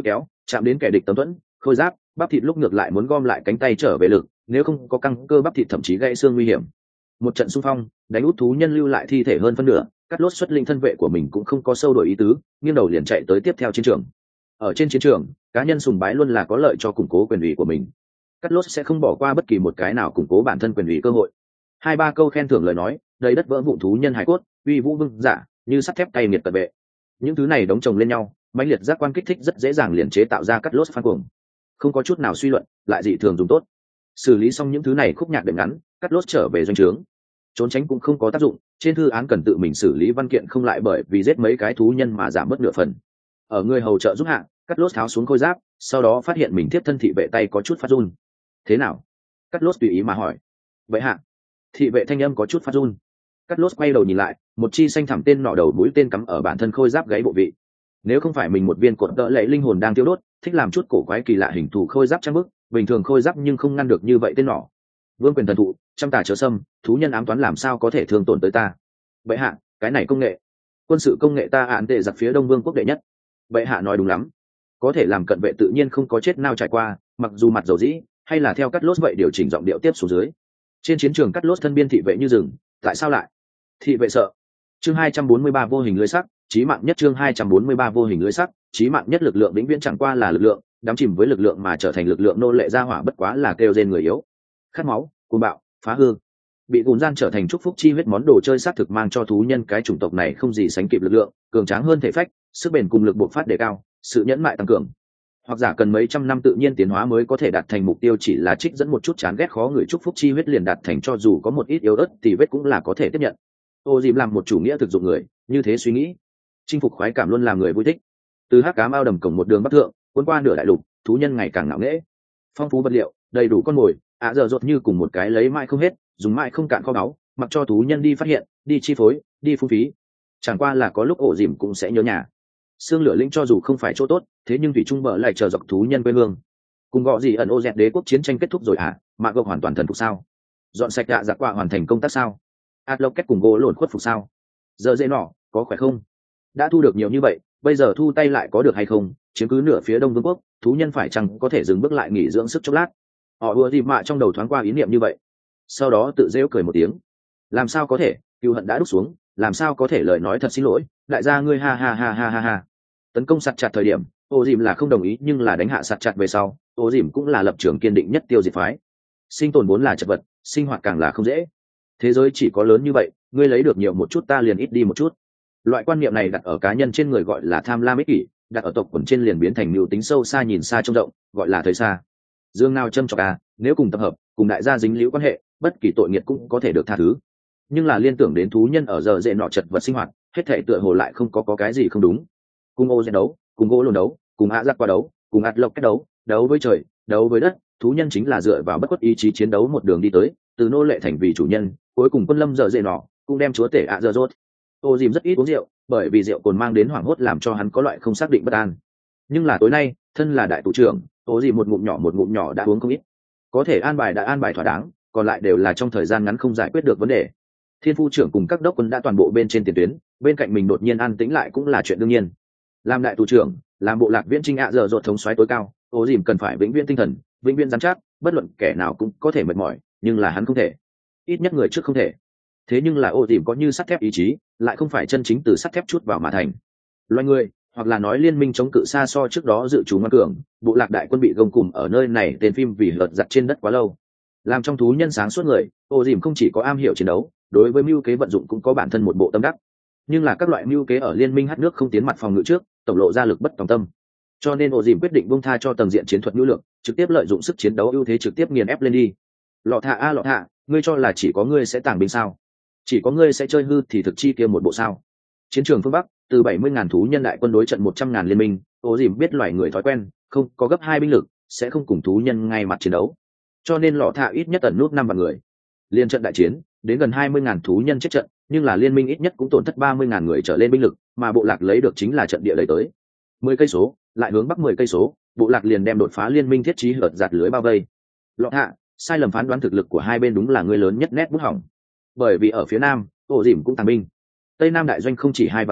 chạm đến kẻ địch tấm thuẫn khôi giáp bắp thịt lúc ngược lại muốn gom lại cánh tay trở về lực, nếu không có căng cơ bắp thịt thậm chí gãy xương nguy hiểm. Một trận xung phong đánh út thú nhân lưu lại thi thể hơn phân nửa, cắt lốt xuất linh thân vệ của mình cũng không có sâu đổi ý tứ, nghiêng đầu liền chạy tới tiếp theo chiến trường. Ở trên chiến trường cá nhân sùng bái luôn là có lợi cho củng cố quyền ủy của mình, cắt lốt sẽ không bỏ qua bất kỳ một cái nào củng cố bản thân quyền ủy cơ hội. Hai ba câu khen thưởng lời nói đầy đất vỡ vụn thú nhân hải cốt uy vũ vương giả như sắt thép cay nghiệt tận vệ, những thứ này đóng chồng lên nhau mãnh liệt giác quan kích thích rất dễ dàng liền chế tạo ra cắt lốt phan cuồng, không có chút nào suy luận lại dị thường dùng tốt. Xử lý xong những thứ này khúc nhạc đệm ngắn, cắt lốt trở về doanh trướng. Trốn tránh cũng không có tác dụng, trên thư án cần tự mình xử lý văn kiện không lại bởi vì giết mấy cái thú nhân mà giảm mất nửa phần. Ở người hầu trợ giúp hạ, cắt lốt tháo xuống khôi giáp, sau đó phát hiện mình tiếp thân thị vệ tay có chút phát run. Thế nào? Cắt lốt tùy ý mà hỏi. Vậy hạ? Thị vệ thanh âm có chút phát run. Cắt lốt quay đầu nhìn lại, một chi xanh thẳm tên nỏ đầu mũi tên cắm ở bản thân khôi giáp gáy bộ vị. Nếu không phải mình một viên cột đỡ lệ linh hồn đang tiêu đốt, thích làm chút cổ quái kỳ lạ hình thù khôi giáp trang bức, bình thường khôi giáp nhưng không ngăn được như vậy tên nỏ. Vương quyền thần thụ, trăm tà chớ xâm, thú nhân ám toán làm sao có thể thương tổn tới ta? Bệ hạ, cái này công nghệ, quân sự công nghệ ta án tệ giặc phía đông vương quốc đệ nhất. Bệ hạ nói đúng lắm, có thể làm cận vệ tự nhiên không có chết nào trải qua, mặc dù mặt dầu dĩ, hay là theo cắt lốt vậy điều chỉnh giọng điệu tiếp xuống dưới. Trên chiến trường cắt lốt thân biên thị vệ như rừng, tại sao lại? Thị vệ sợ. Chương hai trăm bốn mươi ba vô hình lưới sắc, chí mạng nhất. Chương hai trăm bốn mươi ba vô hình lưới sắc, chí mạng nhất. Lực lượng vĩnh viễn chẳng qua là lực lượng, đắm chìm với lực lượng mà trở thành lực lượng nô lệ gia hỏa bất quá là kêu rên người yếu. Khát máu, cuồng bạo, phá hư, bị gùn gian trở thành chúc phúc chi huyết món đồ chơi xác thực mang cho thú nhân cái chủng tộc này không gì sánh kịp lực lượng, cường tráng hơn thể phách, sức bền cùng lực bộc phát đề cao, sự nhẫn mại tăng cường. Hoặc giả cần mấy trăm năm tự nhiên tiến hóa mới có thể đạt thành mục tiêu, chỉ là trích dẫn một chút chán ghét khó người chúc phúc chi huyết liền đạt thành, cho dù có một ít yếu ớt thì vết cũng là có thể tiếp nhận. Ô dìm làm một chủ nghĩa thực dụng người, như thế suy nghĩ, chinh phục khoái cảm luôn làm người vui thích. Từ hắc cám ao đầm cổng một đường bắc thượng, cuốn qua nửa đại lục, thú nhân ngày càng ngạo nghễ. Phong phú vật liệu, đầy đủ con mồi, ạ giờ rột như cùng một cái lấy mãi không hết, dùng mãi không cạn kho báu, mặc cho thú nhân đi phát hiện, đi chi phối, đi phung phí. Chẳng qua là có lúc ổ dìm cũng sẽ nhớ nhà. Xương lửa linh cho dù không phải chỗ tốt, thế nhưng thủy trung bờ lại chờ dọc thú nhân quê hương. Cùng gọ gì ẩn ô dẹt đế quốc chiến tranh kết thúc rồi à, mạ gộc hoàn toàn thần phục sao? Dọn sạch đạ giặc quạ hoàn thành công tác sao? Atlock kết cùng gỗ lộn khuất phục sao? Giờ dễ nọ, có khỏe không? Đã thu được nhiều như vậy, bây giờ thu tay lại có được hay không? Chiếm cứ nửa phía đông vương quốc, thú nhân phải chăng có thể dừng bước lại nghỉ dưỡng sức chốc lát? Họ ùa dìm mạ trong đầu thoáng qua ý niệm như vậy, sau đó tự rêu cười một tiếng. Làm sao có thể, cựu hận đã đúc xuống, làm sao có thể lời nói thật xin lỗi, đại gia ngươi ha ha ha ha ha ha. Tấn công sạt chặt thời điểm, ô dìm là không đồng ý, nhưng là đánh hạ sạt chặt về sau, ô dìm cũng là lập trường kiên định nhất tiêu diệt phái. Sinh tồn vốn là chật vật, sinh hoạt càng là không dễ. Thế giới chỉ có lớn như vậy, ngươi lấy được nhiều một chút ta liền ít đi một chút. Loại quan niệm này đặt ở cá nhân trên người gọi là tham lam ích kỷ, đặt ở tộc quần trên liền biến thành mưu tính sâu xa nhìn xa trông rộng, gọi là thấy xa. Dương nào châm chọc à, nếu cùng tập hợp, cùng đại gia dính liễu quan hệ, bất kỳ tội nghiệt cũng có thể được tha thứ. Nhưng là liên tưởng đến thú nhân ở giờ dễ nọ chật vật sinh hoạt, hết thảy tựa hồ lại không có có cái gì không đúng. Cùng ô dẹn đấu, cùng gỗ lồn đấu, cùng ạ giặc qua đấu, cùng ạt lộc cách đấu, đấu với trời, đấu với đất, thú nhân chính là dựa vào bất khuất ý chí chiến đấu một đường đi tới, từ nô lệ thành vì chủ nhân, cuối cùng quân lâm giờ dễ nọ, cũng đem chúa tể ạ giờ rốt. Ô dìm rất ít uống rượu, bởi vì rượu cồn mang đến hoảng hốt làm cho hắn có loại không xác định bất an. Nhưng là tối nay, thân là đại tù trưởng, ô dìm một ngụm nhỏ một ngụm nhỏ đã uống không ít. Có thể an bài đã an bài thỏa đáng, còn lại đều là trong thời gian ngắn không giải quyết được vấn đề. Thiên phu trưởng cùng các đốc quân đã toàn bộ bên trên tiền tuyến, bên cạnh mình đột nhiên an tĩnh lại cũng là chuyện đương nhiên. Làm đại tù trưởng, làm bộ lạc viễn trinh ạ giờ rốt thống soái tối cao, ô dìm cần phải vĩnh viễn tinh thần, vĩnh viễn dám chắc, bất luận kẻ nào cũng có thể mệt mỏi, nhưng là hắn không thể. Ít nhất người trước không thể. Thế nhưng là ô dìm có như sắt thép ý chí, lại không phải chân chính từ sắt thép chút vào mà thành. Loài người, hoặc là nói liên minh chống cự xa so trước đó dự trù ngoan cường, bộ lạc đại quân bị gông cùm ở nơi này tên phim vì lật giặt trên đất quá lâu. Làm trong thú nhân sáng suốt người, ô dìm không chỉ có am hiểu chiến đấu, đối với mưu kế vận dụng cũng có bản thân một bộ tâm đắc. Nhưng là các loại mưu kế ở liên minh hát nước không tiến mặt phòng ngự trước, tổng lộ ra lực bất tòng tâm. Cho nên ô dìm quyết định buông tha cho tầng diện chiến thuật nhu lược, trực tiếp lợi dụng sức chiến đấu ưu thế trực tiếp nghiền ép lên đi. Lọ thạ a lọ thạ, ngươi cho là chỉ có ngươi sẽ tàng binh sao? Chỉ có ngươi sẽ chơi hư thì thực chi kia một bộ sao? Chiến trường phương Bắc, từ bảy mươi ngàn thú nhân đại quân đối trận một trăm ngàn liên minh, ô dìm biết loài người thói quen, không có gấp hai binh lực, sẽ không cùng thú nhân ngay mặt chiến đấu. Cho nên lọ thạ ít nhất ẩn nút năm vạn người. Liên trận đại chiến, đến gần hai mươi ngàn thú nhân chết trận, nhưng là liên minh ít nhất cũng tổn thất ba mươi ngàn người trở lên binh lực, mà bộ lạc lấy được chính là trận địa lấy tới mười cây số, lại hướng bắc mười cây số, bộ lạc liền đem đột phá liên minh thiết trí hợt giạt lưới bao vây. Lọ thạ, sai lầm phán đoán thực lực của hai bên đúng là người lớn nhất nét bút hỏng. Bởi vì ở phía nam, ổ dìm cũng tàng binh. Tây Nam đại doanh không chỉ hai vạn người,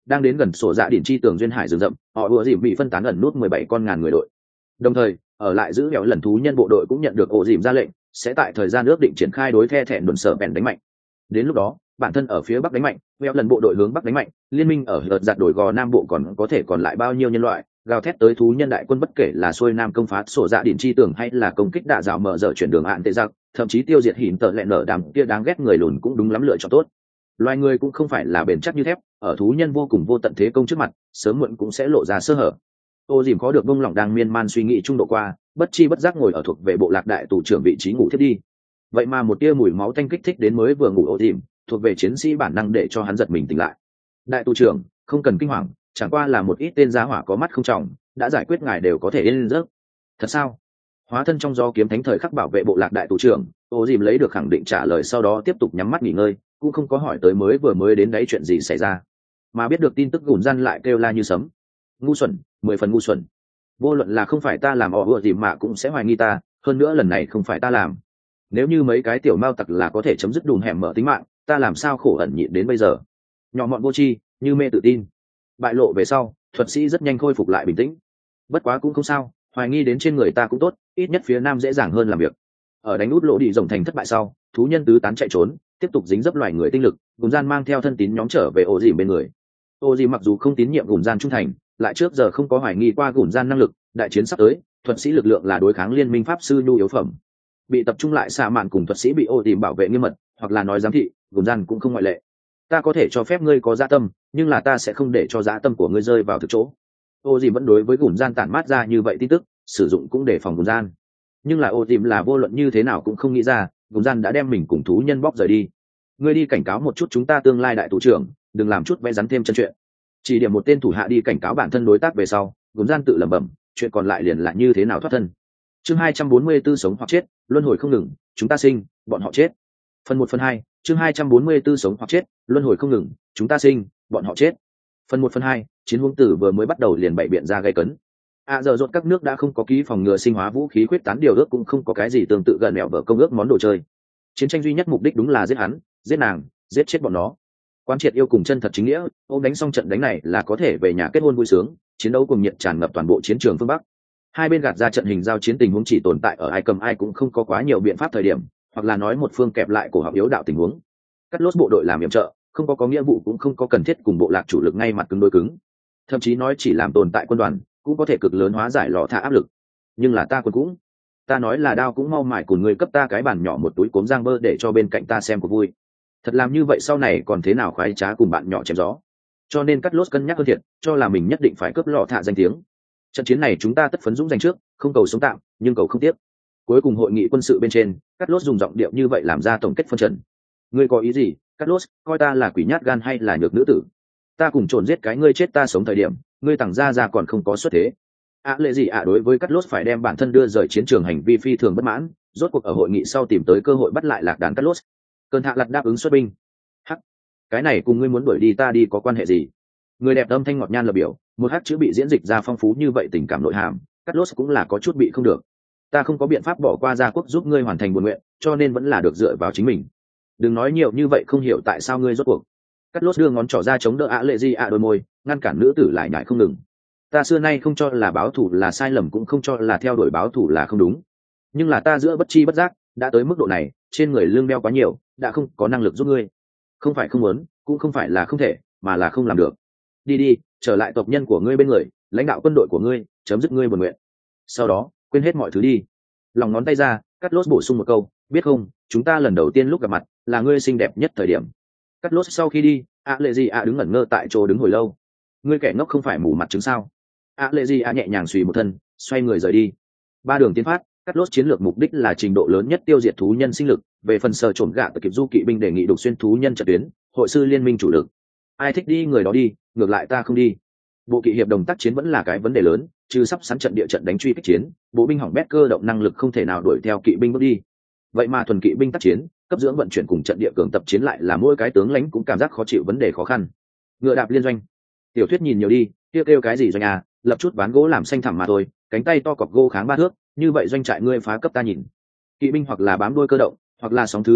đang đến gần sổ dạ đỉnh chi tường duyên hải rừng rậm, họ ùa dìm bị phân tán ẩn nút mười bảy con ngàn người đội. Đồng thời, ở lại giữ hẻo lần thú nhân bộ đội cũng nhận được ổ dìm ra lệnh, sẽ tại thời gian ước định triển khai đối the thẹn đồn sở bèn đánh mạnh. Đến lúc đó, bản thân ở phía bắc đánh mạnh, hẻo lần bộ đội hướng bắc đánh mạnh, liên minh ở lợt giặt đổi gò nam bộ còn có thể còn lại bao nhiêu nhân loại, gào thét tới thú nhân đại quân bất kể là xuôi nam công phá sổ dạ đỉnh chi tường hay là công kích đạ dạo mở dở chuyển đường hạn tệ giặc, thậm chí tiêu diệt hỉn tợ lẹ nở đám kia đáng ghét người lùn cũng đúng lắm lựa chọn tốt. Loài người cũng không phải là bền chắc như thép, ở thú nhân vô cùng vô tận thế công trước mặt, sớm muộn cũng sẽ lộ ra sơ hở. Ô dìm có được bông lòng đang miên man suy nghĩ trung độ qua, bất chi bất giác ngồi ở thuộc về bộ lạc đại tù trưởng vị trí ngủ thiết đi. Vậy mà một tia mùi máu tanh kích thích đến mới vừa ngủ ô dìm, thuộc về chiến sĩ bản năng để cho hắn giật mình tỉnh lại. Đại tù trưởng, không cần kinh hoàng, chẳng qua là một ít tên giá hỏa có mắt không trọng, đã giải quyết ngài đều có thể yên giấc. Thật sao? Hóa thân trong do kiếm thánh thời khắc bảo vệ bộ lạc đại tù trưởng, ô dìm lấy được khẳng định trả lời, sau đó tiếp tục nhắm mắt nghỉ ngơi, cũng không có hỏi tới mới vừa mới đến đấy chuyện gì xảy ra, mà biết được tin tức gùn răn lại kêu la như sấm. Ngu xuẩn, mười phần ngu xuẩn. Vô luận là không phải ta làm họ ùa dìm mà cũng sẽ hoài nghi ta, hơn nữa lần này không phải ta làm. Nếu như mấy cái tiểu mao tặc là có thể chấm dứt đùm hẻm mở tính mạng, ta làm sao khổ ẩn nhịn đến bây giờ. Nhỏ mọn vô tri, như mê tự tin. Bại lộ về sau, thuật sĩ rất nhanh khôi phục lại bình tĩnh. Bất quá cũng không sao, hoài nghi đến trên người ta cũng tốt, ít nhất phía nam dễ dàng hơn làm việc. Ở đánh út lỗ đi rồng thành thất bại sau, thú nhân tứ tán chạy trốn, tiếp tục dính dấp loài người tinh lực, gùn gian mang theo thân tín nhóm trở về ổ dìm bên người. Ô dìm mặc dù không tín nhiệm gùn gian trung thành, lại trước giờ không có hoài nghi qua gùn gian năng lực, đại chiến sắp tới, thuật sĩ lực lượng là đối kháng liên minh pháp sư nhu yếu phẩm. Bị tập trung lại xạ mạn cùng thuật sĩ bị ô dìm bảo vệ nghiêm mật, hoặc là nói giám thị, gùn gian cũng không ngoại lệ. Ta có thể cho phép ngươi có dã tâm, nhưng là ta sẽ không để cho dã tâm của ngươi rơi vào thực chỗ. Ô dìm vẫn đối với gùn gian tản mát ra như vậy tin tức, sử dụng cũng để phòng gùn gian. Nhưng là ô dìm là vô luận như thế nào cũng không nghĩ ra, gùn gian đã đem mình cùng thú nhân bóc rời đi. Ngươi đi cảnh cáo một chút chúng ta tương lai đại tù trưởng, đừng làm chút vẽ rắn thêm chân chuyện. Chỉ điểm một tên thủ hạ đi cảnh cáo bản thân đối tác về sau, gùn gian tự lẩm bẩm, chuyện còn lại liền là như thế nào thoát thân. Chương hai trăm bốn mươi 44 sống hoặc chết, luân hồi không ngừng, chúng ta sinh, bọn họ chết. Phần một phần hai, chương hai trăm bốn mươi 44 sống hoặc chết, luân hồi không ngừng, chúng ta sinh, bọn họ chết. Phần một phần hai, chiến huống tử vừa mới bắt đầu liền bày biện ra gây cấn. À giờ rốt các nước đã không có ký phòng ngừa sinh hóa vũ khí quyết tán điều ước, cũng không có cái gì tương tự gần mẹo vở công ước món đồ chơi. Chiến tranh duy nhất mục đích đúng là giết hắn, giết nàng, giết chết bọn nó. Quán triệt yêu cùng chân thật chính nghĩa, ôm đánh xong trận đánh này là có thể về nhà kết hôn vui sướng, chiến đấu cùng nhiệt tràn ngập toàn bộ chiến trường phương Bắc. Hai bên gạt ra trận hình giao chiến tình huống chỉ tồn tại ở ai cầm ai cũng không có quá nhiều biện pháp thời điểm, hoặc là nói một phương kẹp lại cổ họng yếu đạo tình huống. Cắt lốt bộ đội làm yểm trợ, không có có nghĩa vụ cũng không có cần thiết cùng bộ lạc chủ lực ngay mặt cứng đối cứng. Thậm chí nói chỉ làm tồn tại quân đoàn, cũng có thể cực lớn hóa giải lò thả áp lực. Nhưng là ta quân cũng, ta nói là đao cũng mau mải cùng người cấp ta cái bàn nhỏ một túi cốm giang bơ để cho bên cạnh ta xem có vui. Thật làm như vậy sau này còn thế nào khoái trá cùng bạn nhỏ chém gió. Cho nên cắt lốt cân nhắc hơn thiệt, cho là mình nhất định phải cướp lọ thạ danh tiếng. Trận chiến này chúng ta tất phấn dũng giành trước, không cầu sống tạm, nhưng cầu không tiếc. Cuối cùng hội nghị quân sự bên trên, cắt lốt dùng giọng điệu như vậy làm ra tổng kết phân trận. Ngươi có ý gì, cắt lốt, coi ta là quỷ nhát gan hay là nhược nữ tử? Ta cùng trộn giết cái ngươi chết ta sống thời điểm, ngươi tặng ra ra còn không có xuất thế. ạ à, lệ gì ạ à, đối với cắt lốt phải đem bản thân đưa rời chiến trường hành vi phi thường bất mãn, rốt cuộc ở hội nghị sau tìm tới cơ hội bắt lại lạc đàn cắt lốt. Cơn hạ lật đáp ứng xuất binh. Hắc, cái này cùng ngươi muốn đuổi đi ta đi có quan hệ gì? Người đẹp âm thanh ngọt nhan lập biểu, một hát chữ bị diễn dịch ra phong phú như vậy tình cảm nội hàm, cắt lốt cũng là có chút bị không được. Ta không có biện pháp bỏ qua gia quốc giúp ngươi hoàn thành buồn nguyện, cho nên vẫn là được dựa vào chính mình. Đừng nói nhiều như vậy, không hiểu tại sao ngươi rốt cuộc. Cắt lốt đưa ngón trỏ ra chống đỡ ạ lệ gì ạ đôi môi, ngăn cản nữ tử lại nhại không ngừng. Ta xưa nay không cho là báo thù là sai lầm, cũng không cho là theo đuổi báo thù là không đúng. Nhưng là ta giữa bất chi bất giác đã tới mức độ này, trên người lương đeo quá nhiều, đã không có năng lực giúp ngươi. Không phải không muốn, cũng không phải là không thể, mà là không làm được. Đi đi, trở lại tộc nhân của ngươi bên người, lãnh đạo quân đội của ngươi, chấm dứt ngươi buồn nguyện. Sau đó quên hết mọi thứ đi. Lòng ngón tay ra, cắt lốt bổ sung một câu, biết không, chúng ta lần đầu tiên lúc gặp mặt là ngươi xinh đẹp nhất thời điểm. Cắt lốt sau khi đi, ạ lệ gì ạ đứng ngẩn ngơ tại chỗ đứng hồi lâu. Ngươi kẻ ngốc không phải mù mặt chứng sao? ạ lệ gì ạ nhẹ nhàng suy một thân, xoay người rời đi. Ba đường tiến phát, cắt lốt chiến lược mục đích là trình độ lớn nhất tiêu diệt thú nhân sinh lực. Về phần sờ trộm gạ, kịp du kỵ binh đề nghị đục xuyên thú nhân trận tuyến, hội sư liên minh chủ lực. Ai thích đi người đó đi, ngược lại ta không đi. Bộ kỵ hiệp đồng tác chiến vẫn là cái vấn đề lớn, trừ sắp sẵn trận địa trận đánh truy kích chiến, bộ binh hỏng bét cơ động năng lực không thể nào đuổi theo kỵ binh bước đi. Vậy mà thuần kỵ binh tác chiến, cấp dưỡng vận chuyển cùng trận địa cường tập chiến lại là mỗi cái tướng lãnh cũng cảm giác khó chịu vấn đề khó khăn. Ngựa đạp liên doanh, tiểu thuyết nhìn nhiều đi, kêu kêu cái gì doanh à, lập chút ván gỗ làm xanh thẳm mà thôi, cánh tay to cọc gỗ kháng ba thước, như vậy doanh trại ngươi phá cấp ta nhìn. Kỵ binh hoặc là bám đuôi cơ động, hoặc là sóng thứ đánh vào,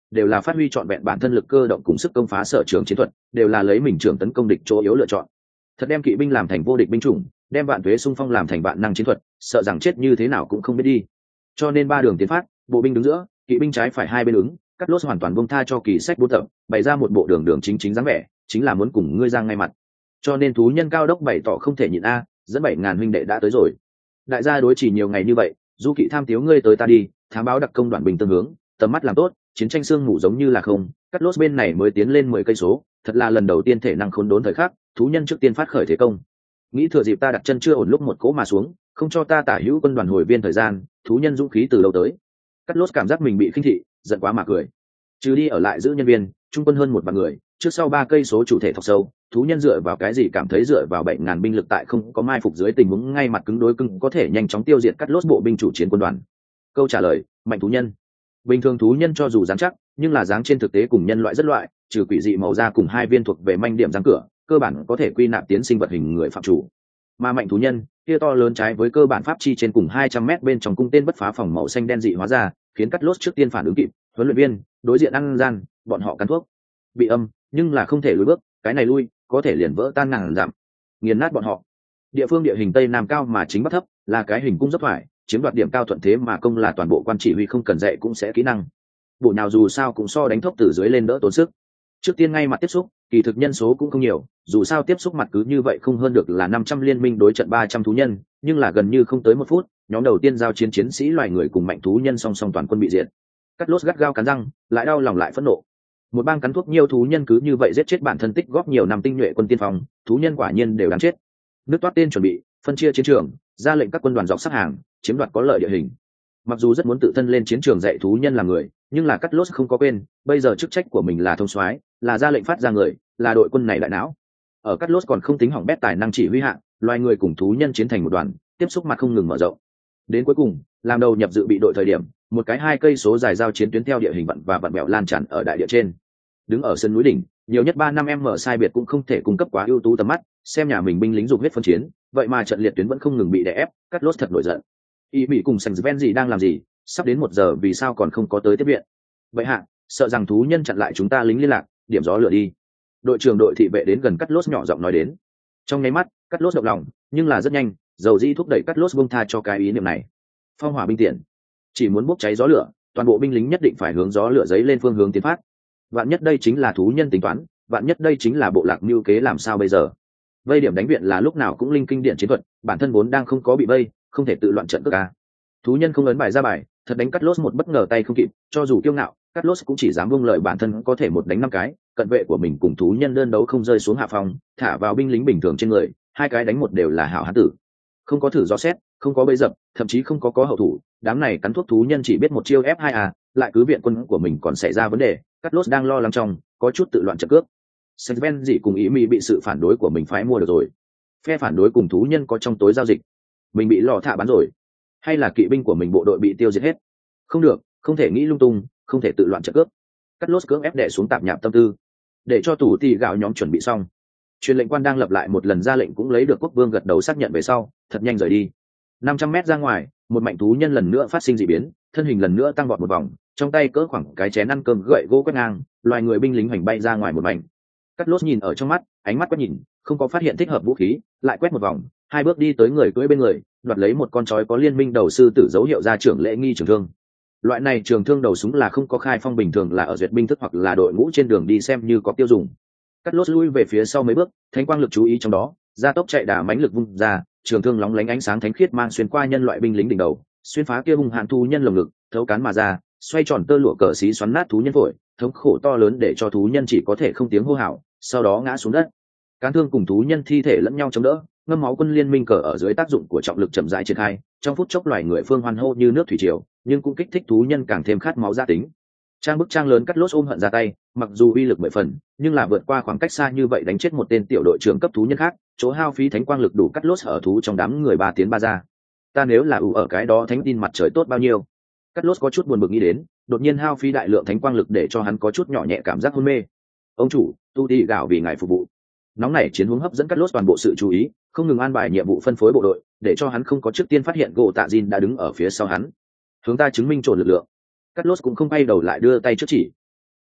đều là phát huy trọn vẹn bản thân lực cơ động cùng sức công phá sở trường chiến thuật, đều là lấy mình trưởng tấn công địch chỗ yếu lựa chọn. Thật đem kỵ binh làm thành vô địch binh chủng, đem vạn tuế xung phong làm thành vạn năng chiến thuật, sợ rằng chết như thế nào cũng không biết đi. Cho nên ba đường tiến phát, bộ binh đứng giữa, kỵ binh trái phải hai bên ứng, cắt lốt hoàn toàn buông tha cho kỳ sách bốn tập, bày ra một bộ đường đường chính chính dáng vẻ, chính là muốn cùng ngươi giang ngay mặt. Cho nên thú nhân cao đốc bày tỏ không thể nhịn a, dẫn bảy ngàn huynh đệ đã tới rồi. Đại gia đối chỉ nhiều ngày như vậy, du kỵ tham tiếu ngươi tới ta đi, thám báo đặc công đoàn bình tương hướng, tầm mắt làm tốt, chiến tranh xương ngủ giống như là không, cắt lốt bên này mới tiến lên mười cây số, thật là lần đầu tiên thể năng khốn đốn thời khắc, thú nhân trước tiên phát khởi thế công. Nghĩ thừa dịp ta đặt chân chưa ổn lúc một cỗ mà xuống, không cho ta tả hữu quân đoàn hồi viên thời gian, thú nhân dũng khí từ lâu tới. Cắt lốt cảm giác mình bị khinh thị, giận quá mà cười. Trừ đi ở lại giữ nhân viên, trung quân hơn một vạn người, trước sau ba cây số chủ thể thọc sâu, thú nhân dựa vào cái gì cảm thấy dựa vào bảy ngàn binh lực tại không có mai phục dưới tình huống ngay mặt cứng đối cứng có thể nhanh chóng tiêu diệt cắt lốt bộ binh chủ chiến quân đoàn. Câu trả lời, mạnh thú nhân. Bình thường thú nhân cho dù dáng chắc, nhưng là dáng trên thực tế cùng nhân loại rất loại, trừ quỷ dị màu da cùng hai viên thuộc về manh điểm dáng cửa, cơ bản có thể quy nạp tiến sinh vật hình người phạm chủ. Mà mạnh thú nhân, kia to lớn trái với cơ bản pháp chi trên cùng hai trăm mét bên trong cung tên bất phá phòng màu xanh đen dị hóa ra, khiến cắt lốt trước tiên phản ứng kịp, huấn luyện viên, đối diện ăn gian, bọn họ cắn thuốc. Bị âm, nhưng là không thể lùi bước, cái này lui, có thể liền vỡ tan ngàn giảm, nghiền nát bọn họ. Địa phương địa hình tây nam cao mà chính bắc thấp, là cái hình cung dốc thoải, chiếm đoạt điểm cao thuận thế mà công là toàn bộ quan chỉ huy không cần dạy cũng sẽ kỹ năng. Bộ nào dù sao cũng so đánh thốc từ dưới lên đỡ tốn sức. Trước tiên ngay mặt tiếp xúc, kỳ thực nhân số cũng không nhiều, dù sao tiếp xúc mặt cứ như vậy không hơn được là năm trăm liên minh đối trận ba trăm thú nhân, nhưng là gần như không tới một phút, nhóm đầu tiên giao chiến chiến sĩ loài người cùng mạnh thú nhân song song toàn quân bị diệt. Cắt lốt gắt gao cắn răng, lại đau lòng lại phẫn nộ. Một bang cắn thuốc nhiều thú nhân cứ như vậy giết chết bản thân tích góp nhiều năm tinh nhuệ quân tiên phong, thú nhân quả nhiên đều đáng chết. Nước toát tên chuẩn bị, phân chia chiến trường, ra lệnh các quân đoàn dọc sát hàng, chiếm đoạt có lợi địa hình. Mặc dù rất muốn tự thân lên chiến trường dạy thú nhân là người, nhưng là cắt lốt không có quên, bây giờ chức trách của mình là thông soái, là ra lệnh phát ra người, là đội quân này đại não. Ở cắt lốt còn không tính hỏng bét tài năng chỉ huy hạng, loài người cùng thú nhân chiến thành một đoàn, tiếp xúc mặt không ngừng mở rộng. Đến cuối cùng, làm đầu nhập dự bị đội thời điểm, một cái hai cây số dài giao chiến tuyến theo địa hình vặn và vặn bẹo lan tràn ở đại địa trên. Đứng ở sân núi đỉnh, nhiều nhất ba năm em mở sai biệt cũng không thể cung cấp quá ưu tú tầm mắt, xem nhà mình binh lính dục huyết phân chiến, vậy mà trận liệt tuyến vẫn không ngừng bị đè ép, cắt lốt thật nổi giận. Y bị cùng Sven gì đang làm gì, sắp đến một giờ vì sao còn không có tới tiếp viện. Vậy hạ, sợ rằng thú nhân chặn lại chúng ta lính liên lạc, điểm gió lửa đi. Đội trưởng đội thị vệ đến gần cắt lốt nhỏ giọng nói đến. Trong nháy mắt, cắt lốt động lòng, nhưng là rất nhanh, dầu di thúc đẩy cắt lốt buông tha cho cái ý niệm này. Phong hỏa binh tiền, chỉ muốn bốc cháy gió lửa, toàn bộ binh lính nhất định phải hướng gió lửa giấy lên phương hướng tiến phát. Vạn nhất đây chính là thú nhân tính toán, vạn nhất đây chính là bộ lạc mưu kế làm sao bây giờ. Vây điểm đánh viện là lúc nào cũng linh kinh điện chiến thuật, bản thân vốn đang không có bị vây, không thể tự loạn trận cước ca. Thú nhân không ấn bài ra bài, thật đánh cắt lốt một bất ngờ tay không kịp, cho dù kiêu ngạo, cắt lốt cũng chỉ dám buông lời bản thân có thể một đánh năm cái, cận vệ của mình cùng thú nhân đơn đấu không rơi xuống hạ phòng, thả vào binh lính bình thường trên người, hai cái đánh một đều là hảo hán tử. Không có thử do xét, không có bẫy dập, thậm chí không có có hậu thủ, đám này cắn thuốc thú nhân chỉ biết một chiêu ép hai a, lại cứ viện quân của mình còn xảy ra vấn đề, cắt lốt đang lo lắng trong, có chút tự loạn trận cước. Sven dị cùng ý mỹ bị sự phản đối của mình phái mua được rồi. Phe phản đối cùng thú nhân có trong tối giao dịch, mình bị lò thả bắn rồi, hay là kỵ binh của mình bộ đội bị tiêu diệt hết. Không được, không thể nghĩ lung tung, không thể tự loạn trận cước. Cắt lốt cưỡng ép đè xuống tạp nhạp tâm tư, để cho tủ tì gạo nhóm chuẩn bị xong. Truyền lệnh quan đang lập lại một lần ra lệnh cũng lấy được quốc vương gật đầu xác nhận về sau, thật nhanh rời đi. năm trăm mét ra ngoài, một mạnh thú nhân lần nữa phát sinh dị biến, thân hình lần nữa tăng vọt một vòng, trong tay cỡ khoảng cái chén ăn cơm gậy gỗ quét ngang, loài người binh lính hoành bay ra ngoài một mảnh. Cắt lốt nhìn ở trong mắt, ánh mắt quét nhìn, không có phát hiện thích hợp vũ khí, lại quét một vòng, hai bước đi tới người cưỡi bên người, đoạt lấy một con chói có liên minh đầu sư tử dấu hiệu ra trưởng lễ nghi trường thương. Loại này trường thương đầu súng là không có khai phong, bình thường là ở duyệt binh thức hoặc là đội ngũ trên đường đi xem như có tiêu dùng. Cắt lốt lui về phía sau mấy bước, thánh quang lực chú ý trong đó, gia tốc chạy đà mãnh lực vung ra, trường thương lóng lánh ánh sáng thánh khiết mang xuyên qua nhân loại binh lính đỉnh đầu, xuyên phá kia hung hãn thú nhân lồng ngực, thấu cán mà ra, xoay tròn tơ lụa cờ xí xoắn nát thú nhân phổi, thống khổ to lớn để cho thú nhân chỉ có thể không tiếng hô hào, sau đó ngã xuống đất. Cán thương cùng thú nhân thi thể lẫn nhau chống đỡ, ngâm máu quân liên minh cờ ở dưới tác dụng của trọng lực chậm rãi triển khai, trong phút chốc loài người phương hoan hô như nước thủy triều, nhưng cũng kích thích thú nhân càng thêm khát máu gia tính. Trang bức trang lớn cắt lốt ôm hận ra tay, mặc dù uy lực mười phần, nhưng là vượt qua khoảng cách xa như vậy đánh chết một tên tiểu đội trưởng cấp thú nhân khác, chỗ hao phí thánh quang lực đủ cắt lốt ở thú trong đám người ba tiến ba ra. Ta nếu là ủ ở cái đó thánh tin mặt trời tốt bao nhiêu. Cắt lốt có chút buồn bực nghĩ đến, đột nhiên hao phí đại lượng thánh quang lực để cho hắn có chút nhỏ nhẹ cảm giác hôn mê. Ông chủ, tu đi gạo vì ngài phục vụ. Nóng này chiến hướng hấp dẫn cắt lốt toàn bộ sự chú ý, không ngừng an bài nhiệm vụ phân phối bộ đội, để cho hắn không có trước tiên phát hiện gỗ tạ Jin đã đứng ở phía sau hắn, hướng ta chứng minh trộn lực lượng. Cắt lốt cũng không bay đầu lại đưa tay trước chỉ.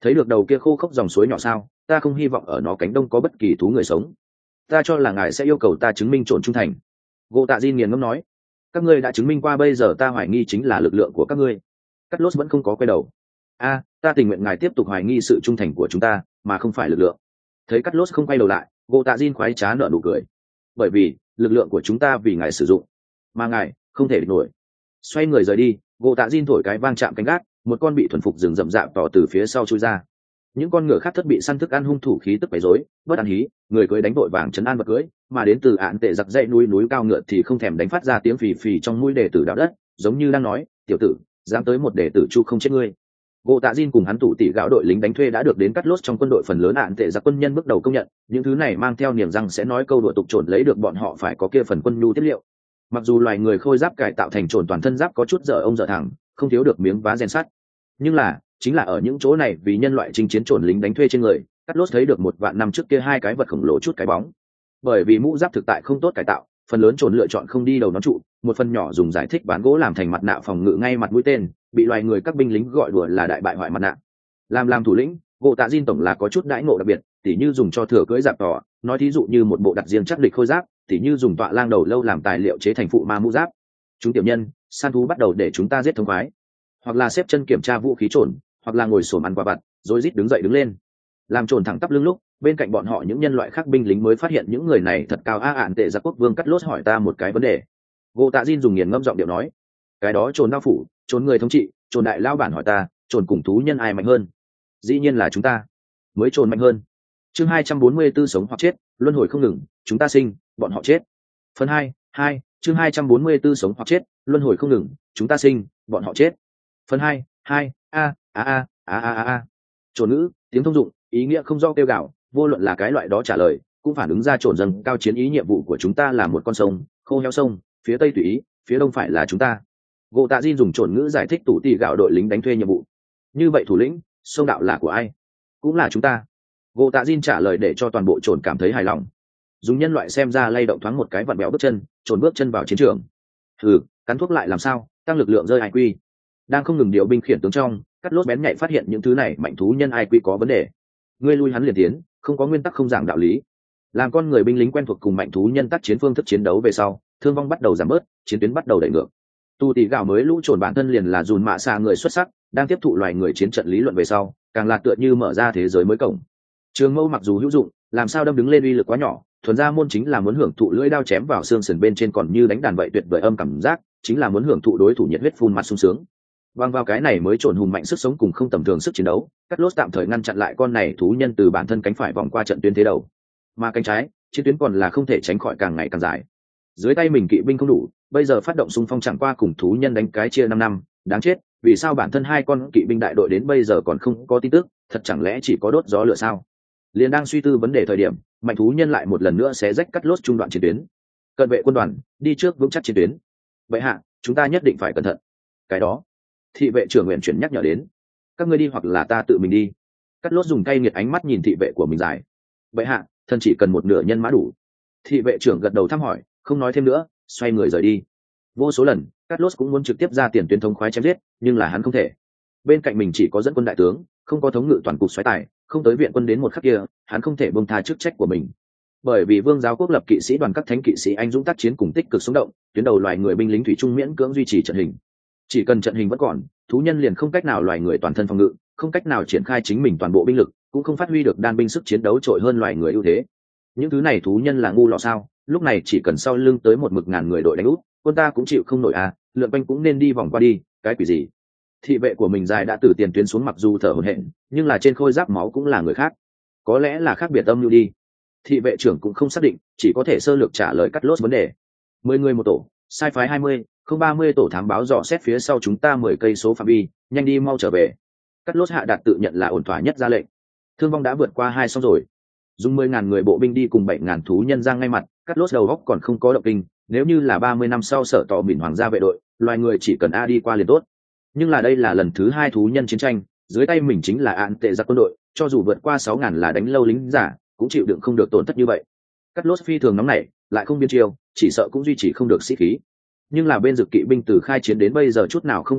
thấy được đầu kia khô khốc dòng suối nhỏ sao? Ta không hy vọng ở nó cánh đông có bất kỳ thú người sống. Ta cho là ngài sẽ yêu cầu ta chứng minh trộn trung thành. Gỗ Tạ Jin nghiền ngẫm nói. Các ngươi đã chứng minh qua, bây giờ ta hoài nghi chính là lực lượng của các ngươi. Cắt Lốt vẫn không có quay đầu. A, ta tình nguyện ngài tiếp tục hoài nghi sự trung thành của chúng ta, mà không phải lực lượng. Thấy Cắt Lốt không quay đầu lại, Gỗ Tạ Jin khoái trá nở nụ cười. Bởi vì lực lượng của chúng ta vì ngài sử dụng, mà ngài không thể địch nổi. Xoay người rời đi, Gỗ Tạ Jin thổi cái vang chạm cánh gác, một con bị thuần phục rừng rậm rạp tỏ từ phía sau chui ra. Những con ngựa khác thất bị săn thức ăn hung thủ khí tức bày rối, bất an hí, người cưới đánh vội vàng chấn an vật cưới, mà đến từ án tệ giặc dậy núi núi cao ngựa thì không thèm đánh phát ra tiếng phì phì trong mũi đệ tử đạo đất, giống như đang nói, tiểu tử, dám tới một đệ tử chu không chết ngươi. Gỗ Tạ Jin cùng hắn tụ tỷ gạo đội lính đánh thuê đã được đến Cắt Lốt trong quân đội phần lớn án tệ giặc quân nhân bước đầu công nhận, những thứ này mang theo niềm răng sẽ nói câu đùa tục trộn lấy được bọn họ phải có kia phần quân nhu tiết liệu. Mặc dù loài người khôi giáp cải tạo thành trộn toàn thân giáp có chút dở ông dở thẳng, không thiếu được miếng vá rèn sắt, nhưng là chính là ở những chỗ này vì nhân loại chinh chiến trộn lính đánh thuê trên người, Cắt Lốt thấy được một vạn năm trước kia hai cái vật khổng lồ chút cái bóng. Bởi vì mũ giáp thực tại không tốt cải tạo, phần lớn trộn lựa chọn không đi đầu nón trụ, một phần nhỏ dùng giải thích bán gỗ làm thành mặt nạ phòng ngự ngay mặt mũi tên, bị loài người các binh lính gọi đùa là đại bại hoại mặt nạ. Làm làm thủ lĩnh, Gỗ Tạ Jin tổng là có chút đãi ngộ đặc biệt, tỉ như dùng cho thừa cưỡi giáp tỏ, nói thí dụ như một bộ đặc riêng chắc địch khôi giáp, tỉ như dùng tọa lang đầu lâu làm tài liệu chế thành phụ ma mũ giáp. Chúng tiểu nhân, săn thú bắt đầu để chúng ta giết thông khoái, hoặc là xếp chân kiểm tra vũ khí trộn, hoặc là ngồi xổm ăn quả vặt, rồi rít đứng dậy đứng lên. Làm trộn thẳng tắp lưng lúc, bên cạnh bọn họ những nhân loại khác binh lính mới phát hiện những người này thật cao. A ạn tệ giặc quốc vương Cắt Lốt hỏi ta một cái vấn đề. Gỗ Tạ Jin dùng nghiền ngẫm giọng điệu nói, cái đó trộn đao phủ, trộn người thống trị, trộn đại lao bản hỏi ta, trộn cùng thú nhân ai mạnh hơn? Dĩ nhiên là chúng ta mới trộn mạnh hơn. Chương hai trăm bốn mươi tư sống hoặc chết, luân hồi không ngừng, chúng ta sinh, bọn họ chết. Phần hai, hai, chương hai trăm bốn mươi tư sống hoặc chết, luân hồi không ngừng, chúng ta sinh, bọn họ chết. Phần hai, hai, a a a a a a. Trộn ngữ, tiếng thông dụng, ý nghĩa không do kêu gào, vô luận là cái loại đó trả lời, cũng phản ứng ra trộn dần cao chiến ý. Nhiệm vụ của chúng ta là một con sông, khô heo sông, phía tây tùy ý, phía đông phải là chúng ta. Gỗ Tạ Jin dùng trộn ngữ giải thích tủ tì gạo đội lính đánh thuê nhiệm vụ. Như vậy thủ lĩnh, sông đạo là của ai? Cũng là chúng ta. Gỗ Tạ Jin trả lời để cho toàn bộ trộn cảm thấy hài lòng. Dùng nhân loại xem ra lay động thoáng một cái vặn bẹo bước chân, trộn bước chân vào chiến trường. Hừ, cắn thuốc lại làm sao, tăng lực lượng rơi ai quy. Đang không ngừng điều binh khiển tướng trong, Cắt Lốt bén nhạy phát hiện những thứ này mạnh thú nhân ai quy có vấn đề. Ngươi lui hắn liền tiến, không có nguyên tắc không giảng đạo lý. Làm con người binh lính quen thuộc cùng mạnh thú nhân tác chiến phương thức chiến đấu về sau, thương vong bắt đầu giảm bớt, chiến tuyến bắt đầu đẩy ngược. Tu tỷ gạo mới lũ trồn bản thân liền là dùn mạ xa người xuất sắc, đang tiếp thụ loài người chiến trận lý luận về sau, càng là tựa như mở ra thế giới mới cổng. Trường mâu mặc dù hữu dụng, làm sao đâm đứng lên uy lực quá nhỏ, thuần ra môn chính là muốn hưởng thụ lưỡi đao chém vào xương sườn bên trên còn như đánh đàn vậy tuyệt vời âm cảm giác, chính là muốn hưởng thụ đối thủ nhiệt huyết phun mặt sung sướng. Vang vào cái này mới trộn hùng mạnh sức sống cùng không tầm thường sức chiến đấu, Cắt Lốt tạm thời ngăn chặn lại con này thú nhân từ bản thân cánh phải vòng qua trận tuyến thế đầu, mà cánh trái chiến tuyến còn là không thể tránh khỏi càng ngày càng dài. Dưới tay mình kỵ binh không đủ, bây giờ phát động xung phong chẳng qua cùng thú nhân đánh cái chia năm năm, đáng chết, vì sao bản thân hai con kỵ binh đại đội đến bây giờ còn không có tin tức, thật chẳng lẽ chỉ có đốt gió lửa sao? Liền đang suy tư vấn đề thời điểm, mạnh thú nhân lại một lần nữa xé rách Cắt Lốt trung đoạn chiến tuyến. Cận vệ quân đoàn, đi trước vững chắc chiến tuyến. Vậy hạ, chúng ta nhất định phải cẩn thận. Cái đó, thị vệ trưởng nguyện chuyển nhắc nhở đến. Các ngươi đi hoặc là ta tự mình đi. Cắt Lốt dùng cay nghiệt ánh mắt nhìn thị vệ của mình dài. Vậy hạ, thân chỉ cần một nửa nhân mã đủ. Thị vệ trưởng gật đầu thăm hỏi, không nói thêm nữa, xoay người rời đi. Vô số lần, Cắt Lốt cũng muốn trực tiếp ra tiền tuyến thống khoái chém giết, nhưng là hắn không thể. Bên cạnh mình chỉ có dẫn quân đại tướng, không có thống ngự toàn cục xoáy tài, không tới viện quân đến một khắc kia, hắn không thể buông tha chức trách của mình. Bởi vì Vương giáo quốc lập kỵ sĩ đoàn các thánh kỵ sĩ anh dũng tác chiến cùng tích cực sống động, tuyến đầu loài người binh lính thủy trung miễn cưỡng duy trì trận hình. Chỉ cần trận hình vẫn còn, thú nhân liền không cách nào loài người toàn thân phòng ngự, không cách nào triển khai chính mình toàn bộ binh lực, cũng không phát huy được đan binh sức chiến đấu trội hơn loài người ưu thế. Những thứ này thú nhân là ngu lọ sao? Lúc này chỉ cần sau lưng tới một mực ngàn người đội đánh úp, quân ta cũng chịu không nổi à, lượn quanh cũng nên đi vòng qua đi, cái quỷ gì? Thị vệ của mình dài đã từ tiền tuyến xuống, mặc dù thở hổn hển, nhưng là trên khôi giáp máu cũng là người khác, có lẽ là khác biệt âm lưu đi. Thị vệ trưởng cũng không xác định, chỉ có thể sơ lược trả lời Cắt Lốt vấn đề. Mười người một tổ, sai phái hai mươi, không ba mươi tổ thám báo dò xét phía sau chúng ta mười cây số phạm vi, nhanh đi mau trở về. Cắt Lốt hạ đạt tự nhận là ổn thỏa nhất ra lệnh. Thương vong đã vượt qua hai xong rồi, dùng mười ngàn người bộ binh đi cùng bảy ngàn thú nhân giang ngay mặt, Cắt Lốt đầu góc còn không có động kinh. Nếu như là ba mươi năm sau sở tỏ mìn hoàng gia vệ đội, loài người chỉ cần a đi qua liền tốt. Nhưng là đây là lần thứ hai thú nhân chiến tranh, dưới tay mình chính là án tệ giặc quân đội, cho dù vượt qua sáu ngàn là đánh lâu lính giả, cũng chịu đựng không được tổn thất như vậy. Cắt Lốt phi thường nóng nảy, lại không biên chiêu, chỉ sợ cũng duy trì không được sĩ khí. Nhưng là bên dực kỵ binh từ khai chiến đến bây giờ chút nào không tin tức,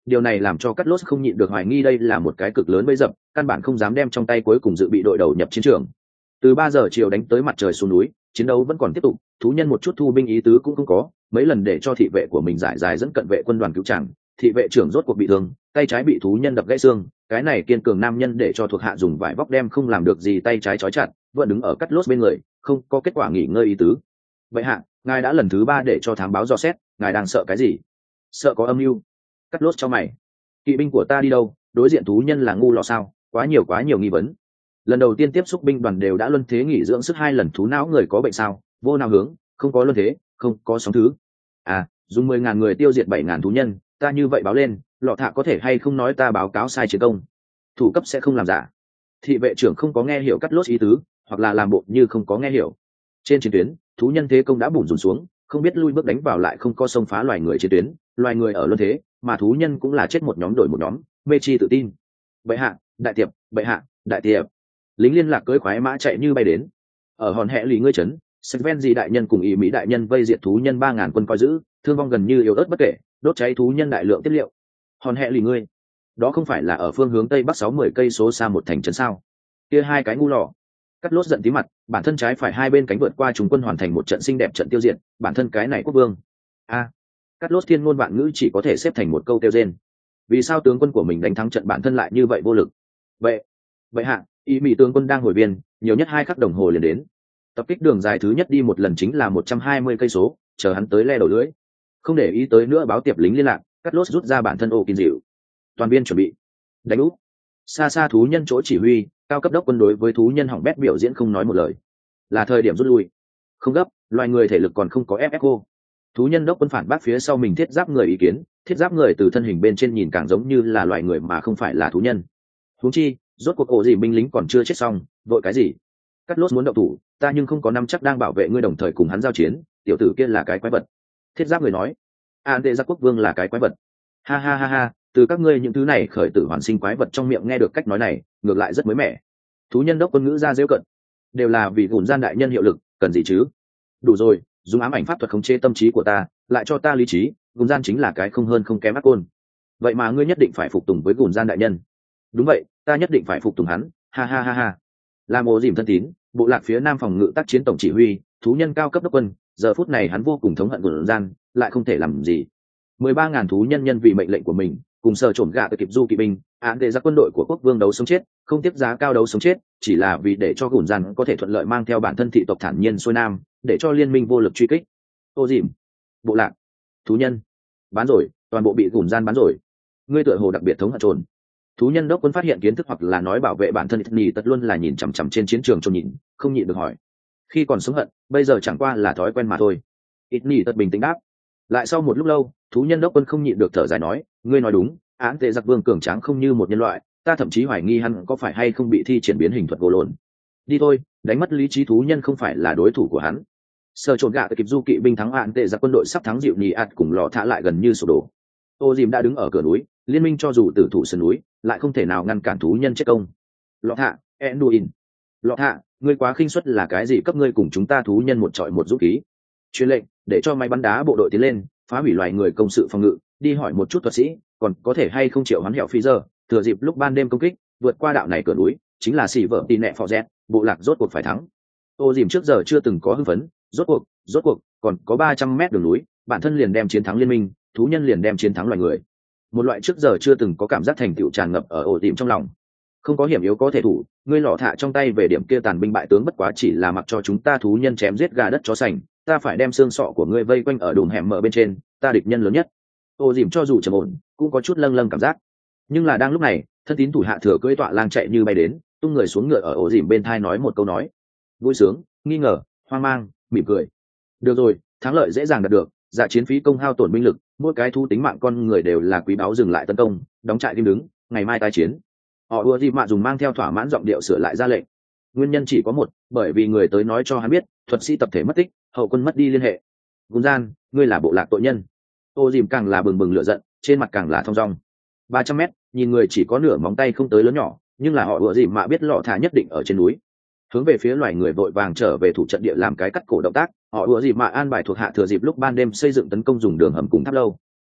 điều này làm cho Cắt Lốt không nhịn được hoài nghi đây là một cái cực lớn bẫy dập, căn bản không dám đem trong tay cuối cùng dự bị đội đầu nhập chiến trường. Từ ba giờ chiều đánh tới mặt trời xuống núi, chiến đấu vẫn còn tiếp tục, thú nhân một chút thu binh ý tứ cũng không có, mấy lần để cho thị vệ của mình giải dài dẫn cận vệ quân đoàn cứu chẳng, thị vệ trưởng rốt cuộc bị thương, tay trái bị thú nhân đập gãy xương, cái này kiên cường nam nhân để cho thuộc hạ dùng vải vóc đem không làm được gì tay trái trói chặt, vẫn đứng ở Cắt Lốt bên người, không có kết quả nghỉ ngơi ý tứ. Vậy hạ, ngài đã lần thứ ba để cho thám báo dò xét, ngài đang sợ cái gì? Sợ có âm mưu. Cắt Lốt cho mày. Kỵ binh của ta đi đâu? Đối diện thú nhân là ngu lọ sao? Quá nhiều quá nhiều nghi vấn. Lần đầu tiên tiếp xúc binh đoàn đều đã luân thế nghỉ dưỡng sức hai lần, thú não người có bệnh sao? Vô nào hướng, không có luân thế, không có sóng thứ. À, dùng mười ngàn người tiêu diệt bảy ngàn thú nhân, ta như vậy báo lên, lọ thạ có thể hay không nói ta báo cáo sai chiến công? Thủ cấp sẽ không làm giả. Thị vệ trưởng không có nghe hiểu Cắt Lốt ý tứ, hoặc là làm bộ như không có nghe hiểu. Trên chiến tuyến, thú nhân thế công đã bủn rủn xuống, không biết lui bước đánh vào lại không có xông phá loài người chiến tuyến, loài người ở luân thế, mà thú nhân cũng là chết một nhóm đổi một nhóm, mê chi tự tin. Bệ hạ, đại tiệp, bệ hạ, đại tiệp. Lính liên lạc cưỡi khoái mã chạy như bay đến. Ở hòn hẹ lì ngươi trấn, Sven gì đại nhân cùng ý mỹ đại nhân vây diệt thú nhân ba ngàn quân coi giữ, thương vong gần như yếu ớt bất kể, đốt cháy thú nhân đại lượng tiếp liệu. Hòn hẹ lì ngươi, đó không phải là ở phương hướng tây bắc sáu mươi cây số xa một thành trấn sao? Kia hai cái ngu lọ. Cắt Lốt giận tí mặt, bản thân trái phải hai bên cánh vượt qua chúng quân hoàn thành một trận xinh đẹp trận tiêu diệt, bản thân cái này quốc vương. A, à, Cắt Lốt thiên ngôn vạn ngữ chỉ có thể xếp thành một câu tiêu rên. Vì sao tướng quân của mình đánh thắng trận bản thân lại như vậy vô lực? Vậy, vậy hạ, ý mỹ tướng quân đang hồi viên, nhiều nhất hai khắc đồng hồ liền đến. Tập kích đường dài thứ nhất đi một lần chính là một trăm hai mươi cây số, chờ hắn tới le đầu lưới. Không để ý tới nữa báo tiệp lính liên lạc, Cắt Lốt rút ra bản thân ô kinh dịu. Toàn viên chuẩn bị. Đánh úp. Xa xa thú nhân chỗ chỉ huy, cao cấp đốc quân đối với thú nhân hỏng bét biểu diễn không nói một lời. Là thời điểm rút lui. Không gấp, loài người thể lực còn không có ép ép cô. Thú nhân đốc quân phản bác phía sau mình thiết giáp người ý kiến, thiết giáp người từ thân hình bên trên nhìn càng giống như là loài người mà không phải là thú nhân. Huống chi, rốt cuộc ổ gì binh lính còn chưa chết xong, vội cái gì? Cắt Lốt muốn động thủ, ta nhưng không có năm chắc đang bảo vệ ngươi đồng thời cùng hắn giao chiến, tiểu tử kia là cái quái vật. Thiết giáp người nói, an tệ gia quốc vương là cái quái vật. Ha ha ha ha, từ các ngươi những thứ này khởi tử hoàn sinh quái vật trong miệng nghe được cách nói này, ngược lại rất mới mẻ. Thú nhân đốc quân ngữ ra rêu cận, đều là vì gùn gian đại nhân hiệu lực, cần gì chứ? Đủ rồi, dùng ám ảnh pháp thuật khống chế tâm trí của ta, lại cho ta lý trí, gùn gian chính là cái không hơn không kém ác côn. Vậy mà ngươi nhất định phải phục tùng với gùn gian đại nhân. Đúng vậy, ta nhất định phải phục tùng hắn, ha ha ha ha. Làm ổ dìm thân tín, bộ lạc phía nam phòng ngự tác chiến tổng chỉ huy, thú nhân cao cấp đốc quân, giờ phút này hắn vô cùng thống hận gùn gian, lại không thể làm gì. Mười ba ngàn thú nhân nhân vì mệnh lệnh của mình, cùng sờ trộm gạ từ kịp du kỵ binh, án để ra quân đội của quốc vương đấu sống chết, không tiếp giá cao đấu sống chết, chỉ là vì để cho gùn gian có thể thuận lợi mang theo bản thân thị tộc thản nhiên xuôi nam, để cho liên minh vô lực truy kích. Ô dìm, bộ lạc, thú nhân, bán rồi, toàn bộ bị gùn gian bán rồi. Ngươi tựa hồ đặc biệt thống hận trồn. Thú nhân đốc quân phát hiện kiến thức hoặc là nói bảo vệ bản thân nhì tật luôn là nhìn chằm chằm trên chiến trường trồn nhìn, không nhịn được hỏi. Khi còn sống hận, bây giờ chẳng qua là thói quen mà thôi. Ít nhì tật bình tĩnh đáp. Lại sau một lúc lâu, thú nhân đốc quân không nhịn được thở dài nói, ngươi nói đúng, án tệ giặc vương cường tráng không như một nhân loại, ta thậm chí hoài nghi hắn có phải hay không bị thi triển biến hình thuật gỗ lộn. Đi thôi, đánh mất lý trí thú nhân không phải là đối thủ của hắn. Sờ trộn gạ kịp du kỵ binh thắng án tệ giặc quân đội sắp thắng dịu nhì ạt cùng lò thả lại gần như sụp đổ. Ô dìm đã đứng ở cửa núi, liên minh cho dù tử thủ sườn núi, lại không thể nào ngăn cản thú nhân chết công. Lọ thạ, Enduin. Lọ thạ, ngươi quá khinh suất là cái gì cấp ngươi cùng chúng ta thú nhân một trọi một dũng khí. Truyền lệnh, để cho máy bắn đá bộ đội tiến lên, phá hủy loài người công sự phòng ngự, đi hỏi một chút thuật sĩ, còn có thể hay không triệu hoán hẹo phi giờ, thừa dịp lúc ban đêm công kích, vượt qua đạo này cửa núi, chính là xỉ vợ tì nẹ phò dẹt, bộ lạc rốt cuộc phải thắng. Ô dìm trước giờ chưa từng có hưng phấn, rốt cuộc, rốt cuộc, còn có ba trăm mét đường núi, bản thân liền đem chiến thắng liên minh, thú nhân liền đem chiến thắng loài người. Một loại trước giờ chưa từng có cảm giác thành tựu tràn ngập ở ổ tìm trong lòng. Không có hiểm yếu có thể thủ, ngươi lọ thạ trong tay về điểm kia tàn binh bại tướng bất quá chỉ là mặc cho chúng ta thú nhân chém giết gà đất chó sành, ta phải đem xương sọ của ngươi vây quanh ở đùm hẻm mở bên trên, ta địch nhân lớn nhất. Ô dìm cho dù trầm ổn, cũng có chút lâng lâng cảm giác. Nhưng là đang lúc này, thân tín thủ hạ thừa cưỡi tọa lang chạy như bay đến, tung người xuống ngựa ở ổ dìm bên thai nói một câu nói. Vui sướng, nghi ngờ, hoang mang, mỉm cười. Được rồi, thắng lợi dễ dàng đạt được, dạ chiến phí công hao tổn binh lực, mỗi cái thu tính mạng con người đều là quý báu, dừng lại tấn công, đóng trại im đứng, ngày mai tái chiến. Họ ưa gì mà dùng mang theo thỏa mãn giọng điệu sửa lại ra lệnh. Nguyên nhân chỉ có một, bởi vì người tới nói cho hắn biết, thuật sĩ tập thể mất tích, hậu quân mất đi liên hệ. Gùn gian, ngươi là bộ lạc tội nhân. Ô dìm càng là bừng bừng lửa giận, trên mặt càng là thong dong. Ba trăm mét, nhìn người chỉ có nửa móng tay không tới lớn nhỏ, nhưng là họ ưa gì mà biết lọ thả nhất định ở trên núi. Hướng về phía loài người vội vàng trở về thủ trận địa làm cái cắt cổ động tác, họ ưa gì mà an bài thuộc hạ thừa dịp lúc ban đêm xây dựng tấn công dùng đường hầm cùng tháp lâu.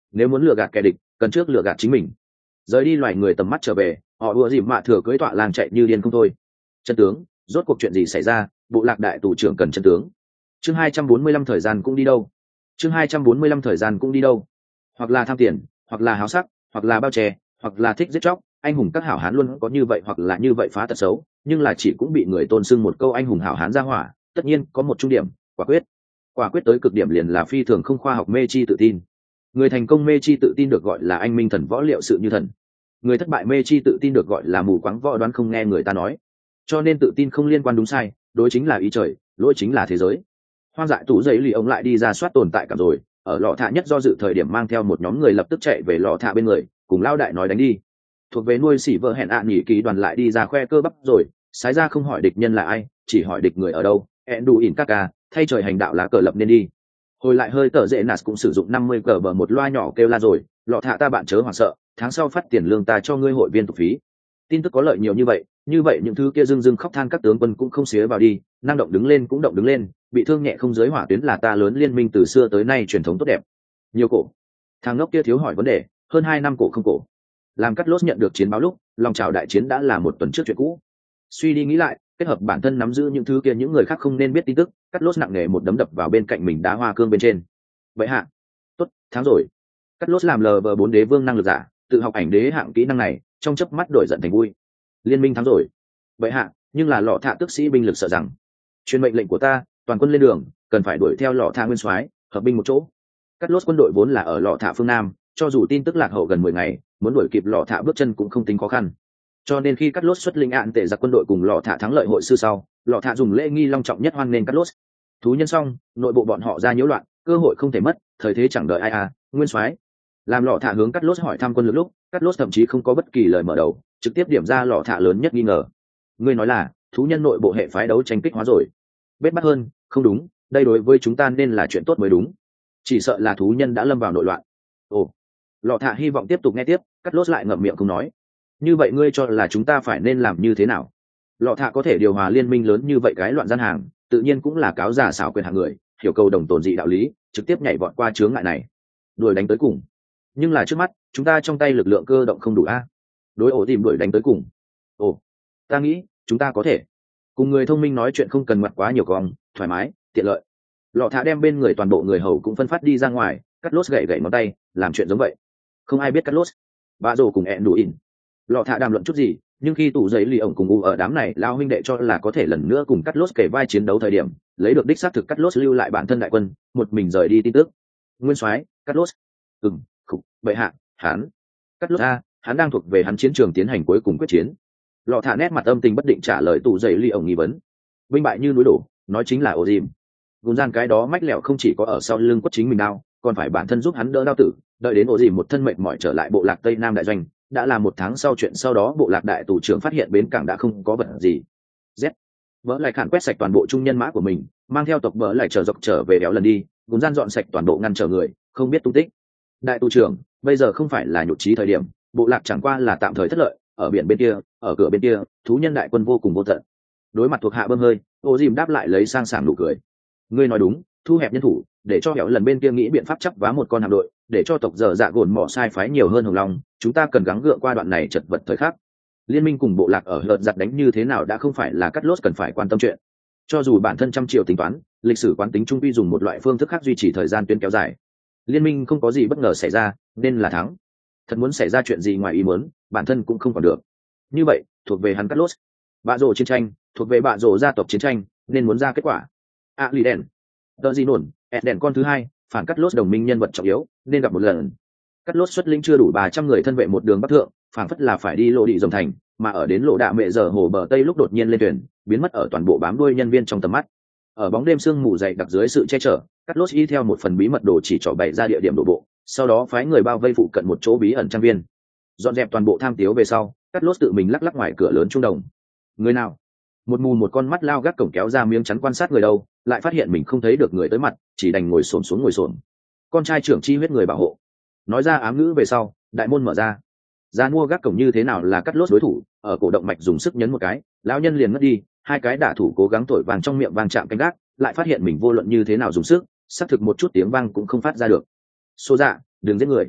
nếu muốn lừa gạt kẻ địch cần trước lừa gạt chính mình. Rời đi loài người tầm mắt trở về, họ ùa dìm mạ thừa cưới tọa làng chạy như điên không thôi. Chân tướng, rốt cuộc chuyện gì xảy ra, bộ lạc đại tù trưởng cần chân tướng. Chương hai trăm bốn mươi lăm thời gian cũng đi đâu? Chương hai trăm bốn mươi lăm thời gian cũng đi đâu? Hoặc là tham tiền, hoặc là háo sắc, hoặc là bao che, hoặc là thích giết chóc, anh hùng các hảo hán luôn có như vậy hoặc là như vậy phá tật xấu, nhưng là chỉ cũng bị người tôn xưng một câu anh hùng hảo hán ra hỏa, tất nhiên có một trung điểm, quả quyết. Quả quyết tới cực điểm liền là phi thường không khoa học mê chi tự tin. Người thành công mê chi tự tin được gọi là anh minh thần võ liệu sự như thần. Người thất bại mê chi tự tin được gọi là mù quáng võ đoán không nghe người ta nói. Cho nên tự tin không liên quan đúng sai, đối chính là ý trời, lỗi chính là thế giới. Hoang dại tủ giấy lì ông lại đi ra soát tồn tại cả rồi, ở lọ thạ nhất do dự thời điểm mang theo một nhóm người lập tức chạy về lọ thạ bên người, cùng lao đại nói đánh đi. Thuộc về nuôi xỉ vợ hẹn ạ nghỉ kỳ đoàn lại đi ra khoe cơ bắp rồi, sái ra không hỏi địch nhân là ai, chỉ hỏi địch người ở đâu. Hẹn đủ ỉn các ca, thay trời hành đạo lá cờ lập nên đi. Hồi lại hơi tờ dễ nạt cũng sử dụng năm mươi cờ bờ một loa nhỏ kêu la rồi, lọ thạ ta bạn chớ hoảng sợ, tháng sau phát tiền lương ta cho ngươi hội viên tục phí. Tin tức có lợi nhiều như vậy, như vậy những thứ kia dưng dưng khóc than các tướng quân cũng không xía vào đi, năng động đứng lên cũng động đứng lên, bị thương nhẹ không giới hỏa tuyến là ta lớn liên minh từ xưa tới nay truyền thống tốt đẹp. Nhiều cổ. Thằng ngốc kia thiếu hỏi vấn đề, hơn hai năm cổ không cổ. Làm Cắt Lốt nhận được chiến báo lúc, lòng chào đại chiến đã là một tuần trước chuyện cũ. Suy đi nghĩ lại, kết hợp bản thân nắm giữ những thứ kia những người khác không nên biết tin tức, Cắt Lốt nặng nề một đấm đập vào bên cạnh mình đá hoa cương bên trên. Vậy hạ, tốt, tháng rồi. Cắt Lốt làm lờ vờ bốn đế vương năng lực giả, tự học ảnh đế hạng kỹ năng này, trong chớp mắt đổi giận thành vui. Liên minh thắng rồi. Vậy hạ, nhưng là lọ thạ tức sĩ binh lực sợ rằng, truyền mệnh lệnh của ta, toàn quân lên đường, cần phải đuổi theo lọ thạ nguyên soái, hợp binh một chỗ. Cắt Lốt quân đội vốn là ở lọ thạ phương nam, cho dù tin tức lạc hậu gần mười ngày, muốn đuổi kịp lọ thạ bước chân cũng không tính khó khăn. Cho nên khi Cắt Lốt xuất linh ạn tệ giặc quân đội cùng lọ thạ thắng lợi hội sư sau, lọ thạ dùng lễ nghi long trọng nhất hoan nghênh Cắt Lốt. Thú nhân xong, nội bộ bọn họ ra nhiễu loạn, cơ hội không thể mất, thời thế chẳng đợi ai à, nguyên soái. Làm lọ thạ hướng Cắt Lốt hỏi thăm quân lực lúc, Cắt Lốt thậm chí không có bất kỳ lời mở đầu, trực tiếp điểm ra lọ thạ lớn nhất nghi ngờ. Ngươi nói là thú nhân nội bộ hệ phái đấu tranh kích hóa rồi. Bết bắt hơn, không đúng, đây đối với chúng ta nên là chuyện tốt mới đúng. Chỉ sợ là thú nhân đã lâm vào nội loạn. Ồ, lọ thạ hy vọng tiếp tục nghe tiếp, Cắt Lốt lại ngậm miệng không nói. Như vậy ngươi cho là chúng ta phải nên làm như thế nào? Lọ thạ có thể điều hòa liên minh lớn như vậy cái loạn gian hàng, tự nhiên cũng là cáo giả xảo quyền hạng người, hiểu cầu đồng tồn dị đạo lý, trực tiếp nhảy vọt qua chướng ngại này, đuổi đánh tới cùng. Nhưng là trước mắt, chúng ta trong tay lực lượng cơ động không đủ a. Đối ổ tìm đuổi đánh tới cùng. Ồ, ta nghĩ chúng ta có thể cùng người thông minh nói chuyện không cần mặt quá nhiều cong, thoải mái, tiện lợi. Lọ thạ đem bên người toàn bộ người hầu cũng phân phát đi ra ngoài, Cắt Lốt gậy gậy ngón tay, làm chuyện giống vậy. Không ai biết Cắt Lốt. Bạ rồ cùng ẹn đủ ỉn. Lọ thạ đàm luận chút gì, nhưng khi tủ giấy lì ổng cùng u ở đám này lao huynh đệ cho là có thể lần nữa cùng Cắt Lốt kể vai chiến đấu thời điểm, lấy được đích xác thực Cắt Lốt lưu lại bản thân đại quân, một mình rời đi tin tức. Nguyên soái, Cắt Lốt. Ừm, khục, bệ hạ, hắn. Cắt Lốt a, hắn đang thuộc về hắn chiến trường tiến hành cuối cùng quyết chiến. Lọ thạ nét mặt âm tình bất định trả lời tủ giấy lì ổng nghi vấn. Binh bại như núi đổ, nói chính là ổ dìm. Gùn gian cái đó mách lẹo không chỉ có ở sau lưng quất chính mình đao, còn phải bản thân giúp hắn đỡ đao tử, đợi đến ổ dìm một thân mệnh mỏi trở lại bộ lạc Tây Nam đại doanh, đã là một tháng sau chuyện sau đó bộ lạc đại tù trưởng phát hiện bến cảng đã không có vật gì. Z vỡ lại khản quét sạch toàn bộ trung nhân mã của mình, mang theo tộc vỡ lại trở dọc trở về đéo lần đi, gùn gian dọn sạch toàn bộ ngăn trở người, không biết tung tích. Đại tù trưởng, bây giờ không phải là nhụt chí thời điểm, bộ lạc chẳng qua là tạm thời thất lợi, ở biển bên kia, ở cửa bên kia, thú nhân đại quân vô cùng vô tận. Đối mặt thuộc hạ bơm hơi, ổ dìm đáp lại lấy sang sảng nụ cười. Ngươi nói đúng, thu hẹp nhân thủ, để cho hẻo lần bên kia nghĩ biện pháp chấp vá một con hạm đội, để cho tộc dở dạ gồn mỏ sai phái nhiều hơn hồng long, chúng ta cần gắng gượng qua đoạn này chật vật thời khắc. Liên minh cùng bộ lạc ở hợt giặt đánh như thế nào đã không phải là Cắt Lốt cần phải quan tâm chuyện. Cho dù bản thân trăm triệu tính toán, lịch sử quán tính trung quy dùng một loại phương thức khác duy trì thời gian tuyến kéo dài. Liên minh không có gì bất ngờ xảy ra, nên là thắng. Thật muốn xảy ra chuyện gì ngoài ý muốn, bản thân cũng không còn được. Như vậy, thuộc về hắn Cắt Lốt. Bạ rồ chiến tranh, thuộc về bạ rồ gia tộc chiến tranh, nên muốn ra kết quả. À lì đèn, tờ gì nổn, ẹt đèn con thứ hai, phản Cắt Lốt đồng minh nhân vật trọng yếu, nên gặp một lần. Cắt Lốt xuất lĩnh chưa đủ ba trăm người thân vệ một đường bắc thượng, phản phất là phải đi lộ đi rồng thành, mà ở đến lộ đạ mẹ giờ hồ bờ tây lúc đột nhiên lên thuyền, biến mất ở toàn bộ bám đuôi nhân viên trong tầm mắt. Ở bóng đêm sương mù dày đặc dưới sự che chở, Cắt Lốt y theo một phần bí mật đồ chỉ trỏ bày ra địa điểm đổ bộ, sau đó phái người bao vây phụ cận một chỗ bí ẩn trang viên. Dọn dẹp toàn bộ tham tiếu về sau, Cắt Lốt tự mình lắc lắc ngoài cửa lớn trung đồng. Người nào? Một mù một con mắt lao gác cổng kéo ra miếng chắn quan sát người đâu, lại phát hiện mình không thấy được người tới mặt, chỉ đành ngồi xổm xuống ngồi xổm. Con trai trưởng chi huyết người bảo hộ. Nói ra ám ngữ về sau, đại môn mở ra. Ra mua gác cổng như thế nào là Cắt Lốt đối thủ, ở cổ động mạch dùng sức nhấn một cái, lão nhân liền ngất đi, hai cái đả thủ cố gắng thổi vàng trong miệng vang chạm canh gác, lại phát hiện mình vô luận như thế nào dùng sức, xác thực một chút tiếng vang cũng không phát ra được. Xô dạ, đừng giết người.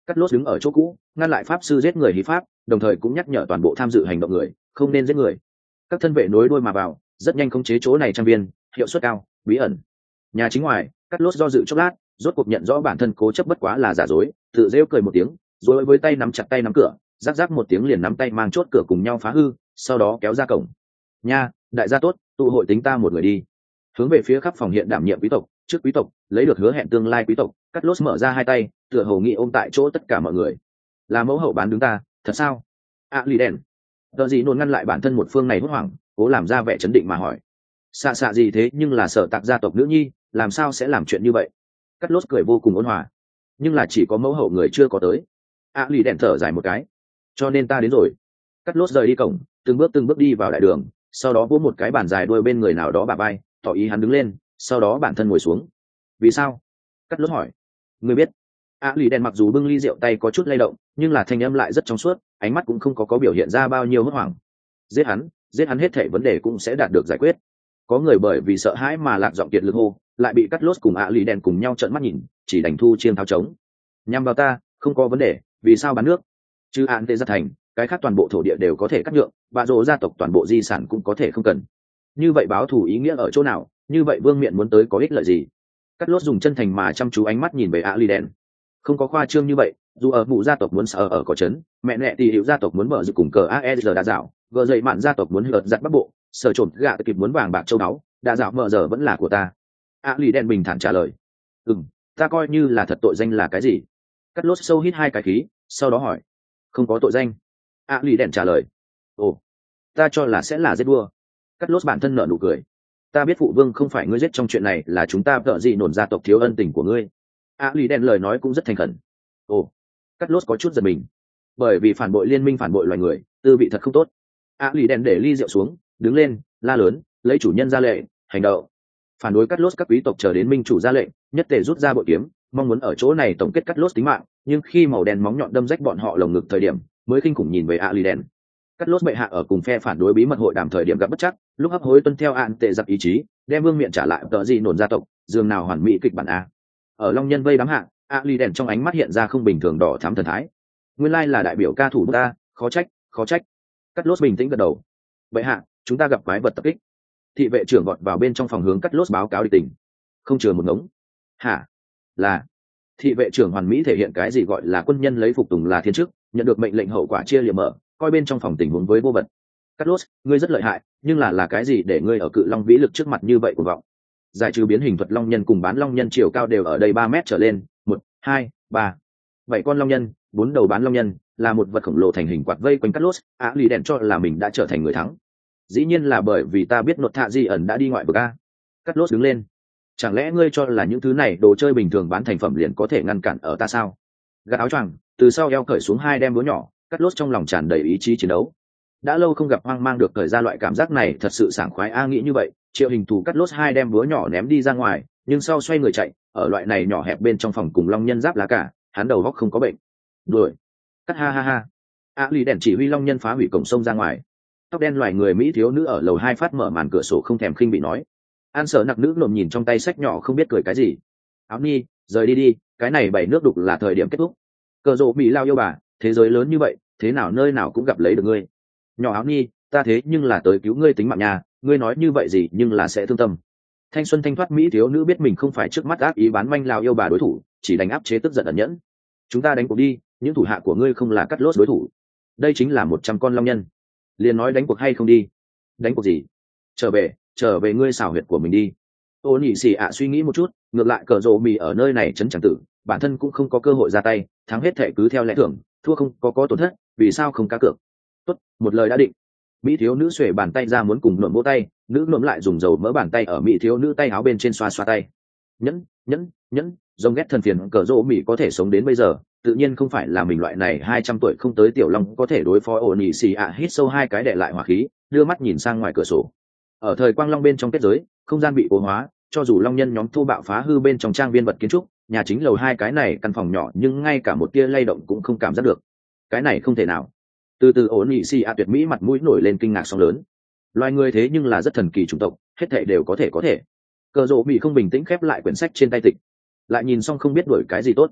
Cắt lốt đứng ở chỗ cũ ngăn lại pháp sư giết người hí pháp, đồng thời cũng nhắc nhở toàn bộ tham dự hành động người không nên giết người. Các thân vệ nối đuôi mà vào, rất nhanh khống chế chỗ này trang viên, hiệu suất cao, bí ẩn. Nhà chính ngoài, Cắt lốt do dự chốc lát, rốt cuộc nhận rõ bản thân cố chấp bất quá là giả dối, tự rêu cười một tiếng, rồi với tay nắm chặt tay nắm cửa, rắc rắc một tiếng liền nắm tay mang chốt cửa cùng nhau phá hư, sau đó kéo ra cổng. Nha, đại gia tốt, tụ hội tính ta một người đi. Hướng về phía khắp phòng hiện đảm nhiệm quý tộc, trước quý tộc lấy được hứa hẹn tương lai quý tộc, Cắt lốt mở ra hai tay, tựa hồ nghị ôm tại chỗ tất cả mọi người. Là mẫu hậu bán đứng ta, thật sao? À lì đèn. Tờ gì nôn ngăn lại bản thân một phương này hốt hoảng, cố làm ra vẻ chấn định mà hỏi. Xạ xạ gì thế nhưng là sở tạc gia tộc nữ nhi, làm sao sẽ làm chuyện như vậy? Cắt lốt cười vô cùng ôn hòa. Nhưng là chỉ có mẫu hậu người chưa có tới. À lì đèn thở dài một cái. Cho nên ta đến rồi. Cắt lốt rời đi cổng, từng bước từng bước đi vào đại đường, sau đó vỗ một cái bàn dài đuôi bên người nào đó bà bay, tỏ ý hắn đứng lên, sau đó bản thân ngồi xuống. Vì sao? Cắt lốt hỏi. Người biết. À lì đèn mặc dù bưng ly rượu tay có chút lay động, nhưng là thanh âm lại rất trong suốt, ánh mắt cũng không có có biểu hiện ra bao nhiêu hốt hoảng. Giết hắn, giết hắn hết thảy vấn đề cũng sẽ đạt được giải quyết. Có người bởi vì sợ hãi mà lạc giọng kiệt lực hô, lại bị Cắt lốt cùng ạ lì đèn cùng nhau trợn mắt nhìn, chỉ đành thu chiêm tháo trống. Nhằm vào ta, không có vấn đề, vì sao bán nước? Chứ án tê gia thành, cái khác toàn bộ thổ địa đều có thể cắt nhượng, bà rồ gia tộc toàn bộ di sản cũng có thể không cần. Như vậy báo thù ý nghĩa ở chỗ nào? Như vậy vương miện muốn tới có ích lợi gì? Cắt lốt dùng chân thành mà chăm chú ánh mắt nhìn về ạ lì đèn. Không có khoa trương như vậy, dù ở vụ gia tộc muốn sở ở có trấn, mẹ mẹ thì hiệu gia tộc muốn mở dự cùng cờ a e rờ đa dạo, vợ dậy mạn gia tộc muốn lợt giặt bắc bộ, sở trộm gạ kịp muốn vàng bạc châu báu, đa dạo mở giờ vẫn là của ta. A lì đen bình thản trả lời. Ừm, ta coi như là thật tội danh là cái gì? Cắt lốt sâu hít hai cái khí, sau đó hỏi. Không có tội danh. A lì đen trả lời. Ồ, ta cho là sẽ là giết vua. Cắt lốt bản thân nở nụ cười. Ta biết phụ vương không phải ngươi giết trong chuyện này, là chúng ta vợ gì nổn gia tộc thiếu ân tình của ngươi. A lì đen lời nói cũng rất thành khẩn. Ồ, Cắt lốt có chút giật mình, bởi vì phản bội liên minh, phản bội loài người, tư vị thật không tốt. A lì đen để ly rượu xuống, đứng lên, la lớn, lấy chủ nhân ra lệnh, hành động. Phản đối Cắt lốt các quý tộc chờ đến minh chủ ra lệnh, nhất tề rút ra bội kiếm, mong muốn ở chỗ này tổng kết Cắt lốt tính mạng, nhưng khi màu đen móng nhọn đâm rách bọn họ lồng ngực thời điểm, mới kinh khủng nhìn về A lì đen. Cắt lốt bệ hạ ở cùng phe phản đối bí mật hội đàm thời điểm gặp bất chắc, lúc hấp hối tuân theo án tệ giặc ý chí, đem vương miện trả lại tợ gì nổn gia tộc, dường nào hoàn mỹ kịch bản a. Ở long nhân vây đám hạ, A lì đèn trong ánh mắt hiện ra không bình thường đỏ thắm thần thái. Nguyên lai là đại biểu ca thủ ta, khó trách, khó trách. Cắt lốt bình tĩnh gật đầu. Bệ hạ, chúng ta gặp quái vật tập kích. Thị vệ trưởng gọt vào bên trong phòng hướng Cắt lốt báo cáo địch tình. Không chừa một ngống. Hả? Là. Thị vệ trưởng hoàn mỹ thể hiện cái gì gọi là quân nhân lấy phục tùng là thiên chức, nhận được mệnh lệnh hậu quả chia liệm mở, coi bên trong phòng tình huống với vô vật. Cắt lốt, ngươi rất lợi hại, nhưng là là cái gì để ngươi ở cự long vĩ lực trước mặt như vậy của vọng? Giải trừ biến hình thuật long nhân cùng bán long nhân chiều cao đều ở đây ba mét trở lên, một, hai, ba, bảy con long nhân, bốn đầu bán long nhân, là một vật khổng lồ thành hình quạt vây quanh Cắt lốt. Á lì đèn cho là mình đã trở thành người thắng. Dĩ nhiên là bởi vì ta biết nột thạ di ẩn đã đi ngoại vực a. Cắt lốt đứng lên. Chẳng lẽ ngươi cho là những thứ này đồ chơi bình thường bán thành phẩm liền có thể ngăn cản ở ta sao? Gạt áo choàng, từ sau eo cởi xuống hai đem búa nhỏ, Cắt lốt trong lòng tràn đầy ý chí chiến đấu. Đã lâu không gặp hoang mang được cởi ra loại cảm giác này, thật sự sảng khoái a. Nghĩ như vậy, triệu hình thù Cắt lốt hai đem búa nhỏ ném đi ra ngoài, nhưng sau xoay người chạy, ở loại này nhỏ hẹp bên trong phòng cùng long nhân giáp lá cả, hắn đầu góc không có bệnh. Đuổi. Cắt ha ha ha. A lì đèn chỉ huy long nhân phá hủy cổng sông ra ngoài. Tóc đen loài người mỹ thiếu nữ ở lầu hai phát mở màn cửa sổ không thèm khinh bị nói. An sở nặc nữ lồm nhìn trong tay sách nhỏ không biết cười cái gì. Áo ni, rời đi đi, cái này bảy nước đục là thời điểm kết thúc. Cờ rộ bị lao yêu bà, thế giới lớn như vậy, thế nào nơi nào cũng gặp lấy được ngươi. Nhỏ áo ni, ta thế nhưng là tới cứu ngươi tính mạng nhà, ngươi nói như vậy gì nhưng là sẽ thương tâm. Thanh xuân thanh thoát mỹ thiếu nữ biết mình không phải trước mắt ác ý bán manh lao yêu bà đối thủ, chỉ đánh áp chế tức giận ẩn nhẫn. Chúng ta đánh cuộc đi, những thủ hạ của ngươi không là Cắt lốt đối thủ. Đây chính là một trăm con long nhân. Liền nói đánh cuộc hay không đi. Đánh cuộc gì? Trở về, trở về ngươi xảo huyệt của mình đi. Ô nhị xì ạ suy nghĩ một chút, ngược lại cờ rộ mì ở nơi này chấn chẳng tử, bản thân cũng không có cơ hội ra tay, thắng hết thệ cứ theo lẽ thưởng, thua không có có tổn thất, vì sao không cá cược? Tốt, một lời đã định. Mỹ thiếu nữ xuề bàn tay ra muốn cùng nộm vỗ tay, nữ nộm lại dùng dầu mỡ bàn tay ở mỹ thiếu nữ tay áo bên trên xoa xoa tay. Nhẫn, nhẫn, nhẫn, rồng ghét thần phiền cờ rộ mì có thể sống đến bây giờ, tự nhiên không phải là mình loại này hai trăm tuổi không tới tiểu long có thể đối phó. Ổn nhị xì ạ hít sâu hai cái để lại hỏa khí, đưa mắt nhìn sang ngoài cửa sổ. Ở thời quang long bên trong kết giới, không gian bị cố hóa, cho dù long nhân nhóm thu bạo phá hư bên trong trang viên vật kiến trúc, nhà chính lầu hai cái này căn phòng nhỏ nhưng ngay cả một tia lay động cũng không cảm giác được. Cái này không thể nào. Từ từ ổn nhị xì ạ tuyệt mỹ mặt mũi nổi lên kinh ngạc sóng lớn. Loài người thế nhưng là rất thần kỳ chủng tộc, hết thảy đều có thể có thể. Cờ rộ bị không bình tĩnh khép lại quyển sách trên tay tịch, lại nhìn xong không biết đổi cái gì tốt.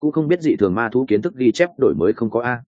cũng không biết dị thường ma thú kiến thức ghi chép đổi mới không có a.